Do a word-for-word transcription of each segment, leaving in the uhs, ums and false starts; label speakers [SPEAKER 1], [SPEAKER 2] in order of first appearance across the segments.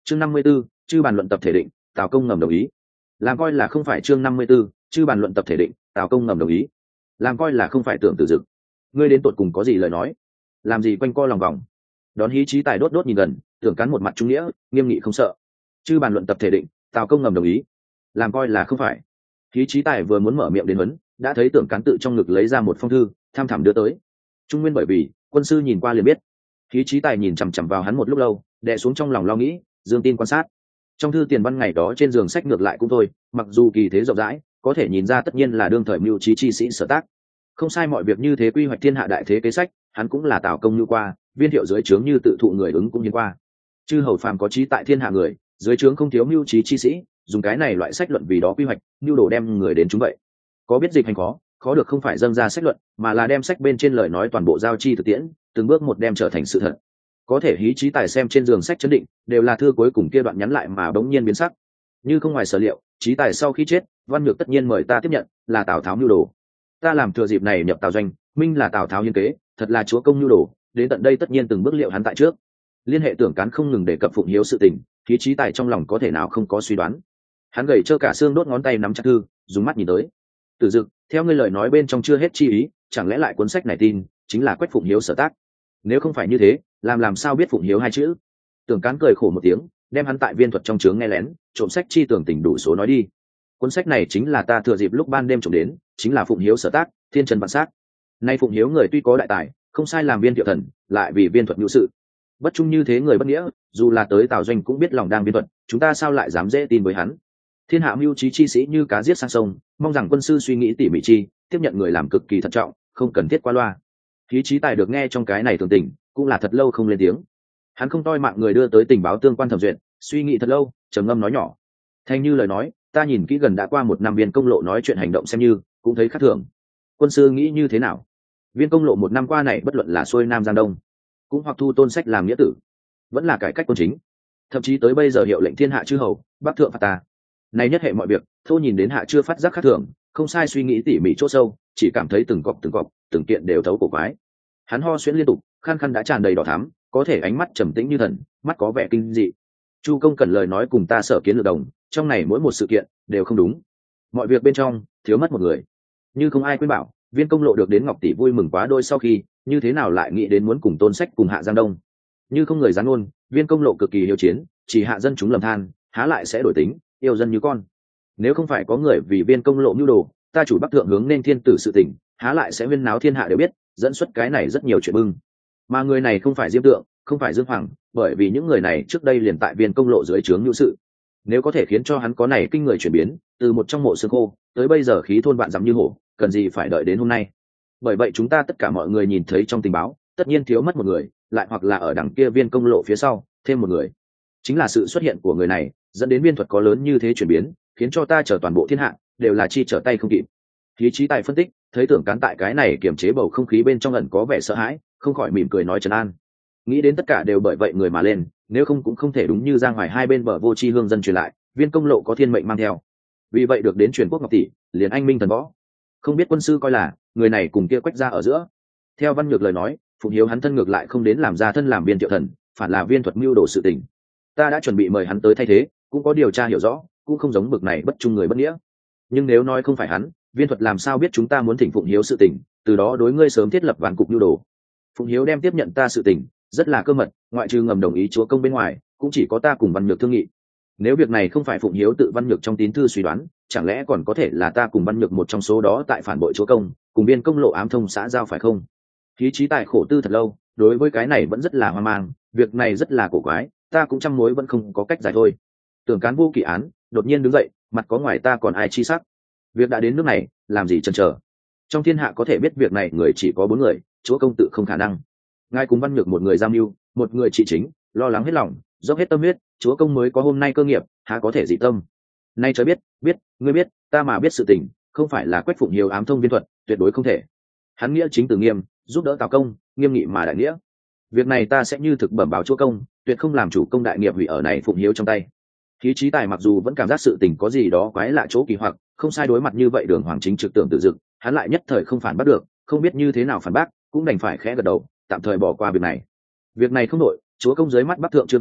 [SPEAKER 1] chương năm mươi 54, chư bàn luận tập thể định, Tào Công ngầm đồng ý. Làm coi là không phải chương năm mươi 54, chư bàn luận tập thể định, Tào Công ngầm đồng ý. Làm coi là không phải tưởng tử dực. Ngươi đến tột cùng có gì lời nói? Làm gì quanh co lòng vòng? Đón Hí Chí Tài đốt đốt nhìn gần, tưởng cán một mặt trung nghĩa, nghiêm nghị không sợ. Chư bàn luận tập thể định, Tào Công ngầm đồng ý. Làm coi là không phải. Hí Chí Tài vừa muốn mở miệng đến huấn, đã thấy tưởng cán tự trong ngực lấy ra một phong thư, tham thẳm đưa tới. Trung nguyên bởi vì quân sư nhìn qua liền biết. Hí Chí Tài nhìn chằm chằm vào hắn một lúc lâu, đè xuống trong lòng lo nghĩ, dương tin quan sát. Trong thư tiền văn ngày đó trên giường sách ngược lại cũng thôi, mặc dù kỳ thế rộng rãi, có thể nhìn ra tất nhiên là đương thời mưu trí chi sĩ sở tác. Không sai, mọi việc như thế quy hoạch thiên hạ đại thế kế sách, hắn cũng là Tào Công như qua, viên thiệu dưới trướng như tự thụ người ứng cũng hiến qua. Chư hầu phàm có trí tại thiên hạ người, dưới trướng không thiếu mưu trí chi sĩ, dùng cái này loại sách luận vì đó quy hoạch, mưu đồ đem người đến chúng vậy. Có biết dịch hành khó, khó được không phải dâng ra sách luận, mà là đem sách bên trên lời nói toàn bộ giao chi thực tiễn, từng bước một đem trở thành sự thật. Có thể Hí Chí Tài xem trên giường sách chấn định, đều là thư cuối cùng kia đoạn nhắn lại mà bỗng nhiên biến sắc. Như không ngoài sở liệu, Chí Tài sau khi chết, Văn Nhược tất nhiên mời ta tiếp nhận, là Tào Tháo mưu đồ. Ta làm thừa dịp này nhập Tào doanh, minh là Tào Tháo hiến kế, thật là chúa công mưu đồ, đến tận đây tất nhiên từng bước liệu hắn tại trước. Liên hệ tưởng cán không ngừng đề cập Phụng Hiếu sự tình, Hí Chí Tài trong lòng có thể nào không có suy đoán. Hắn gầy trơ cả xương đốt ngón tay nắm chặt thư, dùng mắt nhìn tới. Tử Dực, theo ngươi lời nói bên trong chưa hết chi ý, chẳng lẽ lại cuốn sách này tin chính là Quách Phụng Hiếu sở tác? Nếu không phải như thế, làm làm sao biết Phụng Hiếu hai chữ? Tưởng cán cười khổ một tiếng, đem hắn tại viên thuật trong trướng nghe lén, trộm sách chi tưởng tình đủ số nói đi. Cuốn sách này chính là ta thừa dịp lúc ban đêm trộm đến, chính là Phụng Hiếu sở tác, thiên trần vạn sát. Nay Phụng Hiếu người tuy có đại tài, không sai làm viên thiệu thần, lại vì viên thuật nhu sự. Bất trung như thế người bất nghĩa, dù là tới Tào doanh cũng biết lòng đang viên thuật, chúng ta sao lại dám dễ tin với hắn? Thiên hạ mưu trí chi sĩ như cá giết sang sông, mong rằng quân sư suy nghĩ tỉ mỉ chi, tiếp nhận người làm cực kỳ thận trọng, không cần thiết qua loa. Hí Chí Tài được nghe trong cái này tường tình, cũng là thật lâu không lên tiếng. Hắn không toi mạng người đưa tới tình báo tương quan thẩm duyệt, suy nghĩ thật lâu, trầm ngâm nói nhỏ: thanh như lời nói, ta nhìn kỹ gần đã qua một năm viên công lộ nói chuyện hành động xem như cũng thấy khác thường. Quân sư nghĩ như thế nào? Viên công lộ một năm qua này bất luận là xuôi nam giang đông, cũng hoặc thu tôn sách làm nghĩa tử, vẫn là cải cách quân chính, thậm chí tới bây giờ hiệu lệnh thiên hạ chư hầu bắc thượng phạt ta, này nhất hệ mọi việc thô nhìn đến hạ chưa phát giác khác thường, không sai suy nghĩ tỉ mỉ chỗ sâu, chỉ cảm thấy từng cọc từng cọc từng kiện đều thấu cổ quái. Hắn ho xuyễn liên tục, khăn khăn đã tràn đầy đỏ thắm, có thể ánh mắt trầm tĩnh như thần, mắt có vẻ kinh dị. Chu công cần lời nói cùng ta sở kiến lược đồng, trong này mỗi một sự kiện đều không đúng, mọi việc bên trong thiếu mất một người. Như không ai quên bảo, viên công lộ được đến Ngọc tỷ vui mừng quá đôi sau khi, như thế nào lại nghĩ đến muốn cùng tôn sách cùng hạ giang đông? Như không người gián ngôn, viên công lộ cực kỳ hiếu chiến, chỉ hạ dân chúng lầm than, há lại sẽ đổi tính, yêu dân như con. Nếu không phải có người vì viên công lộ mưu đồ, ta chủ bắc thượng hướng nên thiên tử sự tỉnh, há lại sẽ huyên náo thiên hạ đều biết, dẫn xuất cái này rất nhiều chuyện bưng. Mà người này không phải Diêm Tượng, không phải Dương Hoàng, bởi vì những người này trước đây liền tại viên công lộ dưới trướng nhu sự. Nếu có thể khiến cho hắn có này kinh người chuyển biến, từ một trong mộ xương khô tới bây giờ khí thôn vạn dặm như hổ, cần gì phải đợi đến hôm nay? Bởi vậy chúng ta tất cả mọi người nhìn thấy trong tình báo, tất nhiên thiếu mất một người, lại hoặc là ở đằng kia viên công lộ phía sau thêm một người. Chính là sự xuất hiện của người này dẫn đến viên thuật có lớn như thế chuyển biến, khiến cho ta trở toàn bộ thiên hạ đều là chi trở tay không kịp. Hí Chí Tài phân tích, thấy tưởng cán tại cái này kiềm chế bầu không khí bên trong ẩn có vẻ sợ hãi, không khỏi mỉm cười nói trấn an. Nghĩ đến tất cả đều bởi vậy người mà lên, nếu không cũng không thể đúng như ra ngoài hai bên bờ vô tri hương dân truyền lại, viên công lộ có thiên mệnh mang theo. Vì vậy được đến truyền quốc Ngọc tỷ, liền anh minh thần võ. Không biết quân sư coi là người này cùng kia Quách ra ở giữa. Theo Văn Nhược lời nói, Phụng Hiếu hắn thân ngược lại không đến làm ra thân làm viên thiệu thần, phản là viên thuật mưu đồ sự tình. Ta đã chuẩn bị mời hắn tới thay thế, cũng có điều tra hiểu rõ, cũng không giống bực này bất trung người bất nghĩa. Nhưng nếu nói không phải hắn, viên thuật làm sao biết chúng ta muốn thỉnh Phụng Hiếu sự tình, từ đó đối ngươi sớm thiết lập vạn cục mưu đồ. Phụng Hiếu đem tiếp nhận ta sự tình, rất là cơ mật, ngoại trừ ngầm đồng ý chúa công bên ngoài, cũng chỉ có ta cùng Văn Nhược thương nghị. Nếu việc này không phải Phụng Hiếu tự Văn Nhược trong tín thư suy đoán, chẳng lẽ còn có thể là ta cùng Văn Nhược một trong số đó tại phản bội chúa công, cùng biên công lộ ám thông xã giao phải không? Hí Chí Tài khổ tư thật lâu, đối với cái này vẫn rất là hoang mang, việc này rất là cổ quái, ta cũng trăm mối vẫn không có cách giải thôi. Tưởng cán vô kỳ án đột nhiên đứng dậy, mặt có ngoài ta còn ai chi sắc. Việc đã đến nước này, làm gì chần chờ? Trong thiên hạ có thể biết việc này người chỉ có bốn người, chúa công tự không khả năng. Ngài cùng Văn Nhược một người giam mưu, một người trị chính, lo lắng hết lòng, dốc hết tâm huyết, chúa công mới có hôm nay cơ nghiệp, há có thể dị tâm? Nay trời biết, biết, ngươi biết, ta mà biết sự tình, không phải là Quách Phụng Hiếu ám thông viên thuật, tuyệt đối không thể. Hắn nghĩa chính từ nghiêm, giúp đỡ Tào công, nghiêm nghị mà đại nghĩa. Việc này ta sẽ như thực bẩm báo chúa công, tuyệt không làm chủ công đại nghiệp hủy ở này Phụng Hiếu trong tay. Hí Chí Tài mặc dù vẫn cảm giác sự tình có gì đó quái lạ chỗ kỳ hoặc, không sai đối mặt như vậy Đường Hoàng chính trực tưởng tự dực, hắn lại nhất thời không phản bác được, không biết như thế nào phản bác, cũng đành phải khẽ gật đầu, tạm thời bỏ qua việc này. Việc này không đổi, chúa công dưới mắt bắc thượng chưa về,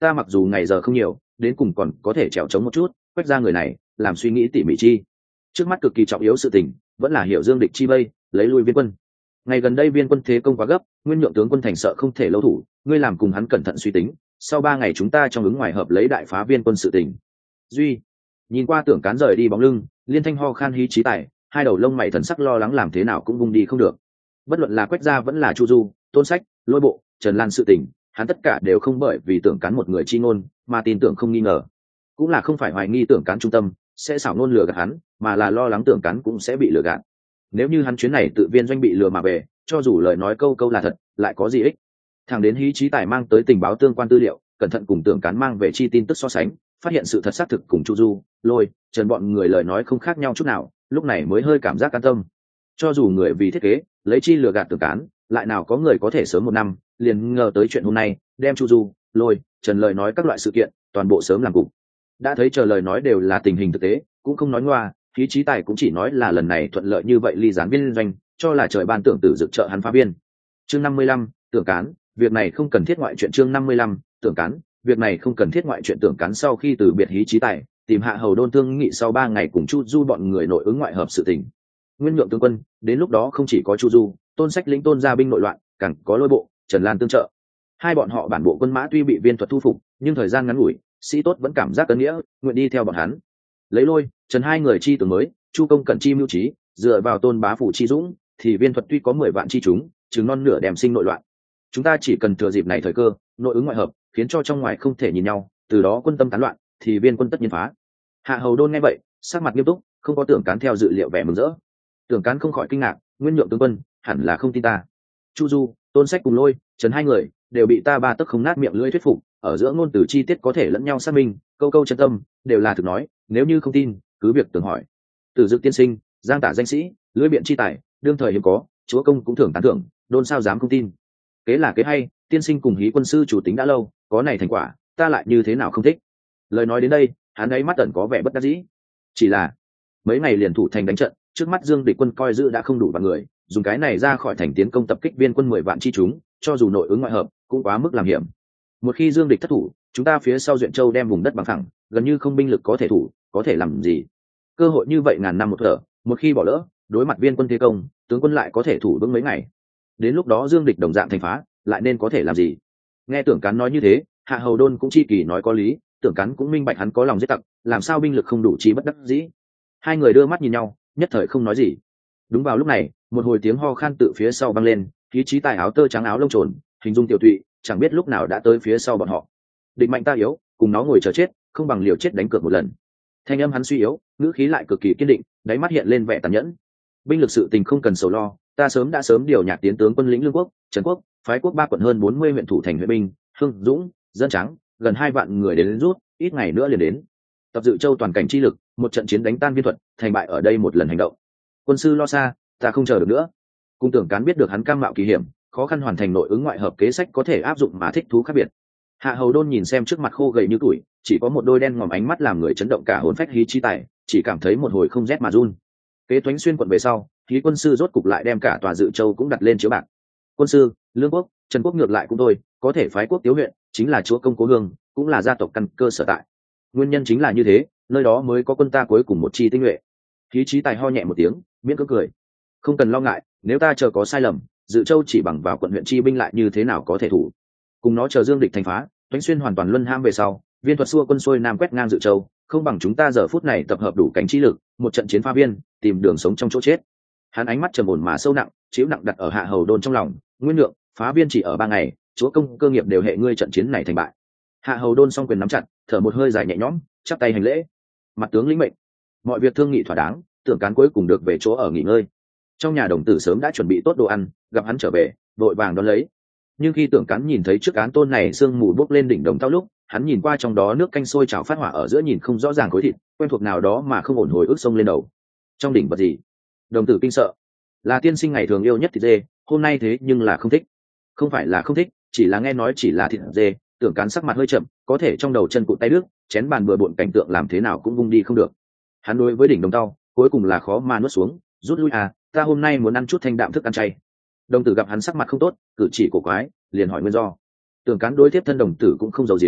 [SPEAKER 1] ta mặc dù ngày giờ không nhiều, đến cùng còn có thể trèo trống một chút. Quách ra người này làm suy nghĩ tỉ mỉ chi, trước mắt cực kỳ trọng yếu sự tình vẫn là hiểu dương địch chi vây, lấy lui viên quân. Ngày gần đây viên quân thế công quá gấp, Nguyên Nhượng tướng quân thành sợ không thể lâu thủ, ngươi làm cùng hắn cẩn thận suy tính, sau ba ngày chúng ta trong ứng ngoài hợp lấy đại phá viên quân sự tình. Duy nhìn qua Tưởng Cán rời đi bóng lưng, liên thanh ho khan hí trí tài, hai đầu lông mày thần sắc lo lắng làm thế nào cũng vung đi không được. Bất luận là Quách gia vẫn là Chu Du, Tôn Sách, Lôi Bộ, Trần Lan sự tình, hắn tất cả đều không bởi vì Tưởng Cán một người chi ngôn mà tin tưởng không nghi ngờ, cũng là không phải hoài nghi Tưởng Cán trung tâm sẽ xảo ngôn lừa gạt hắn, mà là lo lắng Tưởng Cán cũng sẽ bị lừa gạt. Nếu như hắn chuyến này tự viên doanh bị lừa mà về, cho dù lời nói câu câu là thật, lại có gì ích? Thằng đến hí trí tài mang tới tình báo tương quan tư liệu, cẩn thận cùng Tưởng Cán mang về chi tin tức so sánh, phát hiện sự thật xác thực cùng Chu Du, Lôi, Trần bọn người lời nói không khác nhau chút nào, lúc này mới hơi cảm giác an tâm. Cho dù người vì thiết kế lấy chi lừa gạt Tưởng Cán, lại nào có người có thể sớm một năm liền ngờ tới chuyện hôm nay, đem Chu Du, Lôi, Trần lời nói các loại sự kiện toàn bộ sớm làm cục. Đã thấy chờ lời nói đều là tình hình thực tế, cũng không nói ngoa, khí trí tài cũng chỉ nói là lần này thuận lợi như vậy ly gián viên doanh, cho là trời ban tưởng tử dực trợ hắn phá biên. Chương năm mươi lăm, Tưởng Cán, việc này không cần thiết ngoại chuyện. Chương năm mươi lăm, Tưởng Cán, việc này không cần thiết ngoại chuyện. Tưởng Cán sau khi từ biệt hí trí tài, tìm Hạ Hầu Đôn thương nghị sau ba ngày cùng Chu Du bọn người nội ứng ngoại hợp sự tình. Nguyên Nhượng tướng quân, đến lúc đó không chỉ có Chu Du, Tôn Sách lĩnh Tôn gia binh nội loạn, càng có Lôi Bộ, Trần Lan tương trợ. Hai bọn họ bản bộ quân mã tuy bị viên thuật thu phục, nhưng thời gian ngắn ngủi, sĩ tốt vẫn cảm giác cân nghĩa, nguyện đi theo bọn hắn. Lấy Lôi, Trần hai người chi tưởng mới, Chu công cẩn chi mưu trí, dựa vào Tôn bá phủ chi dũng, thì viên thuật tuy có mười vạn chi chúng, chứng non nửa đem sinh nội loạn. Chúng ta chỉ cần thừa dịp này thời cơ, nội ứng ngoại hợp, khiến cho trong ngoài không thể nhìn nhau, từ đó quân tâm tán loạn, thì viên quân tất nhiên phá. Hạ Hầu Đôn nghe vậy, sắc mặt nghiêm túc, không có Tưởng Cán theo dự liệu vẻ mừng rỡ. Tưởng Cán không khỏi kinh ngạc, Nguyên Nhượng tướng quân hẳn là không tin ta. Chu Du, Tôn Sách cùng Lôi, Trần hai người đều bị ta ba tấc không nát miệng lưỡi thuyết phục, ở giữa ngôn từ chi tiết có thể lẫn nhau xác minh, câu câu chân tâm đều là thực nói, nếu như không tin, cứ việc tưởng hỏi. Từ Dực tiên sinh, Giang Tả danh sĩ, lưỡi biện chi tài, đương thời hiếm có, chúa công cũng thưởng tán thưởng, Đôn sao dám không tin. Kế là kế hay, tiên sinh cùng hí quân sư chủ tính đã lâu, có này thành quả, ta lại như thế nào không thích. Lời nói đến đây, hắn ấy mắt tẩn có vẻ bất đắc dĩ. Chỉ là mấy ngày liền thủ thành đánh trận, trước mắt Dương địch quân coi giữ đã không đủ vạn người, dùng cái này ra khỏi thành tiến công tập kích viên quân mười vạn chi chúng, cho dù nội ứng ngoại hợp cũng quá mức làm hiểm. Một khi Dương địch thất thủ, chúng ta phía sau Duyện Châu đem vùng đất bằng phẳng, gần như không binh lực có thể thủ, có thể làm gì? Cơ hội như vậy ngàn năm một thở, một khi bỏ lỡ, đối mặt viên quân thế công, tướng quân lại có thể thủ vững mấy ngày. Đến lúc đó Dương địch đồng dạng thành phá, lại nên có thể làm gì? Nghe Tưởng Cán nói như thế, Hạ Hầu Đôn cũng chi kỳ nói có lý, Tưởng Cán cũng minh bạch hắn có lòng giết tặc, làm sao binh lực không đủ chi bất đắc dĩ. Hai người đưa mắt nhìn nhau, nhất thời không nói gì. Đúng vào lúc này, một hồi tiếng ho khan tự phía sau vang lên, khí trí tài áo tơ trắng áo lông trồn, hình dung tiểu thụy, chẳng biết lúc nào đã tới phía sau bọn họ. Địch mạnh ta yếu, cùng nó ngồi chờ chết, không bằng liều chết đánh cược một lần. Thanh âm hắn suy yếu, ngữ khí lại cực kỳ kiên định, đáy mắt hiện lên vẻ tàn nhẫn. Binh lực sự tình không cần sầu lo, ta sớm đã sớm điều nhạc tiến tướng quân lĩnh Lương Quốc, Trần Quốc, phái quốc ba quận hơn bốn mươi huyện thủ thành huyện binh, Hưng, Dũng, dân trắng, gần hai vạn người đến, đến rút, ít ngày nữa liền đến. Tập dự châu toàn cảnh chi lực, một trận chiến đánh tan viên thuật, thành bại ở đây một lần hành động. Quân sư lo xa, ta không chờ được nữa. Cung Tưởng Cán biết được hắn cam mạo kỳ hiểm, khó khăn hoàn thành nội ứng ngoại hợp kế sách có thể áp dụng mà thích thú khác biệt. Hạ Hầu Đôn nhìn xem trước mặt khô gầy như tuổi, chỉ có một đôi đen ngòm ánh mắt làm người chấn động cả hồn phách hí chi tài, chỉ cảm thấy một hồi không rét mà run. Kế Toánh xuyên quận về sau, hí quân sư rốt cục lại đem cả tòa Dự Châu cũng đặt lên chiếu bạc. Quân sư, Lương Quốc, Trần Quốc ngược lại cũng thôi, có thể phái quốc tiếu huyện, chính là chúa công cố hương, cũng là gia tộc căn cơ sở tại. Nguyên nhân chính là như thế, nơi đó mới có quân ta cuối cùng một chi tinh nhuệ. Hí trí tài ho nhẹ một tiếng, miễn cưỡng cười. Không cần lo ngại, nếu ta chờ có sai lầm, Dự Châu chỉ bằng vào quận huyện chi binh lại như thế nào có thể thủ. Cùng nó chờ Dương địch thành phá, Toánh xuyên hoàn toàn luân ham về sau, viên thuật xua quân xuôi nam quét ngang Dự Châu, không bằng chúng ta giờ phút này tập hợp đủ cánh chi lực, một trận chiến phá viên, tìm đường sống trong chỗ chết. Hắn ánh mắt trầm ổn mà sâu nặng, chiếu nặng đặt ở Hạ Hầu Đôn trong lòng. Nguyên Nhượng, phá viên chỉ ở ba ngày, chúa công cơ nghiệp đều hệ ngươi trận chiến này thành bại. Hạ Hầu Đôn song quyền nắm chặt, thở một hơi dài nhẹ nhõm, chắp tay hành lễ. Mặt tướng lĩnh mệnh. Mọi việc thương nghị thỏa đáng, Tưởng Cán cuối cùng được về chỗ ở nghỉ ngơi. Trong nhà đồng tử sớm đã chuẩn bị tốt đồ ăn, gặp hắn trở về, vội vàng đón lấy. Nhưng khi Tưởng Cán nhìn thấy trước án tôn này sương mù bốc lên đỉnh đồng thau lúc, hắn nhìn qua trong đó nước canh sôi trào phát hỏa ở giữa nhìn không rõ ràng khối thịt, quen thuộc nào đó mà không ổn hồi ức sông lên đầu. Trong đỉnh vật gì? Đồng tử kinh sợ. Là tiên sinh ngày thường yêu nhất thịt dê, hôm nay thế nhưng là không thích. Không phải là không thích, chỉ là nghe nói chỉ là thịt dê. Tưởng Cán sắc mặt hơi chậm, có thể trong đầu chân cụt tay đứt, chén bàn bừa bộn cảnh tượng làm thế nào cũng vung đi không được. Hắn đối với đỉnh đồng tao, cuối cùng là khó mà nuốt xuống, rút lui à, ta hôm nay muốn ăn chút thanh đạm thức ăn chay. Đồng tử gặp hắn sắc mặt không tốt, cử chỉ cổ quái, liền hỏi nguyên do. Tưởng Cán đối tiếp thân đồng tử cũng không giấu giếm,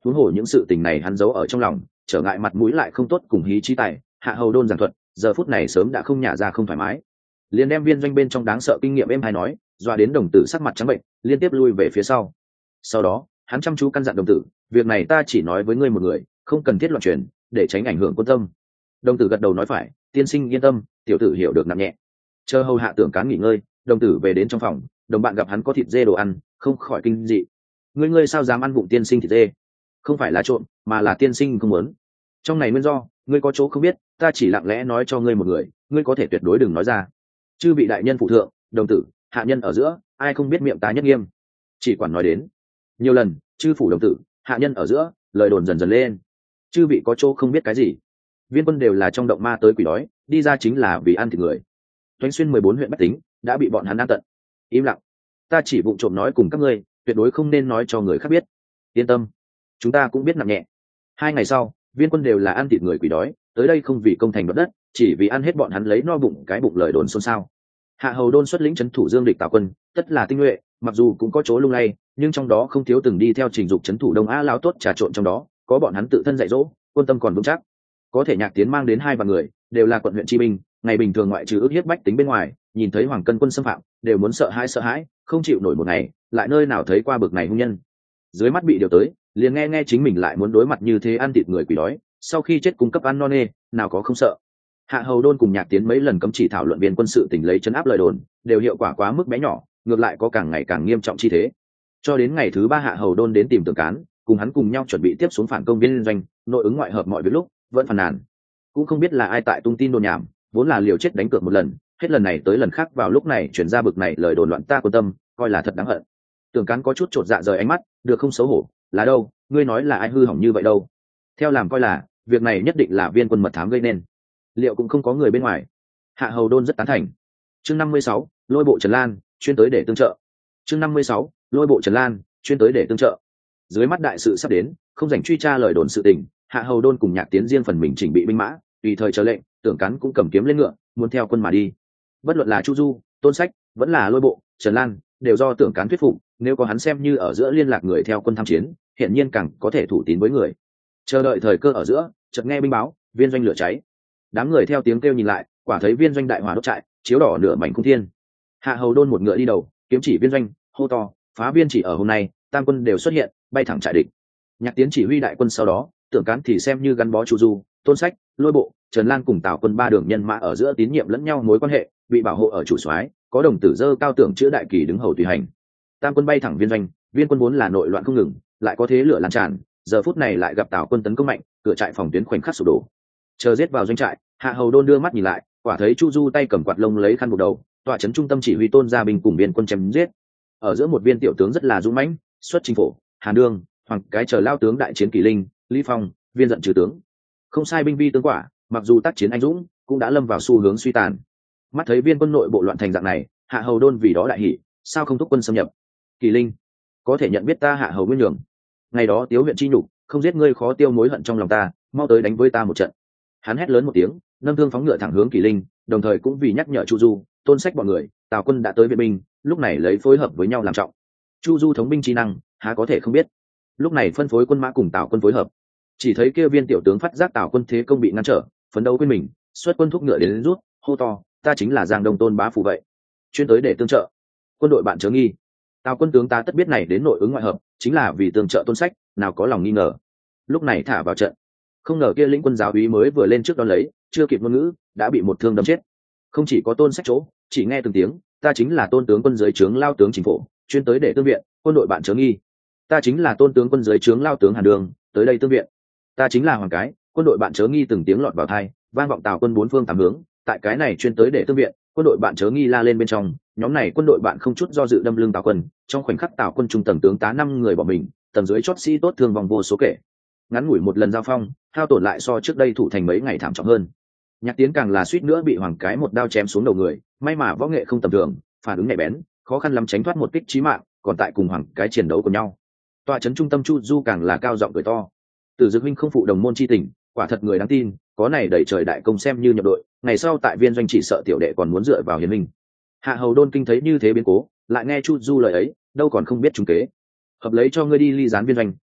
[SPEAKER 1] huống hồ những sự tình này hắn giấu ở trong lòng, trở ngại mặt mũi lại không tốt cùng hí trí tài. Hạ hầu đôn giảng thuật giờ phút này sớm đã không nhả ra không thoải mái, liền đem viên doanh bên trong đáng sợ kinh nghiệm em hay nói dọa đến đồng tử sắc mặt trắng bệnh, liên tiếp lui về phía sau. Sau đó hắn chăm chú căn dặn đồng tử, việc này ta chỉ nói với ngươi một người, không cần thiết loạn truyền, để tránh ảnh hưởng quân tâm. Đồng tử gật đầu nói phải, tiên sinh yên tâm, tiểu tử hiểu được nặng nhẹ. Chờ hầu hạ tưởng cán nghỉ ngơi, đồng tử về đến trong phòng, đồng bạn gặp hắn có thịt dê đồ ăn, không khỏi kinh dị. Ngươi ngươi sao dám ăn vụng tiên sinh thịt dê? Không phải là trộm, mà là tiên sinh không muốn. Trong này nguyên do, ngươi có chỗ không biết, ta chỉ lặng lẽ nói cho ngươi một người, ngươi có thể tuyệt đối đừng nói ra. Chư vị đại nhân phụ thượng, đồng tử, hạ nhân ở giữa, ai không biết miệng ta nhất nghiêm. Chỉ quản nói đến. Nhiều lần, chư phủ đồng tử, hạ nhân ở giữa, lời đồn dần dần lên. Chư vị có chỗ không biết cái gì? Viên quân đều là trong động ma tới quỷ đói, đi ra chính là vì ăn thịt người. Toánh xuyên mười bốn huyện bách tính đã bị bọn hắn ăn tận. Im lặng. Ta chỉ vụng trộm nói cùng các ngươi, tuyệt đối không nên nói cho người khác biết. Yên tâm, chúng ta cũng biết nặng nhẹ. Hai ngày sau, viên quân đều là ăn thịt người quỷ đói, tới đây không vì công thành đoạt đất, chỉ vì ăn hết bọn hắn lấy no bụng cái bụng lời đồn xôn xao. Hạ hầu đôn xuất lĩnh trấn thủ dương địch Tào quân, tất là tinh nhuệ, mặc dù cũng có chỗ lung lay, nhưng trong đó không thiếu từng đi theo trình dục trấn thủ đông a lão tốt trà trộn trong đó, có bọn hắn tự thân dạy dỗ, quân tâm còn vững chắc. Có thể Nhạc Tiến mang đến hai vạn người, đều là quận huyện chi binh, ngày bình thường ngoại trừ ức hiếp bách tính bên ngoài, nhìn thấy hoàng cân quân xâm phạm, đều muốn sợ hãi sợ hãi, không chịu nổi một ngày, lại nơi nào thấy qua bực này hung nhân. Dưới mắt bị điều tới, liền nghe nghe chính mình lại muốn đối mặt như thế ăn thịt người quỷ đói, sau khi chết cung cấp ăn no nê, nào có không sợ. Hạ hầu đôn cùng Nhạc Tiến mấy lần cấm chỉ thảo luận viên quân sự tình lấy chấn áp lời đồn, đều hiệu quả quá mức bé nhỏ, ngược lại có càng ngày càng nghiêm trọng chi thế. Cho đến ngày thứ ba Hạ hầu đôn đến tìm Tưởng Cán, cùng hắn cùng nhau chuẩn bị tiếp xuống phản công viên doanh, nội ứng ngoại hợp mọi việc lúc vẫn phàn nàn, cũng không biết là ai tại tung tin đồn nhảm, vốn là liều chết đánh cược một lần, hết lần này tới lần khác vào lúc này chuyển ra bực này lời đồn loạn ta quan tâm, coi là thật đáng hận. Tưởng Cán có chút chột dạ rời ánh mắt, được không xấu hổ, là đâu, ngươi nói là ai hư hỏng như vậy đâu? Theo làm coi là việc này nhất định là viên quân mật thám gây nên, liệu cũng không có người bên ngoài. Hạ hầu đôn rất tán thành. Chương năm mươi sáu, lôi bộ Trần Lan chuyên tới để tương trợ. Chương năm mươi sáu, lôi bộ Trần Lan chuyên tới để tương trợ. Dưới mắt đại sự sắp đến, không dành truy tra lời đồn sự tình, Hạ hầu đôn cùng Nhạc Tiến riêng phần mình chỉnh bị binh mã, tùy thời chờ lệnh. Tưởng Cán cũng cầm kiếm lên ngựa, muốn theo quân mà đi. Bất luận là Chu Du, Tôn Sách, vẫn là lôi bộ Trần Lan, đều do Tưởng Cán thuyết phục, nếu có hắn xem như ở giữa liên lạc người theo quân tham chiến, hiện nhiên càng có thể thủ tín với người. Chờ đợi thời cơ ở giữa, chợt nghe binh báo, viên doanh lửa cháy. Đám người theo tiếng kêu nhìn lại, quả thấy viên doanh đại hỏa đốt trại, chiếu đỏ nửa mảnh không thiên. Hạ hầu đôn một ngựa đi đầu, kiếm chỉ viên doanh, hô to, phá viên chỉ ở hôm nay, tam quân đều xuất hiện, bay thẳng trại địch. Nhạc Tiến chỉ huy đại quân sau đó, Tưởng Cán thì xem như gắn bó Chu Du, Tôn Sách, lôi bộ Trần Lan cùng Tào quân ba đường nhân mã ở giữa tín nhiệm lẫn nhau mối quan hệ, bị bảo hộ ở chủ soái, có đồng tử dơ cao tưởng chữa đại kỳ đứng hầu tùy hành. Tam quân bay thẳng viên doanh, viên quân vốn là nội loạn không ngừng, lại có thế lửa lan tràn, giờ phút này lại gặp Tào quân tấn công mạnh, cửa trại phòng tuyến khoảnh khắc sụp đổ. Chờ giết vào doanh trại, Hạ hầu đôn đưa mắt nhìn lại, quả thấy Chu Du tay cầm quạt lông lấy khăn buộc đầu, tọa trấn trung tâm chỉ huy Tôn gia binh cùng viên quân chém giết. Ở giữa một viên tiểu tướng rất là dũng mãnh, xuất chinh phổ, Hàn Đương, Hoàng cái chờ lao tướng đại chiến Kỳ Linh, Lý Phong, viên giận trừ tướng. Không sai binh vi tướng quả, mặc dù tác chiến anh dũng, cũng đã lâm vào xu hướng suy tàn. Mắt thấy viên quân nội bộ loạn thành dạng này, Hạ hầu đôn vì đó đại hỉ, sao không thúc quân xâm nhập? Kỳ Linh, có thể nhận biết ta Hạ hầu nguyên nhường. Ngày đó Tiếu huyện chi nhục, không giết ngươi khó tiêu mối hận trong lòng ta, mau tới đánh với ta một trận. Hắn hét lớn một tiếng, nâng thương phóng ngựa thẳng hướng Kỳ Linh, đồng thời cũng vì nhắc nhở Chu Du, Tôn Sách bọn người, Tào quân đã tới viện binh, lúc này lấy phối hợp với nhau làm trọng. Chu Du thống binh chi năng, há có thể không biết. Lúc này phân phối quân mã cùng Tào quân phối hợp. Chỉ thấy kia viên tiểu tướng phát giác Tào quân thế công bị ngăn trở, phấn đấu quên mình, xuất quân thúc ngựa đến, đến rút, hô to, ta chính là Giang Đông Tôn bá phủ vậy, chuyên tới để tương trợ. Quân đội bạn chớ nghi. Tào quân tướng ta tất biết này đến nội ứng ngoại hợp, chính là vì tương trợ Tôn Sách, nào có lòng nghi ngờ. Lúc này thả vào trận. Không ngờ kia lĩnh quân giáo úy mới vừa lên trước đón lấy, chưa kịp ngôn ngữ, đã bị một thương đâm chết. Không chỉ có Tôn Sách chỗ, chỉ nghe từng tiếng, ta chính là Tôn tướng quân dưới trướng lao tướng chính phủ, chuyên tới để tương viện, quân đội bạn chớ nghi. Ta chính là Tôn tướng quân dưới trướng lao tướng Hàn Đường, tới đây tương viện. Ta chính là Hoàng cái, quân đội bạn chớ nghi từng tiếng lọt vào tai, vang vọng Tào quân bốn phương tám hướng, tại cái này chuyên tới để tương viện, quân đội bạn chớ nghi la lên bên trong, nhóm này quân đội bạn không chút do dự đâm lưng Tào quân, trong khoảnh khắc Tào quân trung tầng tướng tá năm người bỏ mình, tầng dưới chót sĩ tốt thương vong vô số kể. Ngắn ngủi một lần giao phong, hao tổn lại so trước đây thủ thành mấy ngày thảm trọng hơn. Nhạc Tiến càng là suýt nữa bị Hoàng cái một đao chém xuống đầu người, may mà võ nghệ không tầm thường, phản ứng nhạy bén, khó khăn lắm tránh thoát một kích chí mạng, còn tại cùng Hoàng cái chiến đấu của nhau. Tọa trấn trung tâm Chu Du càng là cao giọng cười to, Từ Dực huynh không phụ đồng môn chi tình, quả thật người đáng tin, có này đẩy trời đại công xem như nhập đội, ngày sau tại viên doanh chỉ sợ tiểu đệ còn muốn dựa vào hiền minh. Hạ hầu đôn kinh thấy như thế biến cố, lại nghe Chu Du lời ấy, đâu còn không biết trúng kế. Hợp lấy cho ngươi đi ly gián viên doanh,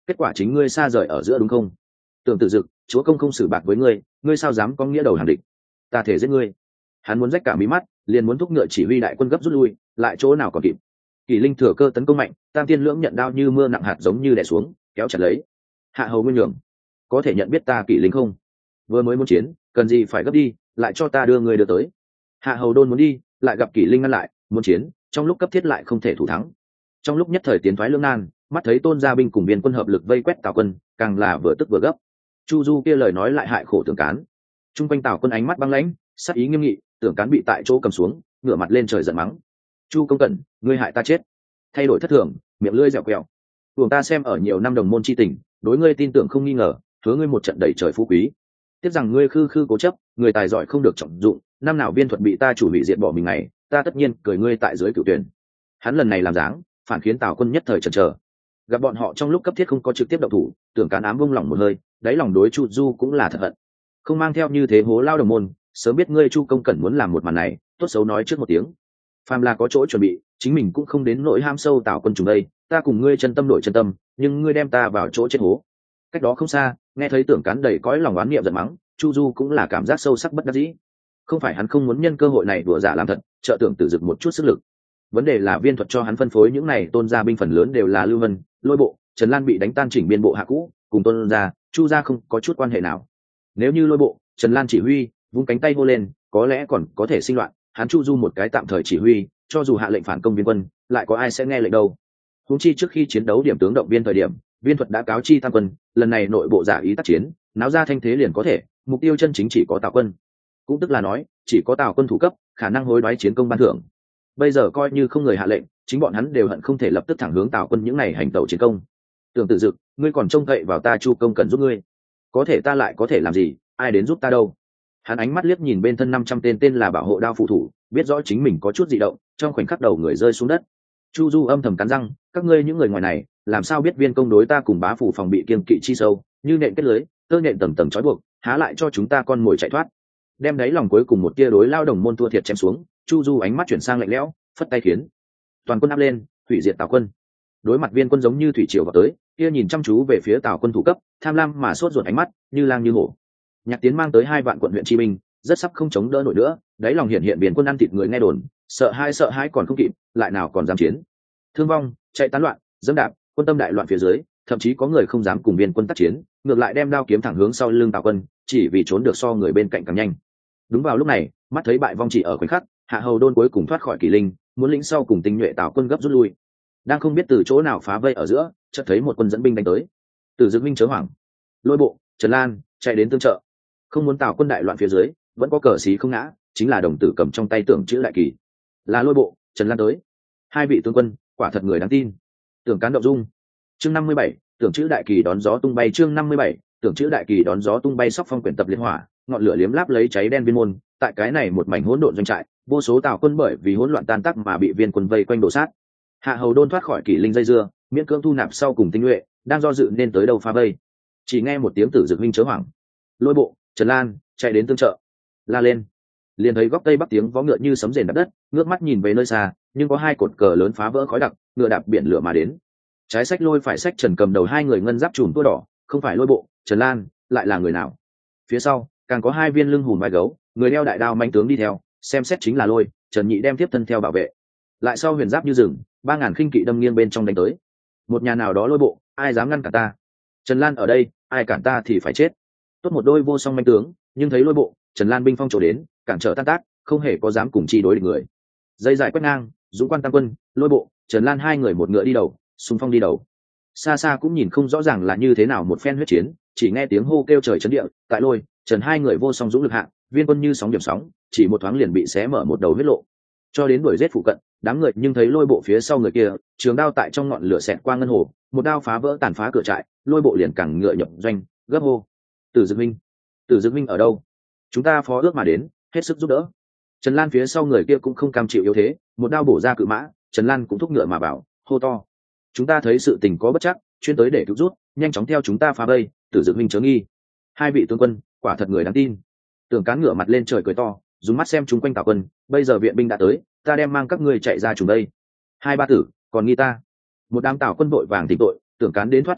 [SPEAKER 1] kết quả chính ngươi xa rời ở giữa đúng không? Tưởng Tử Dực, chúa công không xử bạc với ngươi, ngươi sao dám có nghĩa đầu hàng địch? Ta thể giết ngươi. Hắn muốn rách cả mí mắt, liền muốn thúc ngựa chỉ huy đại quân gấp rút lui, lại chỗ nào còn kịp. Kỷ Linh thừa cơ tấn công mạnh, Tam Tiên Lưỡng nhận đao như mưa nặng hạt giống như đè xuống, kéo chặt lấy. Hạ hầu nguyên nhường, có thể nhận biết ta Kỷ Linh không? Vừa mới muốn chiến, cần gì phải gấp đi, lại cho ta đưa người đưa tới. Hạ hầu đôn muốn đi, lại gặp Kỷ Linh ngăn lại, muốn chiến, trong lúc cấp thiết lại không thể thủ thắng. Trong lúc nhất thời tiến thoái lưỡng nan, mắt thấy Tôn gia binh cùng biên quân hợp lực vây quét Tào quân, càng là vừa tức vừa gấp. Chu Du kia lời nói lại hại khổ Tưởng Cán. Trung quanh Tào quân ánh mắt băng lãnh, sắc ý nghiêm nghị, Tưởng Cán bị tại chỗ cầm xuống, ngửa mặt lên trời giận mắng: Chu công cẩn, ngươi hại ta chết. Thay đổi thất thường, miệng lưỡi dẻo quẹo. Cùng ta xem ở nhiều năm đồng môn chi tình, đối ngươi tin tưởng không nghi ngờ, hứa ngươi một trận đầy trời phú quý. Tiếc rằng ngươi khư khư cố chấp, người tài giỏi không được trọng dụng, năm nào viên thuật bị ta chủ bị diệt bỏ mình này, ta tất nhiên cười ngươi tại dưới cửu tuyển. Hắn lần này làm dáng, phản khiến Tào quân nhất thời chần chờ. Gặp bọn họ trong lúc cấp thiết không có trực tiếp động thủ, Tưởng Cán ám vung lòng một hơi, đáy lòng đối Chu Du cũng là thật hận. Không mang theo như thế hố lao đồng môn, sớm biết ngươi Chu công cẩn muốn làm một màn này, tốt xấu nói trước một tiếng. Phàm là có chỗ chuẩn bị, chính mình cũng không đến nỗi ham sâu Tào quân chúng đây, ta cùng ngươi chân tâm đổi chân tâm, nhưng ngươi đem ta vào chỗ chết hố. Cách đó không xa, nghe thấy Tưởng Cán đầy cõi lòng oán niệm giận mắng, Chu Du cũng là cảm giác sâu sắc bất đắc dĩ. Không phải hắn không muốn nhân cơ hội này đùa giả làm thật, trợ Tưởng Tử Dực một chút sức lực. Vấn đề là viên thuật cho hắn phân phối những này Tôn gia binh phần lớn đều là Lưu Vân, Lôi Bộ, Trần Lan bị đánh tan chỉnh biên bộ hạ cũ, cùng Tôn gia, Chu gia không có chút quan hệ nào. Nếu như Lôi Bộ, Trần Lan chỉ huy, vung cánh tay hô lên, có lẽ còn có thể sinh loạn, hắn Chu Du một cái tạm thời chỉ huy, cho dù hạ lệnh phản công viên quân, lại có ai sẽ nghe lệnh đâu. Huống chi trước khi chiến đấu điểm tướng động viên thời điểm, viên thuật đã cáo chi tam quân, lần này nội bộ giả ý tác chiến, náo ra thanh thế liền có thể, mục tiêu chân chính chỉ có Tào quân. Cũng tức là nói, chỉ có Tào quân thủ cấp, khả năng hối đoái chiến công ban thưởng. Bây giờ coi như không người hạ lệnh, chính bọn hắn đều hận không thể lập tức thẳng hướng Tào quân những này hành tẩu chiến công. Tưởng Tử Dực, ngươi còn trông cậy vào ta Chu công cần giúp ngươi, có thể ta lại có thể làm gì, ai đến giúp ta đâu? Hắn ánh mắt liếc nhìn bên thân năm trăm tên tên là bảo hộ đao phụ thủ, biết rõ chính mình có chút dị động, trong khoảnh khắc đầu người rơi xuống đất. Chu Du âm thầm cắn răng, các ngươi những người ngoài này, làm sao biết viên công đối ta cùng bá phủ phòng bị kiêng kỵ chi sâu, như nện kết lưới, tơ nện tầng tầng trói buộc, há lại cho chúng ta con mồi chạy thoát. Đem đáy lòng cuối cùng một tia đối lao đồng môn thua thiệt chém xuống, Chu Du ánh mắt chuyển sang lạnh lẽo, phất tay khiến toàn quân áp lên, hủy diệt Tào quân. Đối mặt viên quân giống như thủy triều vào tới, kia nhìn chăm chú về phía Tào quân thủ cấp, tham lam mà sốt ruột ánh mắt, như lang như hổ. Nhạc Tiến mang tới hai vạn quận huyện chi binh, rất sắp không chống đỡ nổi nữa, đáy lòng hiện hiện biển quân ăn thịt người nghe đồn, sợ hai sợ hãi còn không kịp, lại nào còn dám chiến. Thương vong, chạy tán loạn, dẫm đạp, quân tâm đại loạn phía dưới, thậm chí có người không dám cùng viên quân tác chiến, ngược lại đem đao kiếm thẳng hướng sau lưng Tào quân, chỉ vì trốn được so người bên cạnh càng nhanh. Đúng vào lúc này, mắt thấy bại vong chỉ ở khoảnh khắc, Hạ hầu đôn cuối cùng thoát khỏi Kỷ Linh, muốn lĩnh sau cùng tinh nhuệ Tào quân gấp rút lui. Đang không biết từ chỗ nào phá vây ở giữa, chợt thấy một quân dẫn binh đánh tới. Tử Dực minh chớ hoảng, Lôi Bộ, Trần Lan chạy đến tương trợ. Không muốn Tào quân đại loạn phía dưới, vẫn có cờ xí không ngã, chính là đồng tử cầm trong tay tưởng chữ đại kỳ, là Lôi Bộ, Trần Lan tới. Hai vị tướng quân, quả thật người đáng tin. Tưởng Cán động dung. Chương năm mươi bảy, tưởng chữ đại kỳ đón gió tung bay. Chương năm mươi bảy, tưởng chữ đại kỳ đón gió tung bay. Sóc phong quyển tập liên hỏa, ngọn lửa liếm láp lấy cháy đen viên môn. Tại cái này một mảnh hỗn độn doanh trại, vô số Tào quân bởi vì hỗn loạn tan tác mà bị viên quân vây quanh đổ sát. Hạ hầu đôn thoát khỏi Kỷ Linh dây dưa, miễn cưỡng thu nạp sau cùng tinh nhuệ, đang do dự nên tới đâu phá vây. Chỉ nghe một tiếng Tử Dực minh chớ hoảng, Lôi Bộ, Trần Lan chạy đến tương trợ. La lên, liền thấy góc tây bắc tiếng vó ngựa như sấm rền đập đất, ngước mắt nhìn về nơi xa, nhưng có hai cột cờ lớn phá vỡ khói đặc, ngựa đạp biển lửa mà đến. Trái sách Lôi phải sách Trần cầm đầu hai người ngân giáp trùm tua đỏ, không phải Lôi Bộ, Trần Lan, lại là người nào? Phía sau càng có hai viên lưng hùm vai gấu, người đeo đại đao manh tướng đi theo, xem xét chính là Lôi, Trần nhị đem tiếp thân theo bảo vệ. Lại sau huyền giáp như rừng, ba ngàn khinh kỵ đâm nghiêng bên trong đánh tới. Một nhà nào đó Lôi Bộ, ai dám ngăn cản ta? Trần Lan ở đây, ai cản ta thì phải chết. Tốt một đôi vô song manh tướng, nhưng thấy Lôi Bộ, Trần Lan binh phong trổ đến, cản trở tan tác, không hề có dám cùng chi đối địch người. Dây dài quét ngang, dũng quan tam quân, Lôi Bộ, Trần Lan hai người một ngựa đi đầu, xung phong đi đầu. Xa xa cũng nhìn không rõ ràng là như thế nào một phen huyết chiến, chỉ nghe tiếng hô kêu trời chấn địa. Tại Lôi, Trần hai người vô song dũng lực hạng, viên quân như sóng điểm sóng, chỉ một thoáng liền bị xé mở một đầu huyết lộ. Cho đến đuổi giết phụ cận, đám người nhưng thấy Lôi Bộ phía sau người kia, trường đao tại trong ngọn lửa xẹt qua ngân hồ, một đao phá vỡ tàn phá cửa trại, Lôi Bộ liền cẳng ngựa nhập doanh, gấp hô: Tử Dực minh, Tử Dực minh ở đâu? Chúng ta phó ước mà đến, hết sức giúp đỡ. Trần Lan phía sau người kia cũng không cam chịu yếu thế, một đao bổ ra cự mã, Trần Lan cũng thúc ngựa mà bảo, hô to: Chúng ta thấy sự tình có bất chắc, chuyên tới để cứu rút, nhanh chóng theo chúng ta phá vây, Tử Dực minh chớ nghi. Hai vị tướng quân, quả thật người đáng tin. Tưởng Cán ngửa mặt lên trời cười to, dùng mắt xem chúng quanh Tào quân, bây giờ viện binh đã tới, ta đem mang các ngươi chạy ra chúng đây. Hai ba tử, còn nghi ta? Một đám Tào quân vội vàng tỉnh tội, Tưởng Cán đến thoát trói buộc,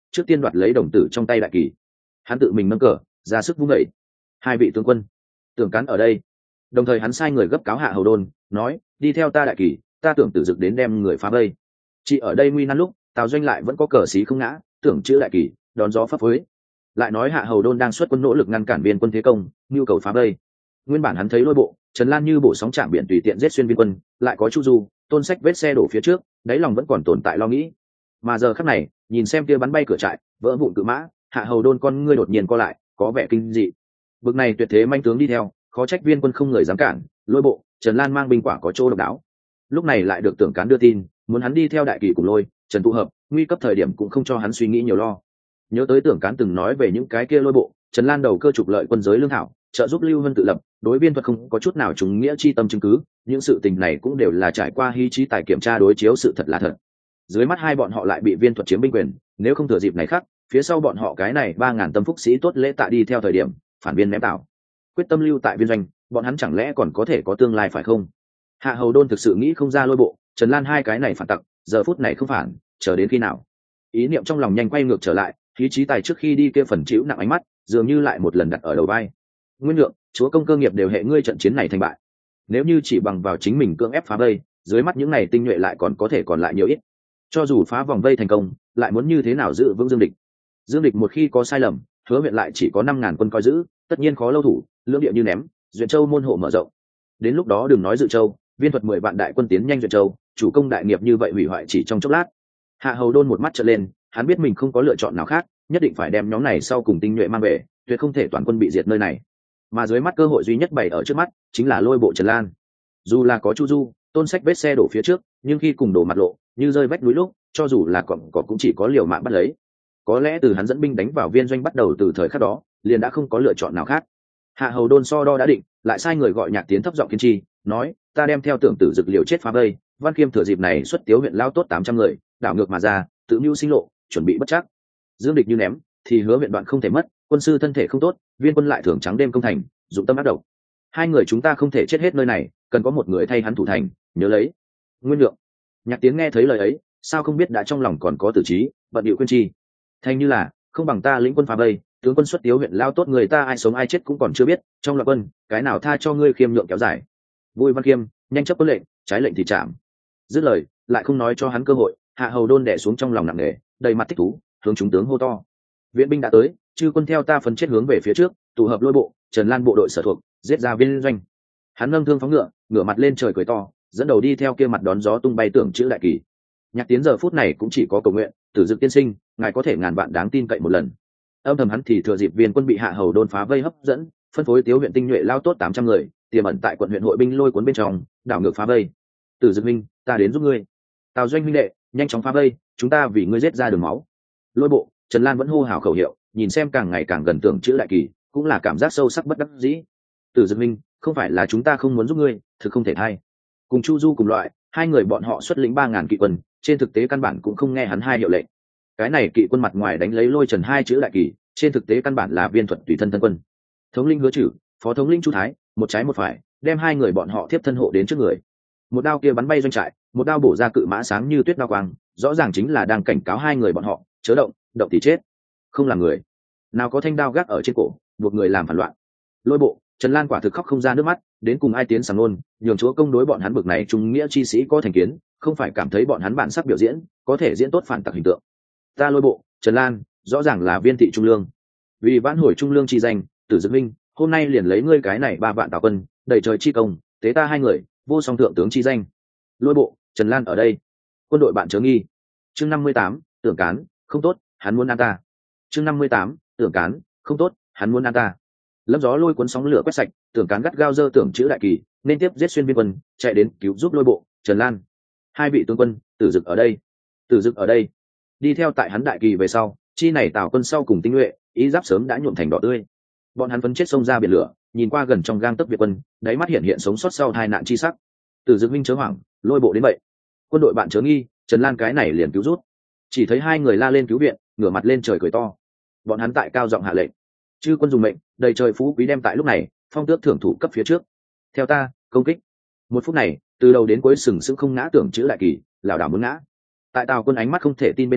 [SPEAKER 1] trước tiên đoạt lấy đồng tử trong tay đại kỳ. Hắn tự mình nâng cờ ra sức vung đẩy. Hai vị tướng quân, Tưởng Cán ở đây. Đồng thời hắn sai người gấp cáo Hạ Hầu Đôn, nói đi theo ta đại kỳ, ta Tưởng Tử Dực đến đem người phá vây. Chỉ ở đây nguy nan lúc, Tào Doanh lại vẫn có cờ xí không ngã, tưởng chữ đại kỳ đón gió phấp phới. Lại nói Hạ Hầu Đôn đang xuất quân nỗ lực ngăn cản biên quân thế công, nhu cầu phá vây. Nguyên bản hắn thấy Lôi Bộ, Trần Lan như bổ sóng chạm biển tùy tiện giết xuyên biên quân, lại có Chu Du, Tôn Sách vết xe đổ phía trước, đáy lòng vẫn còn tồn tại lo nghĩ. Mà giờ khắc này, nhìn xem kia bắn bay cửa trại, vỡ vụn cự mã, Hạ Hầu Đôn con ngươi đột nhiên co lại, có vẻ kinh dị. Bực này tuyệt thế manh tướng đi theo, khó trách viên quân không người dám cản. Lôi Bộ, Trần Lan mang binh quả có chỗ độc đáo. Lúc này lại được Tưởng Cán đưa tin, muốn hắn đi theo đại kỳ cùng Lôi, Trần tụ hợp, nguy cấp thời điểm cũng không cho hắn suy nghĩ nhiều lo. Nhớ tới Tưởng Cán từng nói về những cái kia Lôi Bộ, Trần Lan đầu cơ trục lợi quân giới lương thảo, trợ giúp Lưu Vân tự lập, đối viên thuật không có chút nào trùng nghĩa chi tâm chứng cứ, những sự tình này cũng đều là trải qua hy trí tài kiểm tra đối chiếu sự thật là thật. Dưới mắt hai bọn họ lại bị viên thuật chiếm binh quyền, nếu không thừa dịp này khác, phía sau bọn họ cái này ba ngàn tâm phúc sĩ tốt lễ tạ đi theo thời điểm, phản viên ném tảo, quyết tâm lưu tại viên doanh, bọn hắn chẳng lẽ còn có thể có tương lai phải không? Hạ Hầu Đôn thực sự nghĩ không ra Lôi Bộ, Trần Lan hai cái này phản tặc, giờ phút này không phản, chờ đến khi nào? Ý niệm trong lòng nhanh quay ngược trở lại, khí trí tài trước khi đi kia phần chịu nặng ánh mắt, dường như lại một lần đặt ở đầu vai. Nguyên Lượng, chúa công cơ nghiệp đều hệ ngươi trận chiến này thành bại. Nếu như chỉ bằng vào chính mình cưỡng ép phá vây, dưới mắt những này tinh nhuệ lại còn có thể còn lại nhiều ít. Cho dù phá vòng vây thành công, lại muốn như thế nào giữ vững Dương Địch? Dương Địch một khi có sai lầm, Hứa huyện lại chỉ có năm ngàn quân coi giữ, tất nhiên khó lâu thủ, lưỡng địa như ném, Duyện Châu môn hộ mở rộng. Đến lúc đó đừng nói Dự Châu, viên thuật mười vạn đại quân tiến nhanh Duyện Châu, chủ công đại nghiệp như vậy hủy hoại chỉ trong chốc lát. Hạ Hầu Đôn một mắt trợn lên, hắn biết mình không có lựa chọn nào khác, nhất định phải đem nhóm này sau cùng tinh nhuệ mang về, tuyệt không thể toàn quân bị diệt nơi này. Mà dưới mắt cơ hội duy nhất bày ở trước mắt, chính là Lôi Bộ Trần Lan. Dù là có Chu Du, Tôn Sách vết xe đổ phía trước, nhưng khi cùng đổ mặt lộ, như rơi vách núi lúc, cho dù là cọp cọp cũng chỉ có liều mạng bắt lấy. Có lẽ từ hắn dẫn binh đánh vào viên doanh bắt đầu từ thời khắc đó, liền đã không có lựa chọn nào khác. Hạ Hầu Đôn so đo đã định, lại sai người gọi Nhạc Tiến thấp giọng kiên trì, nói: "Ta đem theo Tưởng Tử Dực liều chết phá vây, Văn Khiêm thừa dịp này xuất tiếu huyện lao tốt tám trăm người, đảo ngược mà ra, tự mưu sinh lộ, chuẩn bị bất chắc. Dương địch như ném, thì Hứa huyện đoạn không thể mất, quân sư thân thể không tốt, viên quân lại thường trắng đêm công thành, dụng tâm ác độc. Hai người chúng ta không thể chết hết nơi này, cần có một người thay hắn thủ thành, nhớ lấy." Nguyên Lượng. Nhạc Tiến nghe thấy lời ấy, sao không biết đã trong lòng còn có tử trí, bận điệu khuyên chi. Thành như là, không bằng ta lĩnh quân phá vây, tướng quân xuất tiếu huyện lao tốt người ta ai sống ai chết cũng còn chưa biết, trong loạn quân, cái nào tha cho ngươi khiêm nhượng kéo dài. Vui Văn Khiêm, nhanh chấp quân lệnh, trái lệnh thì chạm. Dứt lời, lại không nói cho hắn cơ hội, Hạ Hầu Đôn đè xuống trong lòng nặng nề, đầy mặt thích thú, hướng chúng tướng hô to: "Viện binh đã tới, chư quân theo ta phấn chết hướng về phía trước, tụ hợp Lôi Bộ, Trần Lan bộ đội sở thuộc, giết ra viên doanh." Hắn nâng thương phóng ngựa, ngửa mặt lên trời cười to, dẫn đầu đi theo kia mặt đón gió tung bay tưởng chữ đại kỳ. Nhạc Tiến giờ phút này cũng chỉ có cầu nguyện, Tử Dực tiên sinh, ngài có thể ngàn vạn đáng tin cậy một lần. Âm thầm hắn thì thừa dịp viên quân bị Hạ Hầu Đôn phá vây hấp dẫn, phân phối tiếu huyện tinh nhuệ lao tốt tám trăm người, tiềm ẩn tại quận huyện hội binh lôi cuốn bên trong, đảo ngược phá vây. Tử Dực minh, ta đến giúp ngươi. Tào Doanh huynh đệ, nhanh chóng phá vây, chúng ta vì ngươi giết ra đường máu. Lôi Bộ, Trần Lan vẫn hô hào khẩu hiệu, nhìn xem càng ngày càng gần tưởng chữ đại kỳ, cũng là cảm giác sâu sắc bất đắc dĩ. Tử Dực minh, không phải là chúng ta không muốn giúp ngươi, thực không thể thay. Cùng Chu Du cùng loại, hai người bọn họ xuất lĩnh ba ngàn kỵ quân, trên thực tế căn bản cũng không nghe hắn hai hiệu lệnh. Cái này kỵ quân mặt ngoài đánh lấy Lôi Trần hai chữ đại kỳ, trên thực tế căn bản là viên thuật tùy thân thân quân. Thống lĩnh Hứa Trử, phó thống lĩnh Chu Thái, một trái một phải, đem hai người bọn họ tiếp thân hộ đến trước người. Một đao kia bắn bay doanh trại, một đao bổ ra cự mã sáng như tuyết đao quang, rõ ràng chính là đang cảnh cáo hai người bọn họ, chớ động, động thì chết. Không làm người, nào có thanh đao gác ở trên cổ, buộc người làm phản loạn. Lôi Bộ, Trần Lan quả thực khóc không ra nước mắt, đến cùng ai tiến sàng luôn, nhường chúa công đối bọn hắn bực này trung nghĩa chi sĩ có thành kiến, không phải cảm thấy bọn hắn bản sắc biểu diễn, có thể diễn tốt phản tặc hình tượng. Ta Lôi Bộ, Trần Lan, rõ ràng là viên thị trung lương. Vì vãn hồi trung lương chi danh, Tử Dực minh, hôm nay liền lấy ngươi cái này ba vạn tào quân, đầy trời chi công, tế ta hai người, vô song thượng tướng chi danh. Lôi Bộ, Trần Lan ở đây. Quân đội bạn chớ nghi. Chương năm mươi tám, Tưởng Cán, không tốt, hắn muốn ăn ta. Chương năm mươi tám, Tưởng Cán, không tốt, hắn muốn ăn ta. Lâm gió lôi cuốn sóng lửa quét sạch, Tưởng Cán gắt gao dơ tưởng chữ đại kỳ, nên tiếp giết xuyên biên quân, chạy đến cứu giúp Lôi Bộ, Trần Lan. Hai vị tướng quân, Tử Dực ở đây. Tử Dực ở đây. Đi theo tại hắn đại kỳ về sau, chi này tào quân sau cùng tinh nhuệ, ý giáp sớm đã nhuộm thành đỏ tươi. Bọn hắn phấn chết xông ra biển lửa, nhìn qua gần trong gang tấc Việt quân, đáy mắt hiện hiện sống sót sau hai nạn chi sắc. Tử Dực minh chớ hoảng, Lôi Bộ đến vậy. Quân đội bạn chớ nghi, Trần Lan cái này liền cứu rút. Chỉ thấy hai người la lên cứu viện, ngửa mặt lên trời cười to. Bọn hắn tại cao giọng hạ lệnh. Chư quân dùng mệnh, đầy trời phú quý đem tại lúc này, phong tước thưởng thủ cấp phía trước. Theo ta, công kích. Một phút này, từ đầu đến cuối sừng sững không ngã tưởng chữ đại kỳ, lảo đảo muốn ngã. Tại tào quân ánh mắt không thể tin bên trong,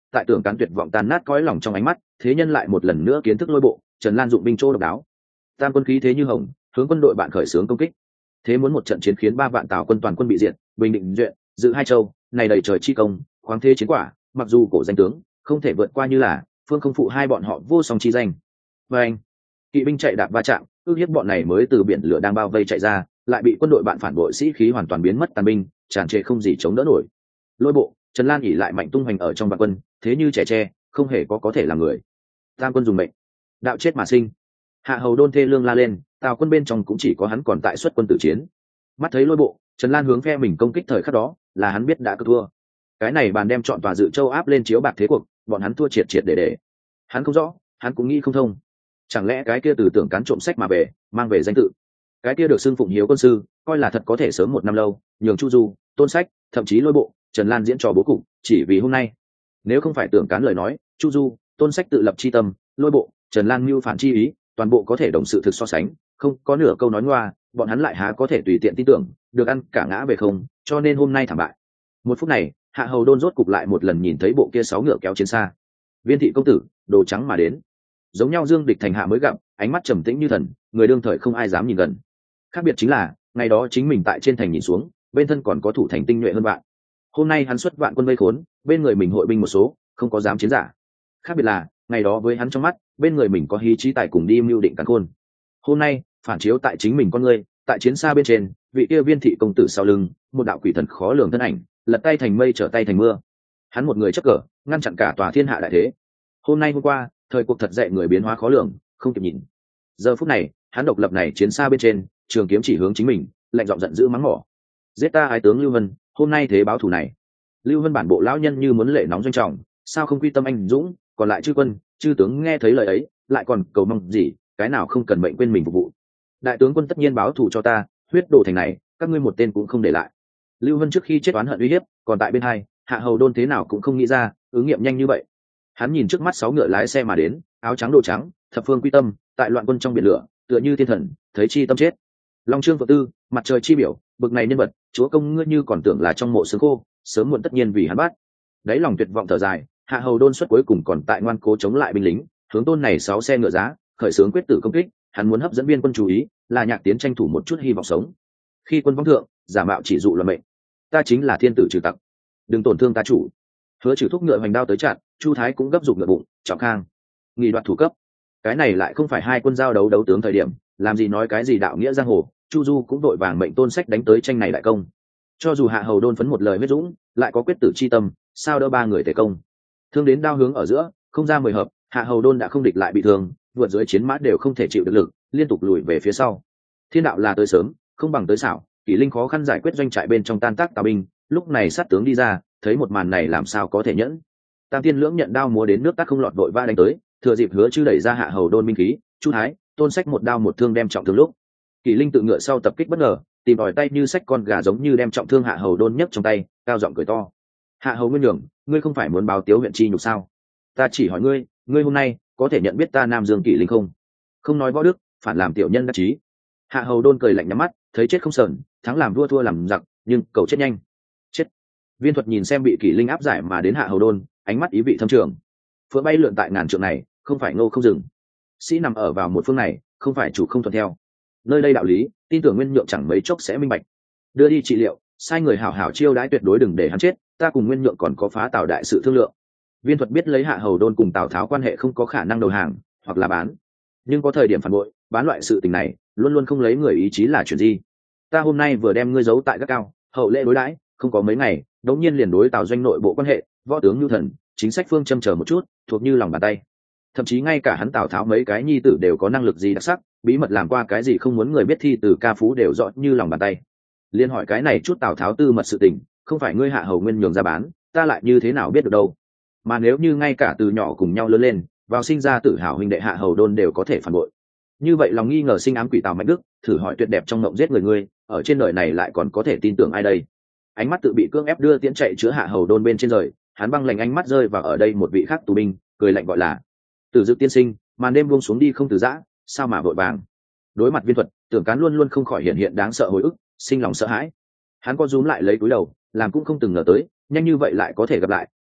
[SPEAKER 1] tại tưởng cán tuyệt vọng tan nát cõi lòng trong ánh mắt, thế nhân lại một lần nữa kiến thức lôi bộ Trần Lan dụng binh chỗ độc đáo. Tam quân khí thế như hồng, hướng quân đội bạn khởi xướng công kích. Thế muốn một trận chiến khiến ba vạn Tào quân toàn quân bị diệt, Bình Định duyện, dự hai châu, này đầy trời chi công, khoáng thế chiến quả, mặc dù cổ danh tướng, không thể vượt qua như là phương không phụ hai bọn họ vô song chi danh. Và anh, kỵ binh chạy đạp va chạm, ước hiếp bọn này mới từ biển lửa đang bao vây chạy ra, lại bị quân đội bạn phản bội sĩ khí hoàn toàn biến mất tàn binh, tràn trề không gì chống đỡ nổi. Lôi bộ Trần Lan ỉ lại mạnh tung hoành ở trong vạn quân, thế như trẻ tre, không hề có có thể làm người. Tam quân dùng mệnh, đạo chết mà sinh. Hạ Hầu Đôn thê lương la lên, Tào quân bên trong cũng chỉ có hắn còn tại xuất quân tử chiến. Mắt thấy lôi bộ Trần Lan hướng phe mình công kích thời khắc đó, là hắn biết đã cực thua. Cái này bàn đem chọn tòa dự châu áp lên chiếu bạc thế cuộc, bọn hắn thua triệt triệt để để. Hắn không rõ, hắn cũng nghĩ không thông. Chẳng lẽ cái kia từ tưởng cán trộm sách mà về, mang về danh tự? Cái kia được xưng phụng hiếu quân sư, coi là thật có thể sớm một năm lâu, nhường Chu Du, Tôn Sách, thậm chí lôi bộ Trần Lan diễn trò bố cục, chỉ vì hôm nay. Nếu không phải tưởng cán lời nói, Chu Du, Tôn Sách tự lập chi tâm, lôi bộ Trần Lan mưu phản chi ý, toàn bộ có thể đồng sự thực so sánh, không có nửa câu nói ngoa, bọn hắn lại há có thể tùy tiện tin tưởng, được ăn cả ngã về không, cho nên hôm nay thảm bại. Một phút này, Hạ Hầu Đôn rốt cục lại một lần nhìn thấy bộ kia sáu ngựa kéo chiến xa. Viên thị công tử, đồ trắng mà đến. Giống nhau Dương Địch thành hạ mới gặp, ánh mắt trầm tĩnh như thần, người đương thời không ai dám nhìn gần. Khác biệt chính là, ngày đó chính mình tại trên thành nhìn xuống, bên thân còn có thủ thành tinh nhuệ hơn bạn. Hôm nay hắn xuất vạn quân vây khốn, bên người mình hội binh một số, không có dám chiến giả. Khác biệt là, ngày đó với hắn trong mắt, bên người mình có hí trí tài cùng đi mưu định càn khôn. Hôm nay, phản chiếu tại chính mình con người, tại chiến xa bên trên, vị kia Viên thị công tử sau lưng, một đạo quỷ thần khó lường thân ảnh, lật tay thành mây trở tay thành mưa. Hắn một người chấp cờ, ngăn chặn cả tòa thiên hạ đại thế. Hôm nay hôm qua, thời cuộc thật dạy người biến hóa khó lường, không kịp nhìn. Giờ phút này, hắn độc lập này chiến xa bên trên, trường kiếm chỉ hướng chính mình, lạnh giọng giận dữ mắng mỏ. Giết ta ái tướng Lưu Vân, hôm nay thế báo thù này. Lưu Vân bản bộ lão nhân như muốn lệ nóng doanh trọng, sao không quy tâm anh dũng, còn lại chư quân, chư tướng nghe thấy lời ấy, lại còn cầu mong gì, cái nào không cần mệnh quên mình phục vụ. Đại tướng quân tất nhiên báo thù cho ta, huyết đổ thành này, các ngươi một tên cũng không để lại. Lưu Vân trước khi chết oán hận uy hiếp, còn tại bên hai, Hạ Hầu Đôn thế nào cũng không nghĩ ra, ứng nghiệm nhanh như vậy. Hắn nhìn trước mắt sáu ngựa lái xe mà đến, áo trắng đồ trắng, thập phương quy tâm, tại loạn quân trong biển lửa, tựa như thiên thần, thấy chi tâm chết. Long Trương Phượng Tư, mặt trời chi biểu, bực này nhân vật, chúa công ngươi như còn tưởng là trong mộ xương khô, sớm muộn tất nhiên vì hắn bắt. Đấy lòng tuyệt vọng thở dài, Hạ Hầu Đôn xuất cuối cùng còn tại ngoan cố chống lại binh lính, hướng tôn này sáu xe ngựa giá, khởi xướng quyết tử công kích, hắn muốn hấp dẫn viên quân chú ý, là Nhạc Tiến tranh thủ một chút hy vọng sống. Khi quân vong thượng, giả mạo chỉ dụ luận mệnh. Ta chính là thiên tử trừ tặc, đừng tổn thương ta chủ. Hứa Trừ thúc ngựa hoành đao tới chặn, Chu Thái cũng gấp giục ngựa bụng, trọng khang, nghị đoạt thủ cấp. Cái này lại không phải hai quân giao đấu đấu tướng thời điểm, làm gì nói cái gì đạo nghĩa giang hồ. Chu Du cũng đội vàng mệnh Tôn Sách đánh tới tranh này đại công. Cho dù Hạ Hầu Đôn phấn một lời huyết dũng, lại có quyết tử chi tâm, sao đỡ ba người thể công. Thương đến đao hướng ở giữa, không ra mười hợp, Hạ Hầu Đôn đã không địch lại bị thương, vượt dưới chiến mã đều không thể chịu được lực, liên tục lùi về phía sau. Thiên đạo là tới sớm, không bằng tới xảo, Kỷ Linh khó khăn giải quyết doanh trại bên trong tan tác tào binh, lúc này sát tướng đi ra, thấy một màn này làm sao có thể nhẫn. Tam Tiên Lưỡng nhận đao múa đến nước tắt không lọt vội va đánh tới, thừa dịp Hứa Chư đẩy ra Hạ Hầu Đôn binh khí, Chu Thái, Tôn Sách một đao một thương đem trọng thương lúc. Kỷ Linh tự ngựa sau tập kích bất ngờ, tìm đòi tay như sách con gà giống như đem trọng thương Hạ Hầu Đôn nhấc trong tay, cao giọng cười to. Hạ Hầu Nguyên Nhường, ngươi không phải muốn báo tiếu huyện chi nhục sao? Ta chỉ hỏi ngươi, ngươi hôm nay có thể nhận biết ta Nam Dương Kỷ Linh không? Không nói võ đức, phản làm tiểu nhân đắc chí. Hạ Hầu Đôn cười lạnh nhắm mắt, thấy chết không sờn, thắng làm vua thua làm giặc, nhưng cầu chết nhanh. Chết. Viên Thuật nhìn xem bị Kỷ Linh áp giải mà đến Hạ Hầu Đôn, ánh mắt ý vị thâm trường. Phượng bay lượn tại ngàn trượng này, không phải ngô không dừng. Sĩ nằm ở vào một phương này, không phải chủ không thuận theo. Nơi đây đạo lý, tin tưởng Nguyên Nhượng chẳng mấy chốc sẽ minh bạch. Đưa đi trị liệu, sai người hảo hảo chiêu đãi tuyệt đối đừng để hắn chết, ta cùng Nguyên Nhượng còn có phá Tào đại sự thương lượng. Viên Thuật biết lấy Hạ Hầu Đôn cùng Tào Tháo quan hệ không có khả năng đầu hàng, hoặc là bán. Nhưng có thời điểm phản bội, bán loại sự tình này, luôn luôn không lấy người ý chí là chuyện gì. Ta hôm nay vừa đem ngươi giấu tại gác cao, hậu lễ đối đãi, không có mấy ngày, đống nhiên liền đối Tào doanh nội bộ quan hệ, võ tướng nhu thần, chính sách phương châm chờ một chút, thuộc như lòng bàn tay. Thậm chí ngay cả hắn Tào Tháo mấy cái nhi tử đều có năng lực gì đặc sắc, bí mật làm qua cái gì không muốn người biết thi từ ca phú đều rõ như lòng bàn tay. Liên hỏi cái này chút Tào Tháo tư mật sự tình, không phải ngươi Hạ Hầu Nguyên nhường ra bán, ta lại như thế nào biết được đâu. Mà nếu như ngay cả từ nhỏ cùng nhau lớn lên, vào sinh ra tự hào huynh đệ Hạ Hầu Đôn đều có thể phản bội, như vậy lòng nghi ngờ sinh ám quỷ Tào Mạnh Đức, thử hỏi tuyệt đẹp trong mộng giết người ngươi, ở trên đời này lại còn có thể tin tưởng ai đây? Ánh mắt tự bị cưỡng ép đưa tiễn chạy chữa Hạ Hầu Đôn bên trên rời, hắn băng lạnh ánh mắt rơi vào ở đây một vị khác tù binh, cười lạnh gọi là Tử Dực tiên sinh, màn đêm buông xuống đi không từ giã, sao mà vội vàng. Đối mặt Viên Thuật, Tưởng Cán luôn luôn không khỏi hiện hiện đáng sợ hồi ức, sinh lòng sợ hãi. Hắn có rúm lại lấy túi đầu, làm cũng không từng ngờ tới, nhanh như vậy lại có thể gặp lại,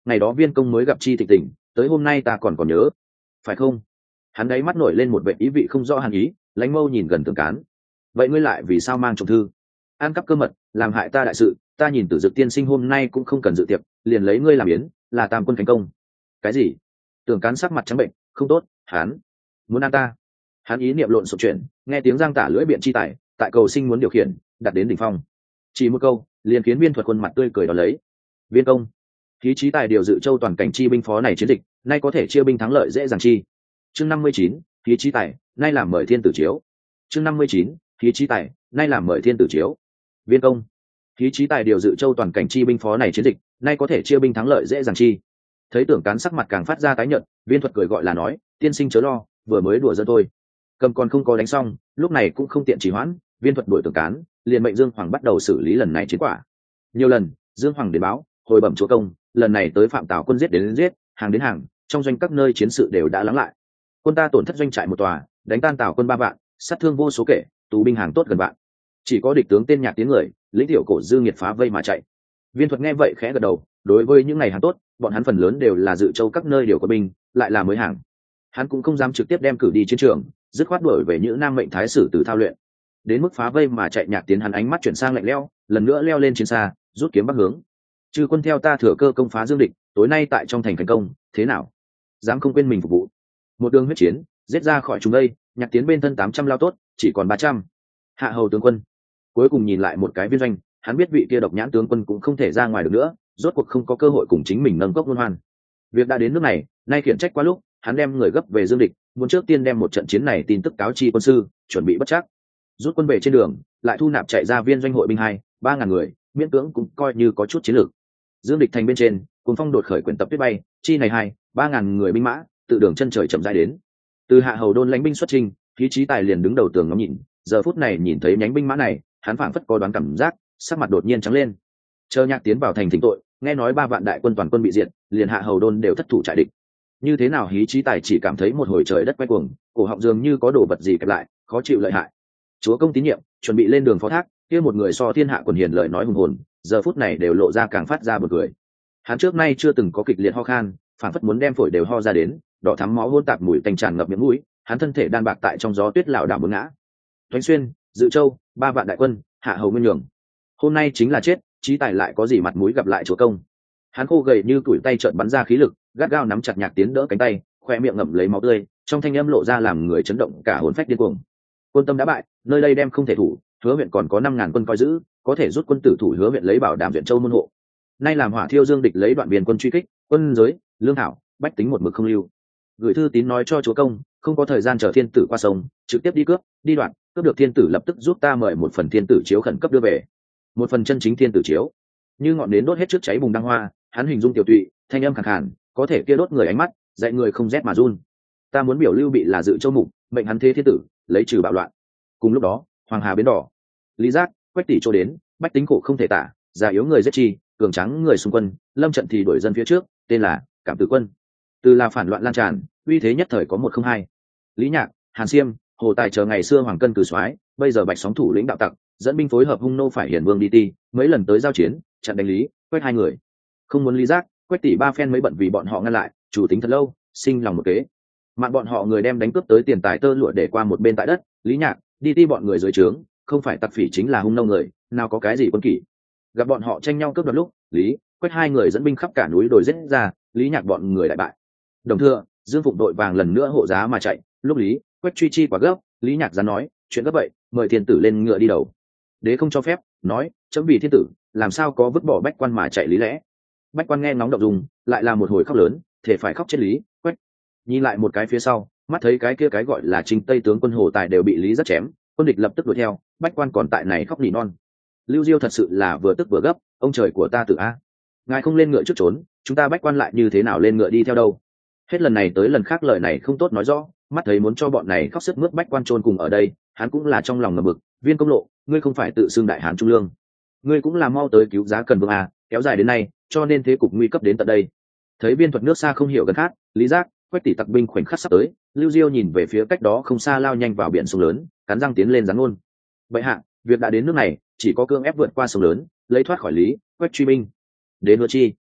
[SPEAKER 1] ngày đó viên công mới gặp chi thịnh tình, tới hôm nay ta còn còn nhớ, phải không? Hắn đáy mắt nổi lên một vệ ý vị không rõ hàn ý, lãnh mâu nhìn gần Tưởng Cán. Vậy ngươi lại vì sao mang trộm thư? Ăn cắp cơ mật, làm hại ta đại sự, ta nhìn Tử Dực tiên sinh hôm nay cũng không cần dự tiệc, liền lấy ngươi làm yến, là tam quân khánh công. Cái gì? Tưởng Cán sắc mặt trắng bệnh, không tốt, hắn muốn ăn ta. Hắn ý niệm lộn xộn chuyển, nghe tiếng giang tả lưỡi biện chi tài, tại cầu sinh muốn điều khiển, đặt đến đỉnh phong. Chỉ một câu, liền khiến Viên Thuật khuôn mặt tươi cười đó lấy. Viên công, khí trí tài điều dự châu toàn cảnh chi binh phó này chiến dịch, nay có thể chia binh thắng lợi dễ dàng chi. Chương năm mươi chín, khí trí tài, nay làm mời thiên tử chiếu. Chương năm mươi chín, khí trí tài, nay làm mời thiên tử chiếu. Viên công, khí trí tài điều dự châu toàn cảnh chi binh phó này chiến dịch, nay có thể chia binh thắng lợi dễ dàng chi. Thấy Tưởng Cán sắc mặt càng phát ra tái nhợt, Viên Thuật cười gọi là nói, tiên sinh chớ lo, vừa mới đùa giỡn thôi. Cầm còn không có đánh xong, lúc này cũng không tiện trì hoãn, Viên Thuật đuổi Tưởng Cán, liền mệnh Dương Hoàng bắt đầu xử lý lần này chiến quả. Nhiều lần, Dương Hoàng đến báo, hồi bẩm chúa công, lần này tới phạm Tào quân giết đến, đến giết, hàng đến hàng, trong doanh các nơi chiến sự đều đã lắng lại. Quân ta tổn thất doanh trại một tòa, đánh tan Tào quân ba vạn, sát thương vô số kể, tù binh hàng tốt gần vạn. Chỉ có địch tướng tên Nhạc Tiến người, lĩnh tiểu cổ dư nghiệt phá vây mà chạy. Viên Thuật nghe vậy khẽ gật đầu, đối với những ngày hàng tốt, bọn hắn phần lớn đều là dự châu các nơi điều có binh, lại là mới hàng. Hắn cũng không dám trực tiếp đem cử đi chiến trường, dứt khoát đuổi về những nam mệnh thái sử từ thao luyện. Đến mức phá vây mà chạy Nhạc Tiến, hắn ánh mắt chuyển sang lạnh lẽo, lần nữa leo lên chiến xa, rút kiếm bắc hướng. Chư quân theo ta thừa cơ công phá Dương địch, tối nay tại trong thành thành công, thế nào? Dám không quên mình phục vụ. Một đường huyết chiến, giết ra khỏi chúng đây, Nhạc Tiến bên thân tám trăm lao tốt, chỉ còn ba trăm. Hạ hầu tướng quân cuối cùng nhìn lại một cái viên doanh, hắn biết vị kia độc nhãn tướng quân cũng không thể ra ngoài được nữa, rốt cuộc không có cơ hội cùng chính mình nâng cốc luân hoan. Việc đã đến nước này, nay khiển trách quá lúc, hắn đem người gấp về Dương địch, muốn trước tiên đem một trận chiến này tin tức cáo chi quân sư, chuẩn bị bất chắc. Rút quân về trên đường, lại thu nạp chạy ra viên doanh hội binh hai, ba ngàn người, miễn cưỡng cũng coi như có chút chiến lược. Dương địch thành bên trên, cuồng phong đột khởi quyển tập tuyết bay, chi này hai, ba ngàn người binh mã, tự đường chân trời chậm rãi đến. Từ Hạ hầu đôn lãnh binh xuất chinh, khí trí tài liền đứng đầu tường ngắm nhìn, giờ phút này nhìn thấy nhánh binh mã này, hắn phảng phất có đoán cảm giác, sắc mặt đột nhiên trắng lên. Chờ Nhạc Tiến vào thành thỉnh tội, nghe nói ba vạn đại quân toàn quân bị diệt, liền Hạ hầu đôn đều thất thủ trại địch. Như thế nào hí trí tài chỉ cảm thấy một hồi trời đất quay cuồng, cổ họng dường như có đồ vật gì kẹp lại, khó chịu lợi hại. Chúa công tín nhiệm, chuẩn bị lên đường phó thác, kia một người so thiên hạ quần hiền lời nói hùng hồn, giờ phút này đều lộ ra càng phát ra bật cười. Hắn trước nay chưa từng có kịch liệt ho khan, phảng phất muốn đem phổi đều ho ra đến, đỏ thắm máu hôn tạp mùi tanh tràn ngập miệng mũi, hắn thân thể đan bạc tại trong gió tuyết lảo đảo muốn ngã. Thoánh xuyên, Dự Châu, ba vạn đại quân, Hạ hầu nguyên nhường. Hôm nay chính là chết, Chí Tài lại có gì mặt mũi gặp lại chúa công. Hắn khô gầy như tuổi tay trợn bắn ra khí lực, gắt gao nắm chặt Nhạc Tiến đỡ cánh tay, khoe miệng ngậm lấy máu tươi, trong thanh âm lộ ra làm người chấn động cả hồn phách điên cuồng. Quân Tâm đã bại, nơi đây đem không thể thủ, Hứa huyện còn có năm ngàn quân coi giữ, có thể rút quân tử thủ Hứa huyện lấy bảo đảm Duyện Châu môn hộ. Nay làm Hỏa Thiêu Dương địch lấy đoạn biên quân truy kích, quân giới, lương thảo, bách tính một mực không lưu. Gửi thư tín nói cho chúa công, không có thời gian chờ thiên tử qua sông, trực tiếp đi cướp, đi đoạn, cướp được thiên tử lập tức giúp ta mời một phần thiên tử chiếu khẩn cấp đưa về. Một phần chân chính thiên tử chiếu, như ngọn nến đốt hết trước cháy bùng đăng hoa, hắn hình dung tiểu tụy, thanh âm khàn khàn, có thể kia đốt người ánh mắt, dạy người không rét mà run. Ta muốn biểu lưu bị là Dự Châu mục, mệnh hắn thế thiên tử, lấy trừ bạo loạn. Cùng lúc đó, Hoàng Hà bến đỏ, Lý Giác, Quách Tỷ chỗ đến, bách tính khổ không thể tả, già yếu người giết chi, cường trắng người xung quân, lâm trận thì đuổi dân phía trước, tên là Cảm Tử quân. Từ là phản loạn lan tràn, uy thế nhất thời có một không hai. Lý Nhạc, Hàn Xiêm, Hồ Tài chờ ngày xưa hoàng cân cử soái, bây giờ bạch sóng thủ lĩnh đạo tặc, dẫn binh phối hợp hung nô phải hiển vương đi ti, mấy lần tới giao chiến, chặn đánh Lý, Quách hai người. Không muốn Lý Giác, Quách Tỷ ba phen mới bận vì bọn họ ngăn lại, chủ tính thật lâu, sinh lòng một kế. Mạn bọn họ người đem đánh cướp tới tiền tài tơ lụa để qua một bên tại đất, Lý Nhạc, đi ti bọn người dưới trướng, không phải tặc phỉ chính là hung nô người, nào có cái gì quân kỷ. Gặp bọn họ tranh nhau cướp đoạt lúc, Lý, Quách hai người dẫn binh khắp cả núi đồi giết ra, Lý Nhạc bọn người đại bại. Đồng thừa, Dương Phụng đội vàng lần nữa hộ giá mà chạy, lúc Lý, Quách truy chi quả gấp, Lý Nhạc gián nói, chuyện gấp vậy, mời thiên tử lên ngựa đi đầu. Đế không cho phép, nói, chấm vì thiên tử, làm sao có vứt bỏ bách quan mà chạy lý lẽ. Bách quan nghe nóng động dùng, lại là một hồi khóc lớn, thể phải khóc chết Lý, Quách. Nhìn lại một cái phía sau, mắt thấy cái kia cái gọi là Trinh Tây tướng quân Hồ Tài đều bị Lý Giác chém, quân địch lập tức đuổi theo, bách quan còn tại này khóc nỉ non. Lưu Diêu thật sự là vừa tức vừa gấp, ông trời của ta tử a, ngài không lên ngựa trước trốn, chúng ta bách quan lại như thế nào lên ngựa đi theo đâu. Hết lần này tới lần khác lời này không tốt nói rõ, mắt thấy muốn cho bọn này khóc sức mướt bách quan chôn cùng ở đây, hắn cũng là trong lòng ngầm bực. Viên Công Lộ, ngươi không phải tự xưng đại hán trung lương, ngươi cũng là mau tới cứu giá cần vương à, kéo dài đến nay, cho nên thế cục nguy cấp đến tận đây. Thấy Viên Thuật nước xa không hiểu gần khác, Lý Giác, Quách Tỷ tặc binh khoảnh khắc sắp tới, Lưu Diêu nhìn về phía cách đó không xa lao nhanh vào biển sông lớn, cắn răng tiến lên giáng ngôn. Vậy hạ, việc đã đến nước này, chỉ có cương ép vượt qua sông lớn, lấy thoát khỏi Lý, Quách truy binh. Đến nữa chi,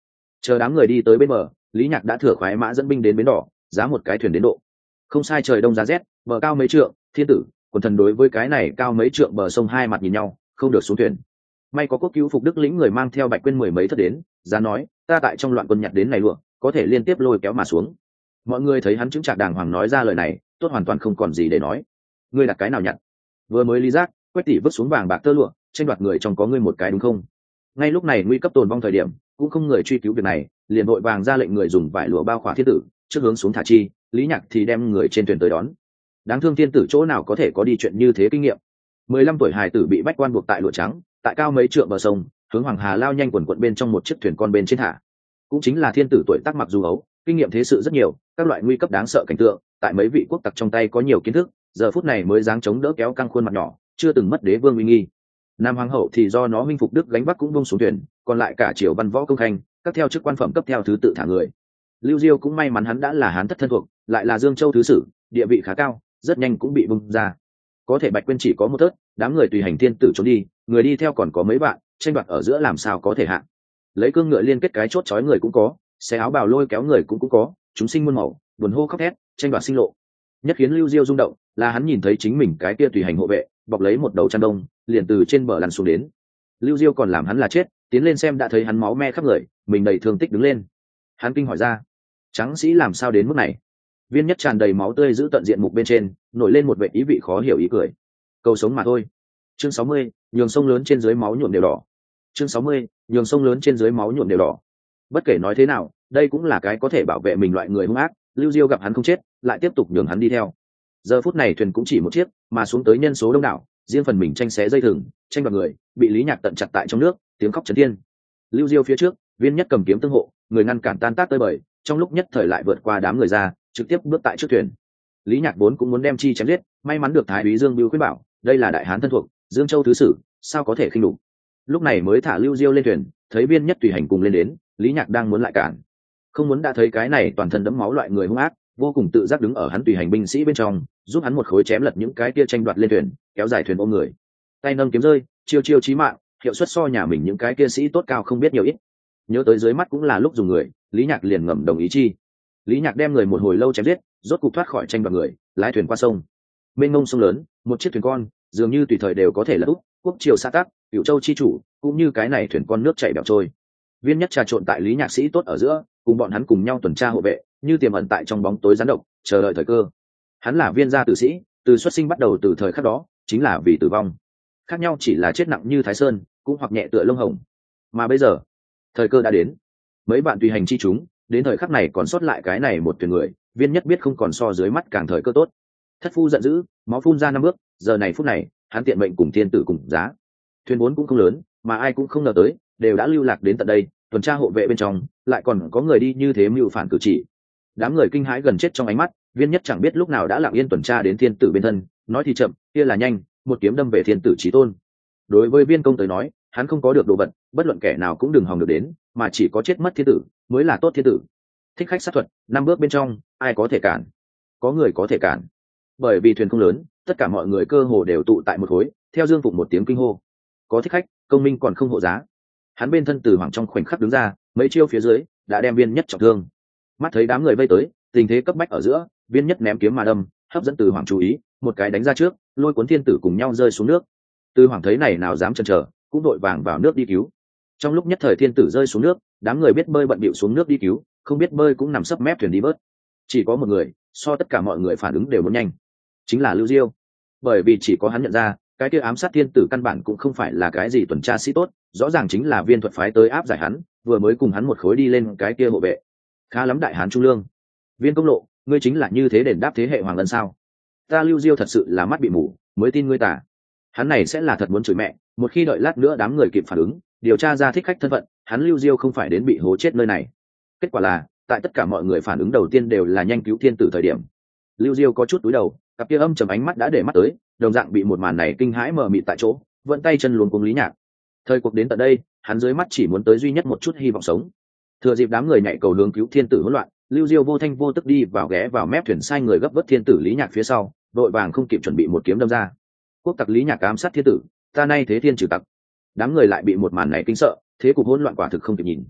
[SPEAKER 1] Chờ đám người đi tới bên bờ, Lý Nhạc đã thừa khoái mã dẫn binh đến bến đỏ, giá một cái thuyền đến độ. Không sai, trời đông giá rét, bờ cao mấy trượng, thiên tử quần thần đối với cái này cao mấy trượng bờ sông hai mặt nhìn nhau, không được xuống thuyền. May có quốc cứu Phục Đức lĩnh người mang theo Bạch Quyên mười mấy thất đến, giá nói, ta tại trong loạn quân nhặt đến này lụa, có thể liên tiếp lôi kéo mà xuống. Mọi người thấy hắn chứng trạc đàng hoàng nói ra lời này, tốt hoàn toàn không còn gì để nói. Ngươi đặt cái nào nhặt? Vừa mới ly giác, Quách tỷ vứt xuống vàng bạc tơ lụa, tranh đoạt người trong có ngươi một cái đúng không? Ngay lúc này nguy cấp tồn vong thời điểm, cũng không người truy cứu việc này, liền vội vàng ra lệnh người dùng vải lụa bao khỏa thiên tử, trước hướng xuống thả chi, Lý Nhạc thì đem người trên thuyền tới đón. Đáng thương thiên tử chỗ nào có thể có đi chuyện như thế kinh nghiệm. Mười lăm tuổi hài tử bị bách quan buộc tại lụa trắng, tại cao mấy trượng bờ sông, hướng Hoàng Hà lao nhanh quần quận bên trong một chiếc thuyền con bên trên thả. Cũng chính là thiên tử tuổi tác mặc dù ấu, kinh nghiệm thế sự rất nhiều, các loại nguy cấp đáng sợ cảnh tượng, tại mấy vị quốc tặc trong tay có nhiều kiến thức, giờ phút này mới dáng chống đỡ kéo căng khuôn mặt nhỏ, chưa từng mất đế vương uy nghi. Nam hoàng hậu thì do nó huynh Phục Đức gánh vác cũng buông xuống thuyền, còn lại cả triều văn võ công khanh, các theo chức quan phẩm cấp theo thứ tự thả người. Lưu Diêu cũng may mắn hắn đã là hán thất thân thuộc, lại là Dương Châu thứ sử, địa vị khá cao, rất nhanh cũng bị bung ra. Có thể Bạch Quyên chỉ có một tớt, đám người tùy hành thiên tử trốn đi, người đi theo còn có mấy bạn, tranh đoạt ở giữa làm sao có thể hạ. Lấy cương ngựa liên kết cái chốt chói người cũng có, xé áo bào lôi kéo người cũng cũng có, chúng sinh muôn màu, buồn hô khóc thét, tranh đoạt sinh lộ. Nhất khiến Lưu Diêu rung động, là hắn nhìn thấy chính mình cái kia tùy hành hộ vệ, bọc lấy một đầu chăn đông, liền từ trên bờ lăn xuống đến. Lưu Diêu còn làm hắn là chết, tiến lên xem đã thấy hắn máu me khắp người, mình đầy thương tích đứng lên. Hắn kinh hỏi ra, tráng sĩ làm sao đến mức này? Viên Nhất tràn đầy máu tươi giữ tận diện mục bên trên, nổi lên một vẻ ý vị khó hiểu ý cười. Cầu sống mà thôi. Chương sáu mươi, nhường sông lớn trên dưới máu nhuộm đều đỏ. Chương sáu mươi, nhường sông lớn trên dưới máu nhuộm đều đỏ. Bất kể nói thế nào, đây cũng là cái có thể bảo vệ mình loại người hung ác. Lưu Diêu gặp hắn không chết, lại tiếp tục nhường hắn đi theo. Giờ phút này thuyền cũng chỉ một chiếc, mà xuống tới nhân số đông đảo, riêng phần mình tranh xé dây thừng, tranh đoạt người, bị Lý Nhạc tận chặt tại trong nước, tiếng khóc chấn thiên. Lưu Diêu phía trước, Viên Nhất cầm kiếm tương hộ, người ngăn cản tan tác tơi bời, trong lúc nhất thời lại vượt qua đám người ra, trực tiếp bước tại trước thuyền. Lý Nhạc vốn cũng muốn đem chi chém giết, may mắn được thái úy Dương Bưu khuyên bảo, đây là đại hán thân thuộc, Dương Châu thứ sử, sao có thể khinh đục. Lúc này mới thả Lưu Diêu lên thuyền, thấy Viên Nhất tùy hành cùng lên đến, Lý Nhạc đang muốn lại cản, không muốn đã thấy cái này toàn thân đẫm máu loại người hung ác, vô cùng tự giác đứng ở hắn tùy hành binh sĩ bên trong, giúp hắn một khối chém lật những cái kia tranh đoạt lên thuyền, kéo dài thuyền ôm người. Tay nâng kiếm rơi, chiêu chiêu chí mạng, hiệu suất so nhà mình những cái kia sĩ tốt cao không biết nhiều ít. Nhớ tới dưới mắt cũng là lúc dùng người, Lý Nhạc liền ngầm đồng ý chi. Lý Nhạc đem người một hồi lâu chém giết, rốt cục thoát khỏi tranh đoạt người, lái thuyền qua sông. Mênh mông sông lớn, một chiếc thuyền con, dường như tùy thời đều có thể lật úp, quốc triều xã tắc, Cửu Châu chi chủ, cũng như cái này thuyền con nước chảy bẻo trôi. Viên Nhất trà trộn tại Lý Nhạc sĩ tốt ở giữa, cùng bọn hắn cùng nhau tuần tra hộ vệ, như tiềm ẩn tại trong bóng tối gián độc, chờ đợi thời cơ. Hắn là viên gia tử sĩ, từ xuất sinh bắt đầu từ thời khắc đó, chính là vì tử vong. Khác nhau chỉ là chết nặng như Thái Sơn, cũng hoặc nhẹ tựa lông hồng. Mà bây giờ, thời cơ đã đến. Mấy bạn tùy hành chi chúng, đến thời khắc này còn sót lại cái này một thuyền người, Viên Nhất biết không còn so dưới mắt càng thời cơ tốt. Thất phu giận dữ, máu phun ra năm bước, giờ này phút này, hắn tiện mệnh cùng thiên tử cùng giá. Thuyền vốn cũng không lớn, mà ai cũng không ngờ tới, đều đã lưu lạc đến tận đây, tuần tra hộ vệ bên trong, lại còn có người đi như thế mưu phản cử chỉ. Đám người kinh hãi gần chết trong ánh mắt, Viên Nhất chẳng biết lúc nào đã lặng yên tuần tra đến thiên tử bên thân, nói thì chậm, kia là nhanh, một kiếm đâm về thiên tử chí tôn. Đối với Viên công tới nói, hắn không có được đồ vật, bất luận kẻ nào cũng đừng hòng được đến, mà chỉ có chết mất thiên tử mới là tốt thiên tử. Thích khách sát thuật, năm bước bên trong, ai có thể cản? Có người có thể cản. Bởi vì thuyền không lớn, tất cả mọi người cơ hồ đều tụ tại một khối, theo Dương Phụng một tiếng kinh hô. Có thích khách, công minh còn không hộ giá. Hắn bên thân Từ Hoàng trong khoảnh khắc đứng ra, mấy chiêu phía dưới đã đem Viên Nhất trọng thương. Mắt thấy đám người vây tới, tình thế cấp bách ở giữa, Viên Nhất ném kiếm mà đâm, hấp dẫn Từ Hoàng chú ý, một cái đánh ra trước, lôi cuốn thiên tử cùng nhau rơi xuống nước. Từ Hoàng thấy này nào dám chần chờ, cũng đội vàng vào nước đi cứu. Trong lúc nhất thời thiên tử rơi xuống nước, đám người biết bơi bận bịu xuống nước đi cứu, không biết bơi cũng nằm sấp mép thuyền đi bớt. Chỉ có một người, so tất cả mọi người phản ứng đều muốn nhanh, chính là Lưu Diêu. Bởi vì chỉ có hắn nhận ra, cái kia ám sát thiên tử căn bản cũng không phải là cái gì tuần tra sĩ tốt, rõ ràng chính là viên thuật phái tới áp giải hắn, vừa mới cùng hắn một khối đi lên cái kia hộ vệ. Khá lắm đại hán trung lương. Viên công lộ, ngươi chính là như thế đền đáp thế hệ hoàng ân sao? Ta Lưu Diêu thật sự là mắt bị mù, mới tin ngươi tả. Hắn này sẽ là thật muốn chửi mẹ, một khi đợi lát nữa đám người kịp phản ứng, điều tra ra thích khách thân phận, hắn Lưu Diêu không phải đến bị hố chết nơi này. Kết quả là, tại tất cả mọi người phản ứng đầu tiên đều là nhanh cứu thiên tử thời điểm. Lưu Diêu có chút túi đầu, cặp kia âm trầm ánh mắt đã để mắt tới, đồng dạng bị một màn này kinh hãi mờ mịt tại chỗ, vẫn tay chân luống cuống Lý Nhạc. Thời cuộc đến tận đây, hắn dưới mắt chỉ muốn tới duy nhất một chút hy vọng sống. Thừa dịp đám người nhảy cầu hướng cứu thiên tử hỗn loạn, Lưu Diêu vô thanh vô tức đi vào ghé vào mép thuyền sai người gấp vớt thiên tử Lý Nhạc phía sau, đội vàng không kịp chuẩn bị một kiếm đâm ra. Quốc tặc Lý Nhạc ám sát thiên tử, ta nay thế thiên trừ tặc. Đám người lại bị một màn này kinh sợ, thế cục hỗn loạn quả thực không kịp nhìn.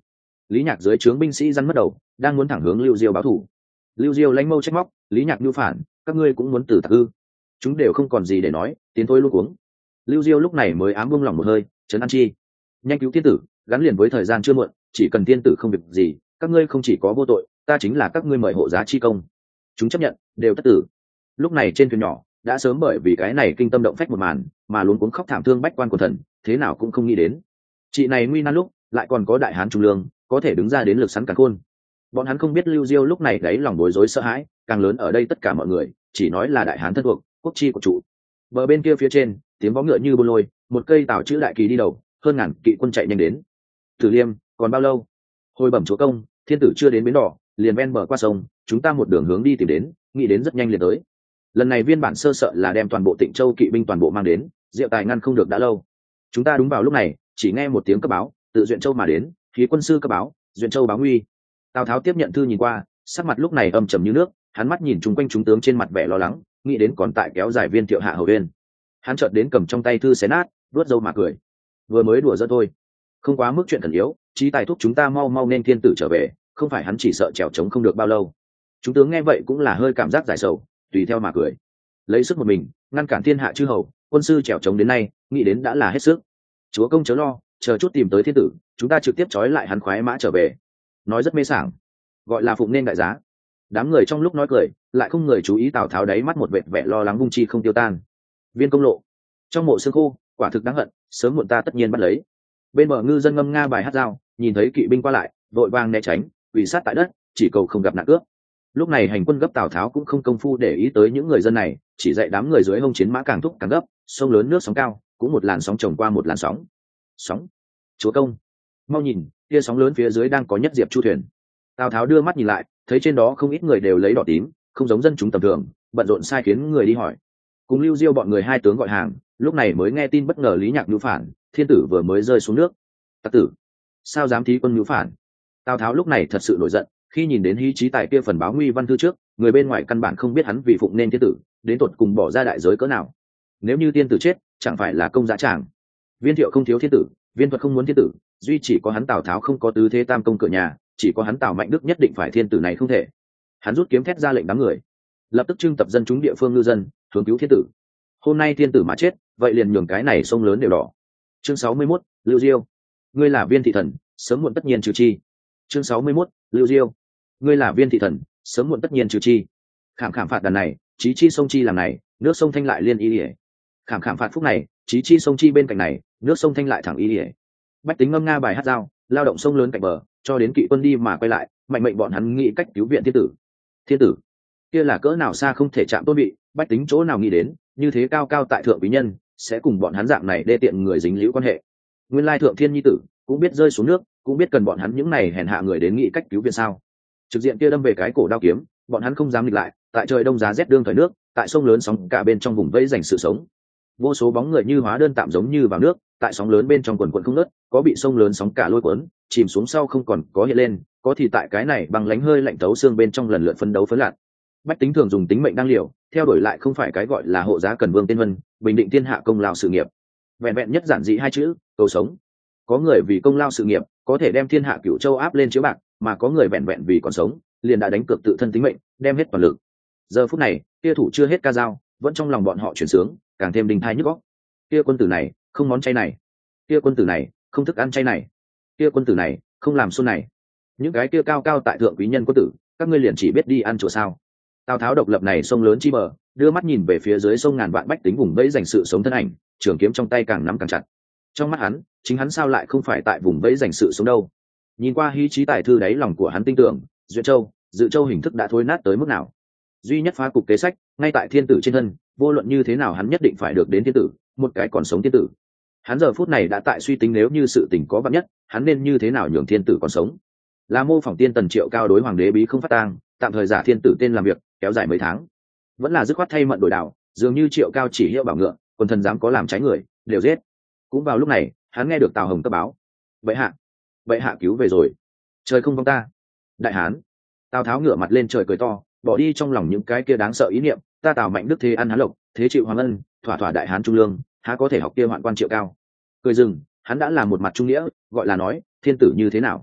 [SPEAKER 1] Lý Nhạc dưới trướng binh sĩ răn mất đầu, đang muốn thẳng hướng Lưu Diêu báo thù. Lưu Diêu lãnh mâu trách móc, Lý Nhạc nhu phản, các ngươi cũng muốn tử tặc ư? Chúng đều không còn gì để nói, tiến thôi luôn uống. Lưu Diêu lúc này mới ám buông lòng một hơi, trấn an chi. Nhanh cứu thiên tử, gắn liền với thời gian chưa muộn, chỉ cần thiên tử không việc gì, các ngươi không chỉ có vô tội, ta chính là các ngươi mời hộ giá chi công. Chúng chấp nhận, đều tất tử. Lúc này trên thuyền nhỏ đã sớm bởi vì cái này kinh tâm động phách một màn mà luống cuống khóc thảm thương bách quan của thần, thế nào cũng không nghĩ đến chị này nguy nan lúc lại còn có đại hán trung lương có thể đứng ra đến lực sắn càn khôn. Bọn hắn không biết Lưu Diêu lúc này đáy lòng bối rối sợ hãi càng lớn, ở đây tất cả mọi người chỉ nói là đại hán thân thuộc quốc chi của trụ. Bờ bên kia phía trên tiếng vó ngựa như bô lôi, một cây tảo chữ đại kỳ đi đầu, hơn ngàn kỵ quân chạy nhanh đến. Tử Liêm, còn bao lâu? Hồi bẩm chúa công, thiên tử chưa đến bến đỏ, liền ven bờ qua sông, chúng ta một đường hướng đi tìm đến, nghĩ đến rất nhanh liền tới. Lần này viên bản sơ sợ là đem toàn bộ Tịnh Châu kỵ binh toàn bộ mang đến, Diệu Tài ngăn không được đã lâu. Chúng ta đúng vào lúc này chỉ nghe một tiếng cấp báo, tự Duyện Châu mà đến, khí quân sư cấp báo, Duyện Châu báo nguy. Tào Tháo tiếp nhận thư nhìn qua, sắc mặt lúc này âm trầm như nước, hắn mắt nhìn chung quanh chúng tướng trên mặt vẻ lo lắng, nghĩ đến còn tại kéo dài Viên Thiệu hạ hầu viên. Hắn chợt đến cầm trong tay thư xé nát, vuốt râu mà cười. Vừa mới đùa giỡn thôi, không quá mức chuyện thần yếu, chí tài thúc chúng ta mau mau nên thiên tử trở về, không phải hắn chỉ sợ trèo trống không được bao lâu. Chúng tướng nghe vậy cũng là hơi cảm giác giải sầu, tùy theo mà cười. Lấy sức một mình ngăn cản thiên hạ chư hầu, quân sư trèo trống đến nay, nghĩ đến đã là hết sức. Chúa công chớ lo, chờ chút tìm tới thiên tử, chúng ta trực tiếp trói lại hắn khoái mã trở về. Nói rất mê sảng, gọi là phụng nên đại giá. Đám người trong lúc nói cười, lại không người chú ý Tào Tháo đáy mắt một vệt vẻ lo lắng vung chi không tiêu tan. Viên công lộ, trong mộ xương khô, quả thực đáng hận, sớm muộn ta tất nhiên bắt lấy. Bên bờ ngư dân ngâm nga bài hát dao, nhìn thấy kỵ binh qua lại, vội vàng né tránh, quỳ sát tại đất, chỉ cầu không gặp nạn cướp. Lúc này hành quân gấp Tào Tháo cũng không công phu để ý tới những người dân này, chỉ dạy đám người dưới hông chiến mã càng thúc càng gấp, sông lớn nước sóng cao, cũng một làn sóng chồng qua một làn sóng. Sóng, chúa công, mau nhìn, kia sóng lớn phía dưới đang có nhất diệp chu thuyền. Tào Tháo đưa mắt nhìn lại, thấy trên đó không ít người đều lấy đỏ tím, không giống dân chúng tầm thường, bận rộn sai khiến người đi hỏi. Cùng Lưu Diêu bọn người hai tướng gọi hàng, lúc này mới nghe tin bất ngờ Lý Nhạc nhu phản, thiên tử vừa mới rơi xuống nước. Tặc tử, sao dám thí quân nhu phản? Tào Tháo lúc này thật sự nổi giận, khi nhìn đến Hí Chí Tài kia phần báo nguy văn thư trước, người bên ngoài căn bản không biết hắn vì phụng nên thiên tử, đến tột cùng bỏ ra đại giới cỡ nào. Nếu như thiên tử chết, chẳng phải là công giá tràng. Viên Thiệu không thiếu thiên tử, Viên Thuật không muốn thiên tử, duy chỉ có hắn Tào Tháo không có tứ thế tam công cửa nhà, chỉ có hắn Tào Mạnh Đức nhất định phải thiên tử này không thể. Hắn rút kiếm thét ra lệnh đám người, lập tức trưng tập dân chúng địa phương ngư dân, hướng cứu thiên tử. Hôm nay thiên tử mà chết, vậy liền nhường cái này sông lớn đều đỏ. Chương sáu mươi mốt, Lưu Diêu, ngươi là Viên thị thần, sớm muộn tất nhiên trừ chi. Chương sáu mươi mốt, Lưu Diêu, ngươi là Viên thị thần, sớm muộn tất nhiên trừ chi. Khảm khảm phạt đàn này, chí chi sông chi làm này, nước sông thanh lại liên y ỉa. Khảm khảm phạt phúc này, chí chi sông chi bên cạnh này, nước sông thanh lại thẳng y ỉa. Bách tính ngâm nga bài hát dao, lao động sông lớn cạnh bờ, cho đến kỵ quân đi mà quay lại, mạnh mệnh bọn hắn nghĩ cách cứu viện thiên tử. Thiên tử kia là cỡ nào xa không thể chạm tôn bị, bách tính chỗ nào nghĩ đến, như thế cao cao tại thượng quý nhân sẽ cùng bọn hắn dạng này đê tiện người dính liễu quan hệ. Nguyên lai thượng thiên nhi tử cũng biết rơi xuống nước, cũng biết cần bọn hắn những này hèn hạ người đến nghĩ cách cứu viện sao? Trực diện kia đâm về cái cổ đao kiếm, bọn hắn không dám nghịch lại, tại trời đông giá rét đương thời nước, tại sông lớn sóng cả bên trong vùng vẫy giành sự sống. Vô số bóng người như hóa đơn tạm giống như vào nước, tại sóng lớn bên trong quần quần không ngớt, có bị sông lớn sóng cả lôi cuốn, chìm xuống sau không còn có hiện lên, có thì tại cái này bằng lánh hơi lạnh tấu xương bên trong lần lượt phấn đấu phấn lạn. Bách tính thường dùng tính mệnh đang liều, theo đuổi lại không phải cái gọi là hộ giá cần vương tiên vân, bình định thiên hạ công lao sự nghiệp. Vẹn vẹn nhất giản dị hai chữ, cầu sống. Có người vì công lao sự nghiệp, có thể đem thiên hạ cửu châu áp lên chiếu bạc, mà có người vẹn vẹn vì còn sống, liền đã đánh cược tự thân tính mệnh, đem hết toàn lực. Giờ phút này, kia thủ chưa hết ca dao, vẫn trong lòng bọn họ chuyển sướng, càng thêm đình thai nhức óc. Kia quân tử này, không món chay này. Kia quân tử này, không thức ăn chay này. Kia quân tử này, không làm xuân này. Những cái kia cao cao tại thượng quý nhân quân tử, các ngươi liền chỉ biết đi ăn chùa sao? Tào Tháo độc lập này sông lớn chi bờ, đưa mắt nhìn về phía dưới sông ngàn vạn bách tính vùng vẫy giành sự sống thân ảnh, trường kiếm trong tay càng nắm càng chặt. Trong mắt hắn, chính hắn sao lại không phải tại vùng vẫy giành sự sống đâu? Nhìn qua Hí Chí Tài thư đáy lòng của hắn tin tưởng, Duyện Châu, Dự Châu hình thức đã thối nát tới mức nào? Duy nhất phá cục kế sách, ngay tại thiên tử trên thân, vô luận như thế nào hắn nhất định phải được đến thiên tử, một cái còn sống thiên tử. Hắn giờ phút này đã tại suy tính nếu như sự tình có vạn nhất, hắn nên như thế nào nhường thiên tử còn sống. Là mô phỏng tiên tần Triệu Cao đối hoàng đế bí không phát tang, tạm thời giả thiên tử tên làm việc, kéo dài mấy tháng. Vẫn là dứt khoát thay mận đổi đảo, dường như Triệu Cao chỉ hiệu bảo ngựa, quần thần dám có làm trái người, đều giết. Cũng vào lúc này, hắn nghe được Tào Hồng cấp báo. Bệ hạ, bệ hạ cứu về rồi. Trời không vong ta. Đại hán. Tào Tháo ngửa mặt lên trời cười to, bỏ đi trong lòng những cái kia đáng sợ ý niệm, ta Tào Mạnh Đức thế ăn hán lộc, thế chịu hoàng ân, thỏa thỏa đại hán trung lương, há có thể học kia hoạn quan Triệu Cao. Cười dừng, hắn đã làm một mặt trung nghĩa, gọi là nói, thiên tử như thế nào?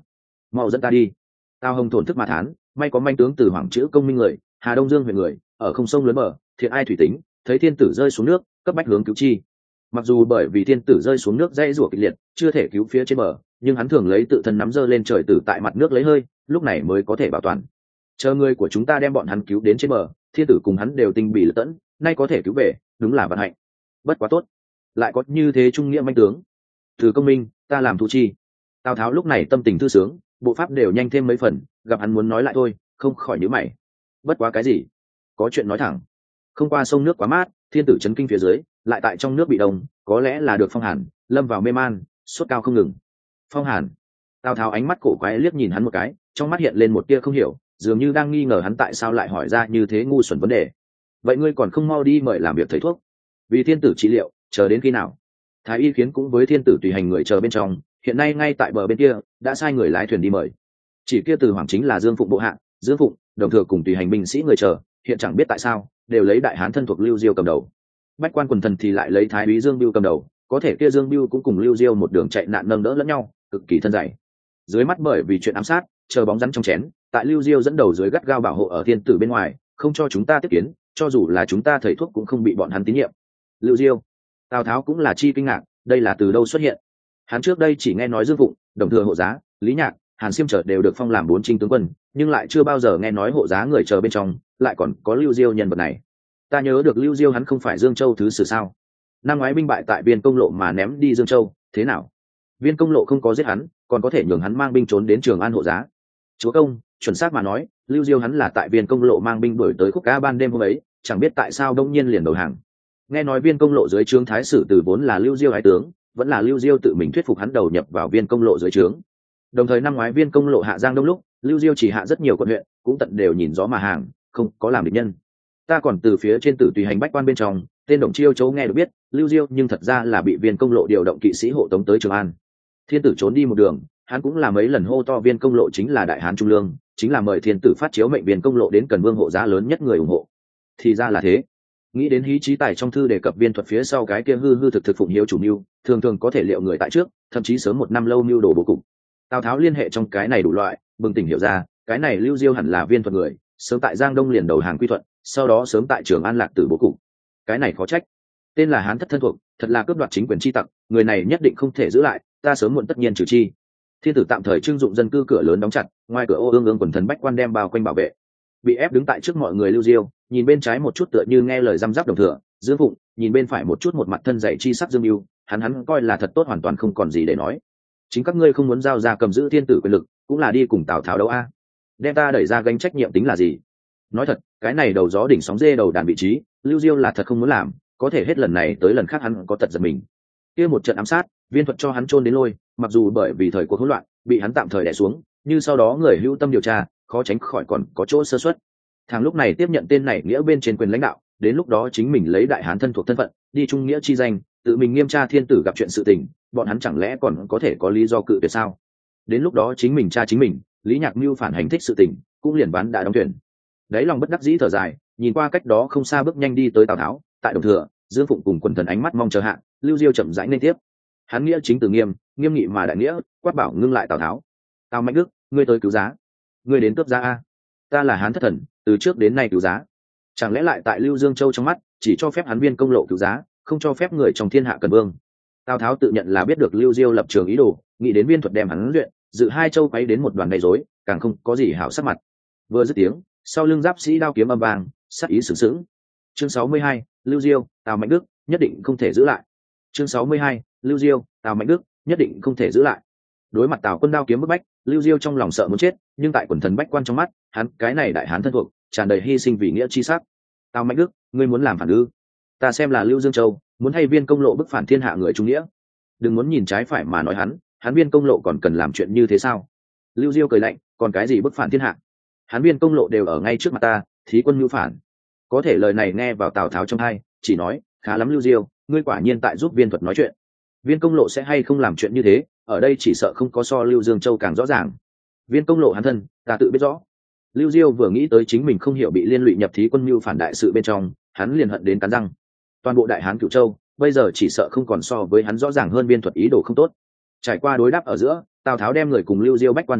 [SPEAKER 1] mau dẫn ta đi. Tào Hồng thổn thức mà thán, may có manh tướng từ Hoàng chữ công minh người, Hà Đông Dương huyện người, ở không sông lớn bờ, thiện ai thủy tính, thấy thiên tử rơi xuống nước, cấp bách hướng cứu chi. Mặc dù bởi vì thiên tử rơi xuống nước dãy rủa kịch liệt, chưa thể cứu phía trên bờ, nhưng hắn thường lấy tự thân nắm giơ lên trời tử tại mặt nước lấy hơi, lúc này mới có thể bảo toàn. Chờ người của chúng ta đem bọn hắn cứu đến trên bờ, thiên tử cùng hắn đều tinh bỉ lật tẫn, nay có thể cứu về, đúng là vận hạnh. Bất quá tốt, lại có như thế trung nghĩa manh tướng. Từ công minh, ta làm thu chi. Tào Tháo lúc này tâm tình thư sướng, bộ pháp đều nhanh thêm mấy phần, gặp hắn muốn nói lại thôi, không khỏi nhíu mày. Bất quá cái gì? Có chuyện nói thẳng. Không qua sông nước quá mát, thiên tử chấn kinh phía dưới, lại tại trong nước bị đông, có lẽ là được phong hàn, lâm vào mê man, sốt cao không ngừng. Phong hàn. Tào Tháo ánh mắt cổ quái liếc nhìn hắn một cái, trong mắt hiện lên một tia không hiểu, dường như đang nghi ngờ hắn tại sao lại hỏi ra như thế ngu xuẩn vấn đề. Vậy ngươi còn không mau đi mời làm việc thầy thuốc, vì thiên tử trị liệu, chờ đến khi nào? Thái y khiến cũng với thiên tử tùy hành người chờ bên trong, hiện nay ngay tại bờ bên kia đã sai người lái thuyền đi mời. Chỉ kia từ Hoàng chính là Dương Phụng bộ hạ, Dương Phụng đồng thừa cùng tùy hành binh sĩ người chờ, hiện chẳng biết tại sao đều lấy đại hán thân thuộc Lưu Diêu cầm đầu. Bách quan quần thần thì lại lấy thái úy Dương Bưu cầm đầu, có thể kia Dương Bưu cũng cùng Lưu Diêu một đường chạy nạn nâng đỡ lẫn nhau, cực kỳ thân dày. Dưới mắt bởi vì chuyện ám sát, chờ bóng rắn trong chén, tại Lưu Diêu dẫn đầu dưới gắt gao bảo hộ ở thiên tử bên ngoài, không cho chúng ta tiếp kiến, cho dù là chúng ta thầy thuốc cũng không bị bọn hắn tín nhiệm. Lưu Diêu, Tào Tháo cũng là chi kinh ngạc, đây là từ đâu xuất hiện? Hắn trước đây chỉ nghe nói Dương Phụng, đồng thừa hộ giá, Lý Nhạc, Hàn Xiêm chợt đều được phong làm bốn trinh tướng quân, nhưng lại chưa bao giờ nghe nói hộ giá người chờ bên trong lại còn có Lưu Diêu nhân vật này. Ta nhớ được Lưu Diêu hắn không phải Dương Châu thứ sử sao? Năm ngoái binh bại tại Viên Công Lộ mà ném đi Dương Châu, thế nào? Viên Công Lộ không có giết hắn, còn có thể nhường hắn mang binh trốn đến Trường An hộ giá. Chúa công, chuẩn xác mà nói, Lưu Diêu hắn là tại Viên Công Lộ mang binh đuổi tới khúc cá ban đêm hôm ấy, chẳng biết tại sao đông nhiên liền đầu hàng. Nghe nói Viên Công Lộ dưới trướng thái sử từ vốn là Lưu Diêu ái tướng, vẫn là Lưu Diêu tự mình thuyết phục hắn đầu nhập vào Viên Công Lộ dưới trướng. Đồng thời năm ngoái Viên Công Lộ hạ Giang Đông lúc, Lưu Diêu chỉ hạ rất nhiều quận huyện, cũng tận đều nhìn gió mà hàng, không có làm địch nhân. Ta còn từ phía trên tử tùy hành bách quan bên trong, tên Đồng Chiêu Chấu nghe được biết, Lưu Diêu nhưng thật ra là bị Viên Công Lộ điều động kỵ sĩ hộ tống tới Trường An. Thiên tử trốn đi một đường, hắn cũng là mấy lần hô to Viên Công Lộ chính là đại hán trung lương, chính là mời thiên tử phát chiếu mệnh Viên Công Lộ đến Cần Vương hộ giá lớn nhất người ủng hộ. Thì ra là thế. Nghĩ đến Hí Trí Tài trong thư đề cập viên thuật phía sau cái kia hư hư thực thực phụng hiếu chủ mưu, thường thường có thể liệu người tại trước, thậm chí sớm một năm lâu mưu đồ bố cục. Tào Tháo liên hệ trong cái này đủ loại, bừng tỉnh hiểu ra, cái này Lưu Diêu hẳn là viên thuật người, sớm tại Giang Đông liền đầu hàng quy thuận, sau đó sớm tại Trường An lạc tử bố cục. Cái này khó trách. Tên là hán thất thân thuộc, thật là cướp đoạt chính quyền chi tặc, người này nhất định không thể giữ lại, ta sớm muộn tất nhiên trừ chi. Thiên tử tạm thời trưng dụng dân cư cửa lớn đóng chặt, ngoài cửa ô ương ương quần thần bách quan đem bao quanh bảo vệ. Bị ép đứng tại trước mọi người Lưu Diêu, nhìn bên trái một chút tựa như nghe lời răm rắp đồng thừa, Dương Phụng, nhìn bên phải một chút một mặt thân dạy chi sắc Dương Bưu, hắn hắn coi là thật tốt hoàn toàn không còn gì để nói. Chính các ngươi không muốn giao ra cầm giữ thiên tử quyền lực, cũng là đi cùng Tào Tháo đấu a. Đem ta đẩy ra gánh trách nhiệm tính là gì? Nói thật, cái này đầu gió đỉnh sóng dê đầu đàn vị trí, Lưu Diêu là thật không muốn làm, có thể hết lần này tới lần khác hắn có tật giật mình. Kia một trận ám sát, viên thuật cho hắn chôn đến lôi, mặc dù bởi vì thời cuộc hỗn loạn, bị hắn tạm thời đè xuống, nhưng sau đó người hữu tâm điều tra, khó tránh khỏi còn có chỗ sơ suất. Thằng lúc này tiếp nhận tên này nghĩa bên trên quyền lãnh đạo, đến lúc đó chính mình lấy đại hán thân thuộc thân phận, đi trung nghĩa chi danh, tự mình nghiêm tra thiên tử gặp chuyện sự tình, bọn hắn chẳng lẽ còn có thể có lý do cự tuyệt sao? Đến lúc đó chính mình tra chính mình, Lý Nhạc Mưu phản hành thích sự tình, cũng liền bán đã đóng thuyền. Đấy lòng bất đắc dĩ thở dài, nhìn qua cách đó không xa bước nhanh đi tới Tào Tháo, tại Đồng Thừa, Dương Phụng cùng quần thần ánh mắt mong chờ hạ, Lưu Diêu chậm rãi nên tiếp. Hắn nghĩa chính từ nghiêm, nghiêm nghị mà đại nghĩa, quát bảo ngưng lại Tào Tháo. Tào Mạnh Đức, ngươi tới cứu giá. Ngươi đến cướp giá a? Ta là hán thất thần, từ trước đến nay cứu giá. Chẳng lẽ lại tại Lưu Dương Châu trong mắt, chỉ cho phép hắn Viên Công Lộ cứu giá, không cho phép người trong thiên hạ Cần Vương? Tào Tháo tự nhận là biết được Lưu Diêu lập trường ý đồ, nghĩ đến viên thuật đem hắn luyện, dự hai châu quấy đến một đoàn gây rối, càng không có gì hảo sắc mặt. Vừa dứt tiếng, sau lưng giáp sĩ đao kiếm âm vang, sát ý sướng sướng. Chương sáu mươi hai, Lưu Diêu, Tào Mạnh Đức, nhất định không thể giữ lại. Chương sáu mươi hai, Lưu Diêu, Tào Mạnh Đức, nhất định không thể giữ lại. Đối mặt Tào Quân đao kiếm bức bách, Lưu Diêu trong lòng sợ muốn chết, nhưng tại quần thần bách quan trong mắt, hắn cái này đại hán thân thuộc, tràn đầy hy sinh vì nghĩa chi sắc. Tào Mạnh Đức, ngươi muốn làm phản ư? Ta xem là Lưu Dương Châu, muốn hay Viên Công Lộ bức phản thiên hạ người trung nghĩa. Đừng muốn nhìn trái phải mà nói hắn, hắn Viên Công Lộ còn cần làm chuyện như thế sao? Lưu Diêu cười lạnh, còn cái gì bức phản thiên hạ? Hắn Viên Công Lộ đều ở ngay trước mặt ta, thí quân mưu phản. Có thể lời này nghe vào Tào Tháo trong tai, chỉ nói, khá lắm Lưu Diêu, ngươi quả nhiên tại giúp Viên thuật nói chuyện. Viên Công Lộ sẽ hay không làm chuyện như thế, ở đây chỉ sợ không có so Lưu Dương Châu càng rõ ràng. Viên Công Lộ hắn thân, ta tự biết rõ. Lưu Diêu vừa nghĩ tới chính mình không hiểu bị liên lụy nhập thí quân mưu phản đại sự bên trong, hắn liền hận đến cắn răng. Toàn bộ đại hán Cửu Châu, bây giờ chỉ sợ không còn so với hắn rõ ràng hơn Viên thuật ý đồ không tốt. Trải qua đối đáp ở giữa, Tào Tháo đem người cùng Lưu Diêu bách quan giằng co,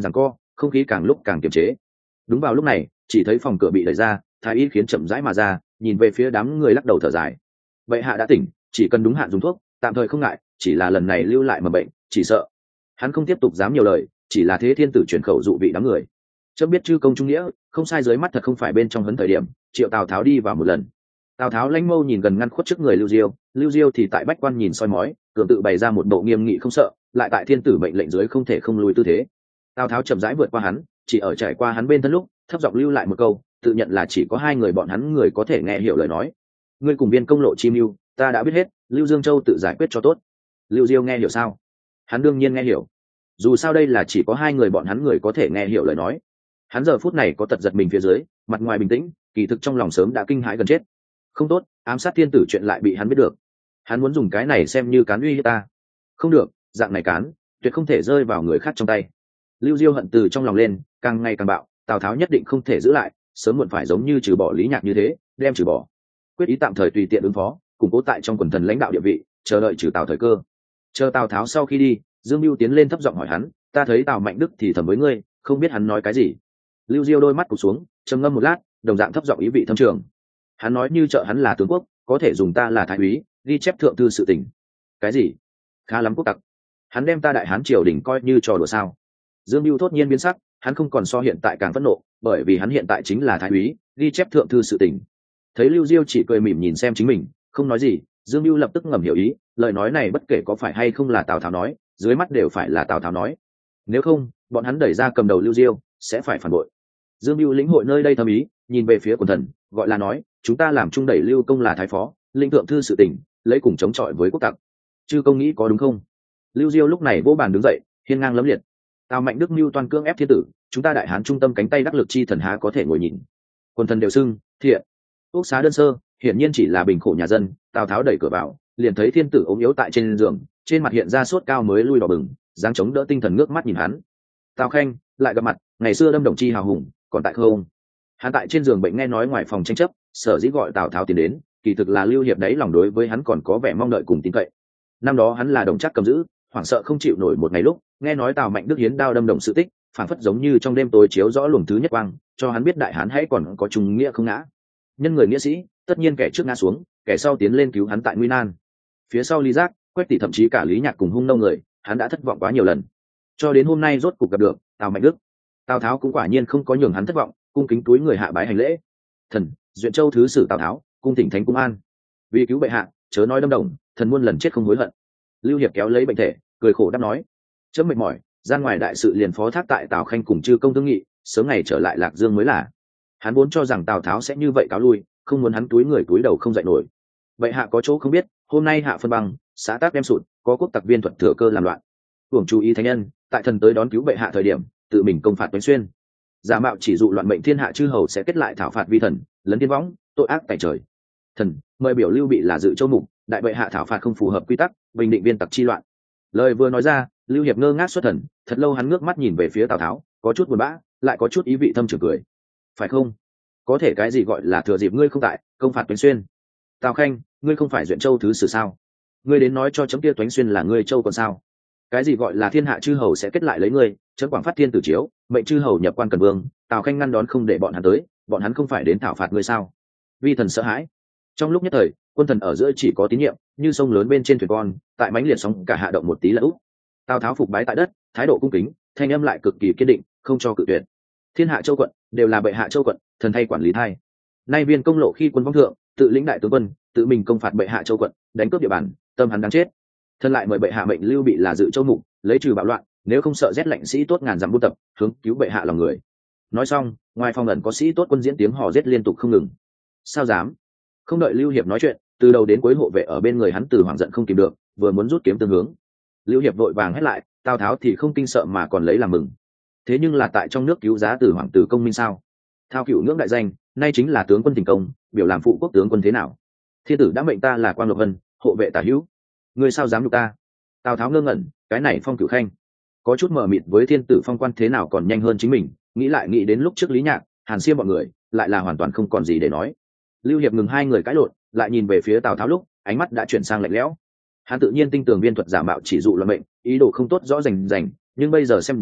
[SPEAKER 1] không khí càng lúc càng kiềm chế. Đúng vào lúc này, chỉ thấy phòng cửa bị đẩy ra, thái y khiến chậm rãi mà ra, nhìn về phía đám người lắc đầu thở dài. Bệ hạ đã tỉnh, chỉ cần đúng hạn dùng thuốc, tạm thời không ngại, chỉ là lần này lưu lại mầm bệnh, chỉ sợ. Hắn không tiếp tục dám nhiều lời, chỉ là thế thiên tử chuyển khẩu dụ vị đám người. Chớ biết chư công trung nghĩa, không sai, dưới mắt thật không phải bên trong hấn thời điểm, triệu Tào Tháo đi vào một lần. Tào Tháo lãnh mâu nhìn gần ngăn khuất trước người Lưu Diêu, Lưu Diêu thì tại bách quan nhìn soi mói, cường tự bày ra một bộ nghiêm nghị không sợ, lại tại thiên tử mệnh lệnh dưới không thể không lùi tư thế. Tào Tháo chậm rãi vượt qua hắn, chỉ ở trải qua hắn bên thân lúc, thấp giọng lưu lại một câu, tự nhận là chỉ có hai người bọn hắn người có thể nghe hiểu lời nói. Ngươi cùng viên công lộ chi mưu, ta đã biết hết, Lưu Dương Châu tự giải quyết cho tốt. Lưu Diêu nghe hiểu sao? Hắn đương nhiên nghe hiểu. Dù sao đây là chỉ có hai người bọn hắn người có thể nghe hiểu lời nói. Hắn giờ phút này có tật giật mình phía dưới, mặt ngoài bình tĩnh, kỳ thực trong lòng sớm đã kinh hãi gần chết. Không tốt, ám sát thiên tử chuyện lại bị hắn biết được. Hắn muốn dùng cái này xem như cán uy hiếp ta. Không được, dạng này cán tuyệt không thể rơi vào người khác trong tay. Lưu Diêu hận từ trong lòng lên, càng ngày càng bạo. Tào Tháo nhất định không thể giữ lại, sớm muộn phải giống như trừ bỏ Lý Nhạc như thế, đem trừ bỏ. Quyết ý tạm thời tùy tiện ứng phó, củng cố tại trong quần thần lãnh đạo địa vị, chờ đợi trừ Tào thời cơ. Chờ Tào Tháo sau khi đi, Dương Mưu tiến lên thấp giọng hỏi hắn, ta thấy Tào Mạnh Đức thì thầm với ngươi, không biết hắn nói cái gì. Lưu Diêu đôi mắt cụp xuống, trầm ngâm một lát, đồng dạng thấp giọng ý vị thâm trường. Hắn nói như trợ hắn là tướng quốc, có thể dùng ta là thái úy, ghi chép thượng thư sự tình. Cái gì? Khá lắm quốc tặc. Hắn đem ta đại hán triều đình coi như trò đùa sao? Dương Mưu thốt nhiên biến sắc, hắn không còn so hiện tại càng phẫn nộ, bởi vì hắn hiện tại chính là thái úy, ghi chép thượng thư sự tình. Thấy Lưu Diêu chỉ cười mỉm nhìn xem chính mình, không nói gì, Dương Mưu lập tức ngầm hiểu ý, lời nói này bất kể có phải hay không là Tào Tháo nói, dưới mắt đều phải là Tào Tháo nói. Nếu không, bọn hắn đẩy ra cầm đầu Lưu Diêu, sẽ phải phản bội. Dương Mưu lĩnh hội nơi đây thâm ý, nhìn về phía quần thần, gọi là nói, chúng ta làm trung đẩy Lưu công là thái phó, linh thượng thư sự tình, lấy cùng chống chọi với quốc tặc. Chư công nghĩ có đúng không? Lưu Diêu lúc này vỗ bàn đứng dậy, hiên ngang lẫm liệt. Tào Mạnh Đức mưu toàn cưỡng ép thiên tử, chúng ta đại hán trung tâm cánh tay đắc lực chi thần há có thể ngồi nhìn. Quần thần đều xưng thiện. Úc xá đơn sơ, hiển nhiên chỉ là bình khổ nhà dân. Tào Tháo đẩy cửa vào, liền thấy thiên tử ốm yếu tại trên giường, trên mặt hiện ra sốt cao mới lui đỏ bừng, dáng chống đỡ tinh thần ngước mắt nhìn hắn. Tào Khanh lại gặp mặt, ngày xưa đâm đồng chi hào hùng, còn tại không? Hắn tại trên giường bệnh nghe nói ngoài phòng tranh chấp, sở dĩ gọi Tào Tháo tiến đến, kỳ thực là Lưu Hiệp đấy lòng đối với hắn còn có vẻ mong đợi cùng tin cậy. Năm đó hắn là đồng chắc cầm giữ, hoảng sợ không chịu nổi một ngày lúc, nghe nói Tào Mạnh Đức hiến đao đâm đồng sự tích, phảng phất giống như trong đêm tối chiếu rõ luồng thứ nhất quang, cho hắn biết đại hán hãy còn có trung nghĩa không ngã. Nhân người nghĩa sĩ, tất nhiên kẻ trước ngã xuống, kẻ sau tiến lên cứu hắn tại nguy nan. Phía sau Lý Giác, Quách Tỷ thậm chí cả Lý Nhạc cùng hung nông người, hắn đã thất vọng quá nhiều lần. Cho đến hôm nay rốt cuộc gặp được Tào Mạnh Đức. Tào Tháo cũng quả nhiên không có nhường hắn thất vọng, cung kính túi người hạ bái hành lễ. Thần, Duyện Châu thứ sử Tào Tháo, cung thỉnh thánh cung an. Vì cứu bệ hạ, chớ nói đâm đồng, thần muôn lần chết không hối hận. Lưu Hiệp kéo lấy bệnh thể, cười khổ đáp nói, chấm mệt mỏi, gian ngoài đại sự liền phó thác tại Tào Khanh cùng chư công thương nghị, sớm ngày trở lại Lạc Dương mới là. Hắn vốn cho rằng Tào Tháo sẽ như vậy cáo lui, không muốn hắn túi người túi đầu không dậy nổi. Bệ hạ có chỗ không biết, hôm nay hạ phân băng, xã tác đem sụt, có quốc tặc viên thuật thừa cơ làm loạn. Hưởng chú ý thánh nhân, tại thần tới đón cứu bệ hạ thời điểm, tự mình công phạt Toánh Xuyên. Giả mạo chỉ dụ loạn mệnh thiên hạ chư hầu sẽ kết lại thảo phạt vi thần, lấn tiên võng, tội ác tại trời. Thần mời biểu Lưu Bị là dự châu mục, đại bệ hạ thảo phạt không phù hợp quy tắc, bình định viên tặc chi loạn. Lời vừa nói ra, Lưu Hiệp ngơ ngác xuất thần, thật lâu hắn ngước mắt nhìn về phía Tào Tháo, có chút buồn bã, lại có chút ý vị thâm trường cười. Phải không? Có thể cái gì gọi là thừa dịp ngươi không tại, công phạt Toánh Xuyên? Tào Khanh, ngươi không phải Duyện Châu thứ sử sao? Ngươi đến nói cho chấm kia Toánh Xuyên là ngươi châu còn sao? Cái gì gọi là thiên hạ chư hầu sẽ kết lại lấy ngươi, chấm quảng phát thiên tử chiếu, mệnh chư hầu nhập quan cần vương, Tào Khanh ngăn đón không để bọn hắn tới, bọn hắn không phải đến thảo phạt ngươi sao? Vi thần sợ hãi. Trong lúc nhất thời, quân thần ở giữa chỉ có tín nhiệm, như sông lớn bên trên thuyền con, tại mãnh liệt sóng cả hạ động một tí là úp. Tào Tháo phục bái tại đất, thái độ cung kính, thanh âm lại cực kỳ kiên định, không cho cự tuyệt. Thiên hạ châu quận đều là bệ hạ châu quận, thần thay quản lý thay. Nay viên công lộ khi quân vong thượng, tự lĩnh đại tướng quân, tự mình công phạt bệ hạ châu quận, đánh cướp địa bàn, tâm hắn đáng chết. Thân lại mời bệ hạ mệnh Lưu Bị là dự châu mục, lấy trừ bạo loạn, nếu không sợ rét lạnh sĩ tốt ngàn dặm buôn tập, hướng cứu bệ hạ lòng người. Nói xong, ngoài phòng ẩn có sĩ tốt quân diễn tiếng hò rết liên tục không ngừng. Sao dám? Không đợi Lưu Hiệp nói chuyện, từ đầu đến cuối hộ vệ ở bên người hắn từ hoảng giận không kìm được, vừa muốn rút kiếm tương hướng. Lưu Hiệp vội vàng hét lại, Tào Tháo thì không kinh sợ mà còn lấy làm mừng. Thế nhưng là tại trong nước cứu giá từ hoàng tử công minh sao? Thao cửu ngưỡng đại danh, nay chính là tướng quân tình công, biểu làm phụ quốc tướng quân thế nào? Thiên tử đã mệnh ta là quan lộc vân, hộ vệ tả hữu. Ngươi sao dám nhục ta? Tào Tháo ngơ ngẩn, cái này phong cửu khanh có chút mờ mịt với thiên tử phong quan thế nào còn nhanh hơn chính mình, nghĩ lại nghĩ đến lúc trước Lý Nhạc, Hàn Xiêm bọn người, lại là hoàn toàn không còn gì để nói. Lưu Hiệp ngừng hai người cãi lộn, lại nhìn về phía Tào Tháo lúc, ánh mắt đã chuyển sang lạnh lẽo. Hắn tự nhiên tin tưởng viên thuật giả mạo chỉ dụ luận mệnh, ý đồ không tốt rõ rành rành, nhưng bây giờ xem ra,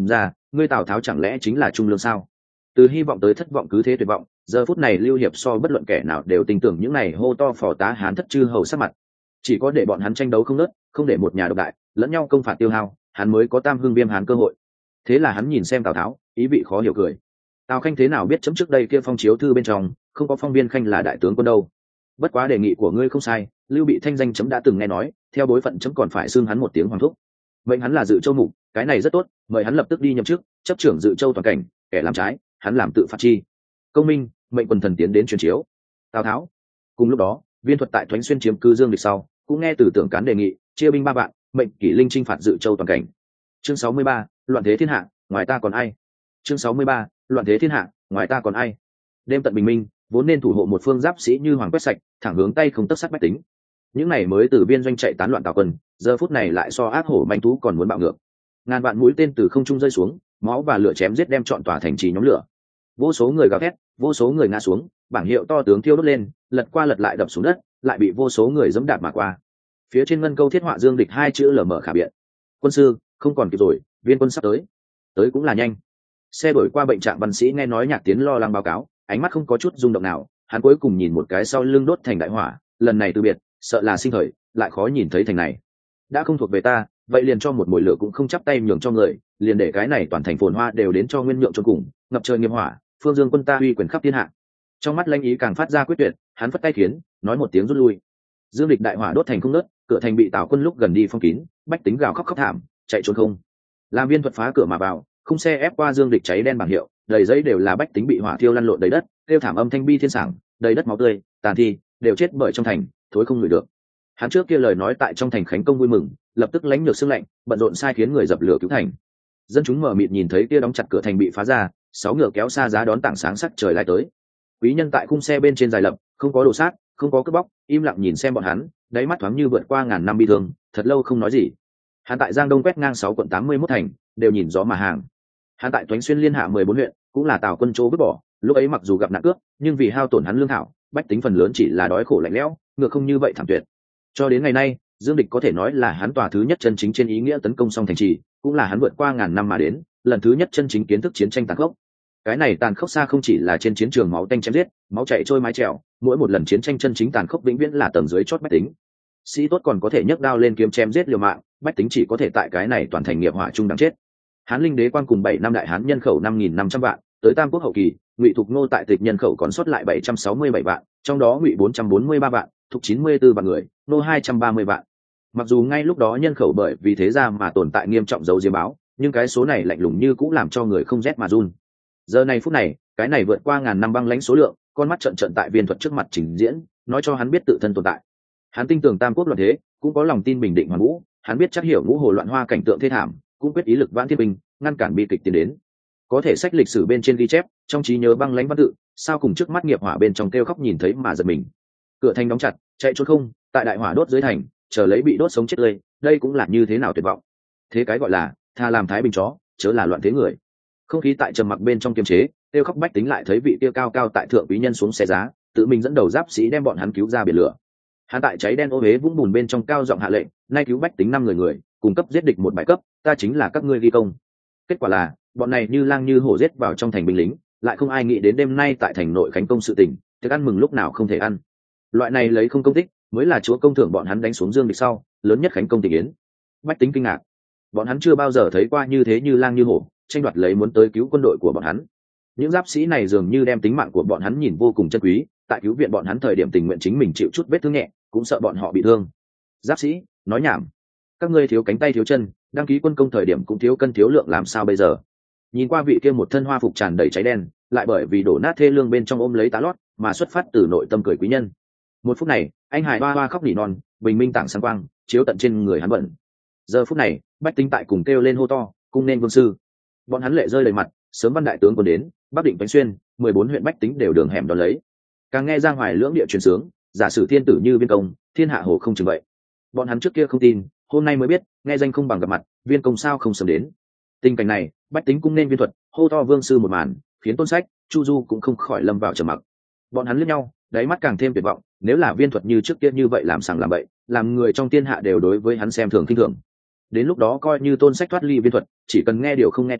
[SPEAKER 1] ngươi Tào Tháo chẳng lẽ chính là trung lương sao? Từ hy vọng tới thất vọng cứ thế tuyệt vọng, giờ phút này Lưu Hiệp so bất luận kẻ nào đều tin tưởng những này hô to phò tá hán thất chư hầu sát mặt. Chỉ có để bọn hắn tranh đấu không nớt, không để một nhà độc đại, lẫn nhau công phạt tiêu hao, hắn mới có tam hưng viêm hán cơ hội. Thế là hắn nhìn xem Tào Tháo, ý vị khó hiểu cười. Tào Khanh thế nào biết chấm trước đây kia phong chiếu thư bên trong không có phong viên khanh là đại tướng quân đâu? Bất quá đề nghị của ngươi không sai, Lưu Bị thanh danh chấm đã từng nghe nói, theo bối phận chấm còn phải xưng hắn một tiếng hoàng thúc. Mệnh hắn là Dự Châu mục, cái này rất tốt, mời hắn lập tức đi nhậm chức, chấp trưởng Dự Châu toàn cảnh, kẻ làm trái, hắn làm tự phạt chi. Công minh, mệnh quần thần tiến đến truyền chiếu. Tào Tháo. Cùng lúc đó, Viên Thuật tại Thoánh Xuyên chiếm cư Dương Địch sau, cũng nghe từ tưởng cán đề nghị, chia binh ba vạn, mệnh Kỷ Linh chinh phạt Dự Châu toàn cảnh. Chương sáu mươi ba, loạn thế thiên hạ, ngoài ta còn ai? Chương sáu mươi ba, loạn thế thiên hạ, ngoài ta còn ai? Đêm tận bình minh, vốn nên thủ hộ một phương giáp sĩ như hoàng quét sạch, thẳng hướng tay không tất sát bách tính. Những này mới từ biên doanh chạy tán loạn Tào quân, giờ phút này lại so ác hổ manh thú còn muốn bạo ngược. Ngàn vạn mũi tên từ không trung rơi xuống, máu và lửa chém giết đem trọn tòa thành trì nhóm lửa. Vô số người gào thét, vô số người ngã xuống, bảng hiệu to tướng thiêu đốt lên, lật qua lật lại đập xuống đất, lại bị vô số người giẫm đạp mà qua. Phía trên ngân câu thiết họa Dương Địch hai chữ lờ mờ khả biện. Quân sư, không còn kịp rồi, viên quân sắp tới. Tới cũng là nhanh. Xe đổi qua bệnh trạng văn sĩ nghe nói Nhạc Tiến lo lắng báo cáo, ánh mắt không có chút rung động nào, hắn cuối cùng nhìn một cái sau lưng đốt thành đại hỏa, lần này từ biệt, sợ là sinh thời lại khó nhìn thấy thành này. Đã không thuộc về ta, vậy liền cho một mùi lửa cũng không chắp tay nhường cho người, liền để cái này toàn thành phồn hoa đều đến cho nguyên nhượng cho cùng, ngập trời nghiệp hỏa, phương dương quân ta uy quyền khắp thiên hạ. Trong mắt Lãnh Ý càng phát ra quyết tuyệt, hắn phất tay khiến, nói một tiếng rút lui. Dương Địch đại hỏa đốt thành không nớt, cửa thành bị Tào quân lúc gần đi phong kín, bách tính gào khóc khóc thảm, chạy trốn không. Làm Viên Thuật phá cửa mà vào, khung xe ép qua Dương Địch cháy đen bảng hiệu, đầy giấy đều là bách tính bị hỏa thiêu lăn lộn đầy đất, kêu thảm âm thanh bi thiên sảng, đầy đất máu tươi, tàn thi đều chết bởi trong thành, thối không ngửi được. Hắn trước kia lời nói tại trong thành khánh công vui mừng, lập tức lãnh nhược xương lạnh, bận rộn sai khiến người dập lửa cứu thành. Dân chúng mở mịt nhìn thấy kia đóng chặt cửa thành bị phá ra, sáu ngựa kéo xa giá đón tảng sáng sắc trời lại tới. Quý nhân tại khung xe bên trên dài lập, không có đồ sát, không có cướp bóc, im lặng nhìn xem bọn hắn, đáy mắt thoáng như vượt qua ngàn năm bi thương, thật lâu không nói gì. Hắn tại Giang Đông quét ngang sáu quận tám mươi mốt thành, đều nhìn gió mà hàng. Hắn tại Toánh Xuyên liên hạ mười bốn huyện, cũng là Tào quân chỗ vứt bỏ, lúc ấy mặc dù gặp nạn cướp, nhưng vì hao tổn hắn lương thảo, bách tính phần lớn chỉ là đói khổ lạnh lẽo, ngược không như vậy thảm tuyệt. Cho đến ngày nay, Dương Địch có thể nói là hắn tòa thứ nhất chân chính trên ý nghĩa tấn công xong thành trì, cũng là hắn vượt qua ngàn năm mà đến, lần thứ nhất chân chính kiến thức chiến tranh tàn khốc. Cái này tàn khốc xa không chỉ là trên chiến trường máu tanh chém giết, máu chảy trôi mái trèo, mỗi một lần chiến tranh chân chính tàn khốc vĩnh viễn là tầng dưới chót bách tính. Sĩ tốt còn có thể nhấc đao lên kiếm chém giết liều mạng, bách tính chỉ có thể tại cái này toàn thành nghiệp hỏa chung đáng chết. Hán Linh Đế quan cùng bảy năm đại hán nhân khẩu năm nghìn năm trăm vạn, tới Tam Quốc hậu kỳ, Ngụy Thục Nô tại Tịch nhân khẩu còn sót lại bảy trăm sáu mươi bảy vạn, trong đó Ngụy bốn trăm bốn mươi ba vạn, Thục chín mươi tư vạn người, Nô hai trăm ba mươi vạn. Mặc dù ngay lúc đó nhân khẩu bởi vì thế ra mà tồn tại nghiêm trọng dấu diếm báo, nhưng cái số này lạnh lùng như cũng làm cho người không rét mà run. Giờ này phút này, cái này vượt qua ngàn năm băng lãnh số lượng, con mắt trận trận tại Viên Thuật trước mặt trình diễn, nói cho hắn biết tự thân tồn tại. Hắn tin tưởng Tam Quốc loạn thế, cũng có lòng tin bình định hoàn vũ, hắn biết chắc hiểu ngũ hồ loạn hoa cảnh tượng thê thảm, cũng quyết ý lực vãn thiên binh, ngăn cản bi kịch tiến đến. Có thể sách lịch sử bên trên ghi chép, trong trí nhớ băng lãnh văn tự, sao cùng trước mắt nghiệp hỏa bên trong kêu khóc nhìn thấy mà giật mình. Cửa thành đóng chặt, chạy trốn không, tại đại hỏa đốt dưới thành, chờ lấy bị đốt sống chết tươi, đây cũng là như thế nào tuyệt vọng. Thế cái gọi là tha làm thái bình chó, chớ là loạn thế người. Không khí tại trầm mặc bên trong kiềm chế, kêu khóc bách tính lại thấy vị kia cao cao tại thượng quý nhân xuống xe giá, tự mình dẫn đầu giáp sĩ đem bọn hắn cứu ra biển lửa. Hắn tại cháy đen ô huế vũng bùn bên trong cao giọng hạ lệnh, nay cứu bách tính năm người người, cung cấp giết địch một bài cấp, ta chính là các ngươi ghi công. Kết quả là bọn này như lang như hổ giết vào trong thành binh lính, lại không ai nghĩ đến đêm nay tại thành nội khánh công sự tình, thức ăn mừng lúc nào không thể ăn. Loại này lấy không công tích, mới là chúa công thưởng bọn hắn đánh xuống Dương Địch sau lớn nhất khánh công tình yến. Bách tính kinh ngạc, bọn hắn chưa bao giờ thấy qua như thế như lang như hổ tranh đoạt lấy muốn tới cứu quân đội của bọn hắn. Những giáp sĩ này dường như đem tính mạng của bọn hắn nhìn vô cùng chân quý, tại cứu viện bọn hắn thời điểm tình nguyện chính mình chịu chút vết thương nhẹ, cũng sợ bọn họ bị thương. Giáp sĩ nói nhảm, các ngươi thiếu cánh tay thiếu chân, đăng ký quân công thời điểm cũng thiếu cân thiếu lượng, làm sao bây giờ? Nhìn qua vị kia một thân hoa phục tràn đầy cháy đen, lại bởi vì đổ nát thê lương bên trong ôm lấy tá lót mà xuất phát từ nội tâm cười quý nhân. Một phút này, anh hải hoa hoa khóc nỉ non, bình minh tảng sáng quang chiếu tận trên người hắn bận. Giờ phút này, bách tính tại cùng kêu lên hô to, cung nên vương sư. Bọn hắn lệ rơi đầy mặt, sớm văn đại tướng còn đến, Bắc Định Vánh Xuyên, mười bốn huyện bách tính đều đường hẻm đón lấy. Càng nghe Giang Hoài lưỡng địa truyền sướng, giả sử thiên tử như viên công, thiên hạ hồ không chừng vậy. Bọn hắn trước kia không tin, hôm nay mới biết, nghe danh không bằng gặp mặt, viên công sao không sớm đến. Tình cảnh này, bách tính cung nên Viên Thuật, hô to vương sư một màn, khiến Tôn Sách, Chu Du cũng không khỏi lâm vào trầm mặc. Bọn hắn liếc nhau, đáy mắt càng thêm tuyệt vọng, nếu là Viên Thuật như trước kia như vậy làm sằng làm bậy, làm người trong thiên hạ đều đối với hắn xem thường khinh thường. Đến lúc đó coi như Tôn Sách thoát ly Viên Thuật, chỉ cần nghe điều không nghe tuyên,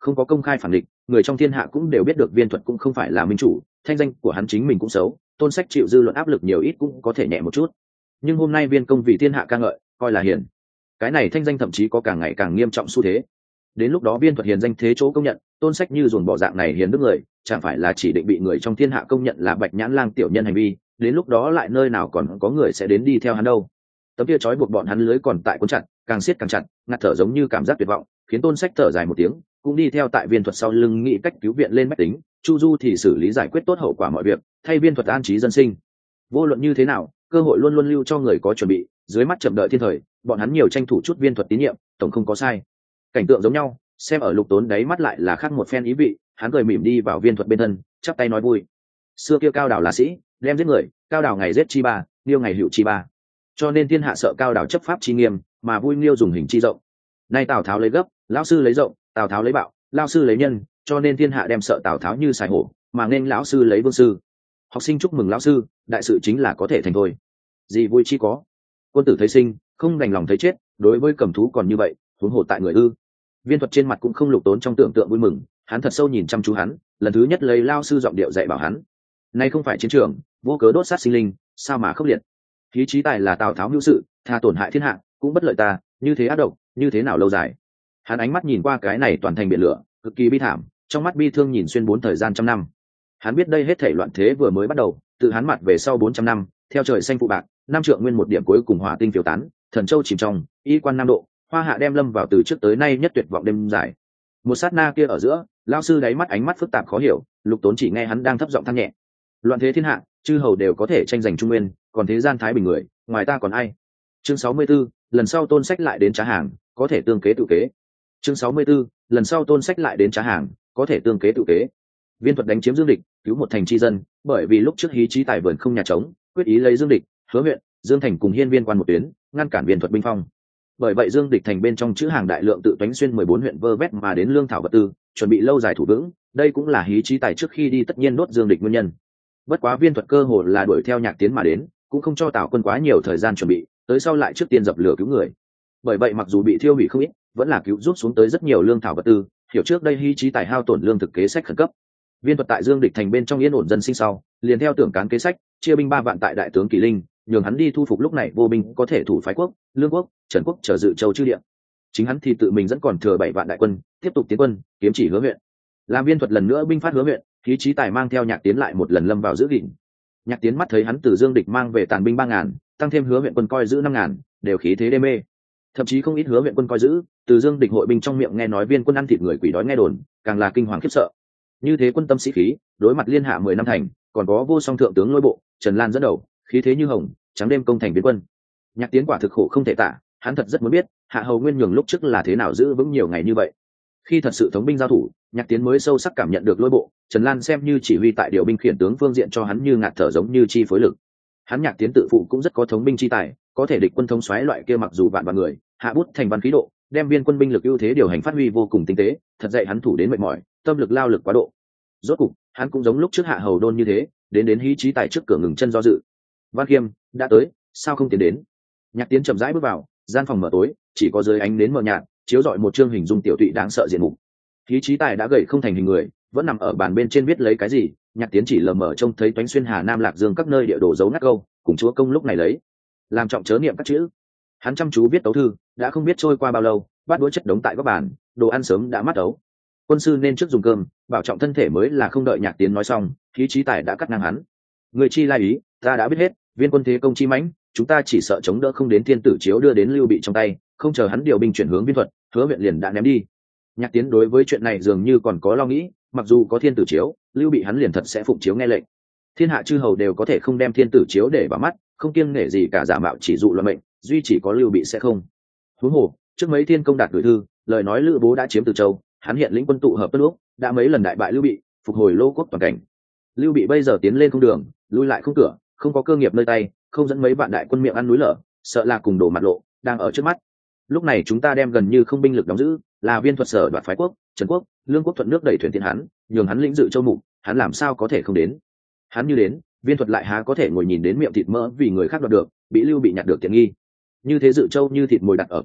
[SPEAKER 1] không có công khai phản địch, người trong thiên hạ cũng đều biết được Viên Thuật cũng không phải là minh chủ, thanh danh của hắn chính mình cũng xấu, Tôn Sách chịu dư luận áp lực nhiều ít cũng có thể nhẹ một chút. Nhưng hôm nay Viên công vì thiên hạ ca ngợi, coi là hiền, cái này thanh danh thậm chí có càng ngày càng nghiêm trọng xu thế. Đến lúc đó Viên Thuật hiền danh thế chỗ công nhận, Tôn Sách như dồn bỏ dạng này hiền đức người, chẳng phải là chỉ định bị người trong thiên hạ công nhận là bạch nhãn lang tiểu nhân hành vi, đến lúc đó lại nơi nào còn có người sẽ đến đi theo hắn đâu. Tấm kia trói buộc bọn hắn lưới còn tại cuốn chặt, càng siết càng chặt, ngạt thở giống như cảm giác tuyệt vọng, khiến Tôn Sách thở dài một tiếng, cũng đi theo tại Viên Thuật sau lưng nghĩ cách cứu viện lên bách tính, Chu Du thì xử lý giải quyết tốt hậu quả mọi việc, thay Viên Thuật an trí dân sinh. Vô luận như thế nào, cơ hội luôn luôn lưu cho người có chuẩn bị, dưới mắt chậm đợi thiên thời, bọn hắn nhiều tranh thủ chút Viên Thuật tín nhiệm, tổng không có sai. Cảnh tượng giống nhau, xem ở Lục Tốn đáy mắt lại là khác một phen ý vị, hắn cười mỉm đi vào Viên Thuật bên thân, chắp tay nói vui. Xưa kia Cao Đào là sĩ, đem giết người, Cao Đào ngày giết chi ba, liêu ngày hữu chi ba, cho nên thiên hạ sợ Cao Đào chấp pháp chi nghiêm, mà vui liêu dùng hình chi rộng. Nay Tào Tháo lấy gấp, lão sư lấy rộng, Tào Tháo lấy bạo, lão sư lấy nhân, cho nên thiên hạ đem sợ Tào Tháo như sài hổ, mà nên lão sư lấy vương sư. Học sinh chúc mừng lão sư, đại sự chính là có thể thành thôi. Gì vui chi có. Quân tử thấy sinh, không đành lòng thấy chết, đối với cầm thú còn như vậy, huống hồ tại người ư. Viên Thuật trên mặt cũng không Lục Tốn trong tưởng tượng vui mừng, hắn thật sâu nhìn chăm chú hắn, lần thứ nhất lấy lao sư giọng điệu dạy bảo hắn. Nay không phải chiến trường, vô cớ đốt sát sinh linh, sao mà khốc liệt. Khí trí tài là Tào Tháo hữu sự, tha tổn hại thiên hạ, cũng bất lợi ta, như thế ác độc, như thế nào lâu dài. Hắn ánh mắt nhìn qua cái này toàn thành biển lửa, cực kỳ bi thảm, trong mắt bi thương nhìn xuyên bốn thời gian trăm năm. Hắn biết đây hết thảy loạn thế vừa mới bắt đầu, tự hắn mặt về sau bốn trăm năm, theo trời xanh phụ bạc, năm trượng nguyên một điểm cuối cùng hỏa tinh phiêu tán, thần châu chìm trong, y quan nam độ, hoa hạ đem lâm vào từ trước tới nay nhất tuyệt vọng đêm dài. Một sát na kia ở giữa, lão sư đáy mắt ánh mắt phức tạp khó hiểu, Lục Tốn chỉ nghe hắn đang thấp giọng than nhẹ. Loạn thế thiên hạ, chư hầu đều có thể tranh giành trung nguyên, còn thế gian thái bình người, ngoài ta còn ai? Chương sáu mươi 'bốn, lần sau Tôn Sách lại đến trá hàng, có thể tương kế tự kế. Chương sáu mươi 'bốn, lần sau Tôn Sách lại đến trá hàng, có thể tương kế tự kế. Viên Thuật đánh chiếm Dương Địch, cứu một thành tri dân, bởi vì lúc trước Hí Chí Tài vườn không nhà trống, quyết ý lấy Dương Địch, Hứa huyện, Dương Thành cùng Hiên Viên quan một tuyến, ngăn cản Viên Thuật binh phong. Bởi vậy Dương Địch thành bên trong chữ hàng đại lượng tự toánh xuyên mười bốn huyện vơ vét mà đến lương thảo vật tư, chuẩn bị lâu dài thủ vững, đây cũng là Hí Chí Tài trước khi đi tất nhiên đốt Dương Địch nguyên nhân. Bất quá Viên Thuật cơ hồ là đuổi theo Nhạc Tiến mà đến, cũng không cho Tào quân quá nhiều thời gian chuẩn bị, tới sau lại trước tiên dập lửa cứu người. Bởi vậy mặc dù bị thiêu hủy không ít, vẫn là cứu giúp xuống tới rất nhiều lương thảo vật tư, hiểu trước đây Hí Chí Tài hao tổn lương thực kế sách khẩn cấp. Viên Thuật tại Dương Địch thành bên trong yên ổn dân sinh sau, liền theo tưởng cán kế sách, chia binh ba vạn tại đại tướng Kỳ Linh, nhường hắn đi thu phục lúc này vô binh có thể thủ phái quốc, lương quốc, trần quốc trở dự châu chư địa. Chính hắn thì tự mình dẫn còn thừa bảy vạn đại quân, tiếp tục tiến quân, kiếm chỉ Hứa huyện. Làm Viên Thuật lần nữa binh phát Hứa huyện, Hí Chí Tài mang theo Nhạc Tiến lại một lần lâm vào giữ gìn. Nhạc Tiến mắt thấy hắn từ Dương Địch mang về tàn binh ba ngàn, tăng thêm Hứa huyện quân coi giữ năm ngàn, đều khí thế đê mê. Thậm chí không ít Hứa huyện quân coi giữ, từ Dương Địch hội binh trong miệng nghe nói Viên quân ăn thịt người quỷ đói nghe đồn, càng là kinh hoàng khiếp sợ. Như thế quân tâm sĩ khí, đối mặt liên hạ mười năm thành, còn có vô song thượng tướng Lôi Bộ, Trần Lan dẫn đầu, khí thế như hồng, trắng đêm công thành biến quân. Nhạc Tiến quả thực khổ không thể tả, hắn thật rất muốn biết, Hạ Hầu Nguyên nhường lúc trước là thế nào giữ vững nhiều ngày như vậy. Khi thật sự thống binh giao thủ, Nhạc Tiến mới sâu sắc cảm nhận được Lôi Bộ, Trần Lan xem như chỉ huy tại điều binh khiển tướng phương diện cho hắn như ngạt thở giống như chi phối lực. Hắn Nhạc Tiến tự phụ cũng rất có thống binh chi tài, có thể địch quân thống soái loại kia mặc dù vạn vạn người, hạ bút thành văn khí độ, đem viên quân binh lực ưu thế điều hành phát huy vô cùng tinh tế, thật dạy hắn thủ đến mệt mỏi, tâm lực lao lực quá độ. Rốt cục, hắn cũng giống lúc trước Hạ Hầu Đôn như thế, đến đến Hí Chí Tài trước cửa ngừng chân do dự. Văn Kiêm đã tới, sao không tiến đến? Nhạc Tiến chậm rãi bước vào, gian phòng mở tối, chỉ có dưới ánh nến mờ nhạt, chiếu rọi một chương hình dung tiểu tụy đáng sợ diện mục. Hí Chí Tài đã gầy không thành hình người, vẫn nằm ở bàn bên trên viết lấy cái gì, Nhạc Tiến chỉ lờ mờ trông thấy toánh xuyên Hà Nam Lạc Dương các nơi địa đồ dấu nát câu, cùng chúa công lúc này lấy làm trọng chớ niệm các chữ. Hắn chăm chú viết tấu thư, đã không biết trôi qua bao lâu, bát đũa chất đống tại góc bàn, đồ ăn sớm đã mát ấu. Quân sư nên trước dùng cơm, bảo trọng thân thể mới là không đợi Nhạc Tiến nói xong, Hí Chí Tài đã cắt ngang hắn. Người chi lai ý, ta đã biết hết, viên quân thế công chi mãnh, chúng ta chỉ sợ chống đỡ không đến thiên tử chiếu đưa đến Lưu Bị trong tay, không chờ hắn điều binh chuyển hướng Viên Thuật, Hứa huyện liền đã ném đi. Nhạc Tiến đối với chuyện này dường như còn có lo nghĩ, mặc dù có thiên tử chiếu, Lưu Bị hắn liền thật sẽ phụng chiếu nghe lệnh. Thiên hạ chư hầu đều có thể không đem thiên tử chiếu để vào mắt, không kiêng nể gì cả giả mạo chỉ dụ luận mệnh, duy chỉ có Lưu Bị sẽ không. Huống hồ, trước mấy thiên công đạt gửi thư, lời nói Lữ Bố đã chiếm Từ Châu, hắn hiện lĩnh quân tụ hợp Tân Úc, đã mấy lần đại bại Lưu Bị, phục hồi Lô quốc toàn cảnh. Lưu Bị bây giờ tiến lên không đường, lui lại không cửa, không có cơ nghiệp nơi tay, không dẫn mấy vạn đại quân miệng ăn núi lở, sợ là cùng đổ mặt lộ, đang ở trước mắt. Lúc này chúng ta đem gần như không binh lực đóng giữ, là Viên Thuật sở đoạt phái quốc, Trần quốc, Lương quốc thuận nước đẩy thuyền tiến hắn, nhường hắn lĩnh dự châu mục, hắn làm sao có thể không đến? Hắn như đến, Viên Thuật lại há có thể ngồi nhìn đến miệng thịt mỡ vì người khác đoạt được, bị Lưu Bị nhặt được tiện nghi. Như thế dự châu như thịt mồi đặt ở cái này,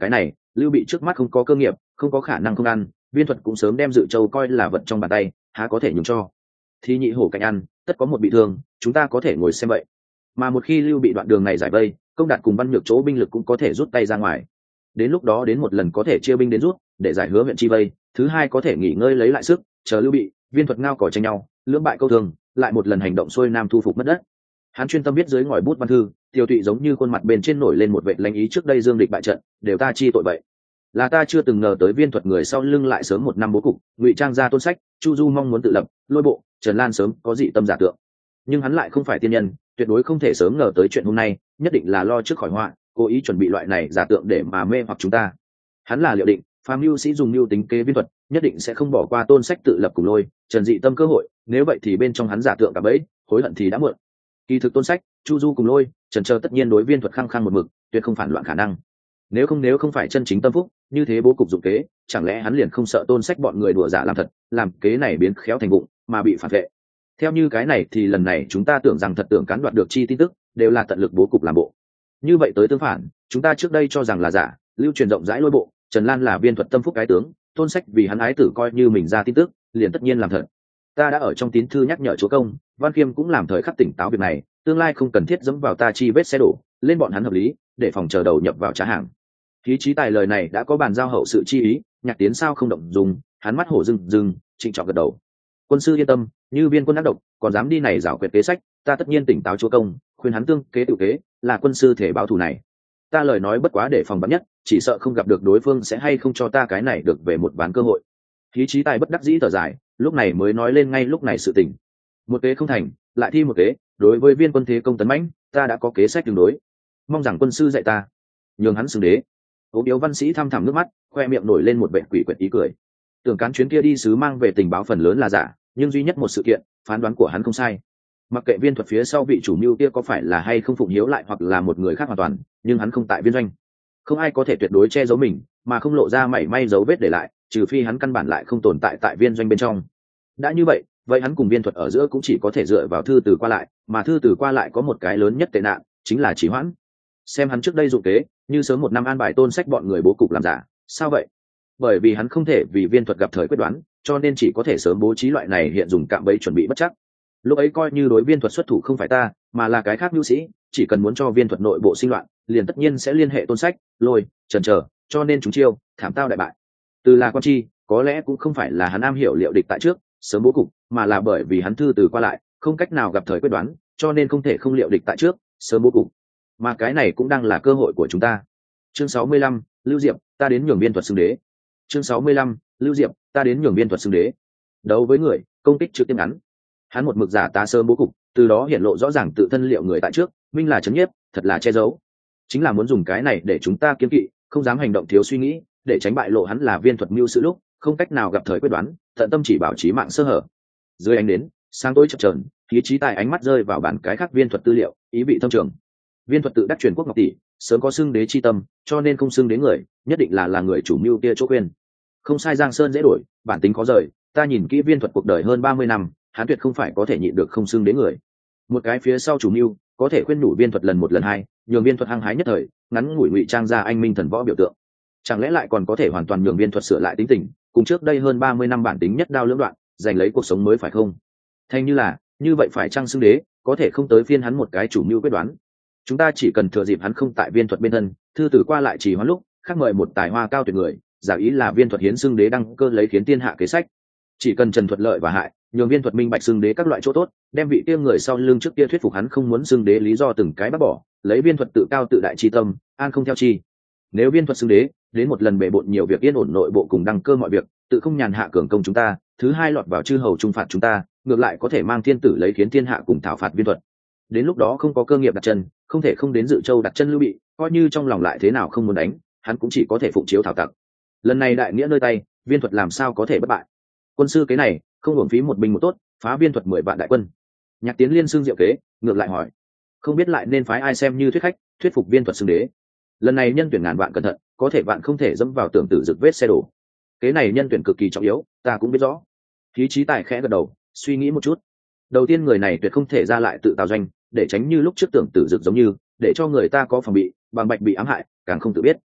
[SPEAKER 1] lưu bị trước mắt không có cơ nghiệp, không có khả năng không ăn, Viên Thuật cũng sớm đem Dự Châu coi là vật trong bàn tay, há có thể nhường cho. Thì nhị hổ cạnh ăn, tất có một bị thương, chúng ta có thể ngồi xem vậy. Mà một khi lưu bị đoạn đường này giải vây, Công Đạt cùng Văn Nhược chỗ binh lực cũng có thể rút tay ra ngoài. Đến lúc đó đến một lần có thể chia binh đến rút, để giải hứa huyện chi vây, thứ hai có thể nghỉ ngơi lấy lại sức, chờ lưu bị, Viên Thuật ngao cỏ tranh nhau, lưỡng bại câu thương, lại một lần hành động xuôi nam thu phục mất đất. Hắn chuyên tâm viết dưới ngòi bút văn thư, tiêu tụy giống như khuôn mặt bên trên nổi lên một vệ lãnh ý, trước đây dương địch bại trận, đều ta chi tội vậy. Là ta chưa từng ngờ tới Viên Thuật người sau lưng lại sớm một năm bố cục, ngụy trang ra Tôn Sách, Chu Du mong muốn tự lập, Lôi Bộ, Trần Lan sớm có dị tâm giả tượng. Nhưng hắn lại không phải tiên nhân, tuyệt đối không thể sớm ngờ tới chuyện hôm nay, nhất định là lo trước khỏi họa, cố ý chuẩn bị loại này giả tượng để mà mê hoặc chúng ta. Hắn là liệu định, phàm mưu sĩ dùng mưu tính kế Viên Thuật, nhất định sẽ không bỏ qua Tôn Sách tự lập cùng Lôi, Trần dị tâm cơ hội, nếu vậy thì bên trong hắn giả tượng cả bẫy, hối hận thì đã muộn. Kỳ thực Tôn Sách, Chu Du cùng Lôi, Trần chờ tất nhiên đối Viên Thuật khăng khăng một mực, tuyệt không phản loạn khả năng. Nếu không nếu không phải chân chính tâm phúc, như thế bố cục dụng kế, chẳng lẽ hắn liền không sợ Tôn Sách bọn người đùa giả làm thật, làm kế này biến khéo thành vụng, mà bị phản vệ. Theo như cái này thì lần này chúng ta tưởng rằng thật tưởng cán đoạt được chi tin tức, đều là tận lực bố cục làm bộ. Như vậy tới tương phản, chúng ta trước đây cho rằng là giả, lưu truyền rộng rãi Lôi Bộ, Trần Lan là Viên Thuật tâm phúc cái tướng, Tôn Sách vì hắn ái tử coi như mình ra tin tức, liền tất nhiên làm thật. Ta đã ở trong tín thư nhắc nhở chúa công, Văn Khiêm cũng làm thời khắc tỉnh táo việc này, tương lai không cần thiết dẫm vào ta chi vết xe đổ, lên bọn hắn hợp lý, để phòng chờ đầu nhập vào trá hàng. Khí trí tài lời này đã có bàn giao hậu sự chi ý, Nhạc Tiến sao không động dùng, hắn mắt hổ rừng rừng, trịnh trọng gật đầu. Quân sư yên tâm, như Viên quân ác độc, còn dám đi này giảo quyệt kế sách, ta tất nhiên tỉnh táo chúa công, khuyên hắn tương kế tự kế, là quân sư thể báo thù này. Ta lời nói bất quá để phòng vắn nhất, chỉ sợ không gặp được đối phương sẽ hay không cho ta cái này được về một ván cơ hội. Khí trí tài bất đắc dĩ thở dài, lúc này mới nói lên ngay lúc này sự tình. Một kế không thành, lại thi một kế, đối với Viên quân thế công tấn mãnh, ta đã có kế sách tương đối, mong rằng quân sư dạy ta, nhường hắn xưng đế. Ốm yếu văn sĩ thăm thẳm nước mắt, khoe miệng nổi lên một vẻ quỷ quyệt ý cười. Tưởng cán chuyến kia đi sứ mang về tình báo phần lớn là giả, nhưng duy nhất một sự kiện, phán đoán của hắn không sai. Mặc kệ Viên Thuật phía sau vị chủ mưu kia có phải là hay không phụng hiếu lại hoặc là một người khác hoàn toàn, nhưng hắn không tại Viên doanh, không ai có thể tuyệt đối che giấu mình, mà không lộ ra mảy may dấu vết để lại, trừ phi hắn căn bản lại không tồn tại tại Viên doanh bên trong. Đã như vậy, vậy hắn cùng Viên Thuật ở giữa cũng chỉ có thể dựa vào thư từ qua lại, mà thư từ qua lại có một cái lớn nhất tệ nạn, chính là trì hoãn. Xem hắn trước đây dụng kế, như sớm một năm an bài Tôn Sách bọn người bố cục làm giả, sao vậy? Bởi vì hắn không thể vì Viên Thuật gặp thời quyết đoán, cho nên chỉ có thể sớm bố trí loại này hiện dùng cạm bẫy chuẩn bị bất chắc. Lúc ấy coi như đối Viên Thuật xuất thủ không phải ta, mà là cái khác nhu sĩ, chỉ cần muốn cho Viên Thuật nội bộ sinh loạn, liền tất nhiên sẽ liên hệ Tôn Sách, Lôi, Trần chờ, cho nên chúng chiêu, thảm tao đại bại. Từ là quan chi, có lẽ cũng không phải là hắn am hiểu liệu địch tại trước, sớm bố cục, mà là bởi vì hắn thư từ qua lại, không cách nào gặp thời quyết đoán, cho nên không thể không liệu địch tại trước, sớm bố cục. Mà cái này cũng đang là cơ hội của chúng ta. Chương sáu mươi lăm, Lưu Diệp, ta đến nhường Viên Thuật xưng đế. Chương sáu mươi lăm, Lưu Diệp, ta đến nhường Viên Thuật xưng đế. Đấu với người, công kích trực tiếp ngắn. Hắn một mực giả tá sớm bố cục, từ đó hiện lộ rõ ràng tự thân liệu người tại trước, minh là chấn nhiếp, thật là che giấu. Chính là muốn dùng cái này để chúng ta kiêng kỵ, không dám hành động thiếu suy nghĩ, để tránh bại lộ hắn là Viên Thuật mưu sự lúc, không cách nào gặp thời quyết đoán, tận tâm chỉ bảo trí mạng sơ hở. Dưới ánh đến, sáng tối chập chờn, khí trí tài ánh mắt rơi vào bản cái khác Viên Thuật tư liệu, ý vị thâm trường. Viên Thuật tự đắc truyền quốc ngọc tỷ, sớm có xưng đế chi tâm, cho nên không xưng đế người, nhất định là là người chủ mưu kia chỗ quên. Không sai, Giang Sơn dễ đổi, bản tính khó rời, ta nhìn kỹ Viên Thuật cuộc đời hơn ba mươi năm, hắn tuyệt không phải có thể nhịn được không xưng đế người. Một cái phía sau chủ mưu, có thể khuyên nhủ Viên Thuật lần một lần hai, nhường Viên Thuật hăng hái nhất thời, ngắn ngủi ngụy trang ra anh minh thần võ biểu tượng. Chẳng lẽ lại còn có thể hoàn toàn nhường Viên Thuật sửa lại tính tình, cùng trước đây hơn ba mươi năm bản tính nhất đao lưỡng đoạn, giành lấy cuộc sống mới phải không? Thành như là, như vậy phải chăng xưng đế, có thể không tới phiên hắn một cái chủ mưu quyết đoán. Chúng ta chỉ cần thừa dịp hắn không tại Viên Thuật bên thân, thư tử qua lại chỉ hoán lúc, khác mời một tài hoa cao tuyệt người, giả ý là Viên Thuật hiến xưng đế đăng cơ lấy khiến thiên hạ kế sách. Chỉ cần Trần Thuật lợi và hại, nhường Viên Thuật minh bạch xưng đế các loại chỗ tốt, đem vị kia người sau lưng trước kia thuyết phục hắn không muốn xưng đế lý do từng cái bác bỏ, lấy Viên Thuật tự cao tự đại chi tâm, an không theo chi. Nếu Viên Thuật xưng đế, đến một lần bề bộn nhiều việc yên ổn nội bộ cùng đăng cơ mọi việc, tự không nhàn hạ cường công chúng ta, thứ hai lọt vào chư hầu trung phạt chúng ta, ngược lại có thể mang thiên tử lấy khiến thiên hạ cùng thảo phạt Viên Thuật. Đến lúc đó không có cơ nghiệp đặt chân, không thể không đến Dự Châu đặt chân Lưu Bị, coi như trong lòng lại thế nào không muốn đánh, hắn cũng chỉ có thể phụng chiếu thảo tặc. Lần này đại nghĩa nơi tay, Viên Thuật làm sao có thể bất bại? Quân sư cái này không hưởng phí một binh một tốt, phá Viên Thuật mười vạn đại quân. Nhạc Tiến liên xưng diệu kế, ngược lại hỏi, không biết lại nên phái ai xem như thuyết khách, thuyết phục Viên Thuật xưng đế. Lần này nhân tuyển ngàn vạn cẩn thận, có thể vạn không thể dẫm vào tưởng tử rực vết xe đổ. Kế này nhân tuyển cực kỳ trọng yếu, ta cũng biết rõ. Khí trí tài khẽ gật đầu, suy nghĩ một chút. Đầu tiên người này tuyệt không thể ra lại tự tạo doanh, để tránh như lúc trước tưởng tử dực giống như, để cho người ta có phòng bị, bằng bạch bị ám hại, càng không tự biết.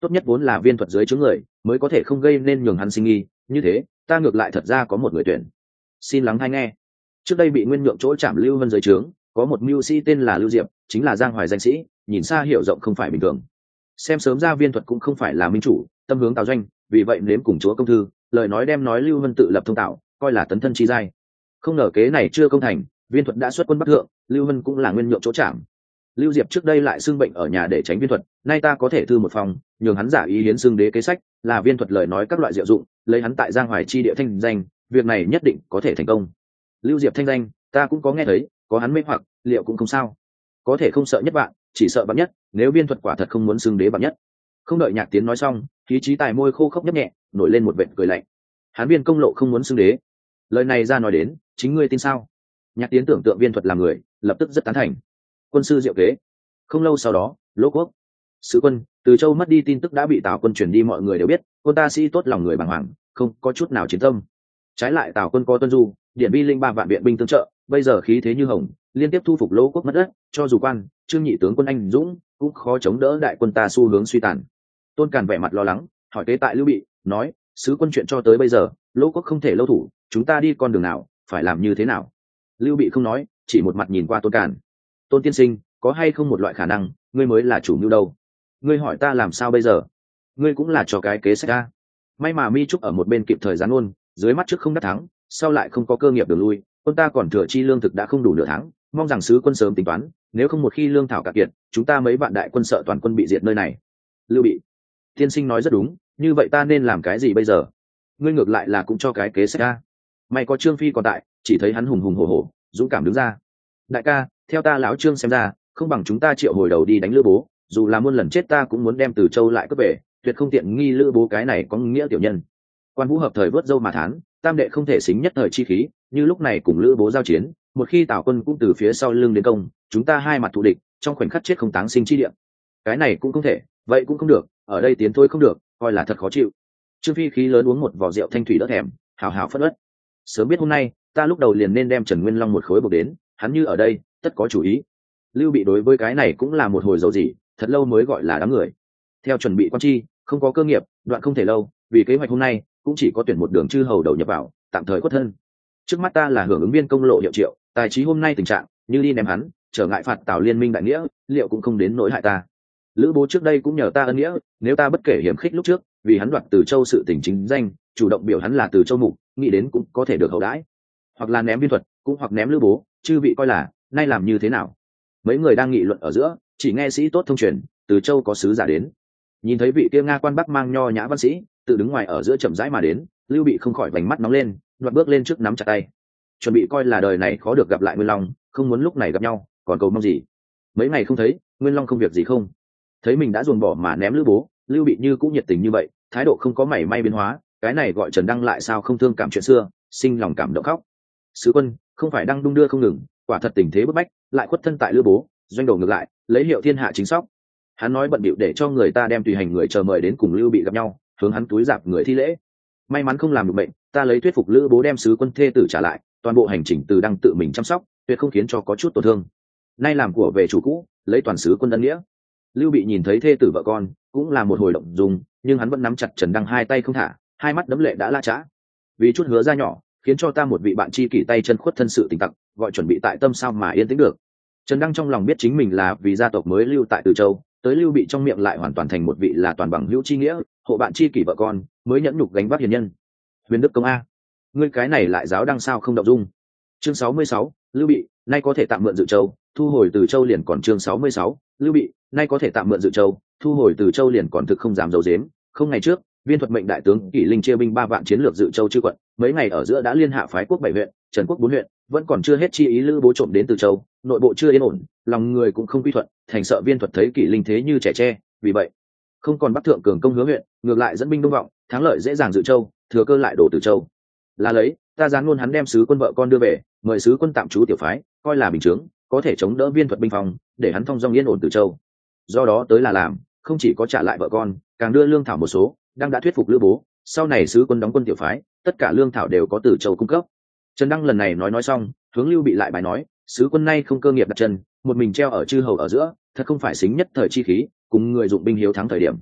[SPEAKER 1] tốt nhất vốn là viên thuật dưới chướng người mới có thể không gây nên nhường hắn sinh nghi, như thế ta ngược lại thật ra có một người tuyển. Xin lắng hay nghe. Trước đây bị nguyên nhượng chỗ chạm Lưu Vân dưới trướng có một mưu sĩ tên là Lưu Diệp, chính là giang hoài danh sĩ, nhìn xa hiểu rộng không phải bình thường. Xem sớm ra viên thuật cũng không phải là minh chủ, tâm hướng tào doanh, vì vậy nếm cùng chúa công thư, lời nói đem nói Lưu Vân tự lập thông tạo, coi là tấn thân chi giai. Không ngờ kế này chưa công thành, viên thuật đã xuất quân bắc thượng, Lưu Vân cũng là nguyên nhượng chỗ chạm. Lưu Diệp trước đây lại xưng bệnh ở nhà để tránh viên thuật, nay ta có thể thư một phòng, nhường hắn giả ý hiến xưng đế kế sách, là viên thuật lời nói các loại diệu dụng, lấy hắn tại giang hoài chi địa thanh danh, việc này nhất định có thể thành công. Lưu Diệp thanh danh ta cũng có nghe thấy, có hắn mê hoặc liệu cũng không sao, có thể không sợ nhất bạn, chỉ sợ bạn nhất, nếu viên thuật quả thật không muốn xưng đế bạn nhất. Không đợi Nhạc Tiến nói xong, khí trí tài môi khô khốc nhấp nhẹ, nổi lên một vệt cười lạnh. Hán viên công lộ không muốn xưng đế, lời này ra nói đến, chính ngươi tin sao? Nhạc Tiến tưởng tượng viên thuật làm người, lập tức rất tán thành. Quân sư diệu kế. Không lâu sau đó, Lỗ Quốc sứ quân Từ Châu mất đi tin tức đã bị Tào quân truyền đi, mọi người đều biết, quân ta sĩ tốt lòng người bàng hoàng, không có chút nào chiến tâm. Trái lại Tào quân có tuân du, điện vi linh ba vạn viện binh tương trợ, bây giờ khí thế như hồng, liên tiếp thu phục Lỗ Quốc mất đất, cho dù quan trương nhị tướng quân anh dũng cũng khó chống đỡ đại quân ta xu hướng suy tàn. Tôn Càn vẻ mặt lo lắng, hỏi kế tại Lưu Bị, nói: sứ quân chuyện cho tới bây giờ, Lỗ Quốc không thể lâu thủ, chúng ta đi con đường nào, phải làm như thế nào? Lưu Bị không nói, chỉ một mặt nhìn qua Tôn Càn. Tôn tiên sinh, có hay không một loại khả năng, ngươi mới là chủ mưu đâu? Ngươi hỏi ta làm sao bây giờ? Ngươi cũng là cho cái kế sách ra. May mà Mi Trúc ở một bên kịp thời gián ôn, dưới mắt trước không đắc thắng, sau lại không có cơ nghiệp đường lui, quân ta còn thừa chi lương thực đã không đủ nửa tháng, mong rằng sứ quân sớm tính toán, nếu không một khi lương thảo cạn kiệt, chúng ta mấy vạn đại quân sợ toàn quân bị diệt nơi này. Lưu Bị, tiên sinh nói rất đúng, như vậy ta nên làm cái gì bây giờ? Ngươi ngược lại là cũng cho cái kế sách ra. May có Trương Phi còn tại, chỉ thấy hắn hùng hùng hổ hổ, dũng cảm đứng ra. Đại ca, theo ta lão Trương xem ra, không bằng chúng ta triệu hồi đầu đi đánh Lữ Bố, dù là muôn lần chết ta cũng muốn đem Từ Châu lại cướp về, tuyệt không tiện nghi Lữ Bố cái này có nghĩa tiểu nhân. Quan Vũ hợp thời vớt dâu mà thán, tam đệ không thể xính nhất thời chi khí, như lúc này cùng Lữ Bố giao chiến, một khi Tào quân cũng từ phía sau lưng đến công, chúng ta hai mặt thù địch, trong khoảnh khắc chết không táng sinh chi địa. Cái này cũng không thể, vậy cũng không được, ở đây tiến thôi không được, coi là thật khó chịu. Trương Phi khí lớn uống một vò rượu thanh thủy đỡ thèm, hào hào phất ớt. Sớm biết hôm nay, ta lúc đầu liền nên đem Trần Nguyên Long một khối buộc đến, hắn như ở đây, tất có chủ ý. Lưu Bị đối với cái này cũng là một hồi dấu gì, thật lâu mới gọi là đám người. Theo chuẩn bị quan chi, không có cơ nghiệp, đoạn không thể lâu, vì kế hoạch hôm nay cũng chỉ có tuyển một đường chư hầu đầu nhập vào, tạm thời khuất thân. Trước mắt ta là hưởng ứng viên công lộ hiệu triệu, tài trí hôm nay tình trạng, như đi ném hắn, trở ngại phạt Tào liên minh đại nghĩa, liệu cũng không đến nỗi hại ta. Lữ Bố trước đây cũng nhờ ta ân nghĩa, nếu ta bất kể hiểm khích lúc trước, vì hắn đoạt Từ Châu sự tình chính danh, chủ động biểu hắn là Từ Châu mục, nghĩ đến cũng có thể được hậu đãi. Hoặc là ném viên thuật, cũng hoặc ném Lữ Bố, chư vị coi là, nay làm như thế nào? Mấy người đang nghị luận ở giữa, chỉ nghe sĩ tốt thông truyền, Từ Châu có sứ giả đến. Nhìn thấy vị kia Nga quan Bắc mang nho nhã văn sĩ, tự đứng ngoài ở giữa chậm rãi mà đến, Lưu Bị không khỏi vành mắt nóng lên, đoạt bước lên trước nắm chặt tay. Chuẩn bị coi là đời này khó được gặp lại Nguyên Long, không muốn lúc này gặp nhau, còn cầu mong gì? Mấy ngày không thấy, Nguyên Long không việc gì không? Thấy mình đã ruồng bỏ mà ném Lữ Bố, Lưu Bị như cũng nhiệt tình như vậy, thái độ không có mảy may biến hóa, cái này gọi Trần Đăng lại sao không thương cảm chuyện xưa, sinh lòng cảm động khóc. Sứ quân, không phải Đăng đung đưa không ngừng, quả thật tình thế bức bách, lại khuất thân tại Lữ Bố, doanh đầu ngược lại, lấy hiệu thiên hạ chính sóc. Hắn nói bận bịu để cho người ta đem tùy hành người chờ mời đến cùng Lưu Bị gặp nhau, hướng hắn túi dạp người thi lễ. May mắn không làm được bệnh, ta lấy thuyết phục Lữ Bố đem sứ quân thê tử trả lại, toàn bộ hành trình từ Đăng tự mình chăm sóc, tuyệt không khiến cho có chút tổn thương. Nay làm của về chủ cũ, lấy toàn sứ quân ân nghĩa. Lưu Bị nhìn thấy thê tử vợ con, cũng là một hồi động dung, nhưng hắn vẫn nắm chặt Trần Đăng hai tay không thả, hai mắt đấm lệ đã la chã. Vì chút hứa ra nhỏ, khiến cho ta một vị bạn tri kỷ tay chân khuất thân sự tình tặc, gọi chuẩn bị tại tâm sao mà yên tĩnh được. Trần Đăng trong lòng biết chính mình là vì gia tộc mới lưu tại Từ Châu, tới Lưu Bị trong miệng lại hoàn toàn thành một vị là toàn bằng hữu chi nghĩa, hộ bạn tri kỷ vợ con, mới nhẫn nhục gánh vác hiền nhân. Huyền Đức công a, ngươi cái này lại giáo Đăng sao không động dung? Chương sáu mươi sáu, Lưu Bị, nay có thể tạm mượn Dự Châu, thu hồi Từ Châu liền còn chương sáu mươi sáu, Lưu Bị, nay có thể tạm mượn Dự Châu, thu hồi Từ Châu liền còn thực không dám giấu giếm. Không ngày trước, viên thuật mệnh đại tướng Kỷ Linh chia binh ba vạn chiến lược Dự Châu chư quận, mấy ngày ở giữa đã liên hạ phái quốc bảy huyện, Trần quốc bốn huyện, vẫn còn chưa hết chi ý Lữ Bố trộm đến Từ Châu, nội bộ chưa yên ổn, lòng người cũng không quy thuận, thành sợ viên thuật thấy Kỷ Linh thế như trẻ tre, vì vậy không còn bắt thượng cường công hứa huyện, ngược lại dẫn binh đông vọng, thắng lợi dễ dàng Dự Châu, thừa cơ lại đổ Từ Châu. Là lấy, ta dán luôn hắn đem sứ quân vợ con đưa về, mời sứ quân tạm trú tiểu phái, coi là bình chướng, có thể chống đỡ viên thuật binh phòng, để hắn thông dong yên ổn Từ Châu. Do đó tới là làm, không chỉ có trả lại vợ con, càng đưa lương thảo một số, đang đã thuyết phục Lữ Bố, sau này sứ quân đóng quân tiểu phái, tất cả lương thảo đều có Từ Châu cung cấp. Trần Đăng lần này nói nói xong, hướng Lưu Bị lại bài nói, sứ quân nay không cơ nghiệp đặt chân, một mình treo ở chư hầu ở giữa, thật không phải xính nhất thời chi khí, cùng người dụng binh hiếu thắng thời điểm.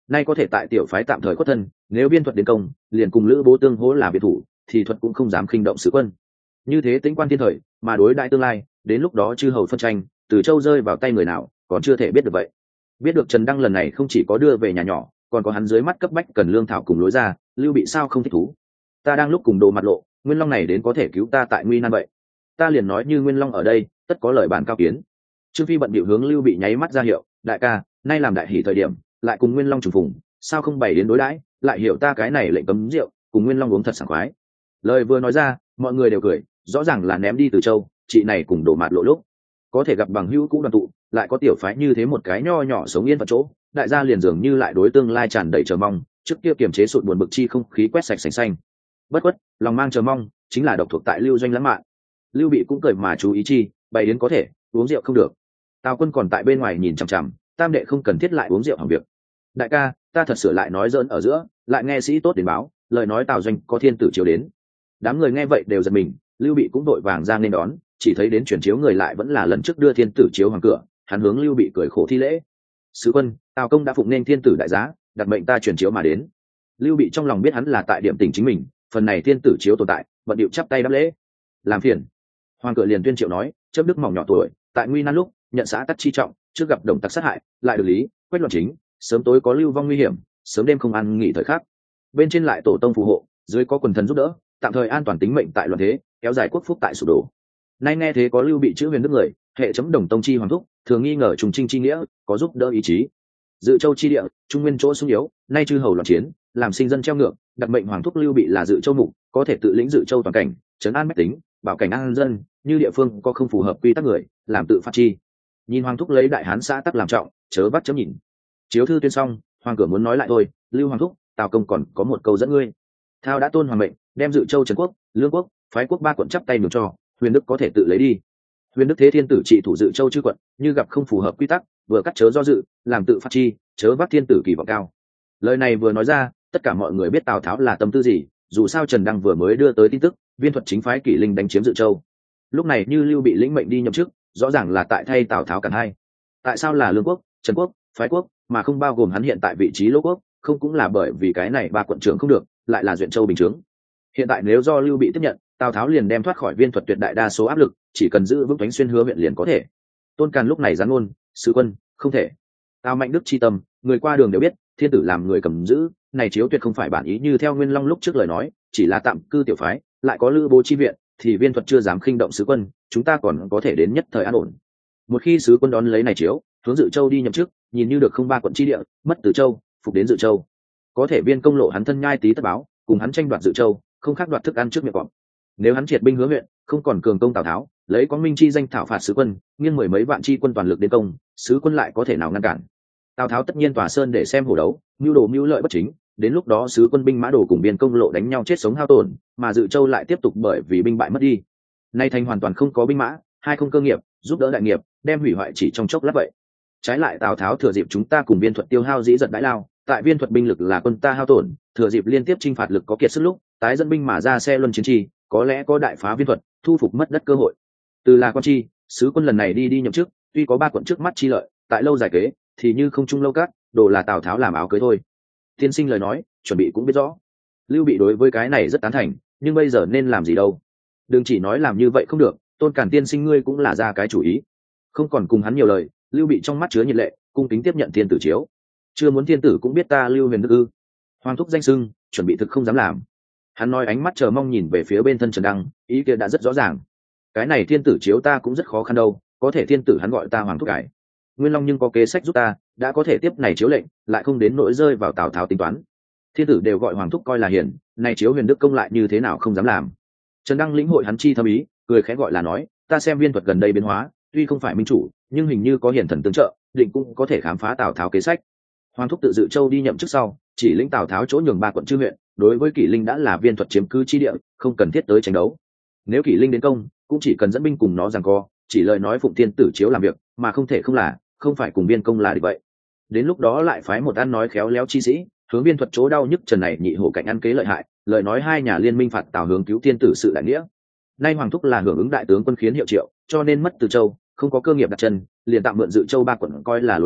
[SPEAKER 1] nay có thể tại tiểu phái tạm thời khuất thân, nếu viên thuật đến công liền cùng lữ bố tương hỗ là biệt thủ, thì thuật cũng không dám khinh động sứ quân. Như thế tính quan thiên thời mà đối đại tương lai, đến lúc đó chư hầu phân tranh từ châu rơi vào tay người nào còn chưa thể biết được. Vậy biết được Trần Đăng lần này không chỉ có đưa về nhà nhỏ, còn có hắn dưới mắt cấp bách cần lương thảo cùng lối ra, Lưu Bị sao không thích thú. Ta đang lúc cùng Đồ Mặt Lộ, Nguyên Long này đến có thể cứu ta tại nguy nan vậy, ta liền nói như Nguyên Long ở đây tất có lời bàn cao kiến. Trương Phi bận bịu hướng Lưu Bị nháy mắt ra hiệu, đại ca, nay làm đại hỷ thời điểm lại cùng Nguyên Long trùng phùng, sao không bày đến đối đãi, lại hiểu ta cái này lệnh cấm rượu cùng Nguyên Long uống thật sảng khoái. Lời vừa nói ra mọi người đều cười, rõ ràng là ném đi từ châu chị này cùng Đồ Mạt Lộ lúc có thể gặp bằng hữu cũng đoàn tụ, lại có tiểu phái như thế một cái nho nhỏ sống yên vào chỗ, đại gia liền dường như lại đối tương lai tràn đầy chờ mong, trước kia kiềm chế sụt buồn bực chi không khí quét sạch sành xanh. Bất khuất lòng mang chờ mong chính là độc thuộc tại Lưu Doanh lãng mạn. Lưu Bị cũng cười mà chú ý chi, bày đến có thể uống rượu không được. Tào Quân còn tại bên ngoài nhìn chằm chằm, tam đệ không cần thiết lại uống rượu hỏng việc. Đại ca, ta thật sự lại nói dỡn ở giữa, lại nghe sĩ tốt đến báo, lời nói Tào Doanh có thiên tử chiếu đến. Đám người nghe vậy đều giật mình, Lưu Bị cũng đội vàng ra nên đón, chỉ thấy đến chuyển chiếu người lại vẫn là lần trước đưa thiên tử chiếu hoàng cửa, hắn hướng Lưu Bị cười khổ thi lễ. Sứ quân, Tào công đã phụng nên thiên tử đại giá, đặt mệnh ta chuyển chiếu mà đến. Lưu Bị trong lòng biết hắn là tại điểm tình chính mình, phần này thiên tử chiếu tồn tại, bận điệu chắp tay đáp lễ. Làm phiền. Hoàng cửa liền tuyên triệu nói, chớp đức mỏng nhỏ tuổi, tại nguy nan lúc nhận xã tắc chi trọng, trước gặp đồng tặc sát hại, lại được lý quét loạn chính, sớm tối có lưu vong nguy hiểm, sớm đêm không ăn nghỉ thời khắc. Bên trên lại tổ tông phù hộ, dưới có quần thần giúp đỡ, tạm thời an toàn tính mệnh tại loạn thế, kéo dài quốc phúc tại sụp đổ. Nay nghe thế có Lưu Bị chữ huyền đức người, hệ chấm đồng tông chi hoàng thúc, thường nghi ngờ trùng trinh chi nghĩa, có giúp đỡ ý chí. Dự châu chi địa, trung nguyên chỗ sung yếu, nay chư hầu loạn chiến, làm sinh dân treo ngược, đặc mệnh hoàng thúc Lưu Bị là dự châu mục, có thể tự lĩnh dự châu toàn cảnh, trấn an bách tính, bảo cảnh an dân, như địa phương có không phù hợp quy tắc người, làm tự phát chi. Nhìn hoàng thúc lấy đại hán xã tắc làm trọng, chớ bắt chấm nhìn. Chiếu thư tuyên xong, hoàng cửa muốn nói lại thôi, Lưu hoàng thúc, Tào công còn có một câu dẫn ngươi. Thao đã tôn hoàng mệnh, đem dự châu trấn quốc, lương quốc, phái quốc ba quận chắp tay nhường cho, huyền đức có thể tự lấy đi. Huyền đức thế thiên tử trị thủ dự châu chư quận, như gặp không phù hợp quy tắc, vừa cắt chớ do dự, làm tự phát chi, chớ vác thiên tử kỳ vọng cao. Lời này vừa nói ra, tất cả mọi người biết Tào Tháo là tâm tư gì, dù sao Trần Đăng vừa mới đưa tới tin tức, viên thuật chính phái Kỷ Linh đánh chiếm dự châu. Lúc này như Lưu Bị lĩnh mệnh đi nhậm chức, rõ ràng là tại thay Tào Tháo cản hai. Tại sao là lương quốc, trần quốc, phái quốc, mà không bao gồm hắn hiện tại vị trí lỗ quốc, không cũng là bởi vì cái này ba quận trưởng không được, lại là duyện châu bình chướng. Hiện tại nếu do Lưu Bị tiếp nhận, Tào Tháo liền đem thoát khỏi viên thuật tuyệt đại đa số áp lực, chỉ cần giữ vững Toánh Xuyên hứa huyện liền có thể. Tôn Càn lúc này giáng ngôn, sứ quân, không thể. Tào Mạnh Đức chi tâm, người qua đường đều biết, thiên tử làm người cầm giữ, này chiếu tuyệt không phải bản ý như theo Nguyên Long lúc trước lời nói, chỉ là tạm cư tiểu phái, lại có Lữ Bố chi viện, thì viên thuật chưa dám khinh động sứ quân, chúng ta còn có thể đến nhất thời an ổn. Một khi sứ quân đón lấy này chiếu, hướng Dự Châu đi nhậm chức, nhìn như được không ba quận chi địa, mất Từ Châu, phục đến Dự Châu, có thể viên công lộ hắn thân nhai tí tất báo, cùng hắn tranh đoạt Dự Châu, không khác đoạt thức ăn trước miệng cọp. Nếu hắn triệt binh hứa huyện, không còn cường công Tào Tháo, lấy Quang Minh chi danh thảo phạt sứ quân, nghiêng mười mấy vạn chi quân toàn lực đến công, sứ quân lại có thể nào ngăn cản? Tào Tháo tất nhiên tòa sơn để xem hổ đấu, mưu đồ mưu lợi bất chính, đến lúc đó sứ quân binh mã đồ cùng biên công lộ đánh nhau chết sống hao tổn, mà Dự Châu lại tiếp tục bởi vì binh bại mất đi. Nay thành hoàn toàn không có binh mã, hai không cơ nghiệp, giúp đỡ đại nghiệp, đem hủy hoại chỉ trong chốc lát vậy. Trái lại Tào Tháo thừa dịp chúng ta cùng viên thuật tiêu hao dĩ giật đãi lao, tại viên thuật binh lực là quân ta hao tổn, thừa dịp liên tiếp chinh phạt lực có kiệt sức lúc, tái dẫn binh mà ra xe luân chiến trì, có lẽ có đại phá viên thuật, thu phục mất đất cơ hội. Từ là con chi, sứ quân lần này đi đi nhậm chức, tuy có ba quận trước mắt chi lợi, tại lâu dài kế, thì như không trung lâu cát, đồ là Tào Tháo làm áo cưới thôi. Tiên sinh lời nói, chuẩn bị cũng biết rõ. Lưu Bị đối với cái này rất tán thành, nhưng bây giờ nên làm gì đâu? Đừng chỉ nói làm như vậy không được, Tôn Càn tiên sinh ngươi cũng là ra cái chủ ý. Không còn cùng hắn nhiều lời, Lưu Bị trong mắt chứa nhiệt lệ, cung kính tiếp nhận thiên tử chiếu. Chưa muốn thiên tử cũng biết ta Lưu Huyền Đức ư? Hoàng thúc danh xưng, chuẩn bị thực không dám làm. Hắn nói ánh mắt chờ mong nhìn về phía bên thân Trần Đăng, ý kia đã rất rõ ràng. Cái này thiên tử chiếu ta cũng rất khó khăn đâu, có thể thiên tử hắn gọi ta hoàng thúc cải. Nguyên Long nhưng có kế sách giúp ta, đã có thể tiếp này chiếu lệnh, lại không đến nỗi rơi vào Tào Tháo tính toán. Thiên tử đều gọi hoàng thúc coi là hiền, này chiếu Huyền Đức công lại như thế nào không dám làm. Trần Đăng lĩnh hội hắn chi thâm ý, cười khẽ gọi là nói, ta xem viên thuật gần đây biến hóa, tuy không phải minh chủ, nhưng hình như có hiển thần tương trợ, định cũng có thể khám phá Tào Tháo kế sách. Hoàng thúc tự Dự Châu đi nhậm chức sau, chỉ lĩnh Tào Tháo chỗ nhường ba quận chư huyện, đối với Kỷ Linh đã là viên thuật chiếm cứ chi địa, không cần thiết tới tranh đấu. Nếu Kỷ Linh đến công, cũng chỉ cần dẫn binh cùng nó giằng co, chỉ lời nói phụng thiên tử chiếu làm việc, mà không thể không là, không phải cùng viên công là địch vậy. Đến lúc đó lại phái một ăn nói khéo léo chi sĩ, hướng viên thuật chỗ đau nhức trần này nhị hổ cạnh ăn kế lợi hại, lời nói hai nhà liên minh phạt Tào hướng cứu thiên tử sự đại nghĩa. Nay Hoàng thúc là hưởng ứng đại tướng quân khiến hiệu triệu, cho nên mất Từ Châu, không có cơ nghiệp đặt chân, liền tạm mượn Dự Châu ba quận coi là lối ra,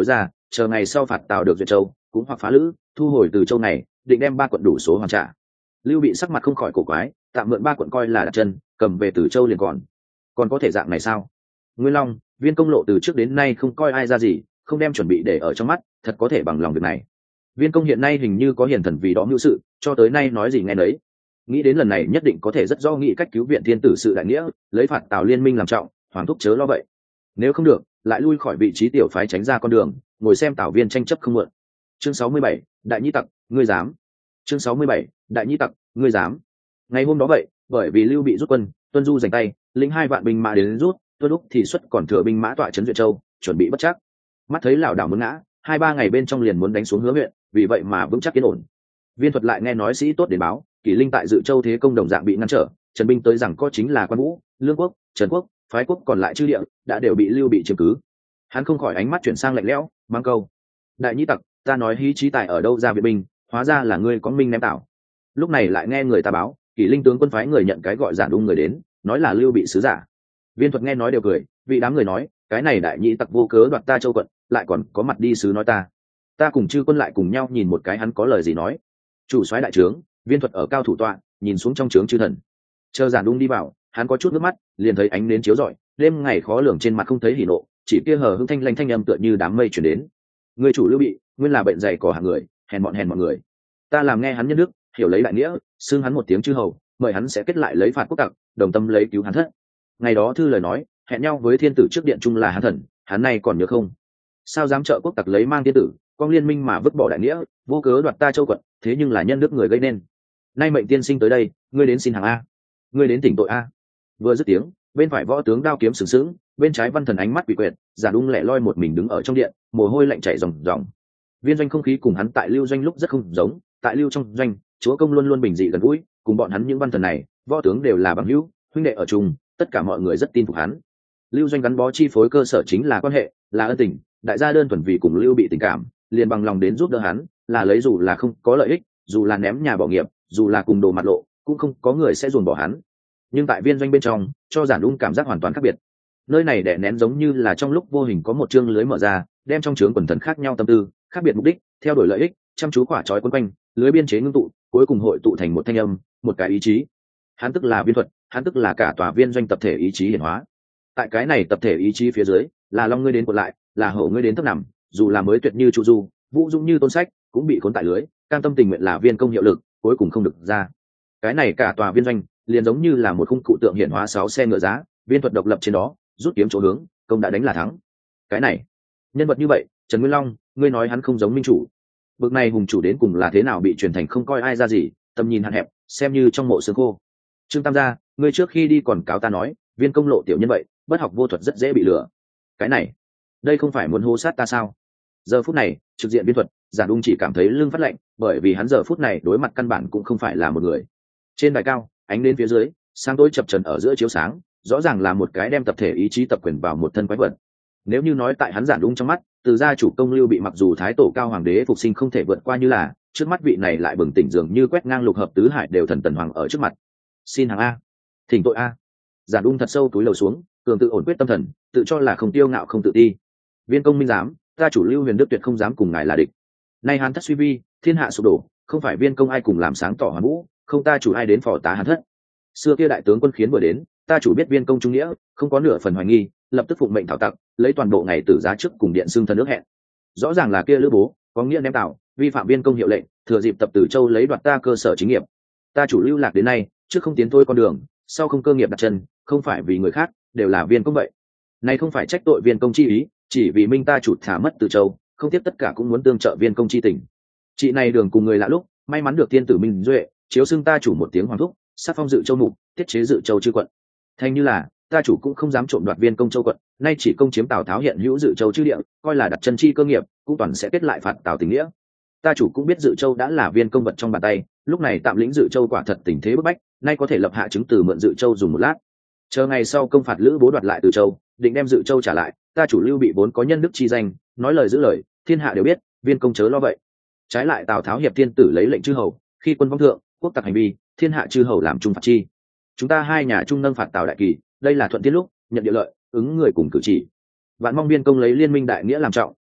[SPEAKER 1] chờ ngày sau phạt tào được duyệt châu cũng hoặc phá lữ thu hồi từ châu này, định đem ba quận đủ số hoàn trả. Lưu Bị sắc mặt không khỏi cổ quái, tạm mượn ba quận coi là đặt chân, cầm về từ châu liền còn còn có thể dạng này sao? Nguyên Long, Viên Công Lộ từ trước đến nay không coi ai ra gì, không đem chuẩn bị để ở trong mắt, thật có thể bằng lòng việc này. Viên Công hiện nay hình như có hiền thần vì đó mưu sự, cho tới nay nói gì nghe nấy. Nghĩ đến lần này nhất định có thể rất do nghĩ cách cứu viện thiên tử sự đại nghĩa, lấy phạt Tào liên minh làm trọng, hoàng thúc chớ lo vậy. Nếu không được, lại lui khỏi vị trí tiểu phái tránh ra con đường, ngồi xem Tào Viên tranh chấp không mượn. Chương sáu mươi bảy, Đại Nhĩ Tặc, ngươi dám? Chương sáu mươi bảy, Đại Nhĩ Tặc, ngươi dám? Ngày hôm đó vậy, bởi vì Lưu Bị rút quân, Tuân Du giành tay, lĩnh hai vạn binh mã đến rút, Tuân Úc thì xuất còn thừa binh mã tọa trấn Duyện Châu, chuẩn bị bất chắc. Mắt thấy lão đảo muốn ngã, hai ba ngày bên trong liền muốn đánh xuống Hứa huyện, vì vậy mà vững chắc yên ổn. Viên Thuật lại nghe nói sĩ tốt đến báo, Kỷ Linh tại Dự Châu thế công đồng dạng bị ngăn trở, Trần binh tới rằng có chính là Quan Vũ, Lương Quốc, Trần Quốc, phái quốc còn lại chư địa đã đều bị Lưu Bị chiếm cứ. Hắn không khỏi ánh mắt chuyển sang lạnh lẽo, mang câu: Đại Nhĩ Tặc, ta nói hí trí tài ở đâu ra viện binh, hóa ra là ngươi có minh ném tảo. Lúc này lại nghe người ta báo, Kỷ Linh tướng quân phái người nhận cái gọi giản ung người đến, nói là Lưu Bị sứ giả. Viên Thuật nghe nói đều cười, vị đám người nói, cái này Đại Nhĩ Tặc vô cớ đoạt ta châu quận, lại còn có mặt đi sứ nói ta. Ta cùng chư quân lại cùng nhau nhìn một cái hắn có lời gì nói. Chủ soái đại trướng, Viên Thuật ở cao thủ tọa, nhìn xuống trong trướng chư thần. Chờ giản ung đi vào, hắn có chút nước mắt, liền thấy ánh nến chiếu rọi, đêm ngày khó lường trên mặt không thấy hỉ nộ, chỉ kia hờ hững thanh lanh thanh âm tựa như đám mây chuyển đến. Người chủ Lưu Bị, nguyên là bệnh dày cỏ hạng người, hèn mọn hèn mọi người. Ta làm nghe hắn nhân đức, hiểu lấy đại nghĩa, xưng hắn một tiếng chư hầu, mời hắn sẽ kết lại lấy phạt quốc tặc, đồng tâm lấy cứu hắn thất. Ngày đó thư lời nói, hẹn nhau với thiên tử trước điện trung là hắn thần, hắn này còn nhớ không? Sao dám trợ quốc tặc lấy mang thiên tử, con liên minh mà vứt bỏ đại nghĩa, vô cớ đoạt ta châu quận, thế nhưng là nhân đức người gây nên. Nay mệnh tiên sinh tới đây, ngươi đến xin hàng a, ngươi đến tỉnh tội a. Vừa dứt tiếng, bên phải võ tướng đao kiếm sừng sững, bên trái văn thần ánh mắt quỷ quyệt, Giản Ung lẻ loi một mình đứng ở trong điện, mồ hôi lạnh chảy ròng ròng. Viên doanh không khí cùng hắn tại Lưu doanh lúc rất không giống, tại Lưu trong doanh, chúa công luôn luôn bình dị gần gũi, cùng bọn hắn những văn thần này, võ tướng đều là bằng hữu, huynh đệ ở chung, tất cả mọi người rất tin phục hắn. Lưu doanh gắn bó chi phối cơ sở chính là quan hệ, là ân tình, đại gia đơn thuần vì cùng Lưu Bị tình cảm, liền bằng lòng đến giúp đỡ hắn, là lấy dù là không có lợi ích, dù là ném nhà bỏ nghiệp, dù là cùng đồ mặt lộ, cũng không có người sẽ ruồng bỏ hắn. Nhưng tại viên doanh bên trong, cho Giản Ung cảm giác hoàn toàn khác biệt. Nơi này đè nén giống như là trong lúc vô hình có một chương lưới mở ra, đem trong trướng quần thần khác nhau tâm tư, khác biệt mục đích, theo đuổi lợi ích, chăm chú khỏa trói quấn quanh, lưới biên chế ngưng tụ, cuối cùng hội tụ thành một thanh âm, một cái ý chí. Hắn tức là Viên Thuật, hắn tức là cả tòa viên doanh tập thể ý chí hiển hóa. Tại cái này tập thể ý chí phía dưới, là long ngươi đến cuộn lại, là hổ ngươi đến thấp nằm, dù là mới tuyệt như Chu Du, vũ dũng như Tôn Sách, cũng bị khốn tại lưới, cam tâm tình nguyện là viên công hiệu lực, cuối cùng không được ra. Cái này cả tòa viên doanh, liền giống như là một khung cụ tượng hiển hóa sáu xe ngựa giá, Viên Thuật độc lập trên đó, rút kiếm chỗ hướng, công đã đánh là thắng. Cái này, nhân vật như vậy, Trần Nguyên Long, ngươi nói hắn không giống minh chủ. Bực này hùng chủ đến cùng là thế nào bị truyền thành không coi ai ra gì, tầm nhìn hạn hẹp, xem như trong mộ xương khô. Trương Tam gia, ngươi trước khi đi còn cáo ta nói, Viên công lộ tiểu nhân vậy, bất học vô thuật rất dễ bị lừa. Cái này, đây không phải muốn hô sát ta sao? Giờ phút này, trực diện Viên Thuật, Giản Ung chỉ cảm thấy lưng phát lạnh, bởi vì hắn giờ phút này đối mặt căn bản cũng không phải là một người. Trên đài cao, ánh lên phía dưới, sáng tối chập chờn ở giữa chiếu sáng, rõ ràng là một cái đem tập thể ý chí tập quyền vào một thân quái vật. Nếu như nói tại hắn Giản Ung trong mắt, từ gia chủ công Lưu Bị mặc dù thái tổ cao hoàng đế phục sinh không thể vượt qua như là, trước mắt vị này lại bừng tỉnh dường như quét ngang lục hợp tứ hải đều thần tần hoàng ở trước mặt. Xin hàng a, thỉnh tội a. Giản Ung thật sâu túi lầu xuống, cường tự ổn quyết tâm thần, tự cho là không tiêu ngạo không tự ti. Viên công minh giám, ta chủ Lưu Huyền Đức tuyệt không dám cùng ngài là địch. Nay hán thất suy vi, thiên hạ sụp đổ, không phải viên công ai cùng làm sáng tỏ hoàn vũ, không ta chủ ai đến phò tá hán thất. Xưa kia đại tướng quân khiến vừa đến, ta chủ biết viên công trung nghĩa, không có nửa phần hoài nghi, lập tức phụng mệnh thảo tặc, lấy toàn bộ ngày tử giá trước cùng điện xương thần nước hẹn. Rõ ràng là kia lữ bố, có nghĩa ném tạo, vi phạm viên công hiệu lệnh, thừa dịp tập tử châu lấy đoạt ta cơ sở chính nghiệp. Ta chủ lưu lạc đến nay, trước không tiến thôi con đường, sau không cơ nghiệp đặt chân, không phải vì người khác, đều là viên công vậy. Này không phải trách tội viên công chi ý, chỉ vì minh ta chủ thả mất từ châu, không tiếp tất cả cũng muốn tương trợ viên công chi tình. Chị này đường cùng người lạ lúc, may mắn được thiên tử minh duệ, chiếu xưng ta chủ một tiếng hoàng thúc, sát phong dự châu mục, tiết chế dự châu chư quận. Thành như là, ta chủ cũng không dám trộm đoạt viên công châu quận, nay chỉ công chiếm Tào Tháo hiện hữu dự châu chư địa, coi là đặt chân chi cơ nghiệp, cũng toàn sẽ kết lại phạt Tào tình nghĩa. Ta chủ cũng biết dự châu đã là viên công vật trong bàn tay, lúc này tạm lĩnh dự châu quả thật tình thế bức bách, nay có thể lập hạ chứng từ mượn dự châu dùng một lát. Chờ ngày sau công phạt lữ bố đoạt lại từ châu, định đem dự châu trả lại, ta chủ Lưu Bị vốn có nhân đức chi danh, nói lời giữ lời, thiên hạ đều biết, viên công chớ lo vậy. Trái lại Tào Tháo hiệp thiên tử lấy lệnh chư hầu, khi quân vong thượng, quốc tặc hành vi, thiên hạ chư hầu làm trung phạt chi. Chúng ta hai nhà trung nâng phạt Tào đại kỳ, đây là thuận tiết lúc, nhận địa lợi, ứng người cùng cử chỉ. Vạn mong viên công lấy liên minh đại nghĩa làm trọng,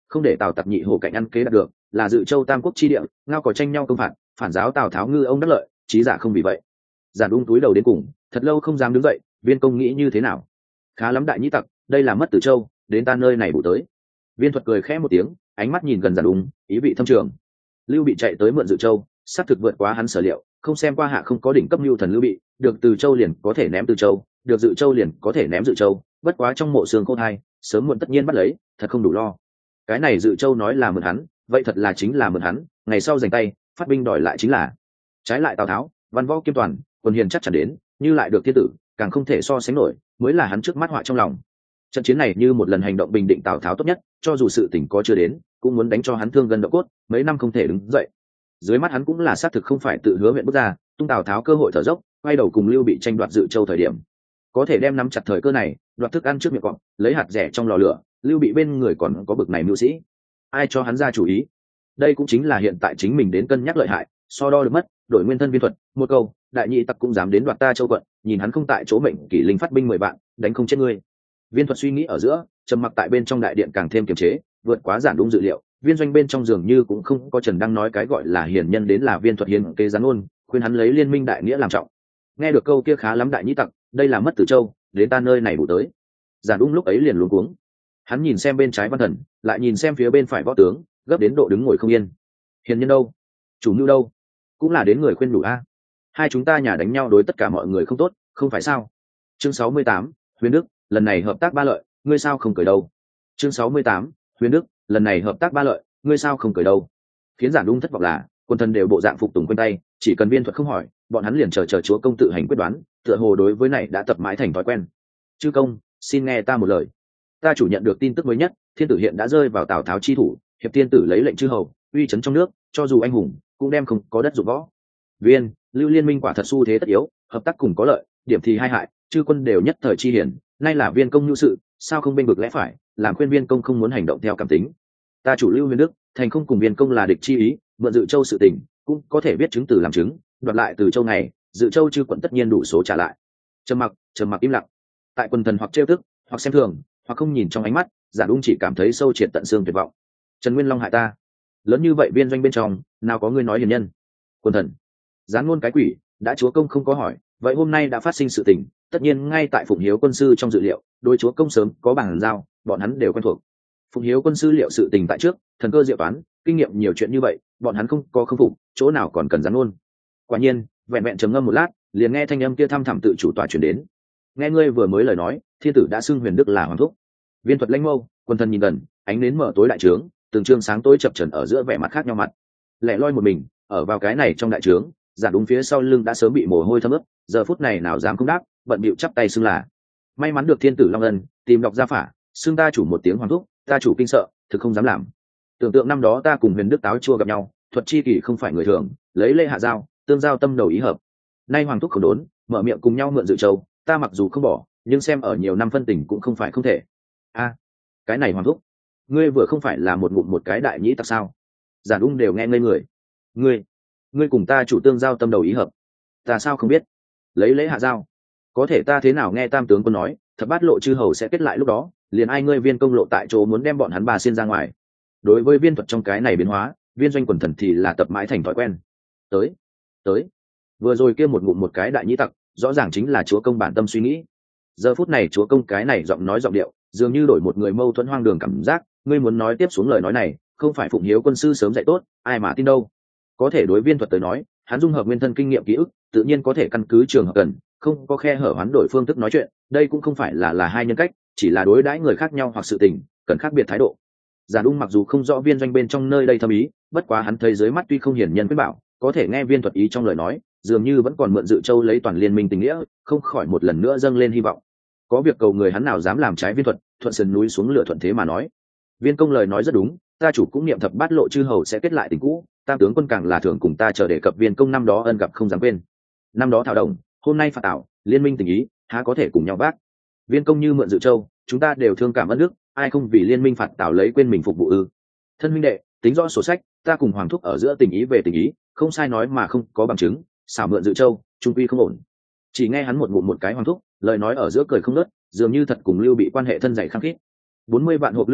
[SPEAKER 1] không để tào tặc nhị hổ cạnh ăn kế đạt được, là dự châu tam quốc chi địa, ngao có tranh nhau công phạt, phản giáo tào tháo ngư ông đắc lợi, trí giả không vì vậy. Giản Ung túi đầu đến cùng, thật lâu không dám đứng dậy. Viên công nghĩ như thế nào? Khá lắm đại nhĩ tặc, đây là mất Tử Châu, đến ta nơi này bù tới. Viên thuật cười khẽ một tiếng, ánh mắt nhìn gần Giản Ung, ý vị thâm trường. Lưu Bị chạy tới mượn Dự Châu, xác thực vượt quá hắn sở liệu, không xem qua hạ không có đỉnh cấp lưu thần Lưu Bị, được Từ Châu liền có thể ném Từ Châu, được Dự Châu liền có thể ném Dự Châu, bất quá trong mộ xương khô hai, sớm muộn tất nhiên bắt lấy, thật không đủ lo. Cái này Dự Châu nói là mượn hắn, vậy thật là chính là mượn hắn, ngày sau giành tay, phát binh đòi lại chính là. Trái lại Tào Tháo, văn võ kiêm toàn, quân hiền chắc chắn đến, như lại được thiên tử, càng không thể so sánh nổi, mới là hắn trước mắt họa trong lòng. Trận chiến này như một lần hành động bình định Tào Tháo tốt nhất, cho dù sự tỉnh có chưa đến, cũng muốn đánh cho hắn thương gần độ cốt, mấy năm không thể đứng dậy. Dưới mắt hắn cũng là xác thực không phải tự hứa huyện bước ra, tung Tào Tháo cơ hội thở dốc, quay đầu cùng Lưu Bị tranh đoạt Dự Châu thời điểm, có thể đem nắm chặt thời cơ này, đoạt thức ăn trước miệng cọp, lấy hạt rẻ trong lò lửa. Lưu Bị bên người còn có bực này mưu sĩ, ai cho hắn ra chủ ý? Đây cũng chính là hiện tại chính mình đến cân nhắc lợi hại, so đo được mất, đổi nguyên thân Viên thuật, một câu, đại nhị tặc cũng dám đến đoạt ta Châu quận, nhìn hắn không tại chỗ mệnh kỷ linh phát binh mười vạn, đánh không chết ngươi. Viên thuật suy nghĩ ở giữa, trầm mặc tại bên trong đại điện càng thêm kiềm chế, vượt quá Giản Ung dự liệu. Viên doanh bên trong dường như cũng không có Trần Đăng nói cái gọi là hiền nhân đến, là Viên thuật hiền kế gián ôn, khuyên hắn lấy liên minh đại nghĩa làm trọng. Nghe được câu kia khá lắm đại nhĩ tặc, đây là mất Tử Châu, đến ta nơi này bù tới. Giản Ung lúc ấy liền luống cuống. Hắn nhìn xem bên trái Văn Thần, lại nhìn xem phía bên phải Võ Tướng, gấp đến độ đứng ngồi không yên. Hiền nhân đâu? Chủ mưu đâu? Cũng là đến người khuyên đủ a. Hai chúng ta nhà đánh nhau đối tất cả mọi người không tốt, không phải sao? Chương sáu mươi tám, Huyền Đức, lần này hợp tác ba lợi, ngươi sao không cười đâu? Chương sáu mươi tám, Huyền Đức, lần này hợp tác ba lợi, ngươi sao không cười đâu? Khiến Giản Ung thất vọng là, quân thần đều bộ dạng phục tùng quanh tay, chỉ cần Viên thuật không hỏi, bọn hắn liền chờ chờ chúa công tự hành quyết đoán, tựa hồ đối với này đã tập mãi thành thói quen. Chư công, xin nghe ta một lời. Ta chủ nhận được tin tức mới nhất, thiên tử hiện đã rơi vào Tào Tháo chi thủ, hiệp thiên tử lấy lệnh chư hầu, uy chấn trong nước, cho dù anh hùng cũng đem không có đất dụng võ. Viên, Lưu liên minh quả thật xu thế tất yếu, hợp tác cùng có lợi, điểm thì hai hại, chư quân đều nhất thời chi hiển, nay là Viên công nhu sự, sao không bên vực lẽ phải, làm khuyên Viên công không muốn hành động theo cảm tính. Ta chủ Lưu Huyền Đức, thành không cùng Viên công là địch chi ý, mượn Dự Châu sự tình, cũng có thể biết chứng từ làm chứng, đoạt lại từ Châu này, Dự Châu chư quận tất nhiên đủ số trả lại. Trầm mặc, trầm mặc im lặng. Tại quần thần hoặc trêu tức, hoặc xem thường, hoặc không nhìn trong ánh mắt, Giản Ung chỉ cảm thấy sâu triệt tận xương tuyệt vọng. Trần Nguyên Long hại ta, lớn như vậy viên doanh bên trong, nào có ngươi nói hiền nhân? Quân thần, gián ngôn cái quỷ, đã chúa công không có hỏi, vậy hôm nay đã phát sinh sự tình, tất nhiên ngay tại Phụng Hiếu quân sư trong dự liệu, đối chúa công sớm có bàn giao, bọn hắn đều quen thuộc. Phụng Hiếu quân sư liệu sự tình tại trước, thần cơ diệu toán, kinh nghiệm nhiều chuyện như vậy, bọn hắn không có không phục, chỗ nào còn cần gián ngôn? Quả nhiên, vẹn vẹn trầm ngâm một lát, liền nghe thanh âm kia thăm thẳm tự chủ tòa truyền đến. Nghe ngươi vừa mới lời nói, thiên tử đã xưng Huyền Đức là hoàng thúc. Viên thuật lãnh mâu, quân thần nhìn gần, ánh nến mở tối đại trướng, từng trương sáng tối chập chờn ở giữa vẻ mặt khác nhau mặt. Lẻ loi một mình, ở vào cái này trong đại trướng, Giản Ung phía sau lưng đã sớm bị mồ hôi thấm ướt, giờ phút này nào dám không đáp, bận bịu chắp tay xưng là. May mắn được thiên tử long ân, tìm đọc gia phả, xưng ta chủ một tiếng hoàng thúc, ta chủ kinh sợ, thực không dám làm. Tưởng tượng năm đó ta cùng Huyền Đức táo chua gặp nhau, thuật chi kỷ không phải người thường, lấy lễ hạ giao, tương giao tâm đầu ý hợp. Nay hoàng thúc khẩu đốn, mở miệng cùng nhau mượn Dự Châu, ta mặc dù không bỏ, nhưng xem ở nhiều năm phân tình cũng không phải không thể. A, cái này hoàng thúc, ngươi vừa không phải là một ngụm một cái đại nhĩ tặc sao? Giản Ung đều nghe ngây người. Ngươi, ngươi cùng ta chủ tương giao tâm đầu ý hợp, ta sao không biết? Lấy lễ hạ giao, có thể ta thế nào nghe Tam tướng quân nói, thập bát lộ chư hầu sẽ kết lại lúc đó, liền ai ngươi viên công lộ tại chỗ muốn đem bọn hắn bà xin ra ngoài. Đối với viên thuật trong cái này biến hóa, viên doanh quần thần thì là tập mãi thành thói quen. Tới, tới, vừa rồi kia một ngụm một cái đại nhĩ tặc, rõ ràng chính là chúa công bản tâm suy nghĩ. Giờ phút này chúa công cái này giọng nói giọng điệu, dường như đổi một người mâu thuẫn hoang đường cảm giác. Ngươi muốn nói tiếp xuống lời nói này, không phải Phụng Hiếu quân sư sớm dạy tốt, ai mà tin đâu. Có thể đối viên thuật tới nói, hắn dung hợp nguyên thân kinh nghiệm ký ức, tự nhiên có thể căn cứ trường hợp cần, không có khe hở hoán đổi phương thức nói chuyện. Đây cũng không phải là là hai nhân cách, chỉ là đối đãi người khác nhau hoặc sự tình cần khác biệt thái độ. Giản Ung mặc dù không rõ viên doanh bên trong nơi đây thâm ý, bất quá hắn thấy dưới mắt tuy không hiển nhân quyết bảo, có thể nghe viên thuật ý trong lời nói, dường như vẫn còn mượn Dự Châu lấy toàn liên minh tình nghĩa, không khỏi một lần nữa dâng lên hy vọng. Có việc cầu người hắn nào dám làm trái viên thuật, thuận sườn núi xuống lửa thuận thế mà nói. Viên công lời nói rất đúng, ta chủ cũng niệm thập bát lộ chư hầu sẽ kết lại tình cũ, Tam tướng quân càng là thường cùng ta chờ đề cập viên công năm đó ân gặp không dám quên. Năm đó thảo đồng, hôm nay phạt tảo, liên minh tình ý, há có thể cùng nhau vác. Viên công như mượn Dự Châu, chúng ta đều thương cảm ân đức, ai không vì liên minh phạt tảo lấy quên mình phục vụ ư? Thân huynh đệ, tính rõ sổ sách, ta cùng hoàng thúc ở giữa tình ý về tình ý, không sai nói mà không có bằng chứng, xảo mượn Dự Châu, trung quy không ổn. Chỉ nghe hắn một ngụm một cái hoàng thúc, lời nói ở giữa cười không ngớt, dường như thật cùng Lưu Bị quan hệ thân dày khăng khít. Bốn mươi vạn hộp lương thảo,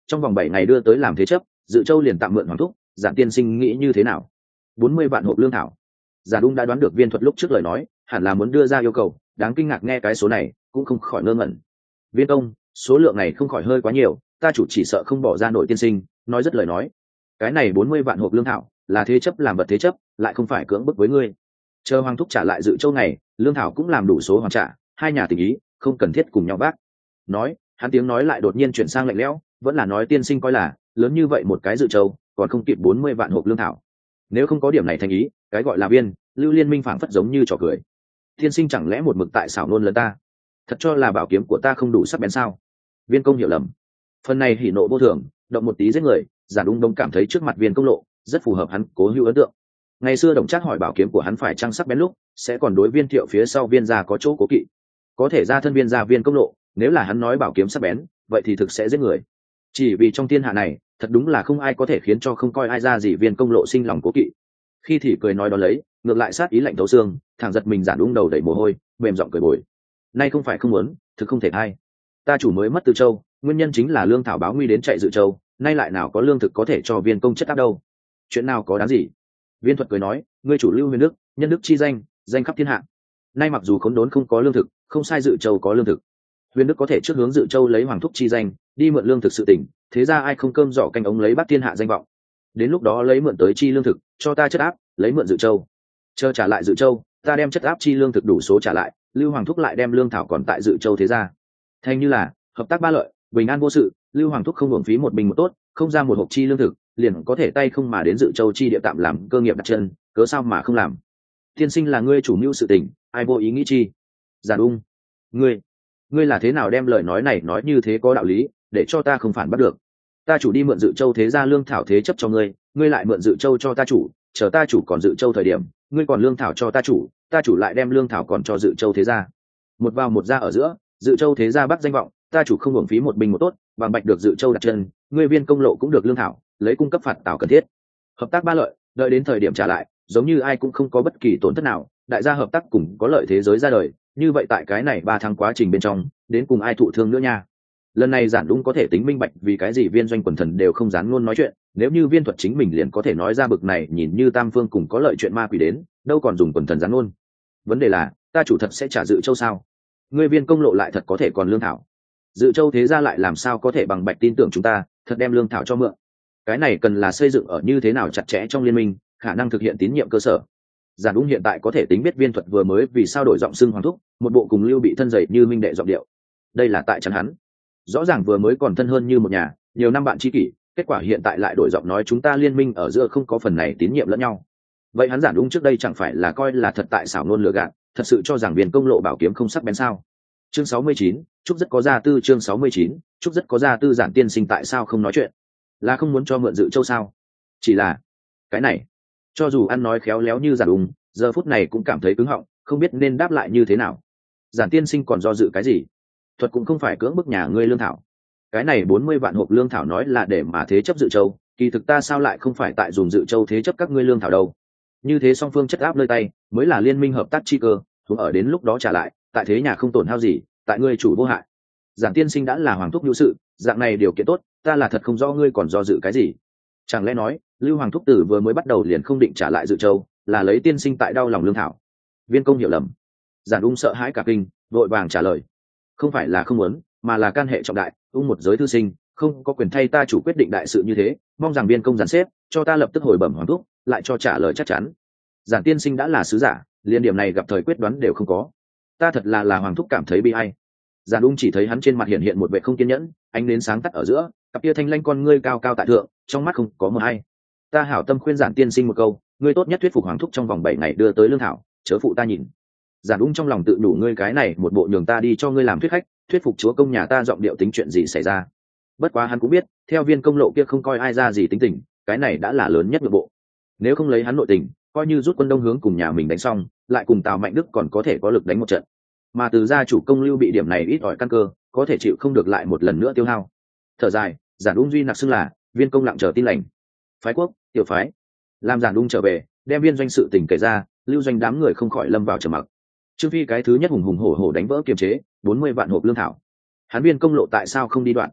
[SPEAKER 1] trong vòng bảy ngày đưa tới làm thế chấp, Dự Châu liền tạm mượn Hoàng thúc, Giản tiên sinh nghĩ như thế nào? Bốn mươi vạn hộp lương thảo. Giản Ung đã đoán được Viên Thuật lúc trước lời nói hẳn là muốn đưa ra yêu cầu, đáng kinh ngạc nghe cái số này cũng không khỏi ngơ ngẩn. Viên công, số lượng này không khỏi hơi quá nhiều, ta chủ chỉ sợ không bỏ ra nổi tiên sinh, nói rất lời nói. Cái này bốn mươi vạn hộp lương thảo là thế chấp làm vật thế chấp, lại không phải cưỡng bức với ngươi. Chờ Hoàng thúc trả lại Dự Châu này, lương thảo cũng làm đủ số hoàn trả, hai nhà tình ý, không cần thiết cùng nhau bác. Nói, hắn tiếng nói lại đột nhiên chuyển sang lạnh lẽo, vẫn là nói tiên sinh coi là lớn như vậy một cái Dự Châu, còn không kịp bốn mươi vạn hộp lương thảo. Nếu không có điểm này thành ý, cái gọi là viên lưu liên minh phảng phất giống như trò cười. Tiên sinh chẳng lẽ một mực tại xảo nôn lần ta, thật cho là bảo kiếm của ta không đủ sắc bén sao? Viên công hiểu lầm. Phần này hỉ nộ vô thường, động một tí giết người. Giản Ung đông cảm thấy trước mặt Viên công lộ rất phù hợp hắn cố hữu ấn tượng. Ngày xưa Đồng Trác hỏi bảo kiếm của hắn phải trang sắc bén lúc, sẽ còn đối Viên Thiệu phía sau Viên gia có chỗ cố kỵ. Có thể ra thân Viên gia Viên công lộ, nếu là hắn nói bảo kiếm sắc bén, vậy thì thực sẽ giết người. Chỉ vì trong thiên hạ này, thật đúng là không ai có thể khiến cho không coi ai ra gì Viên công lộ sinh lòng cố kỵ. Khi thì cười nói đó lấy, ngược lại sát ý lạnh thấu xương, thẳng giật mình Giản Ung đầu đẩy mồ hôi, mềm giọng cười bồi. Nay không phải không muốn, thực không thể thay. Ta chủ mới mất Từ Châu, nguyên nhân chính là lương thảo báo nguy đến chạy Dự Châu, nay lại nào có lương thực có thể cho Viên công chất áp đâu. Chuyện nào có đáng gì? Viên Thuật cười nói, ngươi chủ Lưu Huyền Đức, nhân đức chi danh, danh khắp thiên hạ. Nay mặc dù khốn đốn không có lương thực, không sai Dự Châu có lương thực. Huyền Đức có thể trước hướng Dự Châu lấy hoàng thúc chi danh, đi mượn lương thực sự tỉnh, thế ra ai không cơm giỏ canh ống lấy bắt thiên hạ danh vọng. Đến lúc đó lấy mượn tới chi lương thực, cho ta chất áp, lấy mượn Dự Châu. Chờ trả lại Dự Châu, ta đem chất áp chi lương thực đủ số trả lại, Lưu Hoàng thúc lại đem lương thảo còn tại Dự Châu thế ra. Thành như là hợp tác ba lợi, bình an vô sự, Lưu Hoàng thúc không hưởng phí một bình một tốt, không ra một hộp chi lương thực, liền có thể tay không mà đến Dự Châu chi địa tạm làm cơ nghiệp đặt chân, cớ sao mà không làm? Tiên sinh là ngươi chủ mưu sự tình, ai vô ý nghĩ chi? Giản Ung, ngươi, ngươi là thế nào đem lời nói này nói như thế có đạo lý, để cho ta không phản bắt được? Ta chủ đi mượn Dự Châu thế ra lương thảo thế chấp cho ngươi, ngươi lại mượn Dự Châu cho ta chủ, chờ ta chủ còn Dự Châu thời điểm, ngươi còn lương thảo cho ta chủ, ta chủ lại đem lương thảo còn cho Dự Châu thế ra. Một vào một ra ở giữa, Dự Châu thế ra bắt danh vọng, ta chủ không hưởng phí một bình một tốt, bằng bạch được Dự Châu đặt chân, ngươi Viên công lộ cũng được lương thảo, lấy cung cấp phạt tảo cần thiết. Hợp tác ba lợi, đợi đến thời điểm trả lại, giống như ai cũng không có bất kỳ tổn thất nào, đại gia hợp tác cùng có lợi thế giới ra đời, như vậy tại cái này ba tháng quá trình bên trong, đến cùng ai thụ thương nữa nha. Lần này Giản Ung có thể tính minh bạch vì cái gì Viên doanh quần thần đều không dám ngôn nói chuyện, nếu như Viên Thuật chính mình liền có thể nói ra bực này nhìn như tam phương cùng có lợi chuyện ma quỷ đến, đâu còn dùng quần thần dám ngôn. Vấn đề là, ta chủ thật sẽ trả Dự Châu sao? Ngươi Viên công lộ lại thật có thể còn lương thảo. Dự Châu thế ra lại làm sao có thể bằng bạch tin tưởng chúng ta, thật đem lương thảo cho mượn. Cái này cần là xây dựng ở như thế nào chặt chẽ trong liên minh, khả năng thực hiện tín nhiệm cơ sở. Giản Ung hiện tại có thể tính biết Viên Thuật vừa mới vì sao đổi giọng xưng hoàng thúc, một bộ cùng Lưu bị thân dày như minh đệ giọng điệu. Đây là tại chắn hắn. Rõ ràng vừa mới còn thân hơn như một nhà, nhiều năm bạn tri kỷ, kết quả hiện tại lại đổi giọng nói chúng ta liên minh ở giữa không có phần này tín nhiệm lẫn nhau. Vậy hắn Giản Ung trước đây chẳng phải là coi là thật tại xảo nôn lừa gạt, thật sự cho rằng Viên công lộ bảo kiếm không sắc bén sao? Chương sáu mươi chín, chúc rất có gia tư chương sáu mươi chín, chúc rất có gia tư Giản tiên sinh tại sao không nói chuyện? Là không muốn cho mượn Dự Châu sao? Chỉ là cái này, cho dù ăn nói khéo léo như Giản Ung, giờ phút này cũng cảm thấy cứng họng, không biết nên đáp lại như thế nào. Giản tiên sinh còn do dự cái gì? Thuật cũng không phải cưỡng bức nhà ngươi lương thảo. Cái này bốn mươi vạn hộp lương thảo nói là để mà thế chấp Dự Châu, kỳ thực ta sao lại không phải tại dùng Dự Châu thế chấp các ngươi lương thảo đâu? Như thế song phương chất áp nơi tay, mới là liên minh hợp tác chi cơ, xuống ở đến lúc đó trả lại, tại thế nhà không tổn hao gì, tại ngươi chủ vô hại. Giản tiên sinh đã là hoàng thúc nhu sự, dạng này điều kiện tốt, ta là thật không rõ ngươi còn do dự cái gì. Chẳng lẽ nói, Lưu Hoàng thúc tử vừa mới bắt đầu liền không định trả lại Dự Châu, là lấy tiên sinh tại đau lòng lương thảo? Viên công hiểu lầm. Giản Ung sợ hãi cả kinh, vội vàng trả lời, không phải là không muốn, mà là can hệ trọng đại, Ung một giới thư sinh, không có quyền thay ta chủ quyết định đại sự như thế, mong rằng Viên công giàn xếp, cho ta lập tức hồi bẩm hoàng thúc, lại cho trả lời chắc chắn. Giản tiên sinh đã là sứ giả, liên điểm này gặp thời quyết đoán đều không có, ta thật là là hoàng thúc cảm thấy bi ai. Giản Ung chỉ thấy hắn trên mặt hiện hiện một vẻ không kiên nhẫn, ánh nến sáng tắt ở giữa, cặp kia thanh lanh con ngươi cao cao tại thượng, trong mắt không có mờ hay. Ta hảo tâm khuyên Giản tiên sinh một câu, ngươi tốt nhất thuyết phục hoàng thúc trong vòng bảy ngày đưa tới lương thảo, chớ phụ ta nhìn. Giản Ung trong lòng tự đủ ngươi cái này một bộ nhường ta đi cho ngươi làm thuyết khách, thuyết phục chúa công nhà ta giọng điệu tính chuyện gì xảy ra. Bất quá hắn cũng biết, theo Viên công lộ kia không coi ai ra gì tính tình, cái này đã là lớn nhất nội bộ. Nếu không lấy hắn nội tình, coi như rút quân đông hướng cùng nhà mình đánh xong, lại cùng Tào Mạnh Đức còn có thể có lực đánh một trận. Mà từ gia chủ công Lưu bị điểm này ít ỏi căn cơ, có thể chịu không được lại một lần nữa tiêu hao. Thở dài, Giản Ung duy nặc xưng là Viên công lặng chờ tin lành. Phái quốc, tiểu phái. Làm Giản Ung trở về, đem Viên doanh sự tình kể ra, Lưu doanh đám người không khỏi lâm vào trầm mặc. Trương Phi cái thứ nhất hùng hùng hổ hổ đánh vỡ kiềm chế, bốn mươi vạn hộp lương thảo. Hắn Viên công lộ tại sao không đi đoạn?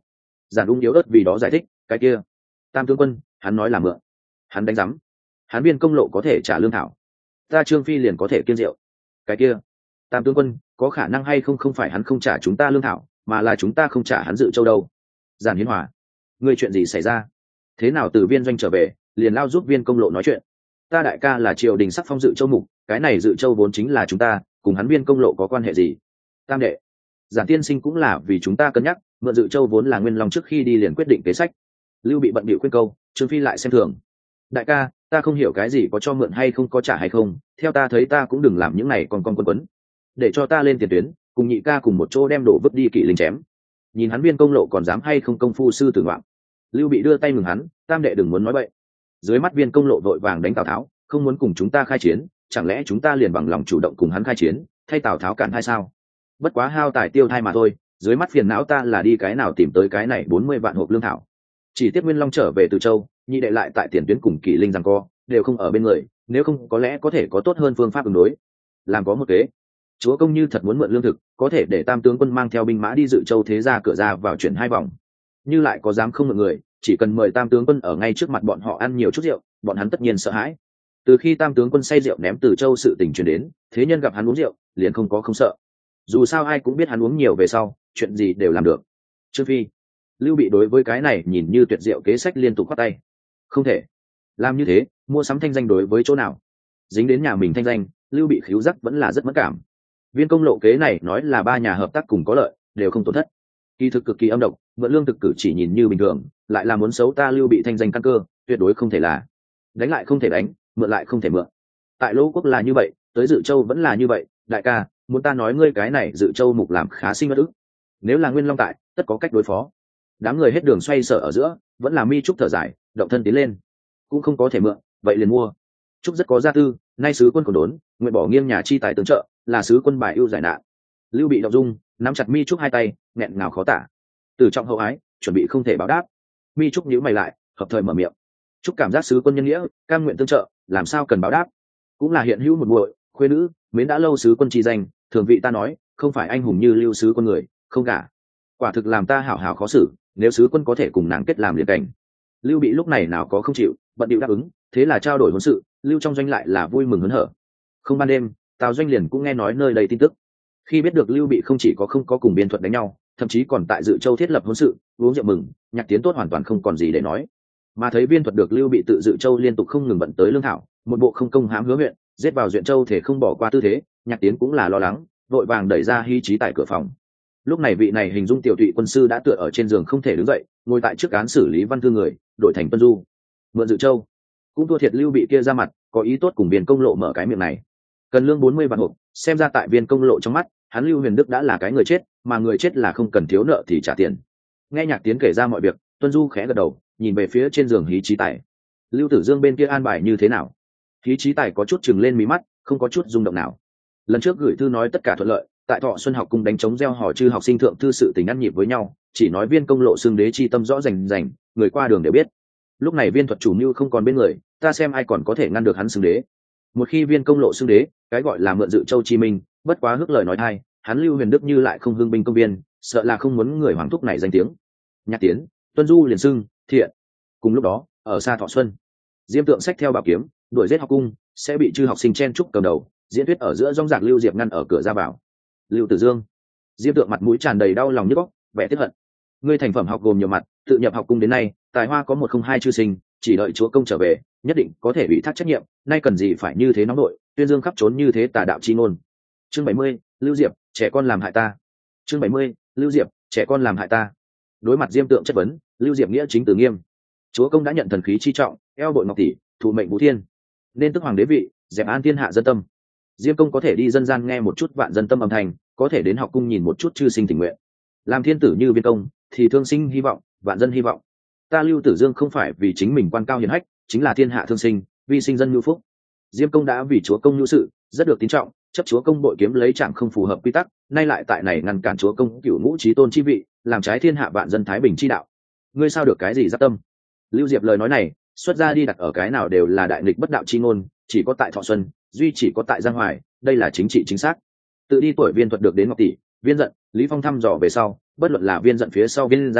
[SPEAKER 1] Giản ung yếu ớt vì đó giải thích, cái kia Tam tướng quân hắn nói là mượn, hắn đánh giám, hắn viên công lộ có thể trả lương thảo, ta Trương Phi liền có thể kiêng rượu. Cái kia Tam tướng quân có khả năng hay không không phải hắn không trả chúng ta lương thảo, mà là chúng ta không trả hắn Dự Châu đâu. Giản Hiến Hòa, ngươi chuyện gì xảy ra? Thế nào từ viên doanh trở về liền lao giúp viên công lộ nói chuyện? Ta đại ca là triều đình sắc phong Dự Châu mục, cái này Dự Châu vốn chính là chúng ta, cùng hắn viên công lộ có quan hệ gì? Tam đệ, Giản tiên sinh cũng là vì chúng ta cân nhắc, mượn Dự Châu vốn là Nguyên Long trước khi đi liền quyết định kế sách. Lưu Bị bận bịu khuyên câu, Trương Phi lại xem thường. Đại ca, ta không hiểu cái gì có cho mượn hay không có trả hay không, theo ta thấy ta cũng đừng làm những này còn con quân quấn, để cho ta lên tiền tuyến cùng nhị ca cùng một chỗ đem đổ vứt đi kỵ linh chém, nhìn hắn viên công lộ còn dám hay không công phu sư tử ngoạm. Lưu Bị đưa tay ngừng hắn, tam đệ đừng muốn nói bậy. Dưới mắt viên công lộ vội vàng đánh Tào Tháo, không muốn cùng chúng ta khai chiến, chẳng lẽ chúng ta liền bằng lòng chủ động cùng hắn khai chiến, thay Tào Tháo cản hay sao? Bất quá hao tài tiêu thai mà thôi, dưới mắt phiền não ta là đi cái nào tìm tới cái này bốn mươi vạn hộp lương thảo. Chỉ tiếc Nguyên Long trở về từ Châu, nhị đệ lại tại tiền tuyến cùng kỵ linh giằng co, đều không ở bên người, nếu không có lẽ có thể có tốt hơn phương pháp ứng đối. Làm có một kế, chúa công như thật muốn mượn lương thực, có thể để Tam tướng quân mang theo binh mã đi Dự Châu thế ra cửa ra vào chuyển hai vòng. Như lại có dám không mượn người, chỉ cần mời Tam tướng quân ở ngay trước mặt bọn họ ăn nhiều chút rượu, bọn hắn tất nhiên sợ hãi. Từ khi Tam tướng quân say rượu ném Từ Châu sự tình truyền đến, thế nhân gặp hắn uống rượu, liền không có không sợ. Dù sao ai cũng biết hắn uống nhiều về sau, chuyện gì đều làm được. Trương Phi, Lưu Bị đối với cái này nhìn như tuyệt diệu kế sách liên tục khoát tay. Không thể làm như thế, mua sắm thanh danh đối với chỗ nào? Dính đến nhà mình thanh danh, Lưu Bị khíu giác vẫn là rất mất cảm. Viên công lộ kế này nói là ba nhà hợp tác cùng có lợi, đều không tổn thất. Kỳ thực cực kỳ âm độc, mượn lương thực cử chỉ nhìn như bình thường, lại là muốn xấu ta Lưu Bị thanh danh căn cơ, tuyệt đối không thể là. Đánh lại không thể đánh, mượn lại không thể mượn. Tại Lỗ Quốc là như vậy, tới Dự Châu vẫn là như vậy, đại ca, muốn ta nói ngươi cái này Dự Châu mục làm khá sinh bất ức. Nếu là Nguyên Long tại, tất có cách đối phó. Đám người hết đường xoay sở ở giữa, vẫn là Mi Trúc thở dài, động thân tiến lên. Cũng không có thể mượn, vậy liền mua. Trúc rất có gia tư, nay sứ quân còn đốn, nguyện bỏ nghiêng nhà chi tài tướng trợ, là sứ quân bài ưu giải nạn. Lưu Bị động dung, nắm chặt Mi Trúc hai tay, nghẹn ngào khó tả. Từ trọng hậu ái, chuẩn bị không thể báo đáp. Mi Trúc nhíu mày lại, hợp thời mở miệng. Trúc cảm giác sứ quân nhân nghĩa, cam nguyện tương trợ, làm sao cần báo đáp? Cũng là hiện hữu một muội, khuê nữ, mến đã lâu sứ quân chi danh, thường vị ta nói, không phải anh hùng như Lưu sứ quân người, không cả. Quả thực làm ta hảo hảo khó xử, nếu sứ quân có thể cùng nàng kết làm liền cảnh. Lưu Bị lúc này nào có không chịu, bận điệu đáp ứng, thế là trao đổi hôn sự, Lưu trong doanh lại là vui mừng hớn hở. Không ban đêm, Tào Doanh liền cũng nghe nói nơi đây tin tức. Khi biết được Lưu Bị không chỉ có không có cùng Biên Thuật đánh nhau, thậm chí còn tại Dự Châu thiết lập hôn sự, uống rượu mừng, Nhạc Tiến tốt hoàn toàn không còn gì để nói. Mà thấy Biên Thuật được Lưu Bị tự Dự Châu liên tục không ngừng bận tới lương thảo, một bộ không công hãm hứa huyện, giết vào Duyện Châu thể không bỏ qua tư thế, Nhạc Tiến cũng là lo lắng, vội vàng đẩy ra Hy Trí tại cửa phòng. Lúc này vị này hình dung tiểu tụy quân sư đã tựa ở trên giường không thể đứng dậy, ngồi tại trước án xử lý văn thư người, đổi thành Tuân Du. Mượn Dự Châu, cũng thua thiệt Lưu Bị kia ra mặt, có ý tốt cùng Viên công lộ mở cái miệng này. Cần lương bốn mươi vạn hộp, xem ra tại Viên công lộ trong mắt, hắn Lưu Huyền Đức đã là cái người chết, mà người chết là không cần thiếu nợ thì trả tiền. Nghe Nhạc Tiến kể ra mọi việc, Tuân Du khẽ gật đầu, nhìn về phía trên giường Hí Trí Tài. Lưu Tử Dương bên kia an bài như thế nào? Hí Trí Tài có chút chừng lên mí mắt, không có chút rung động nào. Lần trước gửi thư nói tất cả thuận lợi, tại Thọ Xuân học cung đánh trống gieo hò chư học sinh thượng thư sự tình ăn nhịp với nhau, chỉ nói Viên công lộ xưng đế chi tâm rõ rành rành, người qua đường đều biết. Lúc này Viên thuật chủ mưu không còn bên người, ta xem ai còn có thể ngăn được hắn xưng đế. Một khi Viên công lộ xưng đế, cái gọi là mượn Dự Châu chi minh, bất quá hước lời nói thay, hắn Lưu Huyền Đức như lại không hưng binh công viên, sợ là không muốn người hoàng thúc này danh tiếng. Nhạc Tiến, Tuân Du liền xưng thiện. Cùng lúc đó, ở xa Thọ Xuân, Diêm Tượng xách theo bảo kiếm, đuổi giết học cung, sẽ bị chư học sinh chen trúc cầm đầu, diễn thuyết ở giữa rong rạc Lưu Diệp ngăn ở cửa ra vào. Lưu Tử Dương, Diêm Tượng mặt mũi tràn đầy đau lòng nhức óc, vẻ tiếc hận. Ngươi thành phẩm học gồm nhiều mặt, tự nhập học cung đến nay, tài hoa có một không hai chư sinh, chỉ đợi chúa công trở về, nhất định có thể bị thác trách nhiệm, nay cần gì phải như thế nóng nội, tuyên dương khắp trốn như thế tà đạo chi ngôn. Chương bảy mươi, Lưu Diệp, trẻ con làm hại ta. Chương bảy mươi, Lưu Diệp, trẻ con làm hại ta. Đối mặt Diêm Tượng chất vấn, Lưu Diệp nghĩa chính từ nghiêm. Chúa công đã nhận thần khí chi trọng, eo bội ngọc tỷ, thụ mệnh vũ thiên, nên tức hoàng đế vị, dẹp an thiên hạ dân tâm. Diêm công có thể đi dân gian nghe một chút vạn dân tâm âm thanh, có thể đến học cung nhìn một chút chư sinh tình nguyện. Làm thiên tử như Viên công, thì thương sinh hy vọng, vạn dân hy vọng. Ta Lưu Tử Dương không phải vì chính mình quan cao hiển hách, chính là thiên hạ thương sinh, vì sinh dân nhu phúc. Diêm công đã vì chúa công nhu sự, rất được tín trọng, chấp chúa công bội kiếm lấy trạng không phù hợp quy tắc, nay lại tại này ngăn cản chúa công cửu ngũ chí tôn chi vị, làm trái thiên hạ vạn dân thái bình chi đạo. Ngươi sao được cái gì giáp tâm? Lưu Diệp lời nói này, xuất ra đi đặt ở cái nào đều là đại nghịch bất đạo chi ngôn, chỉ có tại Thọ Xuân, duy chỉ có tại Giang Hoài, đây là chính trị chính xác. Tự đi tuổi Viên thuật được đến ngọc tỷ, Viên giận, Lý Phong thăm dò về sau, bất luận là Viên giận phía sau Viên gia,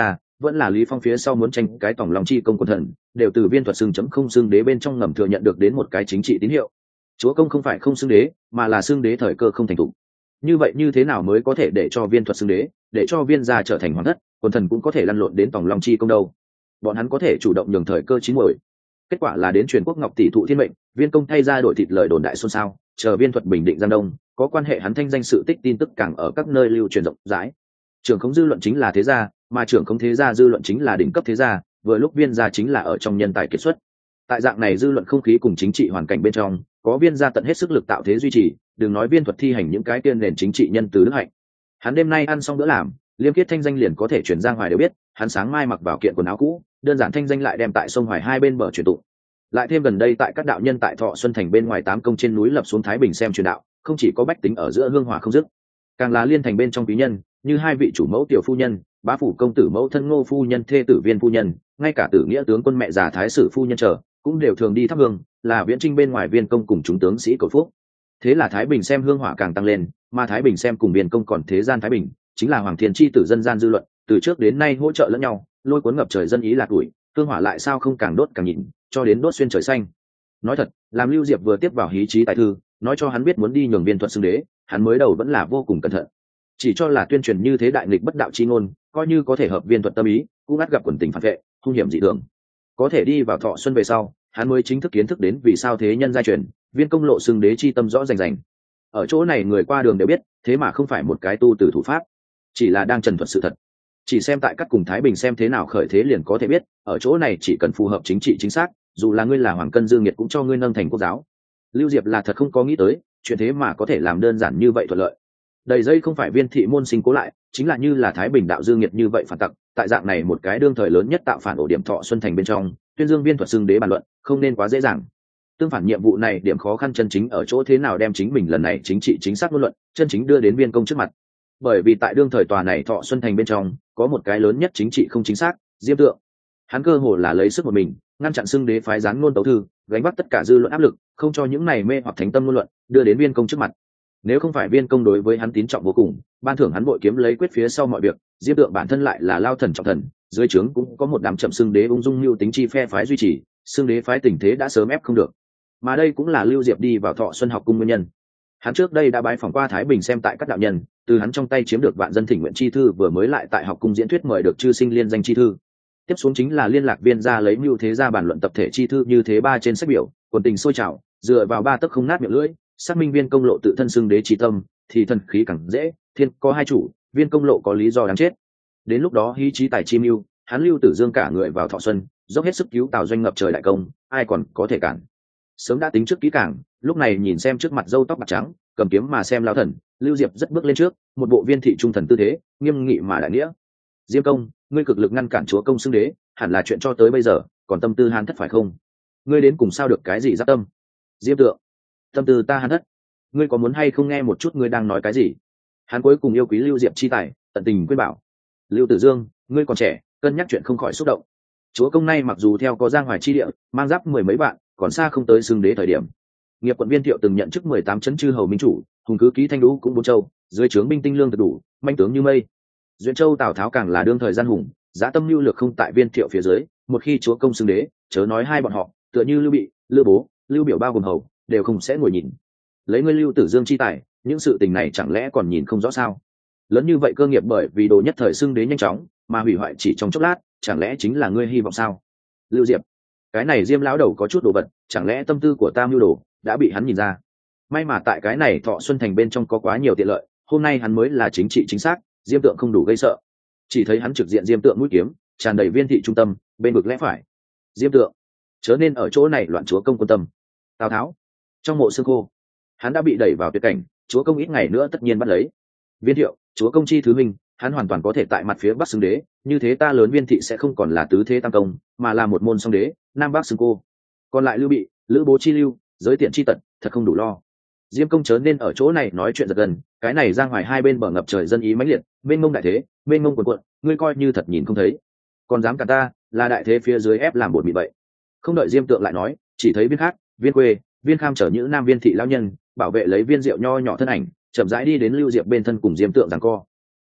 [SPEAKER 1] vẫn là Lý Phong phía sau muốn tranh cái tổng lòng chi công quần thần, đều từ viên thuật xưng chấm không xưng đế bên trong ngầm thừa nhận được đến một cái chính trị tín hiệu. Chúa công không phải không xưng đế, mà là xưng đế thời cơ không thành thủ. Như vậy như thế nào mới có thể để cho viên thuật xưng đế, để cho viên gia trở thành hoàng thất, quần thần cũng có thể lăn lộn đến tổng long chi công đâu? Bọn hắn có thể chủ động nhường thời cơ chín muồi. Kết quả là đến truyền quốc ngọc tỷ thụ thiên mệnh, viên công thay ra đổi thịt lời đồn đại xôn xao, chờ viên thuật bình định giang đông, có quan hệ hắn thanh danh sự tích tin tức càng ở các nơi lưu truyền rộng rãi. Trưởng khống dư luận chính là thế gia, mà trưởng khống thế gia dư luận chính là đỉnh cấp thế gia, vừa lúc viên gia chính là ở trong nhân tài kiệt xuất. Tại dạng này dư luận không khí cùng chính trị hoàn cảnh bên trong, có viên gia tận hết sức lực tạo thế duy trì, đừng nói viên thuật thi hành những cái tiên nền chính trị nhân từ đức hạnh. Hắn đêm nay ăn xong bữa làm, liêm khiết thanh danh liền có thể truyền giang hoài đều biết, hắn sáng mai mặc vào kiện quần áo cũ, đơn giản thanh danh lại đem tại sông hoài hai bên bờ truyền tụng. Lại thêm gần đây tại các đạo nhân tại Thọ Xuân thành bên ngoài tám công trên núi lập xuống Thái Bình xem truyền đạo, không chỉ có bách tính ở giữa hương hỏa không dứt, càng là liên thành bên trong quý nhân, như hai vị chủ mẫu tiểu phu nhân, bá phủ công tử mẫu thân Ngô phu nhân thê tử Viên phu nhân, ngay cả tử nghĩa tướng quân mẹ già Thái sử phu nhân trở, cũng đều thường đi thắp hương, là viễn trinh bên ngoài Viên công cùng chúng tướng sĩ cầu phúc. Thế là Thái Bình xem hương hỏa càng tăng lên, mà Thái Bình xem cùng Viên công còn thế gian Thái Bình, chính là hoàng thiên chi tử dân gian dư luận, từ trước đến nay hỗ trợ lẫn nhau, lôi cuốn ngập trời dân ý lạc tuổi, hương hỏa lại sao không càng đốt càng nhịn, cho đến đốt xuyên trời xanh. Nói thật, làm Lưu Diệp vừa tiếp vào hí trí tài thư, nói cho hắn biết muốn đi nhường viên thuật xưng đế, hắn mới đầu vẫn là vô cùng cẩn thận, chỉ cho là tuyên truyền như thế đại nghịch bất đạo chi ngôn, coi như có thể hợp viên thuật tâm ý, cũng ngắt gặp quần tình phản vệ, hung hiểm dị thường. Có thể đi vào Thọ Xuân về sau, hắn mới chính thức kiến thức đến vì sao thế nhân giai truyền, viên công lộ xưng đế chi tâm rõ rành rành. Ở chỗ này người qua đường đều biết, thế mà không phải một cái tu từ thủ pháp, chỉ là đang trần thuật sự thật. Chỉ xem tại các cùng Thái Bình xem thế nào khởi thế liền có thể biết, ở chỗ này chỉ cần phù hợp chính trị chính xác, dù là ngươi là hoàng cân dương nhiệt cũng cho ngươi nâng thành quốc giáo. Lưu Diệp là thật không có nghĩ tới, chuyện thế mà có thể làm đơn giản như vậy thuận lợi. Đầy dây không phải viên thị môn sinh cố lại, chính là như là Thái Bình đạo dương nhiệt như vậy phản tặc, tại dạng này một cái đương thời lớn nhất tạo phản ổ điểm Thọ Xuân thành bên trong, tuyên dương viên thuật xưng đế bàn luận, không nên quá dễ dàng. Tương phản nhiệm vụ này điểm khó khăn chân chính ở chỗ thế nào đem chính mình lần này chính trị chính xác ngôn luận, chân chính đưa đến viên công trước mặt. Bởi vì tại đương thời tòa này Thọ Xuân thành bên trong, có một cái lớn nhất chính trị không chính xác, Diêm Tượng. Hắn cơ hồ là lấy sức một mình, ngăn chặn xưng đế phái gián ngôn tấu thư, gánh vác tất cả dư luận áp lực, không cho những này mê hoặc thánh tâm ngôn luận đưa đến viên công trước mặt. Nếu không phải viên công đối với hắn tín trọng vô cùng, ban thưởng hắn bội kiếm lấy quyết phía sau mọi việc, Diêm Tượng bản thân lại là lao thần trọng thần, dưới trướng cũng có một đám chậm xưng đế ung dung lưu tính chi phe phái duy trì, xưng đế phái tình thế đã sớm ép không được. Mà đây cũng là Lưu Diệp đi vào Thọ Xuân học cung nguyên nhân. Hắn trước đây đã bái phỏng qua Thái Bình xem tại các đạo nhân, từ hắn trong tay chiếm được vạn dân thỉnh nguyện chi thư, vừa mới lại tại học cung diễn thuyết mời được chư sinh liên danh chi thư. Tiếp xuống chính là liên lạc viên ra lấy mưu thế ra bản luận tập thể chi thư như thế ba trên sách biểu, quần tình sôi trào, dựa vào ba tấc không nát miệng lưỡi, xác minh viên công lộ tự thân xưng đế chi tâm, thì thần khí càng dễ, thiên có hai chủ, viên công lộ có lý do đáng chết. Đến lúc đó hí trí tài chi mưu, hắn Lưu Tử Dương cả người vào Thọ Xuân, dốc hết sức cứu Tào Doanh ngập trời đại công, ai còn có thể cản. Sớm đã tính trước kỹ càng, lúc này nhìn xem trước mặt râu tóc bạc trắng, cầm kiếm mà xem lão thần, Lưu Diệp rất bước lên trước, một bộ viên thị trung thần tư thế, nghiêm nghị mà đại nghĩa. Diêm công, ngươi cực lực ngăn cản chúa công xưng đế, hẳn là chuyện cho tới bây giờ, còn tâm tư hán thất phải không? Ngươi đến cùng sao được cái gì giáp tâm? Diêm Tượng, tâm tư ta hán thất, ngươi có muốn hay không nghe một chút ngươi đang nói cái gì? Hắn cuối cùng yêu quý Lưu Diệp chi tài, tận tình khuyên bảo. Lưu Tử Dương, ngươi còn trẻ, cân nhắc chuyện không khỏi xúc động. Chúa công nay mặc dù theo có giang hoài chi địa, mang giáp mười mấy bạn, còn xa không tới xưng đế thời điểm. Nghiệp quận Viên Thiệu từng nhận chức mười tám chấn chư hầu minh chủ, hùng cứ ký thanh đũ cũng bốn châu, dưới trướng binh tinh lương thật đủ, manh tướng như mây. Duyện Châu Tào Tháo càng là đương thời gian hùng, giá tâm lưu lược không tại Viên Thiệu phía dưới, một khi chúa công xưng đế, chớ nói hai bọn họ, tựa như Lưu Bị, Lưu Bố, Lưu Biểu bao gồm hầu, đều không sẽ ngồi nhìn. Lấy ngươi Lưu Tử Dương chi tài, những sự tình này chẳng lẽ còn nhìn không rõ sao? Lớn như vậy cơ nghiệp bởi vì đồ nhất thời xưng đế nhanh chóng, mà hủy hoại chỉ trong chốc lát, chẳng lẽ chính là ngươi hy vọng sao? Lưu Diệp, cái này Diêm lão đầu có chút đồ vật, chẳng lẽ tâm tư của ta mưu đồ đã bị hắn nhìn ra? May mà tại cái này Thọ Xuân thành bên trong có quá nhiều tiện lợi, hôm nay hắn mới là chính trị chính xác, Diêm Tượng không đủ gây sợ. Chỉ thấy hắn trực diện Diêm Tượng mũi kiếm, tràn đầy viên thị trung tâm, bên vực lẽ phải. Diêm Tượng, chớ nên ở chỗ này loạn chúa công quân tâm. Tào Tháo, trong mộ xương khô, hắn đã bị đẩy vào tuyệt cảnh, chúa công ít ngày nữa tất nhiên bắt lấy. Viên Thiệu, chúa công chi thứ minh, hắn hoàn toàn có thể tại mặt phía bắc xưng đế, như thế ta lớn Viên thị sẽ không còn là tứ thế tam công, mà là một môn song đế, nam bắc xưng cô. Còn lại Lưu Bị, Lữ Bố chi lưu, giới tiện chi tật, thật không đủ lo. Diêm công chớ nên ở chỗ này nói chuyện giật gần, cái này giang hoài hai bên bờ ngập trời dân ý mãnh liệt, bên ngông đại thế, bên ngông quần quận, ngươi coi như thật nhìn không thấy, còn dám cả ta là đại thế phía dưới ép làm bột bị vậy. Không đợi Diêm Tượng lại nói, chỉ thấy Viên Khát, Viên Quê, Viên Kham chở những nam viên thị lão nhân, bảo vệ lấy viên rượu nho nhỏ thân ảnh, chậm rãi đi đến Lưu Diệp bên thân cùng Diêm Tượng giằng co.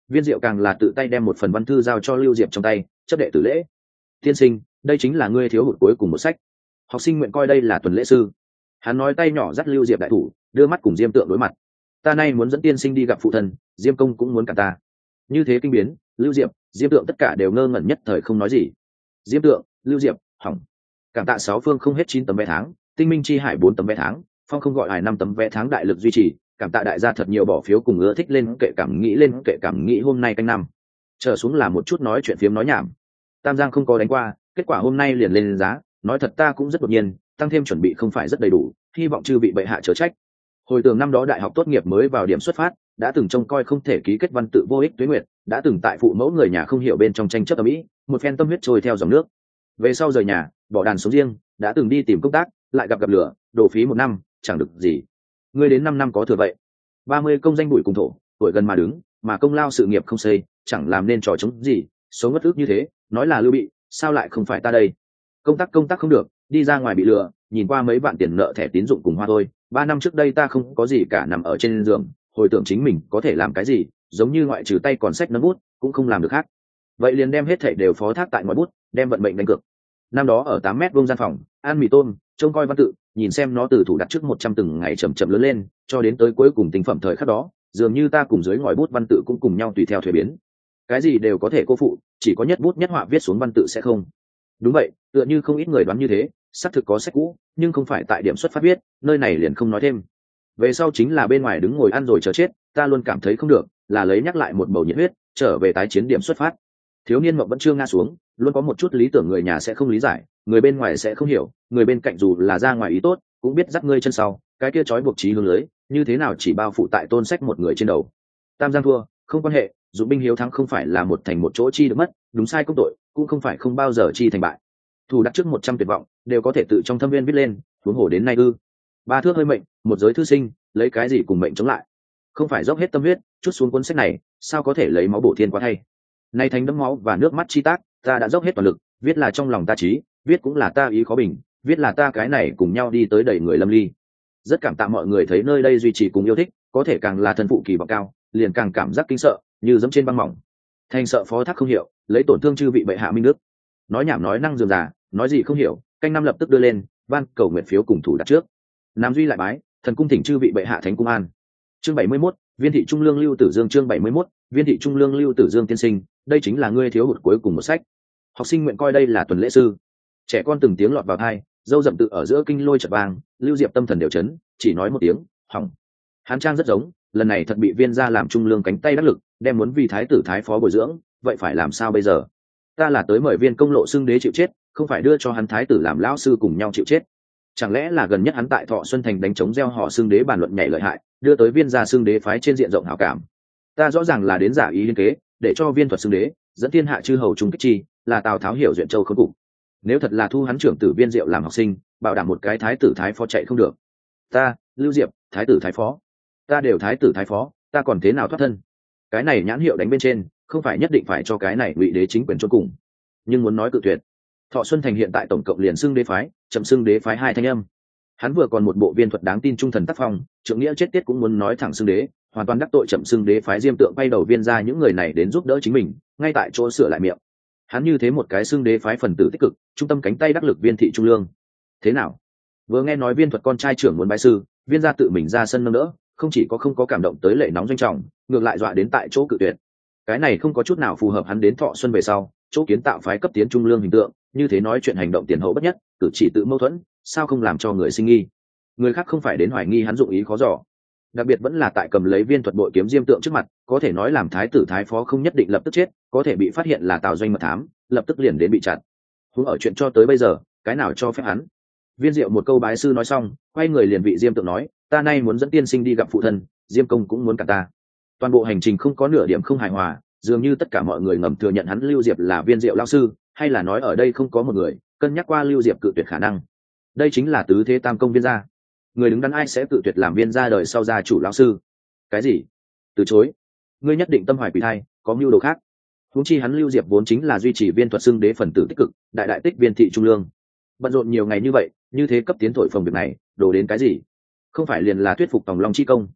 [SPEAKER 1] Viên Diệu càng là tự tay đem một phần văn thư giao cho Lưu Diệp trong tay, chấp đệ tử lễ. Tiên sinh, đây chính là ngươi thiếu hụt cuối cùng một sách. Học sinh nguyện coi đây là tuần lễ sư. Hắn nói tay nhỏ dắt Lưu Diệp đại thủ, đưa mắt cùng Diêm Tượng đối mặt. Ta nay muốn dẫn tiên sinh đi gặp phụ thân, Diêm công cũng muốn cả ta. Như thế kinh biến, Lưu Diệp, Diêm Tượng tất cả đều ngơ ngẩn nhất thời không nói gì. Diêm Tượng, Lưu Diệp, hỏng. Cảm tạ sáu phương không hết chín tấm vé tháng, Tinh Minh Chi Hải bốn tấm vé tháng, Phong không gọi hải năm tấm vé tháng đại lực duy trì, cảm tạ đại gia thật nhiều bỏ phiếu cùng ưa thích lên kệ cảm nghĩ lên kệ cảm nghĩ hôm nay canh năm. Trở xuống là một chút nói chuyện phiếm nói nhảm. Tam Giang không có đánh qua, kết quả hôm nay liền lên giá, nói thật ta cũng rất đột nhiên, tăng thêm chuẩn bị không phải rất đầy đủ, hy vọng chư vị bệ hạ chớ trách. Hồi tưởng năm đó đại học tốt nghiệp mới vào điểm xuất phát, đã từng trông coi không thể ký kết văn tự vô ích tuế nguyệt, đã từng tại phụ mẫu người nhà không hiểu bên trong tranh chấp ở mỹ, một phen tâm huyết trôi theo dòng nước. Về sau rời nhà, bỏ đàn sống riêng, đã từng đi tìm công tác, lại gặp gặp lửa, đổ phí một năm, chẳng được gì. Ngươi đến năm năm có thừa vậy. ba mươi công danh bụi cùng thổ, tuổi gần mà đứng, mà công lao sự nghiệp không xây, chẳng làm nên trò chống gì, sống ngất ức như thế, nói là Lưu Bị, sao lại không phải ta đây? Công tác công tác không được, đi ra ngoài bị lừa, nhìn qua mấy vạn tiền nợ thẻ tín dụng cùng hoa thôi. Ba năm trước đây ta không có gì cả, nằm ở trên giường, hồi tưởng chính mình có thể làm cái gì, giống như ngoại trừ tay còn sách nâng bút, cũng không làm được khác. Vậy liền đem hết thảy đều phó thác tại ngòi bút, đem vận mệnh đánh cược. Năm đó ở tám mét vuông gian phòng, ăn mì tôm, trông coi văn tự, nhìn xem nó từ thủ đặt trước một trăm từng ngày chậm chậm lớn lên, cho đến tới cuối cùng tinh phẩm thời khắc đó, dường như ta cùng dưới ngòi bút văn tự cũng cùng nhau tùy theo thuế biến. Cái gì đều có thể cô phụ, chỉ có nhất bút nhất họa viết xuống văn tự sẽ không. Đúng vậy, tựa như không ít người đoán như thế, xác thực có sách cũ, nhưng không phải tại điểm xuất phát viết, nơi này liền không nói thêm. Về sau chính là bên ngoài đứng ngồi ăn rồi chờ chết, ta luôn cảm thấy không được, là lấy nhắc lại một bầu nhiệt huyết, trở về tái chiến điểm xuất phát. Thiếu niên mộng vẫn chưa ngã xuống, luôn có một chút lý tưởng người nhà sẽ không lý giải, người bên ngoài sẽ không hiểu, người bên cạnh dù là ra ngoài ý tốt, cũng biết dắt ngươi chân sau, cái kia trói buộc trí hướng lưới, như thế nào chỉ bao phủ tại tôn sách một người trên đầu. Tam Giang thua, không quan hệ, dù binh hiếu thắng không phải là một thành một chỗ chi được mất, đúng sai công tội, cũng không phải không bao giờ chi thành bại. Thủ đặt trước một trăm tuyệt vọng, đều có thể tự trong thâm viên viết lên, huống hồ đến nay ư? Ba thước hơi mệnh, một giới thư sinh, lấy cái gì cùng mệnh chống lại? Không phải dốc hết tâm huyết, chút xuống cuốn sách này, sao có thể lấy máu bổ thiên quá thay? Nay thành đẫm máu và nước mắt chi tác, ta đã dốc hết toàn lực, viết là trong lòng ta trí, viết cũng là ta ý khó bình, viết là ta cái này cùng nhau đi tới đầy người lâm ly. Rất cảm tạ mọi người thấy nơi đây duy trì cùng yêu thích, có thể càng là thân phụ kỳ vọng cao, liền càng cảm giác kinh sợ, như dẫm trên băng mỏng. Thành sợ phó thác không hiểu, lấy tổn thương chư vị bệ hạ minh đức. Nói nhảm nói năng dườm già, nói gì không hiểu, canh năm lập tức đưa lên, van cầu nguyện phiếu cùng thủ đặt trước. Nam duy lại bái, thần cung thỉnh chư vị bệ hạ thánh cung an. Chương bảy mươi mốt, viên thị trung lương Lưu Tử Dương. Chương bảy mươi mốt, viên thị trung lương Lưu Tử Dương tiên sinh, đây chính là ngươi thiếu hụt cuối cùng một sách. Học sinh nguyện coi đây là tuần lễ sư. Trẻ con từng tiếng lọt vào tai, dâu dậm tự ở giữa kinh lôi chợt vang, Lưu Diệp tâm thần đều chấn, chỉ nói một tiếng, hỏng. Hán trang rất giống, lần này thật bị viên gia làm trung lương cánh tay đắc lực, đem muốn vì thái tử thái phó bồi dưỡng, vậy phải làm sao bây giờ? Ta là tới mời viên công lộ xưng đế chịu chết, không phải đưa cho hắn thái tử làm lão sư cùng nhau chịu chết. Chẳng lẽ là gần nhất hắn tại Thọ Xuân Thành đánh chống gieo họ xưng đế bàn luận nhảy lợi hại, đưa tới viên gia xưng đế phái trên diện rộng hảo cảm. Ta rõ ràng là đến giả ý liên kế, để cho viên thuật xưng đế, dẫn thiên hạ chư hầu trung kích chi, là Tào Tháo hiểu duyện châu khốn cục. Nếu thật là thu hắn trưởng tử Viên Diệu làm học sinh, bảo đảm một cái thái tử thái phó chạy không được. Ta, Lưu Diệp, thái tử thái phó, ta đều thái tử thái phó, ta còn thế nào thoát thân? Cái này nhãn hiệu đánh bên trên, không phải nhất định phải cho cái này ngụy đế chính quyền chôn cùng, nhưng muốn nói cự tuyệt. Thọ Xuân Thành hiện tại tổng cộng liền xưng đế phái, chậm xưng đế phái hai thanh âm. Hắn vừa còn một bộ viên thuật đáng tin trung thần tác phong, trưởng nghĩa chết tiết cũng muốn nói thẳng xưng đế, hoàn toàn đắc tội chậm xưng đế phái Diêm Tượng bay đầu viên ra những người này đến giúp đỡ chính mình, ngay tại chỗ sửa lại miệng. Hắn như thế một cái xưng đế phái phần tử tích cực, trung tâm cánh tay đắc lực viên thị trung lương. Thế nào? Vừa nghe nói viên thuật con trai trưởng muốn bái sư, viên gia tự mình ra sân nâng đỡ, không chỉ có không có cảm động tới lệ nóng doanh trọng, ngược lại dọa đến tại chỗ cự tuyệt. Cái này không có chút nào phù hợp hắn đến Thọ Xuân về sau, chỗ kiến tạo phái cấp tiến trung lương hình tượng, như thế nói chuyện hành động tiền hậu bất nhất, cử chỉ tự mâu thuẫn, sao không làm cho người sinh nghi? Người khác không phải đến hoài nghi hắn dụng ý khó dò, đặc biệt vẫn là tại cầm lấy viên thuật bội kiếm Diêm Tượng trước mặt, có thể nói làm thái tử thái phó không nhất định lập tức chết, có thể bị phát hiện là Tào Doanh mật thám, lập tức liền đến bị chặn. Huống ở chuyện cho tới bây giờ, cái nào cho phép hắn? Viên Diệu một câu bái sư nói xong, quay người liền vị Diêm Tượng nói, ta nay muốn dẫn tiên sinh đi gặp phụ thân, Diêm công cũng muốn cả ta. Toàn bộ hành trình không có nửa điểm không hài hòa, dường như tất cả mọi người ngầm thừa nhận hắn Lưu Diệp là Viên Diệu lão sư, hay là nói ở đây không có một người cân nhắc qua Lưu Diệp cự tuyệt khả năng. Đây chính là tứ thế tam công viên gia, người đứng đắn ai sẽ cự tuyệt làm viên gia đời sau gia chủ lão sư? Cái gì? Từ chối? Ngươi nhất định tâm hoài quỷ thai, có mưu đồ khác. Huống chi hắn Lưu Diệp vốn chính là duy trì viên thuật xưng đế phần tử tích cực, đại đại tích viên thị trung lương. Bận rộn nhiều ngày như vậy, như thế cấp tiến thổi phồng việc này, đổ đến cái gì? Không phải liền là thuyết phục Tòng Long chi công?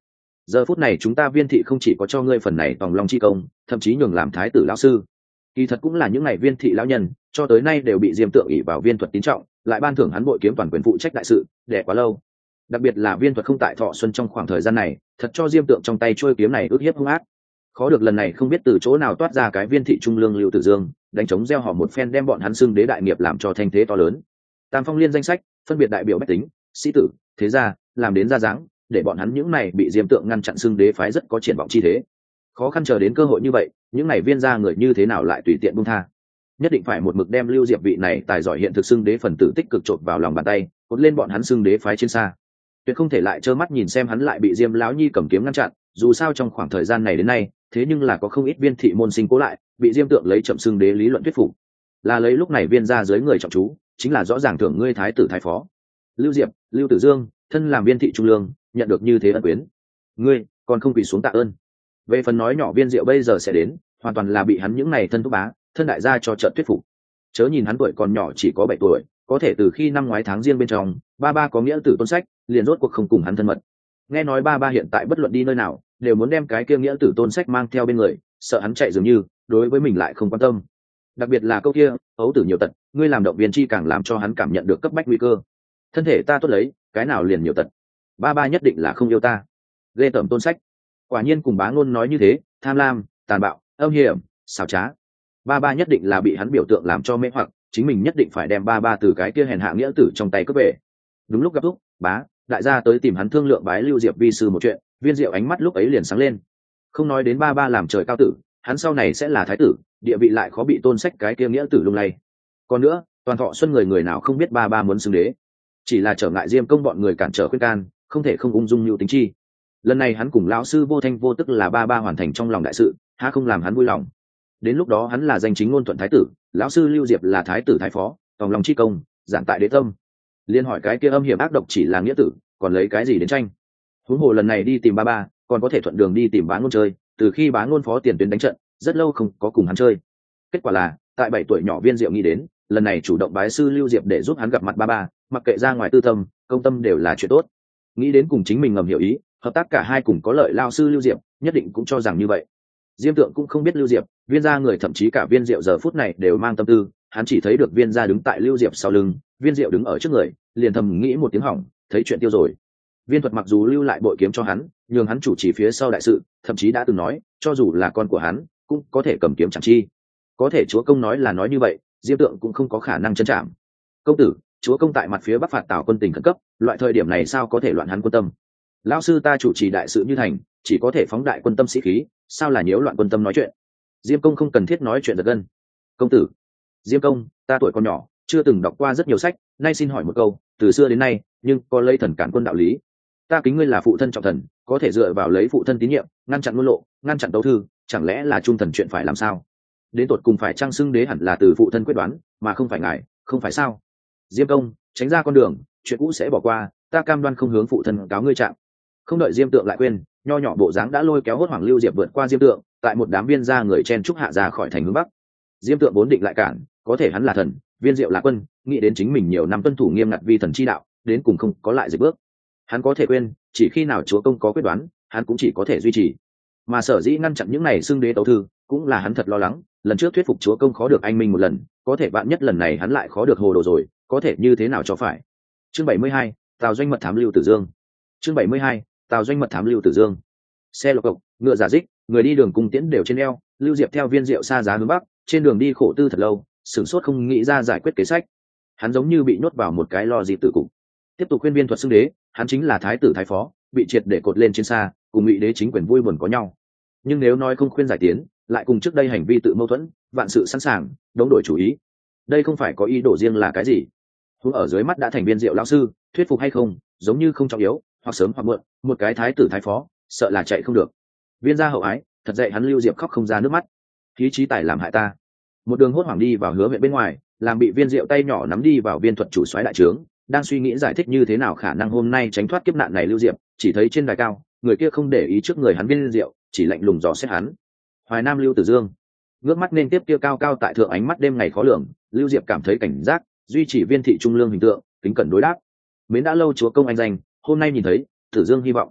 [SPEAKER 1] giờ phút này chúng ta viên thị không chỉ có cho ngươi phần này tòng long chi công, thậm chí nhường làm thái tử lão sư. Kỳ thật cũng là những ngày viên thị lão nhân cho tới nay đều bị Diêm Tượng ỷ vào viên thuật tín trọng, lại ban thưởng hắn bội kiếm toàn quyền phụ trách đại sự để quá lâu. Đặc biệt là viên thuật không tại Thọ Xuân trong khoảng thời gian này, thật cho Diêm Tượng trong tay trôi kiếm này ước hiếp hung ác. Khó được lần này không biết từ chỗ nào toát ra cái viên thị trung lương Lưu Tử Dương, đánh chống gieo họ một phen đem bọn hắn xưng đế đại nghiệp làm cho thanh thế to lớn. Tam phong liên danh sách phân biệt đại biểu bách tính, sĩ tử, thế gia, làm đến ra dáng, để bọn hắn những này bị Diêm Tượng ngăn chặn xưng đế phái rất có triển vọng chi thế. Khó khăn chờ đến cơ hội như vậy, những này viên gia người như thế nào lại tùy tiện buông tha? Nhất định phải một mực đem Lưu Diệp vị này tài giỏi hiện thực xưng đế phần tử tích cực trộn vào lòng bàn tay, cột lên bọn hắn xưng đế phái trên xa. Tuyệt không thể lại trơ mắt nhìn xem hắn lại bị Diêm lão nhi cầm kiếm ngăn chặn, dù sao trong khoảng thời gian này đến nay, thế nhưng là có không ít viên thị môn sinh cố lại, bị Diêm Tượng lấy chậm xưng đế lý luận thuyết phục. Là lấy lúc này viên gia dưới người trọng chú, chính là rõ ràng thưởng ngươi thái tử thái phó. Lưu Diệp, Lưu Tử Dương, thân làm viên thị trung lương, nhận được như thế ân quyến. Ngươi còn không quỳ xuống tạ ơn. Về phần nói nhỏ Viên Diệu bây giờ sẽ đến, hoàn toàn là bị hắn những này thân thúc bá, thân đại gia cho trận thuyết phục. Chớ nhìn hắn tuổi còn nhỏ chỉ có bảy tuổi, có thể từ khi năm ngoái tháng riêng bên trong, ba ba có nghĩa tử tôn sách, liền rốt cuộc không cùng hắn thân mật. Nghe nói ba ba hiện tại bất luận đi nơi nào, đều muốn đem cái kia nghĩa tử tôn sách mang theo bên người, sợ hắn chạy dường như, đối với mình lại không quan tâm. Đặc biệt là câu kia, ấu tử nhiều tật, ngươi làm động viên chi càng làm cho hắn cảm nhận được cấp bách nguy cơ. Thân thể ta tốt lấy, cái nào liền nhiều tật. Ba ba nhất định là không yêu ta. Ghê tởm tôn sách. Quả nhiên cùng bá ngôn nói như thế, tham lam, tàn bạo, âm hiểm, xảo trá. Ba ba nhất định là bị hắn biểu tượng làm cho mê hoặc, chính mình nhất định phải đem ba ba từ cái kia hèn hạ nghĩa tử trong tay cướp về. Đúng lúc gặp lúc, bá, đại gia tới tìm hắn thương lượng bái Lưu Diệp vi sư một chuyện, Viên Diệu ánh mắt lúc ấy liền sáng lên. Không nói đến ba ba làm trời cao tử, hắn sau này sẽ là thái tử, địa vị lại khó bị tôn sách cái kia nghĩa tử lung lay. Còn nữa, toàn Thọ Xuân người người nào không biết ba ba muốn xưng đế, chỉ là trở ngại Diêm công bọn người cản trở khuyên can, không thể không ung dung nhu tính chi. Lần này hắn cùng lão sư vô thanh vô tức là ba ba hoàn thành trong lòng đại sự, há không làm hắn vui lòng. Đến lúc đó hắn là danh chính ngôn thuận thái tử, lão sư Lưu Diệp là thái tử thái phó, tòng lòng chi công, giảng tại đế tâm. Liên hỏi cái kia âm hiểm ác độc chỉ là nghĩa tử, còn lấy cái gì đến tranh? Huống hồ lần này đi tìm ba ba, còn có thể thuận đường đi tìm Bá Ngôn chơi, từ khi Bá Ngôn phó tiền tuyến đánh trận, rất lâu không có cùng hắn chơi. Kết quả là, tại bảy tuổi nhỏ Viên Diệu nghĩ đến, lần này chủ động bái sư Lưu Diệp để giúp hắn gặp mặt ba ba, mặc kệ ra ngoài tư tâm, công tâm đều là chuyện tốt. Nghĩ đến cùng chính mình ngầm hiểu ý, hợp tác cả hai cùng có lợi lao sư Lưu Diệp, nhất định cũng cho rằng như vậy. Diêm Tượng cũng không biết Lưu Diệp, Viên gia người thậm chí cả Viên Diệu giờ phút này đều mang tâm tư, hắn chỉ thấy được Viên gia đứng tại Lưu Diệp sau lưng, Viên Diệu đứng ở trước người, liền thầm nghĩ một tiếng hỏng, thấy chuyện tiêu rồi. Viên Thuật mặc dù lưu lại bội kiếm cho hắn, nhường hắn chủ trì phía sau đại sự, thậm chí đã từng nói, cho dù là con của hắn, cũng có thể cầm kiếm chẳng chi. Có thể chúa công nói là nói như vậy, Diêm Tượng cũng không có khả năng chân chạm. Công tử, chúa công tại mặt phía bắc phạt Tào quân tình khẩn cấp, loại thời điểm này sao có thể loạn hắn quân tâm? Lão sư ta chủ trì đại sự như thành, chỉ có thể phóng đại quân tâm sĩ khí, sao là nhiễu loạn quân tâm nói chuyện? Diêm công không cần thiết nói chuyện giật gân. Công tử, Diêm công, ta tuổi còn nhỏ, chưa từng đọc qua rất nhiều sách, nay xin hỏi một câu, từ xưa đến nay, nhưng có lấy thần cản quân đạo lý. Ta kính ngươi là phụ thân trọng thần, có thể dựa vào lấy phụ thân tín nhiệm, ngăn chặn ngôn lộ, ngăn chặn tấu thư, chẳng lẽ là trung thần chuyện phải làm sao? Đến tột cùng phải trang xưng đế hẳn là từ phụ thân quyết đoán, mà không phải ngài, không phải sao? Diêm công, tránh ra con đường, chuyện cũ sẽ bỏ qua, ta cam đoan không hướng phụ thân cáo ngươi chạm. Không đợi Diêm Tượng lại quên, nho nhỏ bộ dáng đã lôi kéo hốt hoảng Lưu Diệp vượt qua Diêm Tượng, tại một đám viên gia người chen trúc hạ ra khỏi thành hướng bắc. Diêm Tượng vốn định lại cản, có thể hắn là thần, Viên Diệu là quân, nghĩ đến chính mình nhiều năm tuân thủ nghiêm ngặt vi thần chi đạo, đến cùng không có lại dịch bước. Hắn có thể quên, chỉ khi nào chúa công có quyết đoán, hắn cũng chỉ có thể duy trì. Mà sở dĩ ngăn chặn những này xưng đế tấu thư, cũng là hắn thật lo lắng, lần trước thuyết phục chúa công khó được anh minh một lần, có thể bạn nhất lần này hắn lại khó được hồ đồ rồi, có thể như thế nào cho phải. Chương bảy mươi hai, Tào Doanh mật thám Lưu Tử Dương. Chương bảy mươi hai, Tào Doanh mật thám Lưu Tử Dương. Xe lộc cộc, ngựa giả dích, người đi đường cung tiễn đều trên eo, Lưu Diệp theo Viên Diệu xa giá hướng bắc, trên đường đi khổ tư thật lâu, sửng sốt không nghĩ ra giải quyết kế sách. Hắn giống như bị nhốt vào một cái lo gì tử cục. Tiếp tục khuyên Viên Thuật xưng đế, hắn chính là thái tử thái phó, bị triệt để cột lên trên xa, cùng ngụy đế chính quyền vui buồn có nhau. Nhưng nếu nói không khuyên giải tiến, lại cùng trước đây hành vi tự mâu thuẫn, vạn sự sẵn sàng, đống đổi chủ ý. Đây không phải có ý đồ riêng là cái gì? Huống ở dưới mắt đã thành Viên Diệu lão sư, thuyết phục hay không, giống như không trọng yếu, hoặc sớm hoặc muộn, một cái thái tử thái phó, sợ là chạy không được. Viên gia hậu ái, thật dạy hắn Lưu Diệp khóc không ra nước mắt. Khí trí tài làm hại ta. Một đường hốt hoảng đi vào Hứa huyện bên ngoài, làm bị Viên Diệu tay nhỏ nắm đi vào Viên Thuật chủ soái đại trướng, đang suy nghĩ giải thích như thế nào khả năng hôm nay tránh thoát kiếp nạn này Lưu Diệp, chỉ thấy trên đài cao, người kia không để ý trước người hắn Viên Diệu, chỉ lạnh lùng dò xét hắn. Hoài Nam Lưu Tử Dương. Ngước mắt nên tiếp kia cao cao tại thượng ánh mắt đêm ngày khó lường, Lưu Diệp cảm thấy cảnh giác, duy trì Viên thị trung lương hình tượng, kính cẩn đối đáp. Mến đã lâu chúa công anh danh, hôm nay nhìn thấy, Tử Dương hy vọng.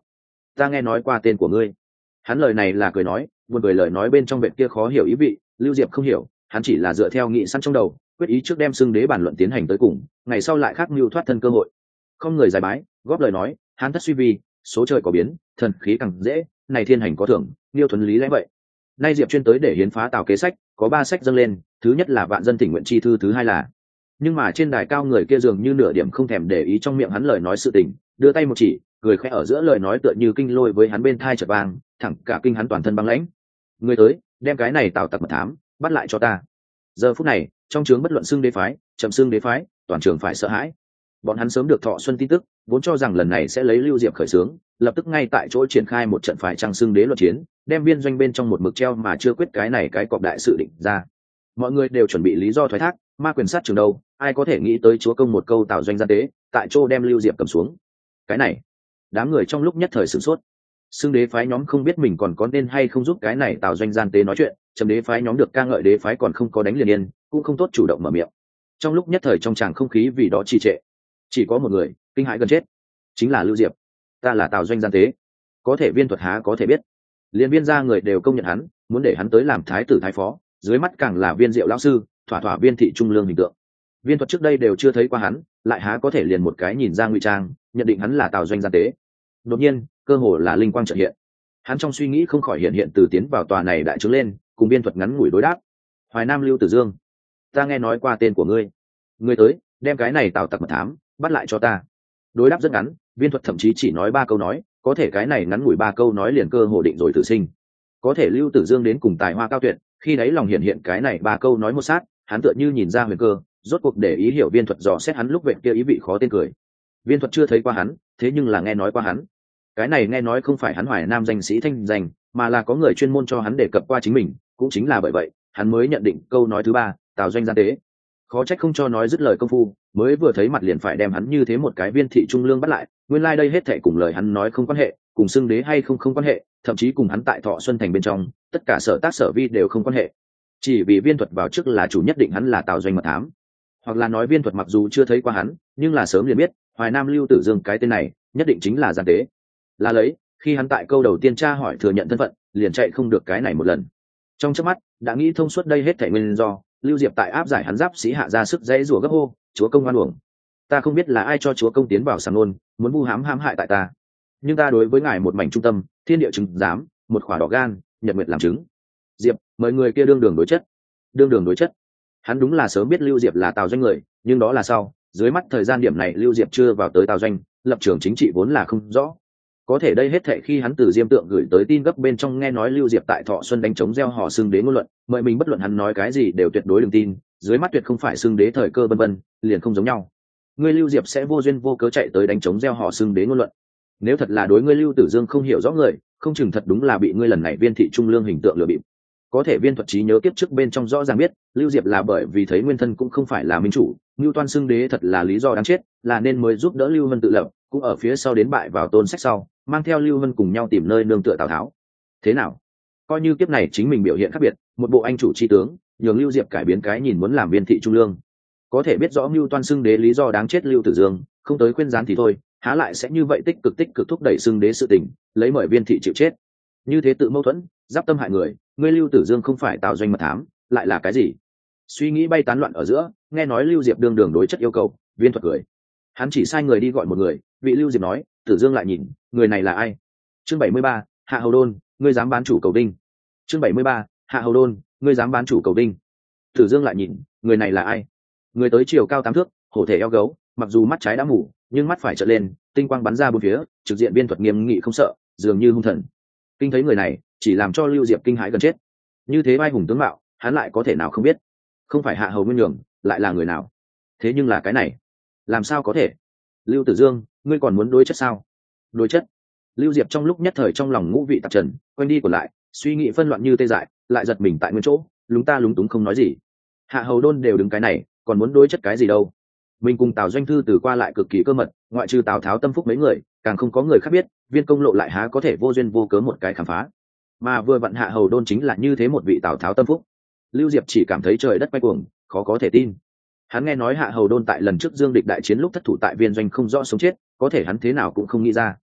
[SPEAKER 1] ta nghe nói qua tên của ngươi. Hắn lời này là cười nói, buồn cười lời nói bên trong vệt kia khó hiểu ý vị, Lưu Diệp không hiểu, hắn chỉ là dựa theo nghị sẵn trong đầu, quyết ý trước đem xưng đế bản luận tiến hành tới cùng, ngày sau lại khác mưu thoát thân cơ hội. Không người giải bái, góp lời nói, hắn thất suy vi, số trời có biến, thần khí càng dễ, này thiên hành có thưởng, liêu thuần lý lẽ vậy. Nay Diệp chuyên tới để hiến phá Tào kế sách, có ba sách dâng lên, thứ nhất là vạn dân thỉnh nguyện chi thư, thứ hai là. Nhưng mà trên đài cao người kia dường như nửa điểm không thèm để ý trong miệng hắn lời nói sự tình, đưa tay một chỉ, cười khẽ ở giữa lời nói tựa như kinh lôi với hắn bên thai chợt vang, thẳng cả kinh hắn toàn thân băng lãnh. Người tới, đem cái này Tào tặc mật thám, bắt lại cho ta. Giờ phút này, trong trướng bất luận xưng đế phái, chậm xưng đế phái, toàn trường phải sợ hãi. Bọn hắn sớm được Thọ Xuân tin tức, vốn cho rằng lần này sẽ lấy Lưu Diệp khởi xướng, lập tức ngay tại chỗ triển khai một trận phải trang xưng đế luận chiến, đem viên doanh bên trong một mực treo mà chưa quyết cái này cái cọp đại sự định ra. Mọi người đều chuẩn bị lý do thoái thác, ma quyền sát trường đâu, ai có thể nghĩ tới chúa công một câu Tào doanh gian tế, tại chỗ đem Lưu Diệp cầm xuống. Cái này, đám người trong lúc nhất thời sửng sốt. Xưng đế phái nhóm không biết mình còn có nên hay không giúp cái này Tào doanh gian tế nói chuyện, trầm đế phái nhóm được ca ngợi đế phái còn không có đánh liền yên, cũng không tốt chủ động mở miệng. Trong lúc nhất thời trong tràng không khí vì đó trì trệ, chỉ có một người kinh hãi gần chết, chính là Lưu Diệp. Ta là Tào doanh gian tế, có thể viên thuật há có thể biết. Liên viên gia người đều công nhận hắn, muốn để hắn tới làm thái tử thái phó, dưới mắt càng là viên diệu lão sư, thỏa thỏa viên thị trung lương hình tượng. Viên thuật trước đây đều chưa thấy qua hắn, lại há có thể liền một cái nhìn ra ngụy trang, nhận định hắn là Tào doanh gian tế. Đột nhiên, cơ hồ là linh quang chợt hiện, hắn trong suy nghĩ không khỏi hiện hiện từ tiến vào tòa này đại trướng lên, cùng viên thuật ngắn ngủi đối đáp. Hoài Nam Lưu Tử Dương, ta nghe nói qua tên của ngươi. Ngươi tới, đem cái này Tào tặc mật thám, bắt lại cho ta. Đối đáp rất ngắn, viên thuật thậm chí chỉ nói ba câu nói, có thể cái này ngắn ngủi ba câu nói liền cơ hồ định rồi tử sinh. Có thể Lưu Tử Dương đến cùng tài hoa cao tuyệt, khi đấy lòng hiện hiện cái này ba câu nói một sát, hắn tựa như nhìn ra huyền cơ, rốt cuộc để ý hiểu viên thuật dò xét hắn lúc vậy kia ý vị khó tên cười. Viên thuật chưa thấy qua hắn, thế nhưng là nghe nói qua hắn. Cái này nghe nói không phải hắn Hoài Nam danh sĩ thanh danh, mà là có người chuyên môn cho hắn đề cập qua chính mình, cũng chính là bởi vậy, hắn mới nhận định câu nói thứ ba, Tào doanh gian tế. Khó trách không cho nói dứt lời công phu, mới vừa thấy mặt liền phải đem hắn như thế một cái viên thị trung lương bắt lại, nguyên lai like đây hết thảy cùng lời hắn nói không quan hệ, cùng xưng đế hay không không quan hệ, thậm chí cùng hắn tại Thọ Xuân thành bên trong, tất cả sở tác sở vi đều không quan hệ. Chỉ vì viên thuật vào trước là chủ nhất định hắn là Tào doanh mật thám, hoặc là nói viên thuật mặc dù chưa thấy qua hắn, nhưng là sớm liền biết, Hoài Nam Lưu Tử Dương cái tên này, nhất định chính là gian tế. Là lấy, khi hắn tại câu đầu tiên tra hỏi thừa nhận thân phận, liền chạy không được cái này một lần. Trong chớp mắt, đã nghĩ thông suốt đây hết thảy nguyên do, Lưu Diệp tại áp giải hắn giáp sĩ hạ ra sức dãy rủa gấp hô, chúa công oan uổng, ta không biết là ai cho chúa công tiến vào sàng nôn, muốn vu hãm hãm hại tại ta, nhưng ta đối với ngài một mảnh trung tâm, thiên địa chứng giám, một khỏa đỏ gan, nhật nguyệt làm chứng. Diệp, mời người kia đương đường đối chất. Đương đường đối chất. Hắn đúng là sớm biết Lưu Diệp là Tào doanh người, nhưng đó là sau, dưới mắt thời gian điểm này Lưu Diệp chưa vào tới Tào doanh, lập trường chính trị vốn là không rõ. Có thể đây hết thệ khi hắn từ Diêm Tượng gửi tới tin gấp bên trong nghe nói Lưu Diệp tại Thọ Xuân đánh chống gieo họ xưng đế ngôn luận, mời mình bất luận hắn nói cái gì đều tuyệt đối đừng tin, dưới mắt tuyệt không phải xưng đế thời cơ vân vân, liền không giống nhau. Ngươi Lưu Diệp sẽ vô duyên vô cớ chạy tới đánh chống gieo họ xưng đế ngôn luận. Nếu thật là đối ngươi Lưu Tử Dương không hiểu rõ người, không chừng thật đúng là bị ngươi lần này viên thị trung lương hình tượng lừa bịp. Có thể viên thuật trí nhớ kiếp trước bên trong rõ ràng biết, Lưu Diệp là bởi vì thấy nguyên thân cũng không phải là minh chủ, Lưu Toan xưng đế thật là lý do đáng chết, là nên mới giúp đỡ Lưu Vân tự lập, cũng ở phía sau đến bại vào tôn sách sau, mang theo Lưu Vân cùng nhau tìm nơi nương tựa Tào Tháo. Thế nào? Coi như kiếp này chính mình biểu hiện khác biệt, một bộ anh chủ chi tướng, nhường Lưu Diệp cải biến cái nhìn muốn làm viên thị trung lương. Có thể biết rõ Lưu Toan xưng đế lý do đáng chết Lưu Tử Dương, không tới khuyên gián thì thôi, há lại sẽ như vậy tích cực tích cực thúc đẩy xưng đế sự tình, lấy mời viên thị chịu chết. Như thế tự mâu thuẫn, giáp tâm hại người, ngươi Lưu Tử Dương không phải Tào doanh mật thám, lại là cái gì? Suy nghĩ bay tán loạn ở giữa, nghe nói Lưu Diệp đương đường đối chất yêu cầu, viên thuật cười. Hắn chỉ sai người đi gọi một người, vị Lưu Diệp nói, Tử Dương lại nhìn, người này là ai? Chương bảy mươi ba, Hạ Hầu Đôn, ngươi dám bán chủ cầu đinh. Chương bảy mươi ba, Hạ Hầu Đôn, ngươi dám bán chủ cầu đinh. Tử Dương lại nhìn, người này là ai? Người tới chiều cao tám thước, hổ thể eo gấu, mặc dù mắt trái đã mù, nhưng mắt phải trợn lên, tinh quang bắn ra bốn phía, trực diện viên thuật nghiêm nghị không sợ, dường như hung thần. Kinh thấy người này, chỉ làm cho Lưu Diệp kinh hãi gần chết. Như thế vai hùng tướng mạo, hắn lại có thể nào không biết? Không phải Hạ Hầu Nguyên Nhường, lại là người nào? Thế nhưng là cái này, làm sao có thể? Lưu Tử Dương, ngươi còn muốn đối chất sao? Đối chất? Lưu Diệp trong lúc nhất thời trong lòng ngũ vị tạp trần, quanh đi còn lại, suy nghĩ phân loạn như tê dại, lại giật mình tại nguyên chỗ, lúng ta lúng túng không nói gì. Hạ Hầu Đôn đều đứng cái này, còn muốn đối chất cái gì đâu? Mình cùng Tào Doanh Thư từ qua lại cực kỳ cơ mật, ngoại trừ Tào Tháo tâm phúc mấy người, càng không có người khác biết, viên công lộ lại há có thể vô duyên vô cớ một cái khám phá. Mà vừa vặn Hạ Hầu Đôn chính là như thế một vị Tào Tháo tâm phúc. Lưu Diệp chỉ cảm thấy trời đất quay cuồng, khó có thể tin. Hắn nghe nói Hạ Hầu Đôn tại lần trước Dương Địch đại chiến lúc thất thủ tại Viên Doanh không rõ sống chết, có thể hắn thế nào cũng không nghĩ ra.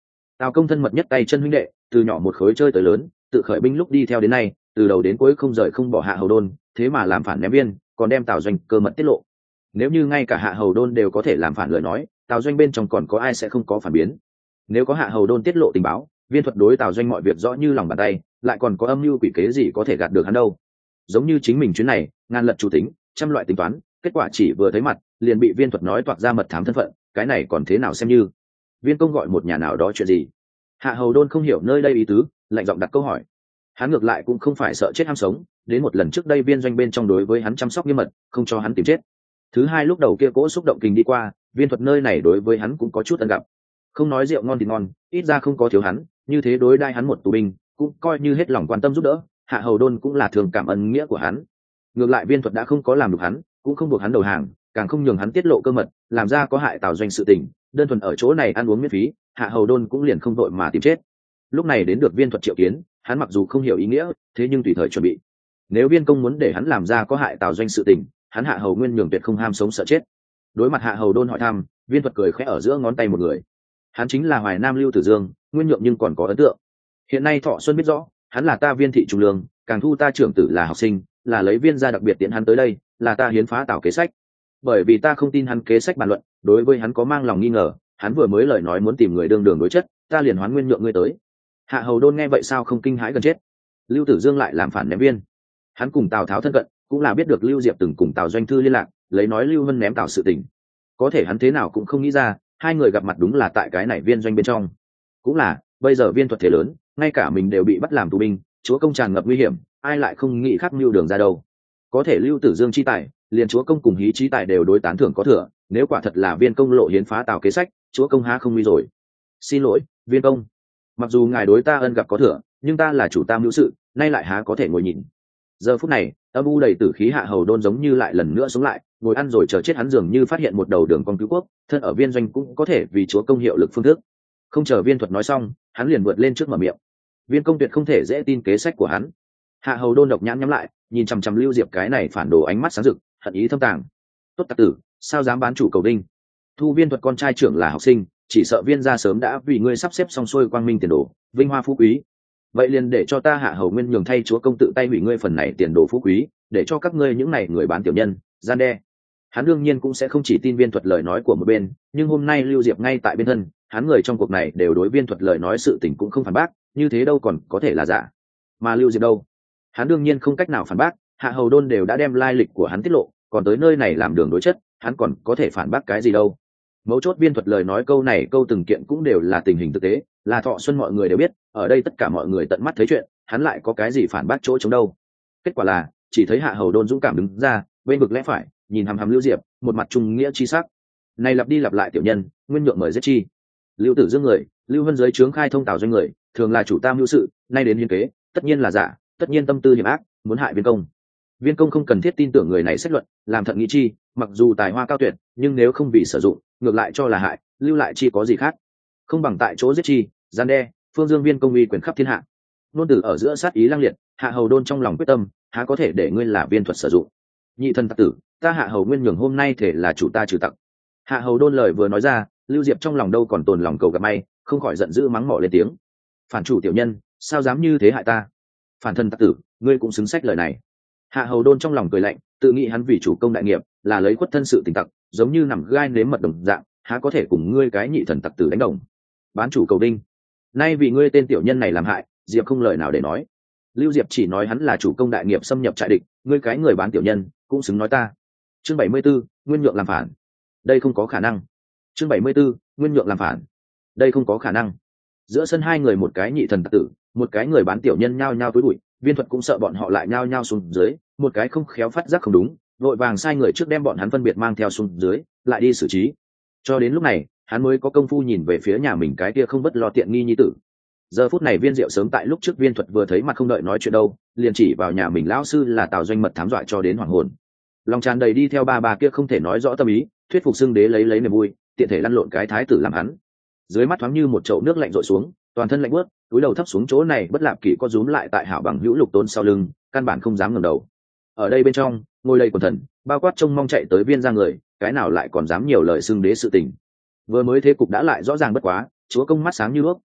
[SPEAKER 1] Tào công thân mật nhất tay chân huynh đệ, từ nhỏ một khối chơi tới lớn, tự khởi binh lúc đi theo đến nay, từ đầu đến cuối không rời không bỏ Hạ Hầu Đôn, thế mà làm phản ném viên, còn đem Tào doanh cơ mật tiết lộ. Nếu như ngay cả Hạ Hầu Đôn đều có thể làm phản lời nói, Tào doanh bên trong còn có ai sẽ không có phản biến? Nếu có Hạ Hầu Đôn tiết lộ tình báo, viên thuật đối Tào doanh mọi việc rõ như lòng bàn tay, lại còn có âm mưu quỷ kế gì có thể gạt được hắn đâu? Giống như chính mình chuyến này, ngàn lật chủ tính, trăm loại tính toán, kết quả chỉ vừa thấy mặt, liền bị viên thuật nói toạc ra mật thám thân phận, cái này còn thế nào xem như? Viên công gọi một nhà nào đó chuyện gì? Hạ Hầu Đôn không hiểu nơi đây ý tứ, lạnh giọng đặt câu hỏi. Hắn ngược lại cũng không phải sợ chết ham sống, đến một lần trước đây viên doanh bên trong đối với hắn chăm sóc nghiêm mật, không cho hắn tìm chết. Thứ hai lúc đầu kia cỗ xúc động kình đi qua, viên thuật nơi này đối với hắn cũng có chút ân gặp. Không nói rượu ngon thì ngon, ít ra không có thiếu hắn, như thế đối đai hắn một tù binh, cũng coi như hết lòng quan tâm giúp đỡ. Hạ Hầu Đôn cũng là thường cảm ơn nghĩa của hắn. Ngược lại viên thuật đã không có làm được hắn, cũng không buộc hắn đầu hàng, càng không nhường hắn tiết lộ cơ mật, làm ra có hại Tào doanh sự tình, đơn thuần ở chỗ này ăn uống miễn phí, Hạ Hầu Đôn cũng liền không vội mà tìm chết. Lúc này đến được viên thuật triệu kiến, hắn mặc dù không hiểu ý nghĩa, thế nhưng tùy thời chuẩn bị. Nếu viên công muốn để hắn làm ra có hại Tào doanh sự tình, hắn Hạ Hầu Nguyên nhường tuyệt không ham sống sợ chết. Đối mặt Hạ Hầu Đôn hỏi thăm, viên thuật cười khẽ ở giữa ngón tay một người. Hắn chính là Hoài Nam Lưu Tử Dương, nguyên nhượng nhưng còn có ấn tượng. Hiện nay Thọ Xuân biết rõ, hắn là ta viên thị trung lương, càng thu ta trưởng tử là học sinh, là lấy viên gia đặc biệt tiễn hắn tới đây, là ta hiến phá Tào kế sách. Bởi vì ta không tin hắn kế sách bàn luận, đối với hắn có mang lòng nghi ngờ, hắn vừa mới lời nói muốn tìm người đương đường đối chất, ta liền hoán nguyên nhượng ngươi tới. Hạ Hầu Đôn nghe vậy sao không kinh hãi gần chết. Lưu Tử Dương lại làm phản ném viên. Hắn cùng Tào Tháo thân cận, cũng là biết được Lưu Diệp từng cùng Tào doanh thư liên lạc, lấy nói Lưu Vân ném Tào sự tình. Có thể hắn thế nào cũng không nghĩ ra, hai người gặp mặt đúng là tại cái này viên doanh bên trong. Cũng là, bây giờ viên thuật thế lớn, ngay cả mình đều bị bắt làm tù binh, chúa công tràn ngập nguy hiểm, ai lại không nghĩ khắc mưu đường ra đâu. Có thể Lưu Tử Dương chi tài, liền chúa công cùng hí trí tài đều đối tán thưởng có thừa, nếu quả thật là viên công lộ hiến phá Tào kế sách, chúa công há không nguy rồi. Xin lỗi, viên công, mặc dù ngài đối ta ân gặp có thừa, nhưng ta là chủ tam hữu sự, nay lại há có thể ngồi nhìn. Giờ phút này, âm u đầy tử khí Hạ Hầu Đôn giống như lại lần nữa sống lại, ngồi ăn rồi chờ chết. Hắn dường như phát hiện một đầu đường con cứu quốc, thân ở viên doanh cũng có thể vì chúa công hiệu lực phương thức. Không chờ viên thuật nói xong, hắn liền vượt lên trước mở miệng. Viên công tuyệt không thể dễ tin kế sách của hắn. Hạ Hầu Đôn độc nhãn nhắm lại, nhìn chằm chằm Lưu Diệp cái này phản đồ ánh mắt sáng rực, hận ý thâm tàng. Tốt tặc tử, sao dám bán chủ cầu đinh? Thu viên thuật con trai trưởng là học sinh, chỉ sợ viên gia sớm đã vì ngươi sắp xếp xong xuôi quang minh tiền đồ, vinh hoa phú quý. Vậy liền để cho ta Hạ Hầu Nguyên nhường thay chúa công tự tay hủy ngươi phần này tiền đồ phú quý, để cho các ngươi những này người bán tiểu nhân gian đe. Hắn đương nhiên cũng sẽ không chỉ tin viên thuật lời nói của một bên, nhưng hôm nay Lưu Diệp ngay tại bên thân, hắn người trong cuộc này đều đối viên thuật lời nói sự tình cũng không phản bác, như thế đâu còn có thể là giả. Mà Lưu Diệp đâu, hắn đương nhiên không cách nào phản bác. Hạ Hầu Đôn đều đã đem lai lịch của hắn tiết lộ, còn tới nơi này làm đường đối chất, hắn còn có thể phản bác cái gì đâu. Mấu chốt viên thuật lời nói câu này câu từng kiện cũng đều là tình hình thực tế, là Thọ Xuân mọi người đều biết, ở đây tất cả mọi người tận mắt thấy chuyện, hắn lại có cái gì phản bác chỗ chống đâu. Kết quả là chỉ thấy Hạ Hầu Đôn dũng cảm đứng ra, bên vực lẽ phải, nhìn hằm hằm Lưu Diệp, một mặt trung nghĩa chi sắc. Này lặp đi lặp lại tiểu nhân, nguyên nhượng mời giết chi. Lưu Tử Dương người, Lưu Vân giới trướng khai thông Tào doanh người, thường là chủ tam hữu sự, nay đến hiến kế, tất nhiên là giả, tất nhiên tâm tư hiểm ác, muốn hại viên công. Viên công không cần thiết tin tưởng người này xét luận, làm thận nghĩ chi, mặc dù tài hoa cao tuyệt, nhưng nếu không vì sử dụng, ngược lại cho là hại, lưu lại chi có gì khác. Không bằng tại chỗ giết chi, gian đe, phương dương viên công uy quyền khắp thiên hạ. Nôn tử ở giữa sát ý lăng liệt, Hạ Hầu Đôn trong lòng quyết tâm, há có thể để ngươi là viên thuật sử dụng. Nhị thần tặc tử, ta Hạ Hầu Nguyên nhường hôm nay thể là chủ ta trừ tặc. Hạ Hầu Đôn lời vừa nói ra, Lưu Diệp trong lòng đâu còn tồn lòng cầu gặp may, không khỏi giận dữ mắng mỏ lên tiếng. Phản chủ tiểu nhân, sao dám như thế hại ta? Phản thần tặc tử, ngươi cũng xứng sách lời này. Hạ Hầu Đôn trong lòng cười lạnh, tự nghĩ hắn vì chủ công đại nghiệp, là lấy khuất thân sự tình tặc, giống như nằm gai nếm mật đồng dạng, há có thể cùng ngươi cái nhị thần tặc tử đánh đồng. Bán chủ cầu đinh, nay vì ngươi tên tiểu nhân này làm hại, Diệp không lời nào để nói. Lưu Diệp chỉ nói hắn là chủ công đại nghiệp xâm nhập trại địch, ngươi cái người bán tiểu nhân cũng xứng nói ta. Chương bảy mươi 74, nguyên nhượng làm phản. Đây không có khả năng. Chương bảy mươi 74, nguyên nhượng làm phản. Đây không có khả năng. Giữa sân hai người, một cái nhị thần tặc tử, một cái người bán tiểu nhân nhao nhao túi bụi, viên thuật cũng sợ bọn họ lại nhao nhao xuống dưới, một cái không khéo phát giác không đúng, vội vàng sai người trước đem bọn hắn phân biệt mang theo xuống dưới, lại đi xử trí. Cho đến lúc này, hắn mới có công phu nhìn về phía nhà mình cái kia không bất lo tiện nghi nhi tử. Giờ phút này Viên Diệu sớm tại lúc trước viên thuật vừa thấy mặt không đợi nói chuyện đâu, liền chỉ vào nhà mình lão sư là Tào doanh mật thám dọa cho đến hoàng hồn. Lòng tràn đầy đi theo ba bà kia không thể nói rõ tâm ý, thuyết phục xưng đế lấy lấy niềm vui, tiện thể lăn lộn cái thái tử làm hắn. Dưới mắt thoáng như một chậu nước lạnh rội xuống, toàn thân lạnh buốt, túi đầu thấp xuống chỗ này bất lạp kỵ có rúm lại tại hảo bằng hữu Lục Tôn sau lưng, căn bản không dám ngẩng đầu. Ở đây bên trong, ngồi lây quần thần, bao quát trông mong chạy tới Viên ra người, cái nào lại còn dám nhiều lời xưng đế sự tình. Vừa mới thế cục đã lại rõ ràng bất quá, chúa công mắt sáng như đuốc,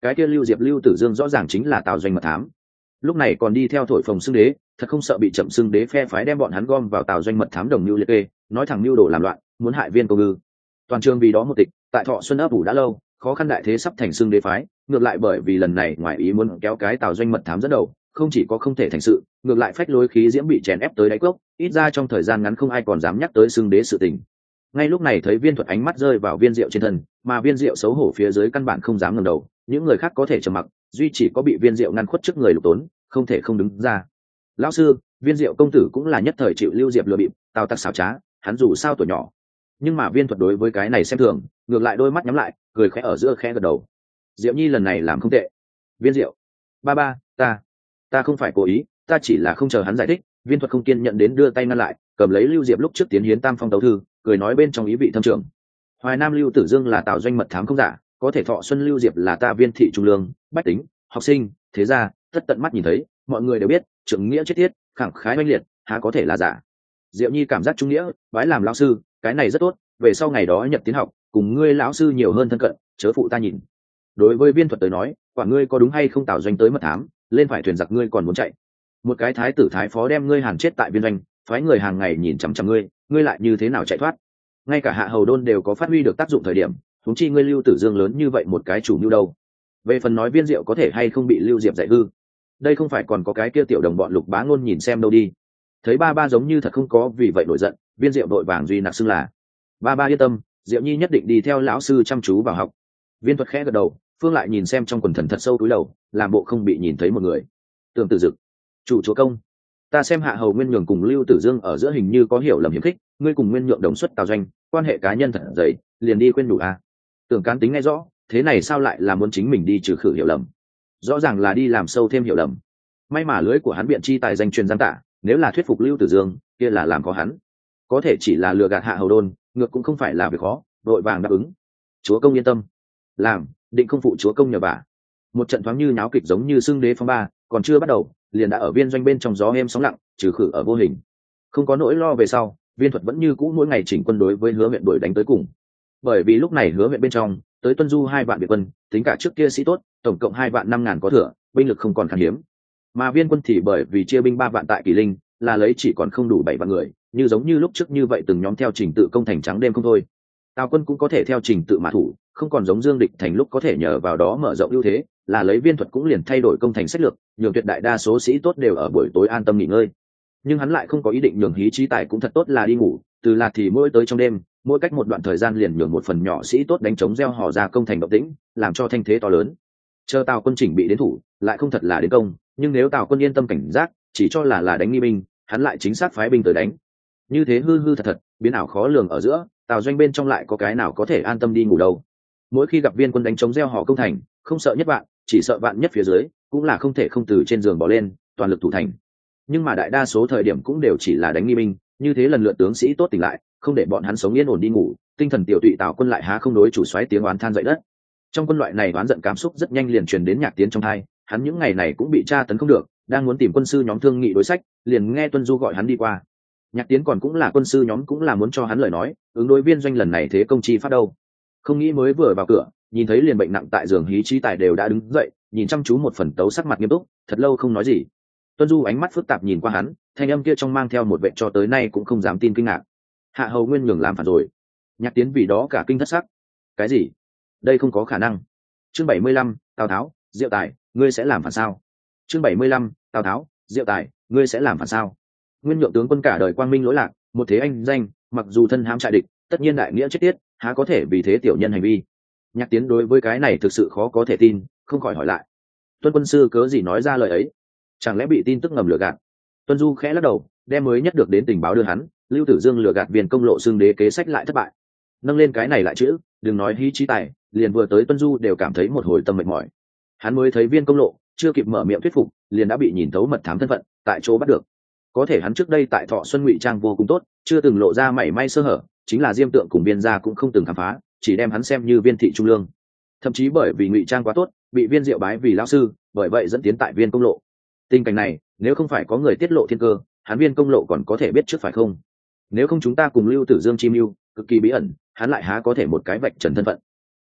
[SPEAKER 1] cái kia lưu diệp lưu tử dương rõ ràng chính là tào doanh mật thám, lúc này còn đi theo thổi phồng xưng đế, thật không sợ bị chậm xưng đế phe phái đem bọn hắn gom vào tào doanh mật thám đồng mưu liệt kê, nói thẳng mưu đồ làm loạn, muốn hại viên công ngư. Toàn trường vì đó một tịch, tại Thọ Xuân ấp ủ đã lâu, khó khăn đại thế sắp thành xưng đế phái, ngược lại bởi vì lần này ngoài ý muốn kéo cái tào doanh mật thám dẫn đầu, không chỉ có không thể thành sự, ngược lại phách lối khí diễm bị chèn ép tới đáy cốc, ít ra trong thời gian ngắn không ai còn dám nhắc tới xưng đế sự tình. Ngay lúc này thấy Viên Thuật ánh mắt rơi vào Viên Diệu trên thân, mà Viên Diệu xấu hổ phía dưới căn bản không dám ngẩng đầu, những người khác có thể trầm mặc, duy chỉ có bị Viên Diệu ngăn khuất trước người Lục Tốn, không thể không đứng ra. Lão sư, Viên Diệu công tử cũng là nhất thời chịu Lưu Diệp lừa bịp, tào tặc xảo trá, hắn dù sao tuổi nhỏ, nhưng mà Viên Thuật đối với cái này xem thường, ngược lại đôi mắt nhắm lại, cười khẽ ở giữa khẽ gật đầu. Diệu Nhi lần này làm không tệ. Viên Diệu, ba ba, ta, ta không phải cố ý, ta chỉ là không chờ hắn giải thích. Viên Thuật không kiên nhận đến đưa tay ngăn lại, cầm lấy Lưu Diệp lúc trước tiến hiến tam phong tấu thư, cười nói bên trong ý vị thâm trường. Hoài Nam Lưu Tử Dương là tào doanh mật thám không giả, có thể Thọ Xuân Lưu Diệp là ta Viên thị trung lương, bách tính, học sinh, thế ra, tất tận mắt nhìn thấy, mọi người đều biết, trưởng nghĩa chết tiết, khẳng khái oanh liệt, há có thể là giả. Diệu Nhi cảm giác trung nghĩa, bái làm lão sư, cái này rất tốt, về sau ngày đó Nhật tiến học, cùng ngươi lão sư nhiều hơn thân cận, chớ phụ ta nhìn. Đối với Viên Thuật tới nói, quả ngươi có đúng hay không tào doanh tới mật thám, lên phải thuyền giặc ngươi còn muốn chạy. Một cái thái tử thái phó đem ngươi hàn chết tại viên doanh, phái người hàng ngày nhìn chằm chằm ngươi, ngươi lại như thế nào chạy thoát? Ngay cả hạ hầu đôn đều có phát huy được tác dụng thời điểm, huống chi ngươi Lưu Tử Dương lớn như vậy một cái chủ mưu đâu? Về phần nói Viên Diệu có thể hay không bị Lưu Diệp dạy hư, đây không phải còn có cái kia tiểu đồng bọn Lục Bá Ngôn nhìn xem đâu đi. Thấy ba ba giống như thật không có vì vậy nổi giận, Viên Diệu đội vàng duy nặc xưng là ba ba yên tâm, Diệu Nhi nhất định đi theo lão sư chăm chú vào học. Viên Thuật khẽ gật đầu, Phương lại nhìn xem trong quần thần thật sâu túi đầu, làm bộ không bị nhìn thấy một người. Tưởng Tử Dực, chủ chúa công, ta xem hạ hầu Nguyên Nhường cùng Lưu Tử Dương ở giữa hình như có hiểu lầm hiểm khích, ngươi cùng Nguyên Nhượng đồng xuất tào doanh, quan hệ cá nhân thật dày, liền đi khuyên đủ à? Tưởng Cán tính nghe rõ, thế này sao lại là muốn chính mình đi trừ khử hiểu lầm? Rõ ràng là đi làm sâu thêm hiểu lầm. May mà lưới của hắn biện chi tài danh truyền gian tạ, nếu là thuyết phục Lưu Tử Dương, kia là làm có hắn. Có thể chỉ là lừa gạt hạ hầu đôn, ngược cũng không phải là việc khó, đội vàng đáp ứng. Chúa công yên tâm, làm, định không phụ chúa công nhờ vả. Một trận thoáng như náo kịch giống như xưng đế phong ba, còn chưa bắt đầu, liền đã ở viên doanh bên trong gió êm sóng lặng, trừ khử ở vô hình. Không có nỗi lo về sau, Viên Thuật vẫn như cũ mỗi ngày chỉnh quân đối với Hứa huyện đuổi đánh tới cùng. Bởi vì lúc này Hứa huyện bên trong tới tuân du hai vạn biệt quân, tính cả trước kia sĩ tốt, tổng cộng hai vạn năm ngàn có thừa, binh lực không còn khan hiếm. Mà Viên quân thì bởi vì chia binh ba vạn tại Kỳ Linh, là lấy chỉ còn không đủ bảy vạn người, như giống như lúc trước như vậy từng nhóm theo trình tự công thành trắng đêm không thôi. Tào quân cũng có thể theo trình tự mã thủ, không còn giống Dương Địch thành lúc có thể nhờ vào đó mở rộng ưu thế, là lấy Viên Thuật cũng liền thay đổi công thành sách lược, nhường tuyệt đại đa số sĩ tốt đều ở buổi tối an tâm nghỉ ngơi. Nhưng hắn lại không có ý định nhường Hí Chí Tài cũng thật tốt là đi ngủ, từ là thì mỗi tới trong đêm, mỗi cách một đoạn thời gian liền nhường một phần nhỏ sĩ tốt đánh trống gieo hò ra công thành động tĩnh, làm cho thanh thế to lớn. Chờ Tào quân chỉnh bị đến thủ, lại không thật là đến công, nhưng nếu Tào quân yên tâm cảnh giác, chỉ cho là là đánh nghi binh, hắn lại chính xác phái binh tới đánh. Như thế hư hư thật thật, biến ảo khó lường ở giữa, Tào doanh bên trong lại có cái nào có thể an tâm đi ngủ đâu. Mỗi khi gặp Viên quân đánh trống gieo hò công thành, không sợ nhất vạn, chỉ sợ vạn nhất phía dưới, cũng là không thể không từ trên giường bỏ lên, toàn lực thủ thành. Nhưng mà đại đa số thời điểm cũng đều chỉ là đánh nghi binh, như thế lần lượt tướng sĩ tốt tỉnh lại, không để bọn hắn sống yên ổn đi ngủ, tinh thần tiểu tụy Tào quân lại há không đối chủ soái tiếng oán than dậy đất. Trong quân loại này oán giận cảm xúc rất nhanh liền truyền đến Nhạc Tiến trong tai, hắn những ngày này cũng bị tra tấn không được, đang muốn tìm quân sư nhóm thương nghị đối sách, liền nghe Tuân Du gọi hắn đi qua. Nhạc Tiến còn cũng là quân sư nhóm cũng là muốn cho hắn lời nói, ứng đối viên doanh lần này thế công chi phát đâu. Không nghĩ mới vừa vào cửa, nhìn thấy liền bệnh nặng tại giường Hí Chí Tài đều đã đứng dậy, nhìn chăm chú một phần tấu sắc mặt nghiêm túc, thật lâu không nói gì. Tuân Du ánh mắt phức tạp nhìn qua hắn, thanh âm kia trong mang theo một vệ cho tới nay cũng không dám tin kinh ngạc. Hạ hầu Nguyên Nhường làm phản rồi. Nhạc Tiến vì đó cả kinh thất sắc. Cái gì? Đây không có khả năng. Chương bảy mươi lăm, Tào Tháo, Diệu Tài, ngươi sẽ làm phản sao? Chương bảy mươi lăm, Tào Tháo, Diệu Tài, ngươi sẽ làm phản sao? Nguyên Nhượng tướng quân cả đời quang minh lỗi lạc, một thế anh danh, mặc dù thân hãm trại địch, tất nhiên đại nghĩa chết tiết, há có thể vì thế tiểu nhân hành vi. Nhạc Tiến đối với cái này thực sự khó có thể tin, không khỏi hỏi lại. Tuân quân sư cớ gì nói ra lời ấy? Chẳng lẽ bị tin tức ngầm lừa gạt? Tuân Du khẽ lắc đầu, đem mới nhất được đến tình báo đưa hắn, Lưu Tử Dương lừa gạt viên công lộ xương đế kế sách lại thất bại. Nâng lên cái này lại chữ, đừng nói Hí Chí Tài, liền vừa tới Tuân Du đều cảm thấy một hồi tâm mệt mỏi. Hắn mới thấy viên công lộ, chưa kịp mở miệng thuyết phục, liền đã bị nhìn thấu mật thám thân phận, tại chỗ bắt được. Có thể hắn trước đây tại Thọ Xuân ngụy trang vô cùng tốt, chưa từng lộ ra mảy may sơ hở, chính là Diêm Tượng cùng Viên gia cũng không từng khám phá, chỉ đem hắn xem như viên thị trung lương. Thậm chí bởi vì ngụy trang quá tốt, bị Viên Diệu bái vì lão sư, bởi vậy dẫn tiến tại viên công lộ. Tình cảnh này, nếu không phải có người tiết lộ thiên cơ, hắn viên công lộ còn có thể biết trước phải không? Nếu không chúng ta cùng Lưu Tử Dương chi mưu, cực kỳ bí ẩn, hắn lại há có thể một cái vạch trần thân phận.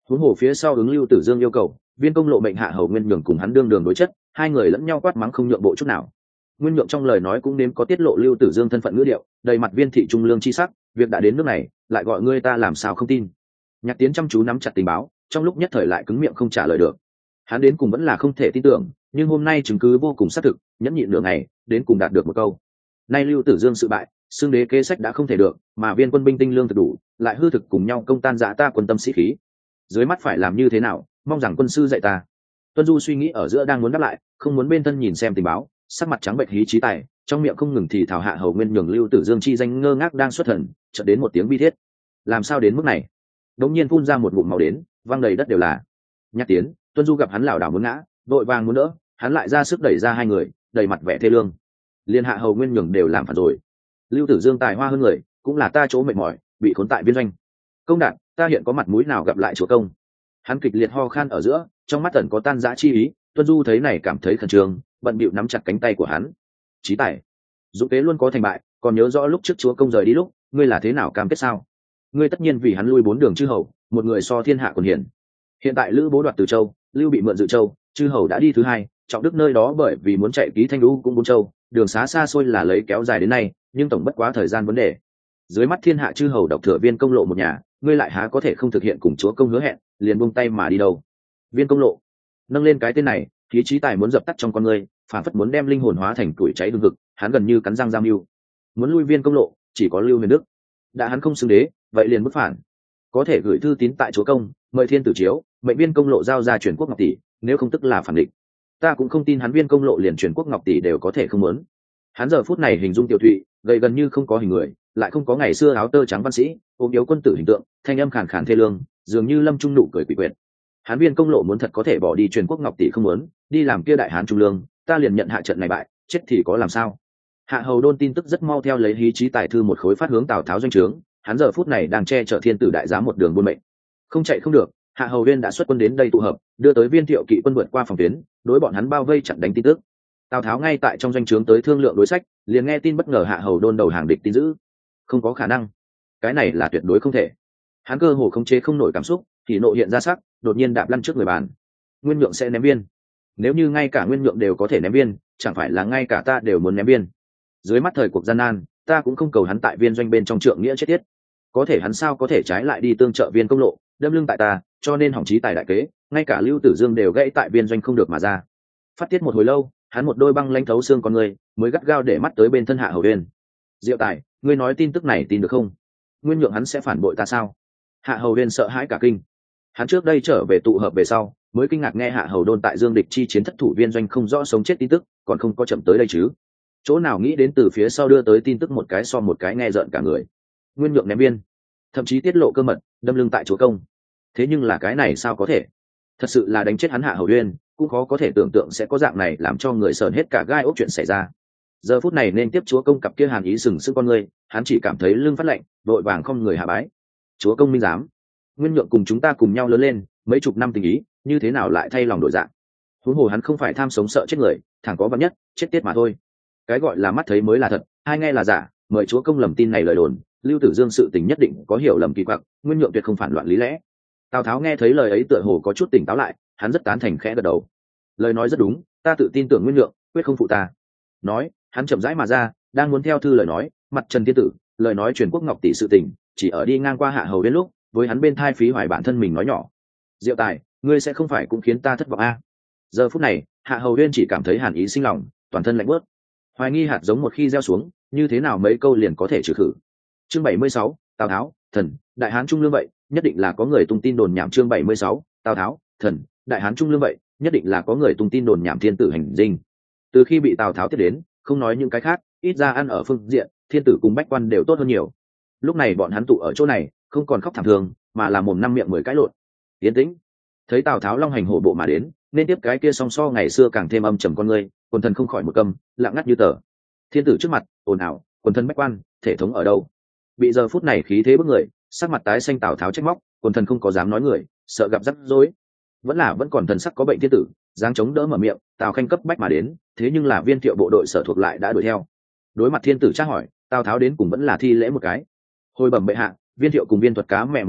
[SPEAKER 1] huống hồ phía sau ứng Lưu Tử Dương yêu cầu Viên Công Lộ mệnh Hạ Hầu Nguyên Nhường cùng hắn đương đường đối chất, hai người lẫn nhau quát mắng không nhượng bộ chút nào. Nguyên Nhượng trong lời nói cũng nếm có tiết lộ Lưu Tử Dương thân phận ngữ điệu, đầy mặt viên thị trung lương chi sắc, việc đã đến nước này, lại gọi ngươi ta làm sao không tin. Nhạc Tiến chăm chú nắm chặt tình báo, trong lúc nhất thời lại cứng miệng không trả lời được. Hắn đến cùng vẫn là không thể tin tưởng, nhưng hôm nay chứng cứ vô cùng xác thực, nhẫn nhịn nửa ngày, đến cùng đạt được một câu. Nay Lưu Tử Dương sự bại, xương đế kế sách đã không thể được, mà Viên quân binh tinh lương thực đủ, lại hư thực cùng nhau công tan rã ta quân tâm sĩ khí. Dưới mắt phải làm như thế nào, mong rằng quân sư dạy ta. Tuân Du suy nghĩ ở giữa đang muốn đáp lại, không muốn bên thân nhìn xem tình báo, sắc mặt trắng bệch hí trí tài, trong miệng không ngừng thì thảo Hạ Hầu Nguyên Nhường Lưu Tử Dương chi danh ngơ ngác đang xuất thần, chợt đến một tiếng bi thiết. Làm sao đến mức này? Đống nhiên phun ra một ngụm máu đến, văng đầy đất đều là. Nhắc Tiến, Tuân Du gặp hắn lảo đảo muốn ngã, vội vàng muốn đỡ, hắn lại ra sức đẩy ra hai người, đầy mặt vẻ thê lương. Liên Hạ Hầu Nguyên Nhường đều làm phản rồi. Lưu Tử Dương tài hoa hơn người, cũng là ta chỗ mệt mỏi, bị khốn tại biên doanh. Công đạt, ta hiện có mặt mũi nào gặp lại chúa công? Hắn kịch liệt ho khan ở giữa, trong mắt tẩn có tan dã chi ý. Tuân Du thấy này cảm thấy khẩn trương, bận bịu nắm chặt cánh tay của hắn. Chí tài, dũng kế luôn có thành bại, còn nhớ rõ lúc trước chúa công rời đi lúc, ngươi là thế nào cam kết sao? Ngươi tất nhiên vì hắn lui bốn đường chư hầu, một người so thiên hạ còn hiển. Hiện tại Lữ Bố đoạt Từ Châu, Lưu bị mượn Dự Châu, chư hầu đã đi thứ hai, Trọng Đức nơi đó bởi vì muốn chạy ký Thanh Lũ cũng bốn châu, đường xá xa xôi là lấy kéo dài đến nay, nhưng tổng bất quá thời gian vấn đề. Dưới mắt thiên hạ chư hầu độc thừa Viên Công Lộ một nhà, ngươi lại há có thể không thực hiện cùng chúa công hứa hẹn, liền buông tay mà đi đâu? Viên Công Lộ, nâng lên cái tên này, khí trí tài muốn dập tắt trong con ngươi, phản phất muốn đem linh hồn hóa thành tuổi cháy hương hực, hắn gần như cắn răng giam mưu. Muốn lui Viên Công Lộ, chỉ có Lưu Huyền Đức. Đã hắn không xưng đế, vậy liền bức phản. Có thể gửi thư tín tại chúa công, mời thiên tử chiếu, mệnh Viên Công Lộ giao ra truyền quốc ngọc tỷ, nếu không tức là phản địch. Ta cũng không tin hắn Viên Công Lộ liền truyền quốc ngọc tỷ đều có thể không muốn. Hắn giờ phút này hình dung tiểu thụy, gầy gần như không có hình người, lại không có ngày xưa áo tơ trắng văn sĩ, ôm yếu quân tử hình tượng, thanh âm khàn khàn thê lương, dường như lâm trung nụ cười quỷ quyệt. Hán Viên Công Lộ muốn thật có thể bỏ đi truyền quốc ngọc tỷ không muốn, đi làm kia đại hán trung lương, ta liền nhận hạ trận này bại, chết thì có làm sao? Hạ Hầu Đôn tin tức rất mau theo lấy hí trí tài thư một khối phát hướng Tào Tháo doanh trướng, hắn giờ phút này đang che chở thiên tử đại giá một đường buôn mệnh. Không chạy không được, Hạ Hầu Uyên đã xuất quân đến đây tụ hợp, đưa tới Viên Thiệu kỵ quân vượt qua phòng tuyến, đối bọn hắn bao vây chặn đánh tin tức. Tào Tháo ngay tại trong doanh trướng tới thương lượng đối sách, liền nghe tin bất ngờ Hạ Hầu Đôn đầu hàng địch tin dữ. Không có khả năng, cái này là tuyệt đối không thể. Hắn cơ hồ không chế không nổi cảm xúc, thì nộ hiện ra sắc, đột nhiên đạp lăn trước người bàn. Nguyên Nhượng sẽ ném viên. Nếu như ngay cả Nguyên Nhượng đều có thể ném viên, chẳng phải là ngay cả ta đều muốn ném viên. Dưới mắt thời cuộc gian nan, ta cũng không cầu hắn tại viên doanh bên trong trượng nghĩa chết tiết. Có thể hắn sao có thể trái lại đi tương trợ Viên Công Lộ, đâm lưng tại ta, cho nên hỏng chí tài đại kế, ngay cả Lưu Tử Dương đều gãy tại viên doanh không được mà ra. Phát tiết một hồi lâu, hắn một đôi băng lãnh thấu xương con người, mới gắt gao để mắt tới bên thân Hạ Hầu Uyên. Diệu tài, ngươi nói tin tức này tin được không? Nguyên Nhượng hắn sẽ phản bội ta sao? Hạ Hầu Uyên sợ hãi cả kinh. Hắn trước đây trở về tụ hợp về sau, mới kinh ngạc nghe Hạ Hầu Đôn tại Dương Địch chi chiến thất thủ viên doanh không rõ sống chết tin tức, còn không có chậm tới đây chứ. Chỗ nào nghĩ đến từ phía sau đưa tới tin tức một cái so một cái nghe rợn cả người. Nguyên Nhượng ném viên, thậm chí tiết lộ cơ mật, đâm lưng tại chúa công. Thế nhưng là cái này sao có thể? Thật sự là đánh chết hắn Hạ Hầu Uyên, cũng khó có thể tưởng tượng sẽ có dạng này làm cho người sờn hết cả gai ốc chuyện xảy ra. Giờ phút này nên tiếp chúa công cặp kia hàn ý sừng sững con người, hắn chỉ cảm thấy lưng phát lạnh, vội vàng không người hạ bái. Chúa công minh giám, Nguyên Nhượng cùng chúng ta cùng nhau lớn lên mấy chục năm tình ý, như thế nào lại thay lòng đổi dạng? Huống hồ hắn không phải tham sống sợ chết người, thẳng có vạn nhất chết tiết mà thôi. Cái gọi là mắt thấy mới là thật, hai nghe là giả, mời chúa công lầm tin này lời đồn. Lưu Tử Dương sự tình nhất định có hiểu lầm kỳ quặc, Nguyên Nhượng tuyệt không phản loạn lý lẽ. Tào Tháo nghe thấy lời ấy tựa hồ có chút tỉnh táo lại, hắn rất tán thành khẽ gật đầu. Lời nói rất đúng, ta tự tin tưởng Nguyên Nhượng quyết không phụ ta. Nói, hắn chậm rãi mà ra, đang muốn theo thư lời nói, mặt Trần Thiên Tử, lời nói truyền quốc ngọc tỷ sự tình, chỉ ở đi ngang qua Hạ Hầu Uyên lúc, với hắn bên thai phí hoài bản thân mình nói nhỏ. Diệu tài, ngươi sẽ không phải cũng khiến ta thất vọng a? À? Giờ phút này, Hạ Hầu Uyên chỉ cảm thấy hàn ý sinh lòng, toàn thân lạnh bớt. Hoài nghi hạt giống một khi gieo xuống, như thế nào mấy câu liền có thể trừ khử. Chương bảy mươi sáu, Tào Tháo, thần, đại hán trung lương vậy, nhất định là có người tung tin đồn nhảm. Chương bảy mươi sáu, Tào Tháo, thần, đại hán trung lương vậy, nhất định là có người tung tin đồn nhảm thiên tử hành dinh. Từ khi bị Tào Tháo tiếp đến, không nói những cái khác, ít ra ăn ở phương diện thiên tử cùng bách quan đều tốt hơn nhiều. Lúc này bọn hắn tụ ở chỗ này, không còn khóc thảm thương, mà là mồm năm miệng mười cãi lộn. Yên tĩnh. Thấy Tào Tháo long hành hổ bộ mà đến, nên tiếp cái kia song so ngày xưa càng thêm âm trầm con ngươi, quần thần không khỏi một câm, lặng ngắt như tờ. Thiên tử trước mặt, ồn ào, quần thần bách quan, thể thống ở đâu? Bị giờ phút này khí thế bức người, sắc mặt tái xanh Tào Tháo trách móc, quần thần không có dám nói người, sợ gặp rắc rối. Vẫn là vẫn còn thần sắc có bệnh thiên tử, dáng chống đỡ mở miệng, Tào Khanh cấp bách mà đến, thế nhưng là Viên Thiệu bộ đội sở thuộc lại đã đuổi theo. Đối mặt thiên tử tra hỏi, Tào Tháo đến cùng vẫn là thi lễ một cái. Hồi bẩm bệ hạ, Viên Thiệu cùng Viên Thuật cá mẹ một lứa,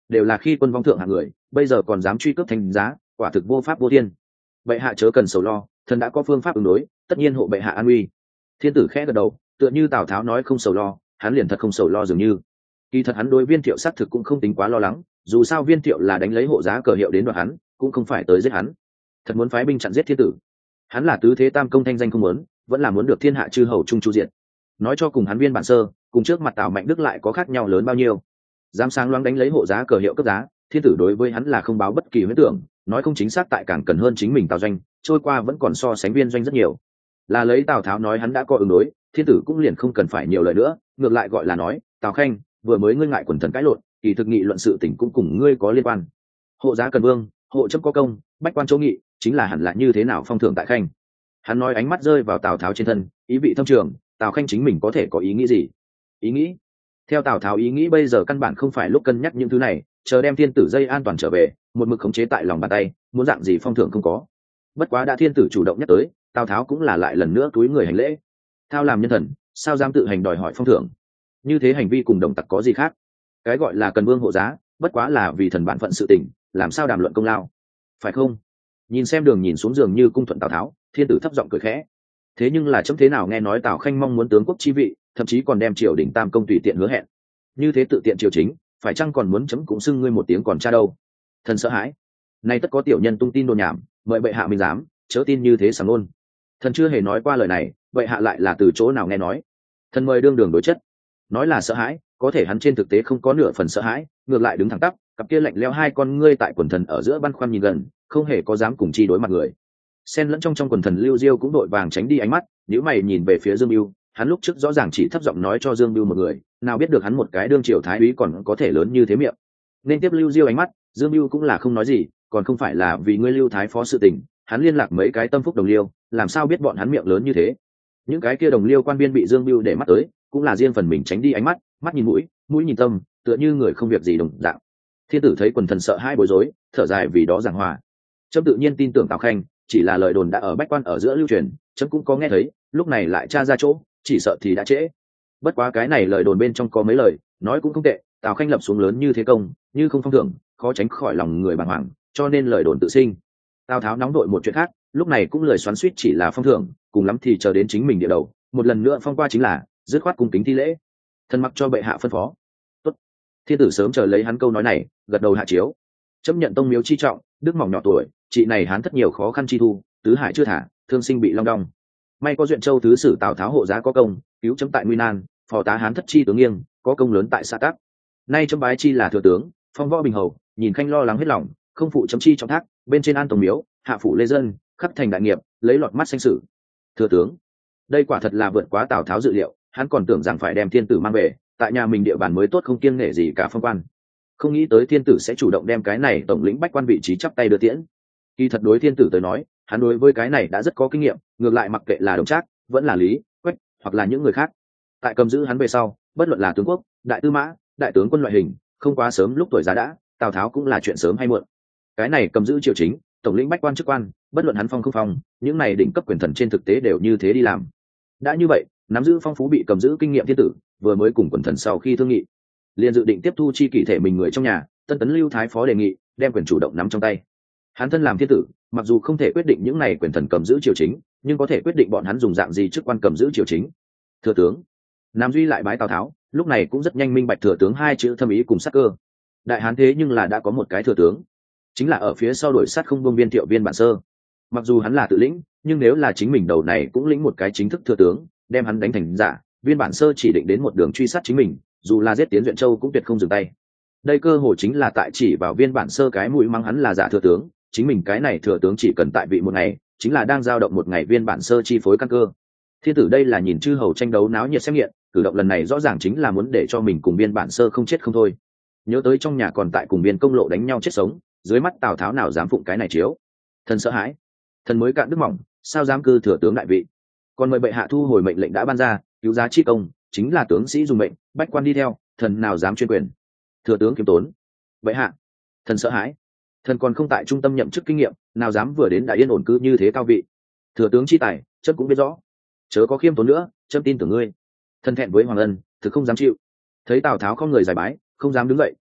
[SPEAKER 1] đều là khi quân vong thượng hạng người, bây giờ còn dám truy cướp thành giá, quả thực vô pháp vô thiên. Bệ hạ chớ cần sầu lo, thần đã có phương pháp ứng đối, tất nhiên hộ bệ hạ an uy. Thiên tử khẽ gật đầu, tựa như Tào Tháo nói không sầu lo, hắn liền thật không sầu lo dường như. Kỳ thật hắn đối Viên Thiệu xác thực cũng không tính quá lo lắng, dù sao Viên Thiệu là đánh lấy hộ giá cờ hiệu đến đoạt hắn, cũng không phải tới giết hắn. Thật muốn phái binh chặn giết thiên tử, hắn là tứ thế tam công thanh danh không muốn, vẫn là muốn được thiên hạ chư hầu chung chu diện. Nói cho cùng hắn Viên Bản Sơ, cùng trước mặt Tào Mạnh Đức lại có khác nhau lớn bao nhiêu. Dám sáng loáng đánh lấy hộ giá cờ hiệu cấp giá, thiên tử đối với hắn là không báo bất kỳ huyễn tưởng, nói không chính xác tại càng cần hơn chính mình Tào doanh, trôi qua vẫn còn so sánh Viên doanh rất nhiều. Là lấy Tào Tháo nói hắn đã có ứng đối, thiên tử cũng liền không cần phải nhiều lời nữa, ngược lại gọi là nói, Tào Khanh, vừa mới ngươi ngại quần thần cãi lộn, kỳ thực nghị luận sự tình cũng cùng ngươi có liên quan. Hộ giá cần vương, hộ chấp có công, bách quan chỗ nghị, chính là hẳn là như thế nào phong thưởng tại Khanh. Hắn nói ánh mắt rơi vào Tào Tháo trên thân, ý vị thâm trường, Tào Khanh chính mình có thể có ý nghĩ gì? Ý nghĩ? Theo Tào Tháo ý nghĩ bây giờ căn bản không phải lúc cân nhắc những thứ này, chờ đem thiên tử dây an toàn trở về, một mực khống chế tại lòng bàn tay, muốn dạng gì phong thưởng không có. Bất quá đã thiên tử chủ động nhắc tới, Tào Tháo cũng là lại lần nữa túi người hành lễ. Thao làm nhân thần, sao dám tự hành đòi hỏi phong thưởng? Như thế hành vi cùng đồng tặc có gì khác? Cái gọi là cần vương hộ giá, bất quá là vì thần bản phận sự tình, làm sao đàm luận công lao, phải không? Nhìn xem đường nhìn xuống giường như cung thuận Tào Tháo, thiên tử thấp giọng cười khẽ. Thế nhưng là chấm thế nào nghe nói Tào Khanh mong muốn tướng quốc chi vị, thậm chí còn đem triều đình tam công tùy tiện hứa hẹn, như thế tự tiện triều chính, phải chăng còn muốn chấm cũng xưng ngươi một tiếng còn cha đâu? Thần sợ hãi, nay tất có tiểu nhân tung tin đồn nhảm, mời bệ hạ minh giám, chớ tin như thế sảng ngôn. Thần chưa hề nói qua lời này, bệ hạ lại là từ chỗ nào nghe nói? Thần mời đương đường đối chất. Nói là sợ hãi, có thể hắn trên thực tế không có nửa phần sợ hãi, ngược lại đứng thẳng tắp, cặp kia lạnh lẽo hai con ngươi tại quần thần ở giữa băn khoăn nhìn gần, không hề có dám cùng chi đối mặt người. Xen lẫn trong trong quần thần Lưu Diêu cũng đội vàng tránh đi ánh mắt, nếu mày nhìn về phía Dương Bưu, hắn lúc trước rõ ràng chỉ thấp giọng nói cho Dương Bưu một người, nào biết được hắn một cái đương triều thái úy còn có thể lớn như thế miệng. Nên tiếp Lưu Diêu ánh mắt, Dương Bưu cũng là không nói gì, còn không phải là vì ngươi Lưu thái phó sự tình, hắn liên lạc mấy cái tâm phúc đồng liêu, làm sao biết bọn hắn miệng lớn như thế. Những cái kia đồng liêu quan viên bị Dương Bưu để mắt tới, cũng là riêng phần mình tránh đi ánh mắt, mắt nhìn mũi, mũi nhìn tâm, tựa như người không việc gì đồng dạng. Thiên tử thấy quần thần sợ hãi bối rối, thở dài vì đó giảng hòa. Trẫm tự nhiên tin tưởng Tào Khanh, chỉ là lời đồn đã ở bách quan ở giữa lưu truyền, trẫm cũng có nghe thấy, lúc này lại tra ra chỗ, chỉ sợ thì đã trễ. Bất quá cái này lời đồn bên trong có mấy lời, nói cũng không tệ, Tào Khanh lập xuống lớn như thế công, như không phong thưởng, khó tránh khỏi lòng người bàng hoàng, cho nên lời đồn tự sinh. Tào Tháo nóng đội một chuyện khác, lúc này cũng lời xoắn xuýt chỉ là phong thưởng, cùng lắm thì chờ đến chính mình địa đầu, một lần nữa phong qua chính là dứt khoát cung kính thi lễ. Thân mặc cho bệ hạ phân phó. Tốt. Thiên tử sớm chờ lấy hắn câu nói này, gật đầu hạ chiếu. Chấp nhận tông miếu chi trọng, đức mỏng nhỏ tuổi, chị này hắn thất nhiều khó khăn chi thu, tứ hải chưa thả, thương sinh bị long đong. May có duyện châu thứ sử Tào Tháo hộ giá có công, cứu chấm tại nguy nan, phò tá hán thất chi tướng nghiêng, có công lớn tại xã tắc. Nay chấm bái chi là thừa tướng, phong võ bình hầu, nhìn khanh lo lắng hết lòng, không phụ chấm chi trọng thác, bên trên an tông miếu, hạ phủ lê dân, khắc thành đại nghiệp, lấy lọt mắt sanh sử. Thừa tướng, đây quả thật là vượt quá Tào Tháo dự liệu, hắn còn tưởng rằng phải đem thiên tử mang về, tại nhà mình địa bàn mới tốt không kiêng nể gì cả phong quan. Không nghĩ tới thiên tử sẽ chủ động đem cái này tổng lĩnh bách quan vị trí chắp tay đưa tiễn. Kỳ thật đối thiên tử tới nói, hắn đối với cái này đã rất có kinh nghiệm, ngược lại mặc kệ là Đồng Trác, vẫn là Lý, Quách, hoặc là những người khác, tại cầm giữ hắn về sau, bất luận là tướng quốc, đại tư mã, đại tướng quân loại hình, không quá sớm lúc tuổi già đã, Tào Tháo cũng là chuyện sớm hay muộn. Cái này cầm giữ triều chính, tổng lĩnh bách quan chức quan, bất luận hắn phong không phong, những này đỉnh cấp quyền thần trên thực tế đều như thế đi làm. Đã như vậy, nắm giữ phong phú bị cầm giữ kinh nghiệm thiên tử, vừa mới cùng quần thần sau khi thương nghị, liền dự định tiếp thu chi kỷ thể mình người trong nhà, tân tấn Lưu thái phó đề nghị, đem quyền chủ động nắm trong tay. Hắn thân làm thiên tử, mặc dù không thể quyết định những này quyền thần cầm giữ triều chính, nhưng có thể quyết định bọn hắn dùng dạng gì chức quan cầm giữ triều chính. Thừa tướng Nam Duy lại bái Tào Tháo, lúc này cũng rất nhanh minh bạch thừa tướng hai chữ thâm ý cùng sắc cơ. Đại hán thế nhưng là đã có một cái thừa tướng, chính là ở phía sau đuổi sát không buông Viên Thiệu Viên Bản Sơ. Mặc dù hắn là tự lĩnh, nhưng nếu là chính mình đầu này cũng lĩnh một cái chính thức thừa tướng, đem hắn đánh thành giả, Viên Bản Sơ chỉ định đến một đường truy sát chính mình, dù là giết tiến Duyện Châu cũng tuyệt không dừng tay. Đây cơ hội chính là tại chỉ vào Viên Bản Sơ cái mũi mắng hắn là giả thừa tướng, chính mình cái này thừa tướng chỉ cần tại vị một ngày, chính là đang giao động một ngày Viên Bản Sơ chi phối căn cơ. Thiên tử đây là nhìn chư hầu tranh đấu náo nhiệt xem nghiện, cử động lần này rõ ràng chính là muốn để cho mình cùng Viên Bản Sơ không chết không thôi. Nhớ tới trong nhà còn tại cùng Viên Công Lộ đánh nhau chết sống, dưới mắt Tào Tháo nào dám phụng cái này chiếu. Thần sợ hãi, thần mới cạn đức mỏng, sao dám cư thừa tướng đại vị. Còn mời bệ hạ thu hồi mệnh lệnh đã ban ra, cứu giá chi công, chính là tướng sĩ dùng mệnh, bách quan đi theo, thần nào dám chuyên quyền. Thừa tướng kiếm tốn. Bệ hạ, thần sợ hãi, thần còn không tại trung tâm nhậm chức kinh nghiệm, nào dám vừa đến đại yên ổn cư như thế cao vị. Thừa tướng chi tài, chấm cũng biết rõ, chớ có khiêm tốn nữa, chấm tin tưởng ngươi. Thần thẹn với hoàng ân, thực không dám chịu. Thấy Tào Tháo không người giải bái, không dám đứng dậy,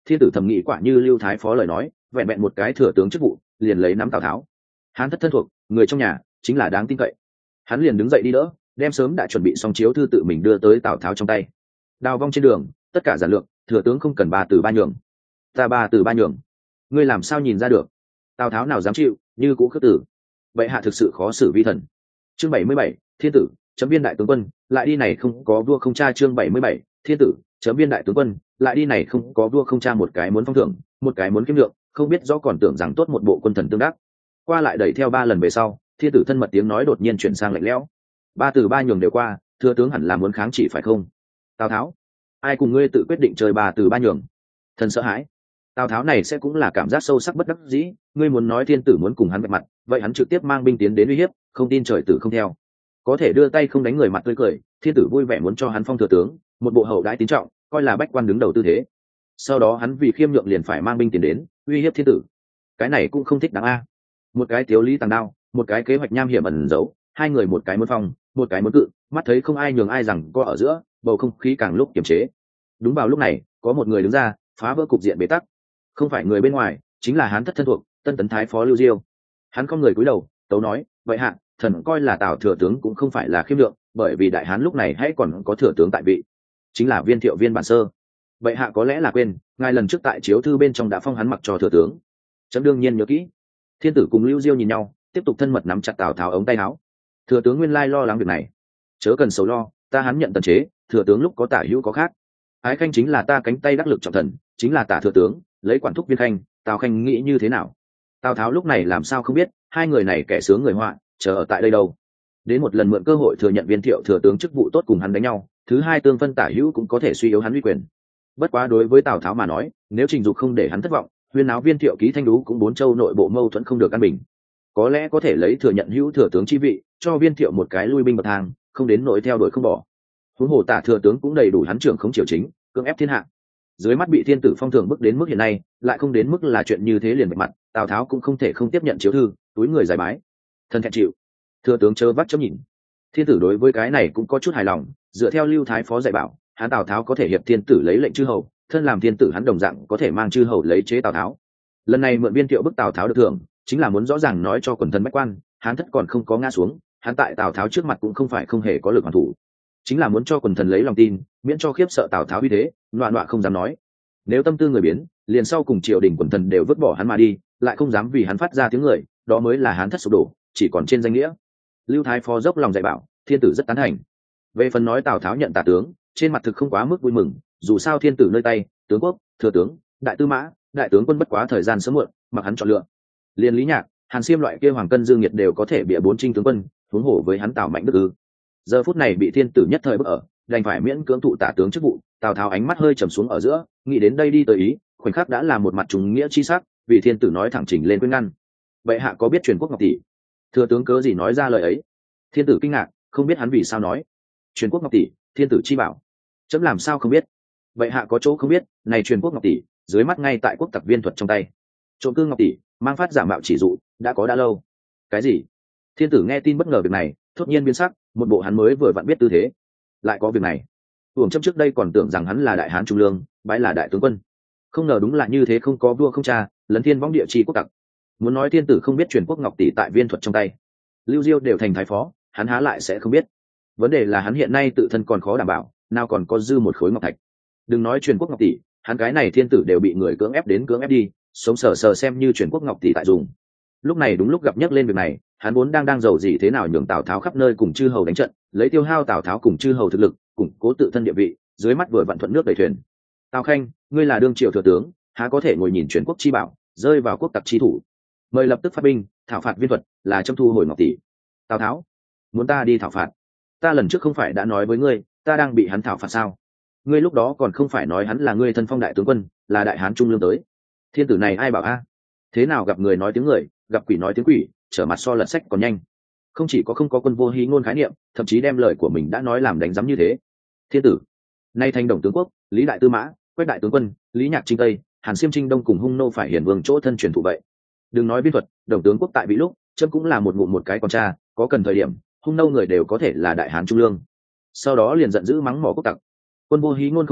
[SPEAKER 1] Thiên tử thầm nghĩ quả như Lưu Thái Phó lời nói, vẹn vẹn một cái thừa tướng chức vụ liền lấy nắm Tào Tháo. Hán thất thân thuộc, người trong nhà chính là đáng tin cậy. Hắn liền đứng dậy đi đỡ, đem sớm đã chuẩn bị xong chiếu thư tự mình đưa tới Tào Tháo trong tay. Đào vong trên đường, tất cả giản lược, thừa tướng không cần ba từ ba nhường. Ta ba từ ba nhường, ngươi làm sao nhìn ra được? Tào Tháo nào dám chịu, như cũ khước tử. Vậy hạ thực sự khó xử vi thần. Chương bảy mươi bảy, Thiên tử chấm viên đại tướng quân, lại đi này không có vua không cha. Chương bảy mươi bảy, Thiên tử chấm viên đại tướng quân, lại đi này không có vua không cha. Một cái muốn phong thưởng, một cái muốn kiếm lượng, không biết rõ còn tưởng rằng tốt một bộ quân thần tương đắc. Qua lại đẩy theo ba lần về sau, Thiên tử thân mật tiếng nói đột nhiên chuyển sang lạnh lẽo. Ba từ ba nhường đều qua, thừa tướng hẳn là muốn kháng chỉ phải không? Tào Tháo, ai cùng ngươi tự quyết định chơi ba từ ba nhường? Thần sợ hãi. Tào Tháo này sẽ cũng là cảm giác sâu sắc bất đắc dĩ. Ngươi muốn nói thiên tử muốn cùng hắn vạch mặt, vậy hắn trực tiếp mang binh tiến đến uy hiếp, không tin trời tử không theo. Có thể đưa tay không đánh người mặt tươi cười, thiên tử vui vẻ muốn cho hắn phong thừa tướng, một bộ hậu đãi tín trọng, coi là bách quan đứng đầu tư thế. Sau đó hắn vì khiêm nhượng liền phải mang binh tiến đến uy hiếp thiên tử. Cái này cũng không thích đáng a. Một cái tiếu lý tàng đao, một cái kế hoạch nham hiểm ẩn giấu, hai người một cái muốn phong, một cái muốn cự, mắt thấy không ai nhường ai rằng có ở giữa, bầu không khí càng lúc kiềm chế. Đúng vào lúc này, có một người đứng ra, phá vỡ cục diện bế tắc. Không phải người bên ngoài, chính là Hán thất thân thuộc, Tân Tấn Thái Phó Lưu Diêu. Hắn không người cúi đầu, tấu nói, vậy hạ, thần coi là Tào thừa tướng cũng không phải là khiêm lượng, bởi vì đại hán lúc này hãy còn có thừa tướng tại vị, chính là Viên Thiệu Viên bản sơ. Vậy hạ có lẽ là quên, ngài lần trước tại chiếu thư bên trong đã phong hắn mặc cho thừa tướng. Chấm đương nhiên nhớ kỹ. Thiên tử cùng Lưu Diêu nhìn nhau, tiếp tục thân mật nắm chặt Tào Tháo ống tay áo. Thừa tướng nguyên lai lo lắng việc này, chớ cần sầu lo, ta hắn nhận tần chế, thừa tướng lúc có tả hữu có khác. Ái Khanh chính là ta cánh tay đắc lực trọng thần, chính là tả thừa tướng, lấy quản thúc Viên Khanh, Tào Khanh nghĩ như thế nào? Tào Tháo lúc này làm sao không biết, hai người này kẻ sướng người họa, chờ ở tại đây đâu. Đến một lần mượn cơ hội thừa nhận Viên Thiệu thừa tướng chức vụ tốt cùng hắn đánh nhau, thứ hai tương phân tả hữu cũng có thể suy yếu hắn uy quyền. Bất quá đối với Tào Tháo mà nói, nếu Trình Dục không để hắn thất vọng, huyên náo Viên Thiệu ký thanh đú cũng bốn châu nội bộ mâu thuẫn không được căn bình. Có lẽ có thể lấy thừa nhận hữu thừa tướng chi vị, cho Viên Thiệu một cái lui binh bậc thang, không đến nỗi theo đuổi không bỏ. Huống hồ tả thừa tướng cũng đầy đủ hắn trưởng không triều chính, cưỡng ép thiên hạ. Dưới mắt bị thiên tử phong thưởng bước đến mức hiện nay, lại không đến mức là chuyện như thế liền bạch mặt, Tào Tháo cũng không thể không tiếp nhận chiếu thư, túi người giải bái. Thân thẹn chịu. Thừa tướng chớ vắt chấm nhìn. Thiên tử đối với cái này cũng có chút hài lòng, dựa theo Lưu Thái Phó dạy bảo, hắn Tào Tháo có thể hiệp thiên tử lấy lệnh chư hầu, thân làm thiên tử hắn đồng dạng có thể mang chư hầu lấy chế Tào Tháo. Lần này mượn Viên Thiệu bức Tào Tháo được thưởng, chính là muốn rõ ràng nói cho quần thần bách quan, hắn thất còn không có ngã xuống, hắn tại Tào Tháo trước mặt cũng không phải không hề có lực hoàn thủ, chính là muốn cho quần thần lấy lòng tin, miễn cho khiếp sợ Tào Tháo uy thế, loạn loạn không dám nói. Nếu tâm tư người biến, liền sau cùng triều đình quần thần đều vứt bỏ hắn mà đi, lại không dám vì hắn phát ra tiếng người, đó mới là hắn thất sụp đổ, chỉ còn trên danh nghĩa. Lưu Thái Phó dốc lòng dạy bảo, thiên tử rất tán thành. Về phần nói Tào Tháo nhận tả tướng, trên mặt thực không quá mức vui mừng, dù sao thiên tử nơi tay, tướng quốc, thừa tướng, đại tư mã, đại tướng quân bất quá thời gian sớm muộn, mặc hắn chọn lựa. Liên Lý Nhạc, Hàn Xiêm loại kia hoàng cân dương nhiệt đều có thể bịa bốn trinh tướng quân, huống hồ với hắn Tào Mạnh Đức ư. Giờ phút này bị thiên tử nhất thời bức ở, đành phải miễn cưỡng thụ tả tướng chức vụ. Tào Tháo ánh mắt hơi trầm xuống ở giữa, nghĩ đến đây đi tới ý, khoảnh khắc đã là một mặt trùng nghĩa chi sắc, vì thiên tử nói thẳng chỉnh lên quyết ngăn. Vậy hạ có biết truyền quốc ngọc tỷ? Thừa tướng cớ gì nói ra lời ấy? Thiên tử kinh ngạc, không biết hắn vì sao nói. Truyền quốc ngọc tỷ, thiên tử chi bảo. Chấm làm sao không biết? Vậy hạ có chỗ không biết, này truyền quốc ngọc tỷ, dưới mắt ngay tại quốc tặc Viên Thuật trong tay. Trộm cư ngọc tỷ, mang phát giả mạo chỉ dụ, đã có đã lâu. Cái gì? Thiên tử nghe tin bất ngờ việc này, thốt nhiên biến sắc, một bộ hắn mới vừa vặn biết tư thế, lại có việc này. Uổng chấm trước đây còn tưởng rằng hắn là đại hán trung lương, bái là đại tướng quân, không ngờ đúng là như thế, không có vua không cha, lấn thiên võng địa chi quốc tặc. Muốn nói thiên tử không biết truyền quốc ngọc tỷ tại Viên Thuật trong tay, Lưu Diêu đều thành thái phó, hắn há lại sẽ không biết. Vấn đề là hắn hiện nay tự thân còn khó đảm bảo, nào còn có dư một khối ngọc thạch. Đừng nói truyền quốc ngọc tỷ, hắn cái này thiên tử đều bị người cưỡng ép đến cưỡng ép đi, sống sờ sờ xem như truyền quốc ngọc tỷ tại dùng. Lúc này đúng lúc gặp nhắc lên việc này, hắn vốn đang đang giàu gì thế nào nhường Tào Tháo khắp nơi cùng chư hầu đánh trận, lấy tiêu hao Tào Tháo cùng chư hầu thực lực, củng cố tự thân địa vị, dưới mắt vừa vặn thuận nước đẩy thuyền. Tào Khanh, ngươi là đương triều thừa tướng, há có thể ngồi nhìn truyền quốc chi bảo rơi vào quốc tặc chi thủ? Mời lập tức phát binh thảo phạt Viên Thuật, là châm thu hồi ngọc tỷ. Tào Tháo, muốn ta đi thảo phạt? Ta lần trước không phải đã nói với ngươi, ta đang bị hắn thảo phạt sao? Ngươi lúc đó còn không phải nói hắn là ngươi thân phong đại tướng quân, là đại hán trung lương tới? Thiên tử này ai bảo a? Thế nào gặp người nói tiếng người, gặp quỷ nói tiếng quỷ, trở mặt so lật sách còn nhanh. Không chỉ có không có quân vô hí ngôn khái niệm, thậm chí đem lời của mình đã nói làm đánh giám như thế. Thiên tử, nay thành Đồng tướng quốc, Lý đại tư mã, Quách đại tướng quân, Lý Nhạc trinh tây, Hàn Xiêm trinh đông cùng hung nô phải hiển vương chỗ thân truyền thụ vậy. Đừng nói Viên Thuật, Đồng tướng quốc tại bị lúc chấm cũng là một ngụm một cái con cha, có cần thời điểm hung nô người đều có thể là đại hán trung lương. Sau đó liền giận dữ mắng mỏ quốc tặc. Quân vô hí ngôn không sai,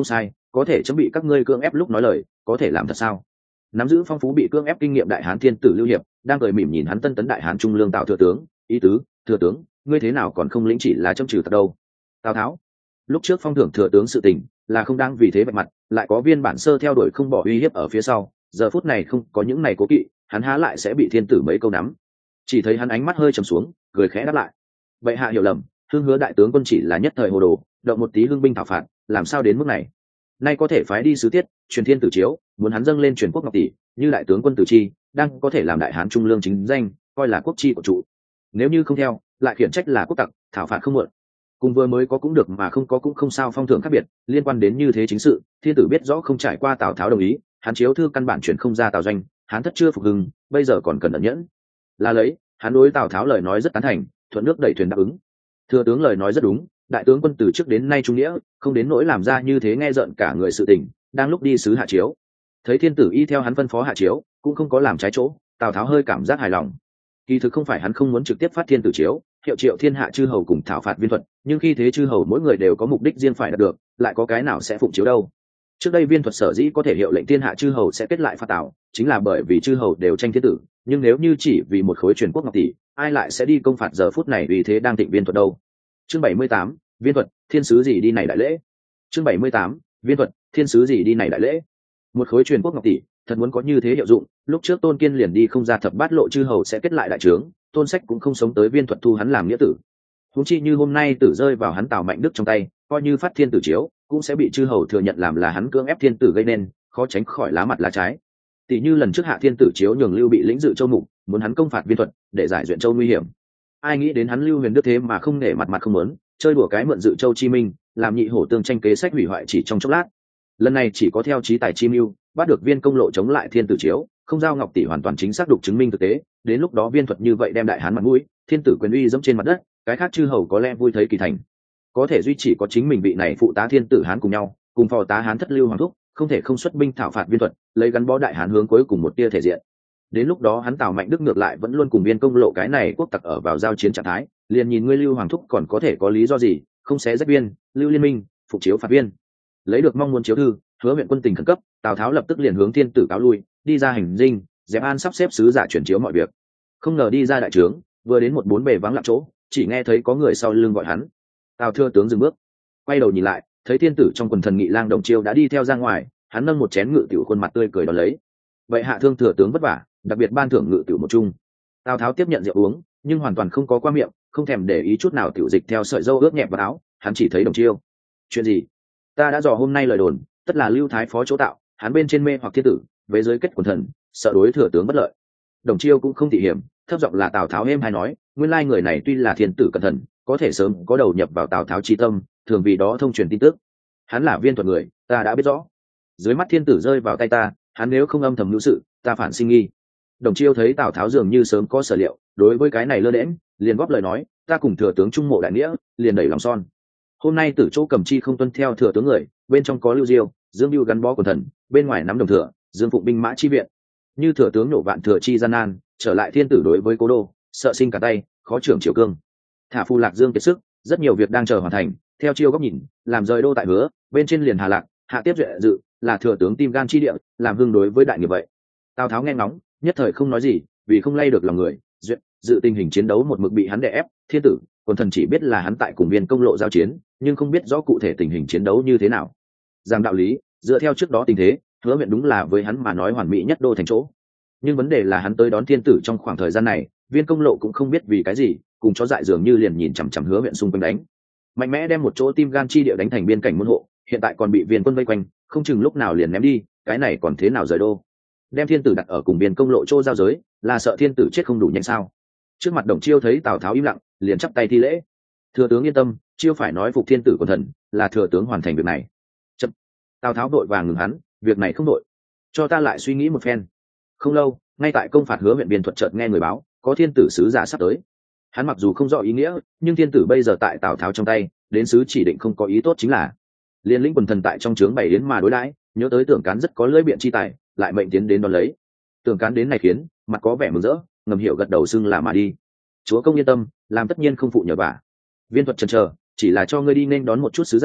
[SPEAKER 1] có thể chấm bị các ngươi cưỡng ép lúc nói lời có thể làm thật sao? Nắm giữ phong phú bị cưỡng ép kinh nghiệm đại hán thiên tử Lưu Hiệp đang cười mỉm nhìn hắn tân tấn đại hán trung lương Tào thừa tướng, ý tứ, thừa tướng, ngươi thế nào còn không lĩnh chỉ là châm trừ thật đâu? Tào Tháo, lúc trước phong thưởng thừa tướng sự tình là không đang vì thế vạch mặt, lại có viên bản sơ theo đuổi không bỏ uy hiếp ở phía sau, giờ phút này không có những này cố kỵ, hắn há lại sẽ bị thiên tử mấy câu nắm. Chỉ thấy hắn ánh mắt hơi trầm xuống, cười khẽ đáp lại: vậy hạ hiểu lầm, hương hứa đại tướng quân chỉ là nhất thời hồ đồ, động một tí hương binh thảo phạt, làm sao đến mức này? Nay có thể phái đi sứ tiết truyền thiên tử chiếu, muốn hắn dâng lên truyền quốc ngọc tỷ, như đại tướng quân tử chi đang có thể làm đại hán trung lương chính danh, coi là quốc chi của trụ. Nếu như không theo, lại khiển trách là quốc tặc, thảo phạt không muộn. Cùng vừa mới có cũng được mà không có cũng không sao, phong thưởng khác biệt liên quan đến như thế chính sự, thiên tử biết rõ không trải qua Tào Tháo đồng ý, hắn chiếu thư căn bản chuyển không ra Tào doanh, hắn thất chưa phục hưng, bây giờ còn cần ẩn nhẫn. Là lấy, hắn đối Tào Tháo lời nói rất tán thành, thuận nước đẩy thuyền đáp ứng. Thừa tướng lời nói rất đúng, đại tướng quân từ trước đến nay trung nghĩa, không đến nỗi làm ra như thế nghe giận cả người sự tình. Đang lúc đi sứ hạ chiếu, thấy thiên tử y theo hắn phân phó hạ chiếu, cũng không có làm trái chỗ, Tào Tháo hơi cảm giác hài lòng. Kỳ thực không phải hắn không muốn trực tiếp phát thiên tử chiếu, hiệu triệu thiên hạ chư hầu cùng thảo phạt viên thuật, nhưng khi thế chư hầu mỗi người đều có mục đích riêng phải đạt được, lại có cái nào sẽ phụng chiếu đâu. Trước đây viên thuật sở dĩ có thể hiệu lệnh thiên hạ chư hầu sẽ kết lại phạt Tào, chính là bởi vì chư hầu đều tranh thiên tử, nhưng nếu như chỉ vì một khối truyền quốc ngọc tỷ, ai lại sẽ đi công phạt giờ phút này vì thế đang thịnh viên thuật đâu. Chương bảy mươi tám, viên thuật, thiên sứ gì đi này đại lễ. Chương bảy mươi tám, viên thuật, thiên sứ gì đi này đại lễ. Một khối truyền quốc ngọc tỷ, thật muốn có như thế hiệu dụng, lúc trước Tôn Kiên liền đi không ra thập bát lộ chư hầu sẽ kết lại đại trướng, Tôn Sách cũng không sống tới viên thuật thu hắn làm nghĩa tử. Huống chi như hôm nay tử rơi vào hắn Tào Mạnh Đức trong tay, coi như phát thiên tử chiếu, cũng sẽ bị chư hầu thừa nhận làm là hắn cưỡng ép thiên tử gây nên, khó tránh khỏi lá mặt lá trái. Tỷ như lần trước hạ thiên tử chiếu nhường Lưu bị lĩnh dự châu mục, muốn hắn công phạt viên thuật để giải duyện châu nguy hiểm. Ai nghĩ đến hắn Lưu Huyền Đức thế mà không nể mặt mặt không muốn, chơi đùa cái mượn dự châu chi minh, làm nhị hổ tương tranh kế sách hủy hoại chỉ trong chốc lát. Lần này chỉ có theo trí tài chi mưu, bắt được viên công lộ chống lại thiên tử chiếu, không giao ngọc tỷ hoàn toàn chính xác đục chứng minh thực tế, đến lúc đó viên thuật như vậy đem đại hán mặt mũi, thiên tử quyền uy dẫm trên mặt đất, cái khác chư hầu có lẽ vui thấy kỳ thành. Có thể duy chỉ có chính mình vị này phụ tá thiên tử hán cùng nhau, cùng phò tá hán thất Lưu Hoàng thúc, không thể không xuất binh thảo phạt viên thuật, lấy gắn bó đại hán hướng cuối cùng một tia thể diện. Đến lúc đó hắn Tào Mạnh Đức ngược lại vẫn luôn cùng viên công lộ cái này quốc tặc ở vào giao chiến trạng thái, liền nhìn ngươi Lưu Hoàng thúc còn có thể có lý do gì không xé rách viên Lưu liên minh, phục chiếu phạt viên. Lấy được mong muốn chiếu thư, hứa huyện quân tình khẩn cấp, Tào Tháo lập tức liền hướng thiên tử cáo lui, đi ra hành dinh, dẹp an sắp xếp sứ giả chuyển chiếu mọi việc. Không ngờ đi ra đại trướng, vừa đến một bốn bề vắng lặng chỗ, chỉ nghe thấy có người sau lưng gọi hắn. Tào thừa tướng dừng bước, quay đầu nhìn lại, thấy thiên tử trong quần thần nghị lang Đồng Chiêu đã đi theo ra ngoài, hắn nâng một chén ngự tiểu khuôn mặt tươi cười đón lấy. Vậy hạ thương thừa tướng vất vả, đặc biệt ban thưởng ngự tiểu một chung. Tào Tháo tiếp nhận rượu uống, nhưng hoàn toàn không có qua miệng, không thèm để ý chút nào tiểu dịch theo sợi dâu ướt nhẹp vào áo, hắn chỉ thấy Đồng Chiêu. Chuyện gì? Ta đã dò hôm nay lời đồn, tất là Lưu Thái phó chỗ tạo, hắn bên trên mê hoặc thiên tử, với giới kết quần thần, sợ đối thừa tướng bất lợi. Đồng Chiêu cũng không tỉ hiểm, thấp giọng là Tào Tháo êm hay nói, nguyên lai người này tuy là thiên tử cẩn thận, có thể sớm có đầu nhập vào Tào Tháo chi tâm, thường vì đó thông truyền tin tức. Hắn là viên thuật người, ta đã biết rõ. Dưới mắt thiên tử rơi vào tay ta, hắn nếu không âm thầm hữu sự, ta phản sinh nghi. Đồng Chiêu thấy Tào Tháo dường như sớm có sở liệu, đối với cái này lơ đễnh, liền góp lời nói, ta cùng thừa tướng trung mộ đại nghĩa, liền đẩy lòng son. Hôm nay tử chỗ Cầm Chi không tuân theo thừa tướng người, bên trong có Lưu Diêu, Dương Bưu gắn bó quần thần, bên ngoài nắm đồng thừa, Dương Phụng binh mã chi viện. Như thừa tướng nổ vạn thừa chi gian nan, trở lại thiên tử đối với cố đô, sợ sinh cả tay, khó trưởng triều cương. Thả Phu Lạc Dương kiệt sức, rất nhiều việc đang chờ hoàn thành, theo Chiêu góc nhìn, làm rời đô tại Hứa, bên trên liền Hà Lạc, hạ tiếp duệ dự, là thừa tướng tim gan chi địa, làm hương đối với đại nghiệp vậy. Tào Tháo nghe ngóng, nhất thời không nói gì, vì không lay được lòng người, duyệt dự tình hình chiến đấu một mực bị hắn đè ép, thiên tử, quần thần chỉ biết là hắn tại cùng viên công lộ giao chiến, nhưng không biết rõ cụ thể tình hình chiến đấu như thế nào. Rằng đạo lý, dựa theo trước đó tình thế, Hứa huyện đúng là với hắn mà nói hoàn mỹ nhất đô thành chỗ. Nhưng vấn đề là hắn tới đón thiên tử trong khoảng thời gian này, viên công lộ cũng không biết vì cái gì, cùng chó dại dường như liền nhìn chằm chằm Hứa huyện xung quanh đánh, mạnh mẽ đem một chỗ tim gan chi địa đánh thành biên cảnh môn hộ, hiện tại còn bị viên quân vây quanh, không chừng lúc nào liền ném đi, cái này còn thế nào rời đô. Đem thiên tử đặt ở cùng viên công lộ chỗ giao giới, là sợ thiên tử chết không đủ nhanh sao? Trước mặt Đồng Chiêu thấy Tào Tháo im lặng, liền chắp tay thi lễ. Thừa tướng yên tâm, Chiêu phải nói phục thiên tử của thần, là thừa tướng hoàn thành việc này. Chậm. Tào Tháo vội vàng ngừng hắn, việc này không đội, cho ta lại suy nghĩ một phen. Không lâu, ngay tại công phạt Hứa huyện biên thuật chợt nghe người báo, có thiên tử sứ giả sắp tới. Hắn mặc dù không rõ ý nghĩa, nhưng thiên tử bây giờ tại Tào Tháo trong tay, đến sứ chỉ định không có ý tốt chính là. Liên lĩnh quần thần tại trong trướng bày đến mà đối đãi, nhớ tới Tưởng Cán rất có lưỡi biện chi tài, lại mệnh tiến đến đón lấy. Tưởng Cán đến này khiến mặt có vẻ mừng rỡ, ngầm hiểu gật đầu xưng là mà đi. Chúa công yên tâm, làm tất nhiên không phụ nhờ vả. Viên thuật chần chờ, chỉ là cho ngươi đi nên đón một chút sứ giả,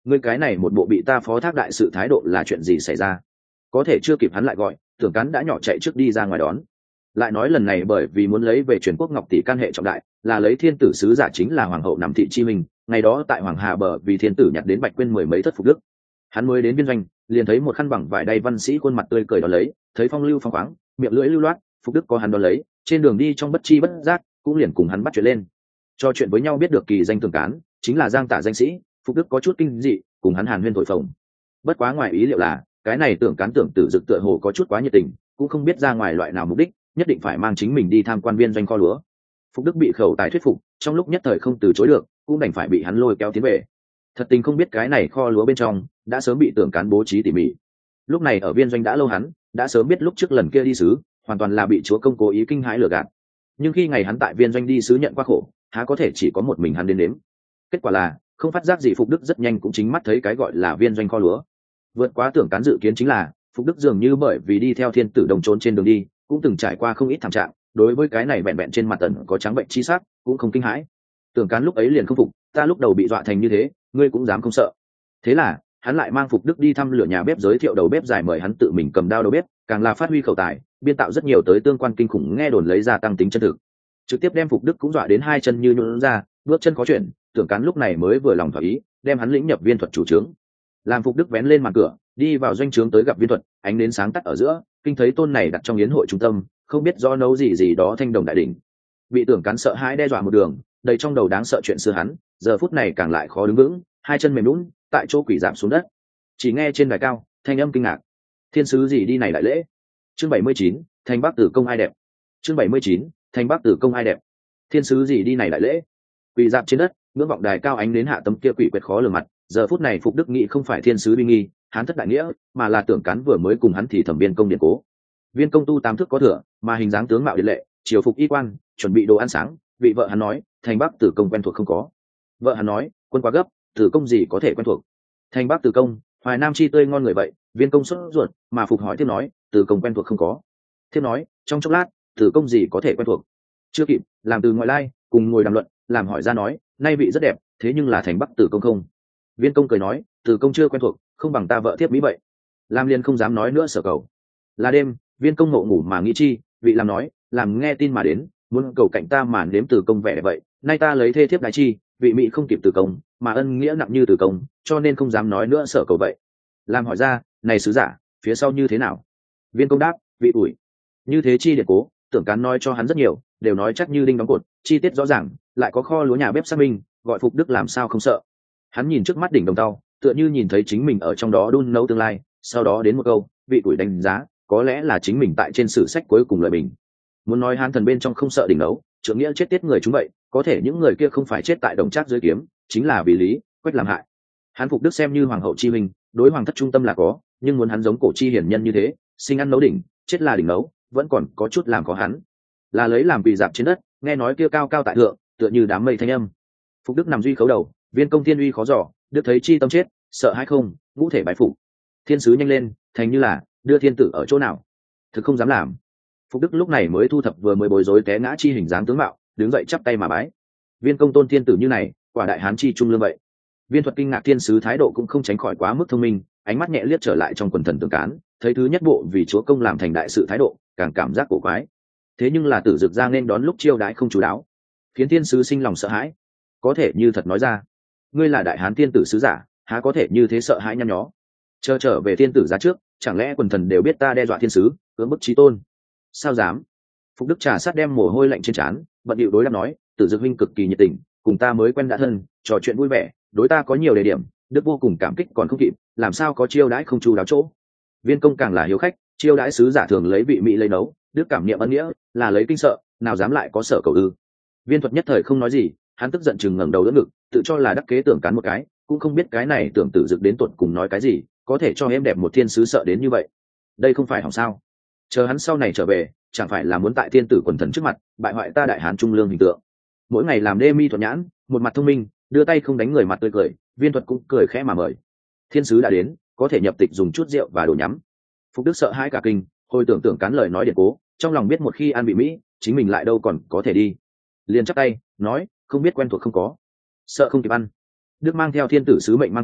[SPEAKER 1] ngươi cái này một bộ bị ta phó thác đại sự thái độ là chuyện gì xảy ra? Có thể chưa kịp hắn lại gọi, Tưởng Cán đã nhỏ chạy trước đi ra ngoài đón. Lại nói lần này bởi vì muốn lấy về truyền quốc ngọc tỷ can hệ trọng đại, là lấy thiên tử sứ giả chính là hoàng hậu nằm thị chi minh, ngày đó tại hoàng hà bờ vì thiên tử nhặt đến bạch quên mười mấy thất phục đức. Hắn mới đến biên doanh, liền thấy một khăn bằng vải đay văn sĩ khuôn mặt tươi cười đó lấy, thấy phong lưu phong khoáng, miệng lưỡi lưu loát, phục đức có hắn đó lấy, trên đường đi trong bất chi bất giác cũng liền cùng hắn bắt chuyện lên. Cho chuyện với nhau biết được kỳ danh Tưởng Cán chính là Giang Tả danh sĩ, phục đức có chút kinh dị, cùng hắn hàn huyên thổi phồng. Bất quá ngoài ý liệu là cái này Tưởng Cán tưởng tử dực tựa hồ có chút quá nhiệt tình, cũng không biết ra ngoài loại nào mục đích, nhất định phải mang chính mình đi tham quan viên doanh kho lúa. Phục đức bị khẩu tài thuyết phục, trong lúc nhất thời không từ chối được, cũng đành phải bị hắn lôi kéo tiến về. Thật tình không biết cái này kho lúa bên trong đã sớm bị Tưởng Cán bố trí tỉ mỉ. Lúc này ở viên doanh đã lâu hắn đã sớm biết lúc trước lần kia đi sứ hoàn toàn là bị chúa công cố ý kinh hãi lừa gạt, nhưng khi ngày hắn tại viên doanh đi sứ nhận qua khổ, há có thể chỉ có một mình hắn đến đếm. Kết quả là không phát giác gì, Phục đức rất nhanh cũng chính mắt thấy cái gọi là viên doanh kho lúa. Vượt quá Tưởng Cán dự kiến chính là Phục đức dường như bởi vì đi theo thiên tử đồng trốn trên đường đi, cũng từng trải qua không ít thảm trạng, đối với cái này vẹn vẹn trên mặt tần có trắng bệnh chi sắc cũng không kinh hãi. Tưởng Cán lúc ấy liền không phục, ta lúc đầu bị dọa thành như thế, ngươi cũng dám không sợ? Thế là hắn lại mang Phục đức đi thăm lửa nhà bếp, giới thiệu đầu bếp giải, mời hắn tự mình cầm đao đầu bếp, càng là phát huy khẩu tài, biên tạo rất nhiều tới tương quan kinh khủng nghe đồn lấy ra tăng tính chân thực, trực tiếp đem Phục đức cũng dọa đến hai chân như nhũn ra, bước chân khó chuyển. Tưởng Cán lúc này mới vừa lòng thỏa ý, đem hắn lĩnh nhập viên thuật chủ trướng, làm Phục đức vén lên màn cửa, đi vào doanh trướng tới gặp viên thuật. Ánh đến sáng tắt ở giữa, kinh thấy tôn này đặt trong yến hội trung tâm, không biết do nấu gì gì đó thanh đồng đại đỉnh. Bị Tưởng Cán sợ hãi đe dọa một đường, đầy trong đầu đáng sợ chuyện xưa hắn, giờ phút này càng lại khó đứng vững, hai chân mềm nhũn, tại chỗ quỳ giảm xuống đất. Chỉ nghe trên đài cao thanh âm kinh ngạc: thiên sứ gì đi này đại lễ? Chương bảy mươi chín, thành Bắc Tử công ai đẹp? Chương bảy mươi chín, thành Bắc Tử công ai đẹp? Thiên sứ gì đi này đại lễ? Quỳ dạp trên đất, ngưỡng vọng đài cao ánh đến hạ tấm kia quỷ quyệt khó lường mặt. Giờ phút này Phục đức nghĩ không phải thiên sứ uy nghi, hán thất đại nghĩa, mà là Tưởng Cán vừa mới cùng hắn thì thẩm viên công điện cố. Viên công tu tám thước có thừa, mà hình dáng tướng mạo điện lệ, triều phục y quan, chuẩn bị đồ ăn sáng. Vị vợ hắn nói, thành Bắc Tử công quen thuộc không có? Vợ hắn nói, quân quá gấp, Tử công gì có thể quen thuộc? Thành Bắc Tử công, Hoài Nam chi tươi ngon người vậy. Viên công sốt ruột, mà Phục hỏi tiếp nói, Tử công quen thuộc không có? Tiếp nói, trong chốc lát, Tử công gì có thể quen thuộc? Chưa kịp, làm từ ngoại lai cùng ngồi đàm luận, làm hỏi ra nói, nay vị rất đẹp, thế nhưng là thành Bắc Tử công không? Viên công cười nói, Tử công chưa quen thuộc, không bằng ta vợ thiếp mỹ vậy. Lam liên không dám nói nữa sở cầu. Là đêm, viên công ngộ ngủ mà nghĩ chi, vị làm nói, làm nghe tin mà đến, muốn cầu cạnh ta mà nếm Tử công vẻ đẹp vậy. Nay ta lấy thê thiếp đại chi, vị mỹ không kịp Tử công, mà ân nghĩa nặng như Tử công, cho nên không dám nói nữa sở cầu vậy. Làm hỏi ra, này sứ giả, phía sau như thế nào? Viên công đáp, vị ủi như thế chi điện cố. Tưởng Cán nói cho hắn rất nhiều, đều nói chắc như đinh đóng cột, chi tiết rõ ràng, lại có kho lúa nhà bếp xác minh, gọi Phục đức làm sao không sợ. Hắn nhìn trước mắt đỉnh đồng tàu, tựa như nhìn thấy chính mình ở trong đó đun nấu tương lai. Sau đó đến một câu, vị tuổi đánh giá, có lẽ là chính mình tại trên sử sách cuối cùng lời bình. Muốn nói hán thần bên trong không sợ đỉnh nấu, trưởng nghĩa chết tiết người chúng vậy, có thể những người kia không phải chết tại đồng trác dưới kiếm, chính là vì lý quách làm hại. Hắn Phục đức xem như hoàng hậu chi minh, đối hoàng thất trung tâm là có, nhưng muốn hắn giống cổ chi hiển nhân như thế, sinh ăn nấu đỉnh, chết là đỉnh nấu, vẫn còn có chút làm khó hắn. Là lấy làm quỳ dạp trên đất, nghe nói kia cao cao tại thượng, tựa như đám mây thanh âm. Phục đức nằm duy khấu đầu, viên công thiên uy khó dò, đức thấy chi tâm chết, sợ hay không, ngũ thể bái phục. Thiên sứ nhanh lên, thành như là đưa thiên tử ở chỗ nào? Thực không dám làm. Phục đức lúc này mới thu thập vừa mới bối rối té ngã chi hình dáng tướng mạo, đứng dậy chắp tay mà bái. Viên công tôn thiên tử như này, quả đại hán chi trung lương vậy. Viên thuật kinh ngạc thiên sứ thái độ cũng không tránh khỏi quá mức thông minh, ánh mắt nhẹ liếc trở lại trong quần thần Tưởng Cán, thấy thứ nhất bộ vì chúa công làm thành đại sự thái độ, càng cảm giác cổ quái. Thế nhưng là tử dực ra nên đón lúc chiêu đãi không chú đáo, khiến thiên sứ sinh lòng sợ hãi. Có thể như thật nói ra, ngươi là đại hán thiên tử sứ giả, há có thể như thế sợ hãi nhăn nhó? Chờ trở về thiên tử ra trước, chẳng lẽ quần thần đều biết ta đe dọa thiên sứ, cưỡng bức chí tôn? Sao dám? Phục đức trà sát đem mồ hôi lạnh trên trán, bận điệu đối đáp nói, tử dực huynh cực kỳ nhiệt tình, cùng ta mới quen đã thân, trò chuyện vui vẻ, đối ta có nhiều đề điểm, đức vô cùng cảm kích còn không kịp, làm sao có chiêu đãi không chu đáo chỗ? Viên công càng là hiếu khách, chiêu đãi sứ giả thường lấy vị mỹ lấy nấu, đức cảm niệm ân nghĩa, là lấy kinh sợ, nào dám lại có sở cầu ư? Viên thuật nhất thời không nói gì, hắn tức giận chừng ngẩng đầu đỡ ngực, tự cho là đắc kế Tưởng Cán một cái, cũng không biết cái này tưởng tử dực đến tuột cùng nói cái gì, có thể cho em đẹp một thiên sứ sợ đến như vậy. Đây không phải hỏng sao? Chờ hắn sau này trở về, chẳng phải là muốn tại thiên tử quần thần trước mặt bại hoại ta đại hán trung lương hình tượng? Mỗi ngày làm đê mi thuận nhãn, một mặt thông minh, đưa tay không đánh người mặt tươi cười, viên thuật cũng cười khẽ mà mời. Thiên sứ đã đến, có thể nhập tịch dùng chút rượu và đồ nhắm. Phục đức sợ hãi cả kinh, hồi tưởng Tưởng Cán lời nói điện cố, trong lòng biết một khi ăn bị mỹ, chính mình lại đâu còn có thể đi. Liền chắp tay nói, không biết quen thuộc không có, sợ không kịp ăn. Đức mang theo thiên tử sứ mệnh mang theo,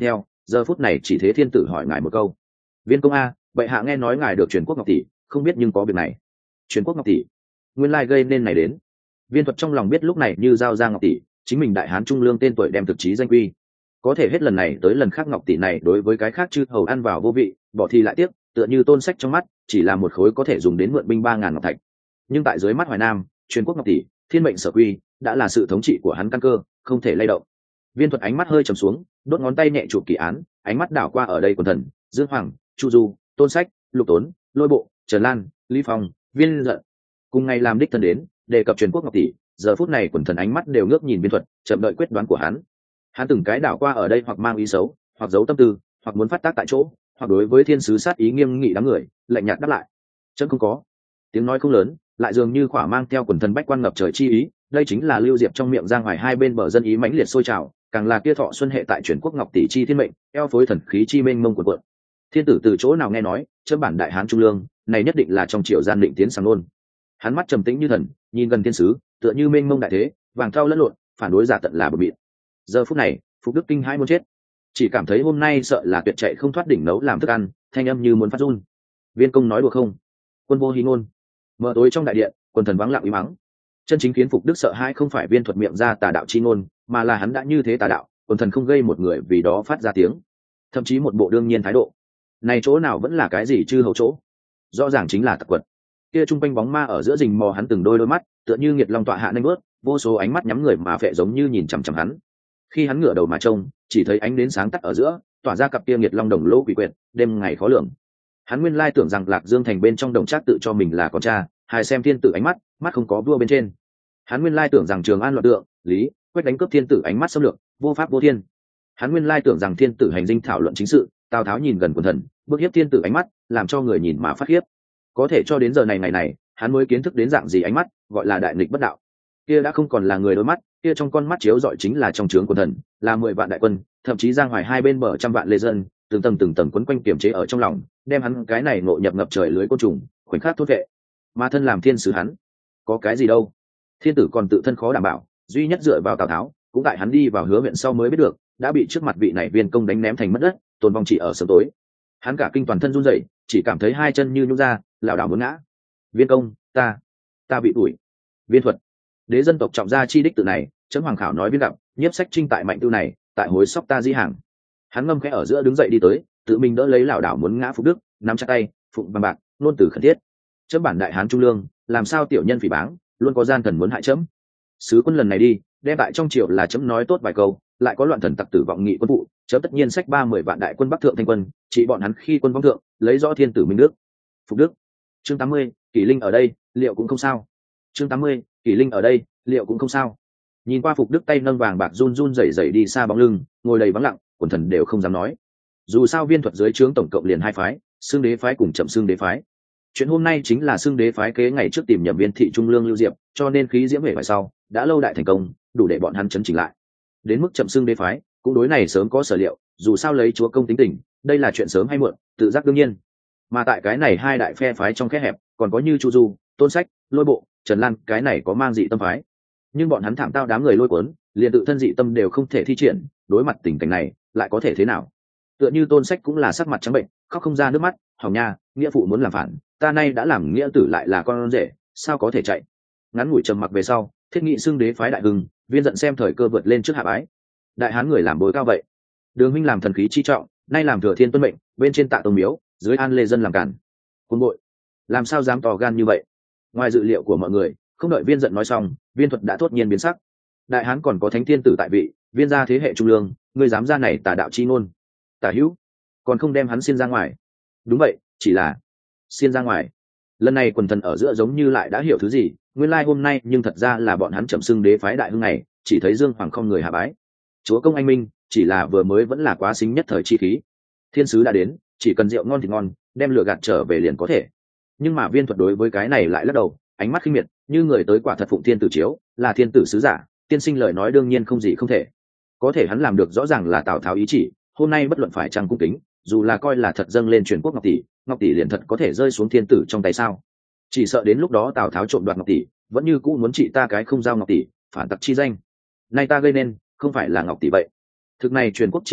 [SPEAKER 1] giờ phút này chỉ thế thiên tử hỏi ngài một câu: viên công a, bệ hạ nghe nói ngài được truyền quốc ngọc tỷ, không biết nhưng có việc này. Truyền quốc ngọc tỷ, nguyên lai gây nên này đến. Viên Thuật trong lòng biết lúc này như giao ra ngọc tỷ, chính mình đại hán trung lương tên tuổi đem thực chí danh quy, có thể hết lần này tới lần khác ngọc tỷ này đối với cái khác chư hầu ăn vào vô vị, bỏ thì lại tiếc, tựa như Tôn Sách trong mắt chỉ là một khối có thể dùng đến mượn binh ba ngàn ngọc thạch. Nhưng tại dưới mắt Hoài Nam, truyền quốc ngọc tỷ, thiên mệnh sở quy, đã là sự thống trị của hắn căn cơ, không thể lay động. Viên Thuật ánh mắt hơi trầm xuống, đốt ngón tay nhẹ chụp kỳ án, ánh mắt đảo qua ở đây quần thần, Dương Hoàng, Chu Du, Tôn Sách, Lục Tốn, Lôi Bộ, Trần Lan, Lý Phong, Viên Dận, cùng ngày làm đích thân đến đề cập truyền quốc ngọc tỷ. Giờ phút này quần thần ánh mắt đều ngước nhìn Viên Thuật, chậm đợi quyết đoán của hắn. Hắn từng cái đảo qua ở đây, hoặc mang ý xấu, hoặc giấu tâm tư, hoặc muốn phát tác tại chỗ, hoặc đối với thiên sứ sát ý nghiêm nghị đám người lạnh nhạt đáp lại: chấm không có. Tiếng nói không lớn, lại dường như khỏa mang theo quần thần bách quan ngập trời chi ý. Đây chính là Lưu Diệp trong miệng Giang Hoài hai bên bờ dân ý mãnh liệt sôi trào, càng là kia thọ xuân hệ tại truyền quốc ngọc tỷ chi thiên mệnh, eo phối thần khí chi mênh mông cuộn cuộn. Thiên tử từ chỗ nào nghe nói chấm bản đại hán trung lương này nhất định là trong triều gian định tiến sang luôn. Hắn mắt trầm tĩnh như thần, nhìn gần thiên sứ, tựa như mênh mông đại thế, vàng thao lẫn lộn, phản đối giả tận là bờ bịt. Giờ phút này, Phục Đức kinh hãi muốn chết, chỉ cảm thấy hôm nay sợ là tuyệt chạy không thoát đỉnh nấu làm thức ăn, thanh âm như muốn phát run. Viên công nói đùa không? Quân vô hí ngôn. Mờ tối trong đại điện, quần thần vắng lặng ý mắng. Chân chính khiến Phục Đức sợ hãi không phải Viên Thuật miệng ra tà đạo chi ngôn, mà là hắn đã như thế tà đạo, quần thần không gây một người vì đó phát ra tiếng, thậm chí một bộ đương nhiên thái độ. Này chỗ nào vẫn là cái gì chư hầu chỗ, rõ ràng chính là tặc quật. Kia trung quanh bóng ma ở giữa rình mò hắn từng đôi đôi mắt, tựa như nghiệt long tọa hạ nanh bước, vô số ánh mắt nhắm người mà phệ giống như nhìn chằm chằm hắn. Khi hắn ngửa đầu mà trông, chỉ thấy ánh đến sáng tắt ở giữa, tỏa ra cặp kia nghiệt long đồng lỗ quỷ quyệt, đêm ngày khó lường. Hắn nguyên lai tưởng rằng Lạc Dương thành bên trong đồng trác tự cho mình là con cha, hài xem thiên tử ánh mắt, mắt không có vua bên trên. Hắn nguyên lai tưởng rằng Trường An loạn tượng, lý quét đánh cướp thiên tử ánh mắt xâm lược, vô pháp vô thiên. Hắn nguyên lai tưởng rằng thiên tử hành dinh thảo luận chính sự, Tào Tháo nhìn gần quần thần, bức hiếp thiên tử ánh mắt, làm cho người nhìn mà phát khiếp. Có thể cho đến giờ này ngày này, hắn mới kiến thức đến dạng gì ánh mắt, gọi là đại nghịch bất đạo. Kia đã không còn là người đôi mắt, kia trong con mắt chiếu rọi chính là trong trướng quần thần, là mười vạn đại quân, thậm chí Giang Hoài hai bên bờ trăm vạn lê dân, từng tầng từng tầng quấn quanh kiềm chế ở trong lòng, đem hắn cái này ngộ nhập ngập trời lưới côn trùng, khoảnh khắc thốt vệ. Mà thân làm thiên sứ hắn, có cái gì đâu? Thiên tử còn tự thân khó đảm bảo, duy nhất dựa vào Tào Tháo, cũng tại hắn đi vào Hứa huyện sau mới biết được, đã bị trước mặt vị này Viên công đánh ném thành mất đất, tồn vong chỉ ở sớm tối. Hắn cả kinh toàn thân run rẩy, chỉ cảm thấy hai chân như nhũn ra, lảo đảo muốn ngã. Viên công, ta, ta bị đuổi. Viên Thuật, đế dân tộc trọng gia chi đích tự này, chấm hoàng khảo nói viên gặp, nhiếp sách trinh tại mạnh tư này, tại hối sóc ta di hàng. Hắn ngâm khẽ ở giữa đứng dậy đi tới, tự mình đỡ lấy lảo đảo muốn ngã Phục Đức, nắm chặt tay, phụng bằng bạc, nôn từ khẩn thiết. Chấm bản đại hán trung lương, làm sao tiểu nhân phỉ báng, luôn có gian thần muốn hại chấm. Sứ quân lần này đi, đem tại trong triều là chấm nói tốt vài câu, lại có loạn thần tặc tử vọng nghị quân vụ, chấm tất nhiên sách ba mười vạn đại quân bắc thượng thanh quân, chỉ bọn hắn khi quân vong thượng, lấy rõ thiên tử minh đức. Phục Đức. Chương tám mươi, Kỷ Linh ở đây, liệu cũng không sao. Chương tám mươi, Kỷ Linh ở đây, liệu cũng không sao. Nhìn qua Phục Đức tay nâng vàng bạc run run rẩy rẩy đi xa bóng lưng, ngồi đầy vắng lặng, quần thần đều không dám nói. Dù sao Viên Thuật dưới trướng tổng cộng liền hai phái, Xương Đế phái cùng Chậm Xương Đế phái. Chuyện hôm nay chính là Xương Đế phái kế ngày trước tìm nhậm viên thị trung lương Lưu Diệp, cho nên khí diễm về phải sau, đã lâu đại thành công, đủ để bọn hắn chấn chỉnh lại. Đến mức Chậm Xương Đế phái, cũng đối này sớm có sở liệu, dù sao lấy chúa công tính tình, đây là chuyện sớm hay muộn, tự giác đương nhiên. Mà tại cái này hai đại phe phái trong khe hẹp, còn có như Chu Du, Tôn Sách, Lôi Bộ, Trần Lan, cái này có mang dị tâm phái. Nhưng bọn hắn thảm tao đám người lôi cuốn, liền tự thân dị tâm đều không thể thi triển, đối mặt tình cảnh này, lại có thể thế nào? Tựa như Tôn Sách cũng là sắc mặt trắng bệnh, khóc không ra nước mắt, hỏng nha, nghĩa phụ muốn làm phản, ta nay đã làm nghĩa tử lại là con rể, sao có thể chạy? Ngắn ngủi trầm mặc về sau, thiết nghị Xương Đế phái đại hưng, Viên Dận xem thời cơ vượt lên trước hạ bái. Đại hán người làm bối cao vậy, Đường huynh làm thần khí chi trọng, nay làm thừa thiên tuân mệnh, bên trên tạ tông miếu, dưới an lê dân làm cản. Quân bội, làm sao dám tò gan như vậy? Ngoài dự liệu của mọi người, không đợi Viên Dận nói xong, Viên Thuật đã thốt nhiên biến sắc. Đại hán còn có thánh thiên tử tại vị, Viên gia thế hệ trung lương, ngươi dám ra này tà đạo chi ngôn? Tả hữu, còn không đem hắn xiên ra ngoài? Đúng vậy, chỉ là xiên ra ngoài. Lần này quần thần ở giữa giống như lại đã hiểu thứ gì, nguyên lai hôm nay nhưng thật ra là bọn hắn Chậm Xương Đế phái đại hưng này, chỉ thấy Dương Hoàng không người hạ bái. Chúa công anh minh, chỉ là vừa mới vẫn là quá xính nhất thời chi khí. Thiên sứ đã đến, chỉ cần rượu ngon thì ngon, đem lửa gạt trở về liền có thể. Nhưng mà Viên Thuật đối với cái này lại lắc đầu, ánh mắt khinh miệt, như người tới quả thật phụng thiên tử chiếu, là thiên tử sứ giả, tiên sinh lời nói đương nhiên không gì không thể. Có thể hắn làm được rõ ràng là Tào Tháo ý chỉ, hôm nay bất luận phải chăng cung kính, dù là coi là thật dâng lên truyền quốc ngọc tỷ, ngọc tỷ liền thật có thể rơi xuống thiên tử trong tay sao? Chỉ sợ đến lúc đó Tào Tháo trộm đoạt ngọc tỷ, vẫn như cũ muốn trị ta cái không giao ngọc tỷ, phản tặc chi danh. Nay ta gây nên, không phải là ngọc tỷ vậy. Thực này truyền quốc chi bảo,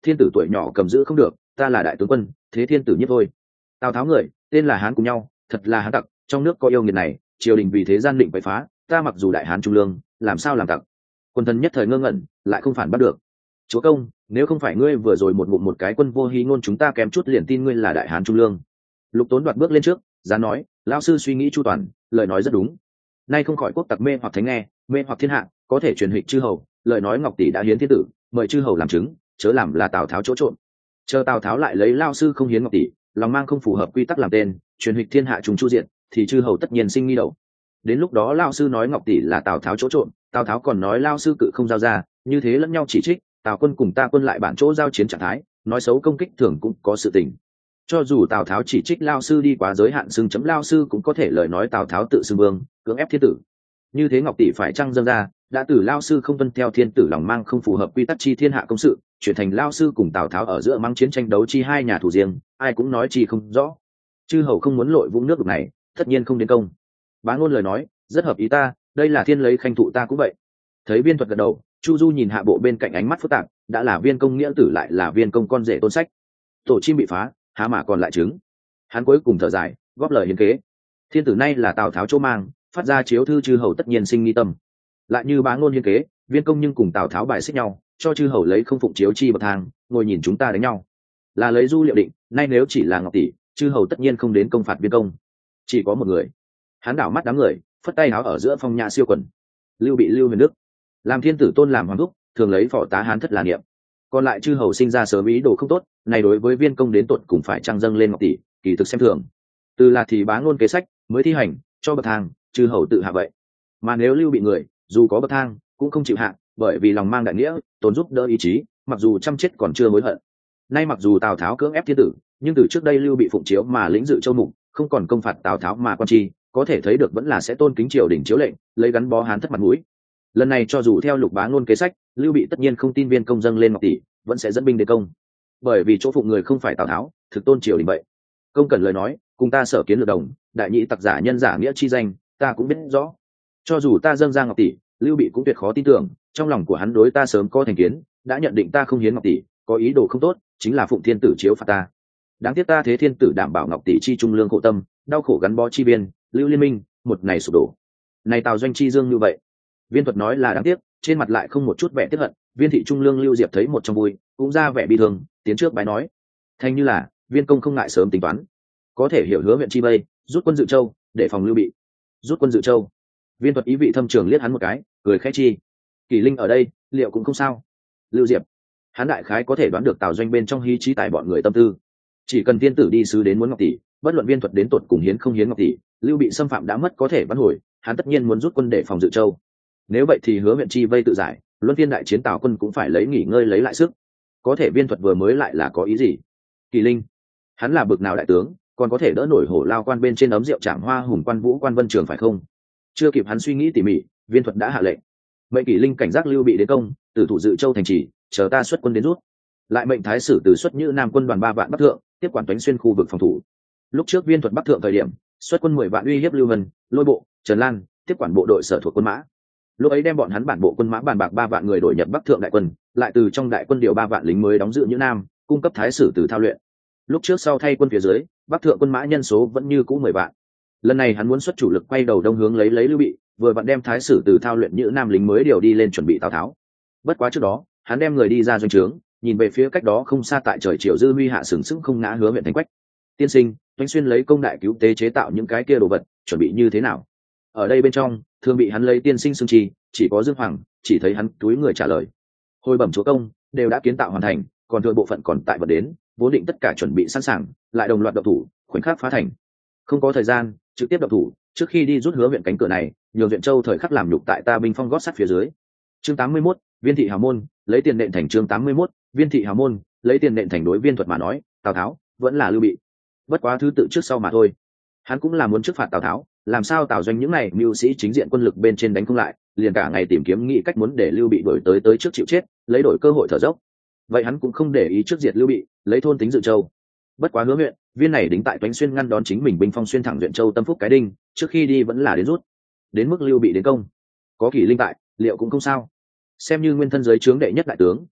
[SPEAKER 1] thiên tử tuổi nhỏ cầm giữ không được, ta là đại tướng quân, thế thiên tử nhất thôi. Tào Tháo người tên là Hán cùng nhau, thật là hán tặc, trong nước có yêu nghiệt này, triều đình vì thế gian định bậy phá, ta mặc dù đại hán trung lương, làm sao làm tặc. Quân thần nhất thời ngơ ngẩn, lại không phản bắt được. Chúa công, nếu không phải ngươi vừa rồi một ngụm một cái quân vô hí ngôn, chúng ta kém chút liền tin ngươi là đại hán trung lương. Lục Tốn đoạt bước lên trước, dám nói, lão sư suy nghĩ chu toàn, lời nói rất đúng. Nay không khỏi quốc tặc mê hoặc thánh nghe, mê hoặc thiên hạ, có thể truyền hịch chư hầu, lời nói Ngọc tỷ đã hiến thiên tử, mời chư hầu làm chứng, chớ làm là Tào Tháo chỗ trộn. Chờ Tào Tháo lại lấy lao sư không hiến Ngọc tỷ, lòng mang không phù hợp quy tắc làm tên, truyền hịch thiên hạ trùng chu diện, thì chư hầu tất nhiên sinh nghi đầu. Đến lúc đó lao sư nói Ngọc tỷ là Tào Tháo chỗ trộn, Tào Tháo còn nói lao sư cự không giao ra, như thế lẫn nhau chỉ trích, Tào quân cùng ta quân lại bản chỗ giao chiến trạng thái, nói xấu công kích thường cũng có sự tình. Cho dù Tào Tháo chỉ trích lao sư đi quá giới hạn, xưng chấm lao sư cũng có thể lời nói Tào Tháo tự xưng vương, cưỡng ép thiên tử. Như thế Ngọc tỷ phải chăng dâng ra, đã từ lao sư không tuân theo thiên tử lòng mang không phù hợp quy tắc chi thiên hạ công sự, chuyển thành lao sư cùng Tào Tháo ở giữa mang chiến tranh đấu chi hai nhà thủ riêng, ai cũng nói chi không rõ. Chư hầu không muốn lội vũng nước đục này, tất nhiên không đến công. Bá Ngôn lời nói rất hợp ý ta, đây là thiên lấy khanh thụ ta cũng vậy. Thấy Viên Thuật gật đầu, Chu Du nhìn hạ bộ bên cạnh ánh mắt phức tạp, đã là Viên công nghĩa tử lại là Viên công con rể Tôn Sách. Tổ chim bị phá, há mà còn lại trứng. Hắn cuối cùng thở dài, góp lời hiến kế. Thiên tử nay là Tào Tháo chỗ mang, phát ra chiếu thư chư hầu tất nhiên sinh nghi tâm. Lại như Bá Ngôn hiến kế, Viên công nhưng cùng Tào Tháo bài xích nhau, cho chư hầu lấy không phụng chiếu chi bậc thang, ngồi nhìn chúng ta đánh nhau. Là lấy du liệu định, nay nếu chỉ là Ngọc tỷ, chư hầu tất nhiên không đến công phạt Viên công. Chỉ có một người. Hắn đảo mắt đám người, phất tay áo ở giữa phong nhã siêu quần. Lưu Bị Lưu Huyền Đức, làm thiên tử tôn làm hoàng thúc, thường lấy phò tá hán thất là niệm. Còn lại chư hầu sinh ra sớm ý đồ không tốt, này đối với Viên công đến tột cùng phải trang dâng lên Ngọc tỷ, kỳ thực xem thường. Từ là thì Bá Ngôn kế sách mới thi hành, cho bậc thang, chư hầu tự hạ vậy. Mà nếu Lưu Bị người, dù có bậc thang, cũng không chịu hạ, bởi vì lòng mang đại nghĩa, tốn giúp đỡ ý chí, mặc dù trăm chết còn chưa hối hận. Nay mặc dù Tào Tháo cưỡng ép thiên tử, nhưng từ trước đây Lưu Bị phụng chiếu mà lĩnh dự châu mục, không còn công phạt Tào Tháo mà quan tri, có thể thấy được vẫn là sẽ tôn kính triều đình chiếu lệnh, lấy gắn bó hán thất mặt mũi. Lần này cho dù theo Lục Bá Ngôn kế sách, Lưu Bị tất nhiên không tin Viên công dâng lên Ngọc tỷ, vẫn sẽ dẫn binh đến công, bởi vì chỗ phụng người không phải Tào Tháo, thực tôn triều đình vậy. Công cần lời nói, cùng ta sở kiến lược đồng, đại nhị tặc giả nhân giả nghĩa chi danh, ta cũng biết rõ. Cho dù ta dâng ra Ngọc tỷ, Lưu Bị cũng tuyệt khó tin tưởng, trong lòng của hắn đối ta sớm có thành kiến, đã nhận định ta không hiến Ngọc tỷ, có ý đồ không tốt, chính là phụng thiên tử chiếu phạt ta. Đáng tiếc ta thế thiên tử đảm bảo Ngọc tỷ chi trung lương khổ tâm, đau khổ gắn bó chi biên, Lưu liên minh, một ngày sụp đổ. Này Tào doanh chi dương như vậy. Viên Thuật nói là đáng tiếc, trên mặt lại không một chút vẻ tiếc hận. Viên thị trung lương Lưu Diệp thấy một trong vui, cũng ra vẻ bi thương, tiến trước bái nói, thanh như là Viên công không ngại sớm tính toán, có thể hiểu hứa huyện chi vây, rút quân dự châu, để phòng Lưu Bị. Rút quân dự châu. Viên Thuật ý vị thâm trường liếc hắn một cái, cười khẽ chi. Kỷ Linh ở đây, liệu cũng không sao. Lưu Diệp, hắn đại khái có thể đoán được Tào doanh bên trong hí trí tài bọn người tâm tư. Chỉ cần tiên tử đi sứ đến muốn Ngọc tỷ, bất luận Viên Thuật đến tột cùng hiến không hiến Ngọc tỷ, Lưu Bị xâm phạm đã mất có thể vãn hồi, hắn tất nhiên muốn rút quân để phòng dự châu. Nếu vậy thì hứa huyện chi vây tự giải, luân phiên đại chiến Tào quân cũng phải lấy nghỉ ngơi lấy lại sức. Có thể Viên Thuật vừa mới lại là có ý gì? Kỳ Linh, hắn là bực nào đại tướng, còn có thể đỡ nổi hổ lao quan bên trên ấm rượu trảng hoa hùng quan vũ quan vân trường phải không? Chưa kịp hắn suy nghĩ tỉ mỉ, Viên Thuật đã hạ lệnh, mệnh Kỷ Linh cảnh giác Lưu Bị đến công, tử thủ dự châu thành trì, chờ ta xuất quân đến rút. Lại mệnh thái sử từ xuất Nhữ Nam quân đoàn ba vạn bắc thượng, tiếp quản Toánh xuyên khu vực phòng thủ. Lúc trước Viên Thuật bắc thượng thời điểm, xuất quân mười vạn uy hiếp Lưu Vân, Lôi Bộ, Trần Lan, tiếp quản bộ đội sở thuộc quân mã. Lúc ấy đem bọn hắn bản bộ quân mã bàn bạc ba vạn người đổi nhập bắc thượng đại quân, lại từ trong đại quân điều ba vạn lính mới đóng giữ Nhữ Nam, cung cấp thái sử từ thao luyện. Lúc trước sau thay quân phía dưới, bắc thượng quân mã nhân số vẫn như cũ mười vạn. Lần này hắn muốn xuất chủ lực quay đầu đông hướng lấy lấy Lưu Bị, vừa vặn đem thái sử từ thao luyện Nhữ Nam lính mới điều đi lên chuẩn bị Tào Tháo. Bất quá trước đó, hắn đem người đi ra doanh trướng, nhìn về phía cách đó không xa tại trời chiều dư huy hạ sừng sững không ngã hứa huyện Thánh Quách. Tiên sinh, Toánh xuyên lấy công đại cứu tế chế tạo những cái kia đồ vật, chuẩn bị như thế nào? Ở đây bên trong, thường bị hắn lấy tiên sinh xưng chi, chỉ có Dương Hoàng, chỉ thấy hắn túi người trả lời. Hồi bẩm chúa công, đều đã kiến tạo hoàn thành, còn thừa bộ phận còn tại vật đến, vốn định tất cả chuẩn bị sẵn sàng, lại đồng loạt động thủ, khoảnh khắc phá thành. Không có thời gian, trực tiếp động thủ, trước khi đi rút hứa huyện cánh cửa này, nhường Duyện Châu thời khắc làm nhục tại ta binh phong gót sắt phía dưới. Chương tám mươi mốt, Viên thị hào môn, lấy tiền nện thành. Chương tám mươi mốt, Viên thị hào môn, lấy tiền nện thành. Đối Viên Thuật mà nói, Tào Tháo vẫn là Lưu Bị, bất quá thứ tự trước sau mà thôi. Hắn cũng là muốn trước phạt Tào Tháo, làm sao Tào doanh những này mưu sĩ chính diện quân lực bên trên đánh không lại, liền cả ngày tìm kiếm nghĩ cách muốn để Lưu Bị đổi tới tới trước chịu chết, lấy đổi cơ hội thở dốc. Vậy hắn cũng không để ý trước diệt Lưu Bị, lấy thôn tính dự châu. Bất quá hứa huyện, viên này đính tại Toánh xuyên ngăn đón chính mình binh phong xuyên thẳng Duyện Châu tâm phúc cái đinh, trước khi đi vẫn là đến rút. Đến mức Lưu Bị đến công, có Kỷ Linh tại, liệu cũng không sao. Xem như nguyên thân giới trướng đệ nhất đại tướng,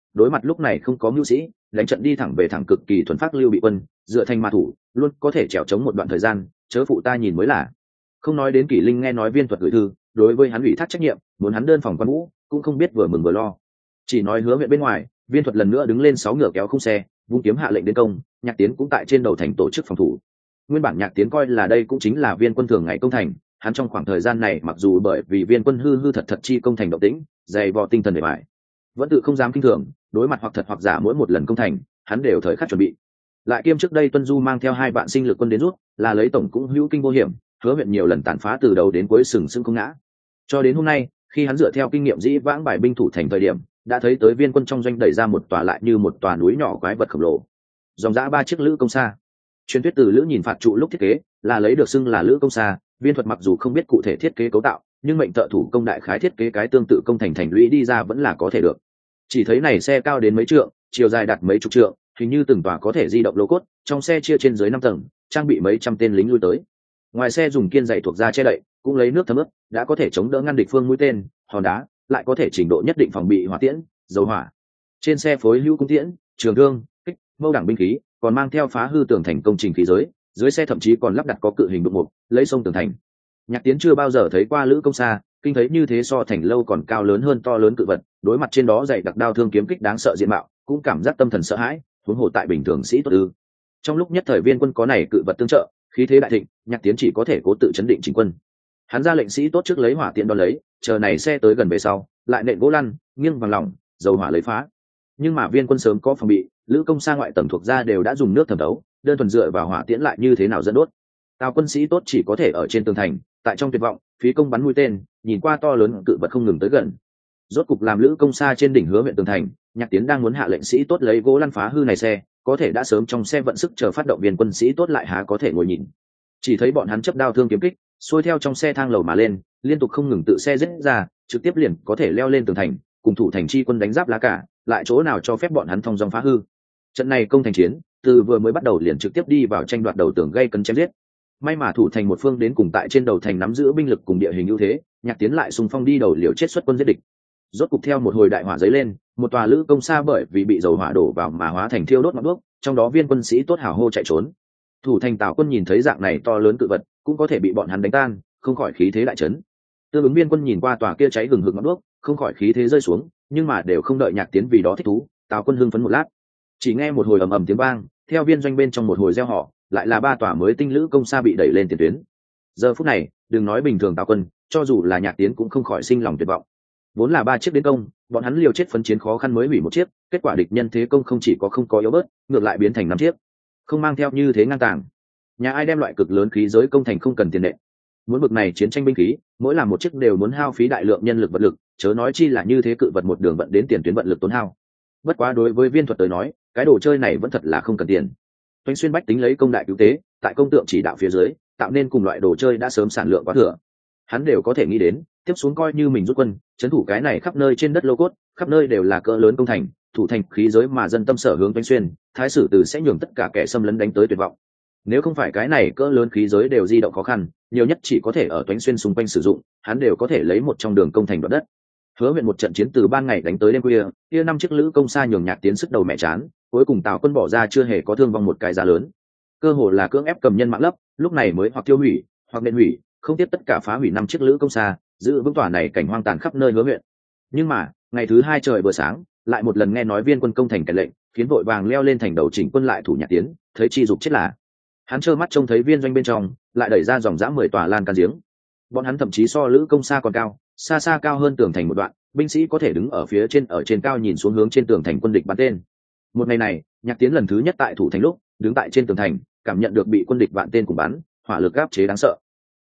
[SPEAKER 1] đối mặt lúc này không có mưu sĩ, đánh trận đi thẳng về thẳng cực kỳ thuần phát lưu bị quân, dựa thành ma thủ luôn có thể trèo chống một đoạn thời gian, chớ phụ ta nhìn mới là. Không nói đến Kỷ Linh nghe nói Viên Thuật gửi thư đối với hắn ủy thác trách nhiệm, muốn hắn đơn phòng quan vũ, cũng không biết vừa mừng vừa lo. Chỉ nói Hứa Huyện bên ngoài, Viên Thuật lần nữa đứng lên sáu ngựa kéo khung xe, vung kiếm hạ lệnh đến công. Nhạc Tiến cũng tại trên đầu thành tổ chức phòng thủ. Nguyên bản Nhạc Tiến coi là đây cũng chính là Viên quân thường ngày công thành, hắn trong khoảng thời gian này mặc dù bởi vì Viên quân hư hư thật thật chi công thành động tĩnh, dày vò tinh thần để bại, vẫn tự không dám kinh thường, đối mặt hoặc thật hoặc giả mỗi một lần công thành, hắn đều thời khắc chuẩn bị. Lại kiêm trước đây Tuân Du mang theo hai vạn sinh lực quân đến rút, là lấy tổng cũng hữu kinh vô hiểm, Hứa Huyện nhiều lần tàn phá từ đầu đến cuối sừng sững không ngã. Cho đến hôm nay, khi hắn dựa theo kinh nghiệm dĩ vãng bài binh thủ thành thời điểm, đã thấy tới Viên quân trong doanh đẩy ra một tòa lại như một tòa núi nhỏ quái vật khổng lồ. Dòng dã ba chiếc lữ công xa. Truyền thuyết từ lữ nhìn phạt trụ lúc thiết kế, là lấy được xưng là lữ công xa. Viên Thuật mặc dù không biết cụ thể thiết kế cấu tạo, nhưng mệnh thợ thủ công đại khái thiết kế cái tương tự công thành thành lũy đi ra vẫn là có thể được. Chỉ thấy này xe cao đến mấy trượng, chiều dài đạt mấy chục trượng, hình như từng tòa có thể di động lô cốt, trong xe chia trên dưới năm tầng, trang bị mấy trăm tên lính lui tới. Ngoài xe dùng kiên dày thuộc da che đậy, cũng lấy nước thấm ướt, đã có thể chống đỡ ngăn địch phương mũi tên, hòn đá, lại có thể trình độ nhất định phòng bị hỏa tiễn, dầu hỏa. Trên xe phối hữu cung tiễn, trường thương, kích, mâu đẳng binh khí, còn mang theo phá hư tường thành công trình khí giới, dưới xe thậm chí còn lắp đặt có cự hình đụng mục, lấy sông tường thành. Nhạc Tiến chưa bao giờ thấy qua lữ công xa, kinh thấy như thế so thành lâu còn cao lớn hơn to lớn cự vật, đối mặt trên đó dày đặc đao thương kiếm kích đáng sợ diện mạo, cũng cảm giác tâm thần sợ hãi, huống hồ tại bình thường sĩ tốt ư. Trong lúc nhất thời Viên quân có này cự vật tương trợ, khí thế đại thịnh, Nhạc Tiến chỉ có thể cố tự chấn định chỉnh quân. Hắn ra lệnh sĩ tốt trước lấy hỏa tiện đón lấy, chờ này xe tới gần về sau, lại nện gỗ lăn, nghiêng vàng lỏng, dầu hỏa lấy phá. Nhưng mà Viên quân sớm có phòng bị, lữ công xa ngoại tầng thuộc ra đều đã dùng nước thẩm thấu, đơn thuần dựa vào hỏa tiễn lại như thế nào dẫn đốt. Tào quân sĩ tốt chỉ có thể ở trên tường thành, tại trong tuyệt vọng, phí công bắn mũi tên, nhìn qua to lớn cự vật không ngừng tới gần. Rốt cục làm lữ công xa trên đỉnh Hứa Huyện tường thành, Nhạc Tiến đang muốn hạ lệnh sĩ tốt lấy gỗ lăn phá hư này xe, có thể đã sớm trong xe vận sức chờ phát động viên quân sĩ tốt lại há có thể ngồi nhìn. Chỉ thấy bọn hắn chấp đao thương kiếm kích, xuôi theo trong xe thang lầu mà lên, liên tục không ngừng tự xe giết ra, trực tiếp liền có thể leo lên tường thành, cùng thủ thành chi quân đánh giáp lá cả, lại chỗ nào cho phép bọn hắn thông dong phá hư. Trận này công thành chiến, từ vừa mới bắt đầu liền trực tiếp đi vào tranh đoạt đầu tường gây cấn chém giết. May mà thủ thành một phương đến cùng tại trên đầu thành nắm giữ binh lực cùng địa hình ưu thế, Nhạc Tiến lại xung phong đi đầu liều chết xuất quân giết địch. Rốt cục theo một hồi đại hỏa giấy lên, một tòa lữ công xa bởi vì bị dầu hỏa đổ vào mà hóa thành thiêu đốt ngọn đuốc, trong đó viên quân sĩ tốt hào hô chạy trốn. Thủ thành Tào quân nhìn thấy dạng này to lớn cự vật, cũng có thể bị bọn hắn đánh tan, không khỏi khí thế đại chấn. Tương ứng viên quân nhìn qua tòa kia cháy hừng hực ngọn đuốc, không khỏi khí thế rơi xuống, nhưng mà đều không đợi Nhạc Tiến vì đó thích thú, Tào quân hưng phấn một lát. Chỉ nghe một hồi ầm ầm tiếng vang, theo viên doanh bên trong một hồi reo hò, lại là ba tòa mới tinh lữ công xa bị đẩy lên tiền tuyến. Giờ phút này, đừng nói bình thường Tào quân, cho dù là Nhạc Tiến cũng không khỏi sinh lòng tuyệt vọng. Vốn là ba chiếc đến công, bọn hắn liều chết phấn chiến khó khăn mới hủy một chiếc, kết quả địch nhân thế công không chỉ có không có yếu bớt, ngược lại biến thành năm chiếc. Không mang theo như thế ngang tàng. Nhà ai đem loại cực lớn khí giới công thành không cần tiền nệ. Muốn bực này chiến tranh binh khí, mỗi làm một chiếc đều muốn hao phí đại lượng nhân lực vật lực, chớ nói chi là như thế cự vật một đường vận đến tiền tuyến vận lực tốn hao. Bất quá đối với viên thuật tới nói, cái đồ chơi này vẫn thật là không cần tiền. Toanh xuyên bách tính lấy công đại cứu tế, tại công tượng chỉ đạo phía dưới, tạo nên cùng loại đồ chơi đã sớm sản lượng quá thừa. Hắn đều có thể nghĩ đến, tiếp xuống coi như mình rút quân, trấn thủ cái này khắp nơi trên đất lô cốt, khắp nơi đều là cỡ lớn công thành, thủ thành khí giới mà dân tâm sở hướng Toanh xuyên, thái sử từ sẽ nhường tất cả kẻ xâm lấn đánh tới tuyệt vọng. Nếu không phải cái này cỡ lớn khí giới đều di động khó khăn, nhiều nhất chỉ có thể ở Toanh xuyên xung quanh sử dụng, hắn đều có thể lấy một trong đường công thành đoạt đất. Hứa Huyện một trận chiến từ ban ngày đánh tới đêm khuya, kia năm chiếc lữ công xa nhường Nhạc Tiến sức đầu mẹ chán, cuối cùng Tào quân bỏ ra chưa hề có thương vong một cái giá lớn, cơ hồ là cưỡng ép cầm nhân mạng lấp, lúc này mới hoặc tiêu hủy, hoặc nên hủy, không tiếp tất cả phá hủy năm chiếc lữ công xa, giữ vững tòa này cảnh hoang tàn khắp nơi Hứa Huyện. Nhưng mà ngày thứ hai trời vừa sáng, lại một lần nghe nói viên quân công thành kèn lệnh, khiến vội vàng leo lên thành đầu chỉnh quân lại thủ Nhạc Tiến, thấy chi dục chết là. Hắn trơ mắt trông thấy viên doanh bên trong lại đẩy ra dòng dã mười tòa lan can giếng, bọn hắn thậm chí so lữ công xa còn cao, xa xa cao hơn tường thành một đoạn, binh sĩ có thể đứng ở phía trên ở trên cao nhìn xuống hướng trên tường thành quân địch bắn tên. Một ngày này, Nhạc Tiến lần thứ nhất tại thủ thành lúc đứng tại trên tường thành, cảm nhận được bị quân địch vạn tên cùng bắn, hỏa lực áp chế đáng sợ.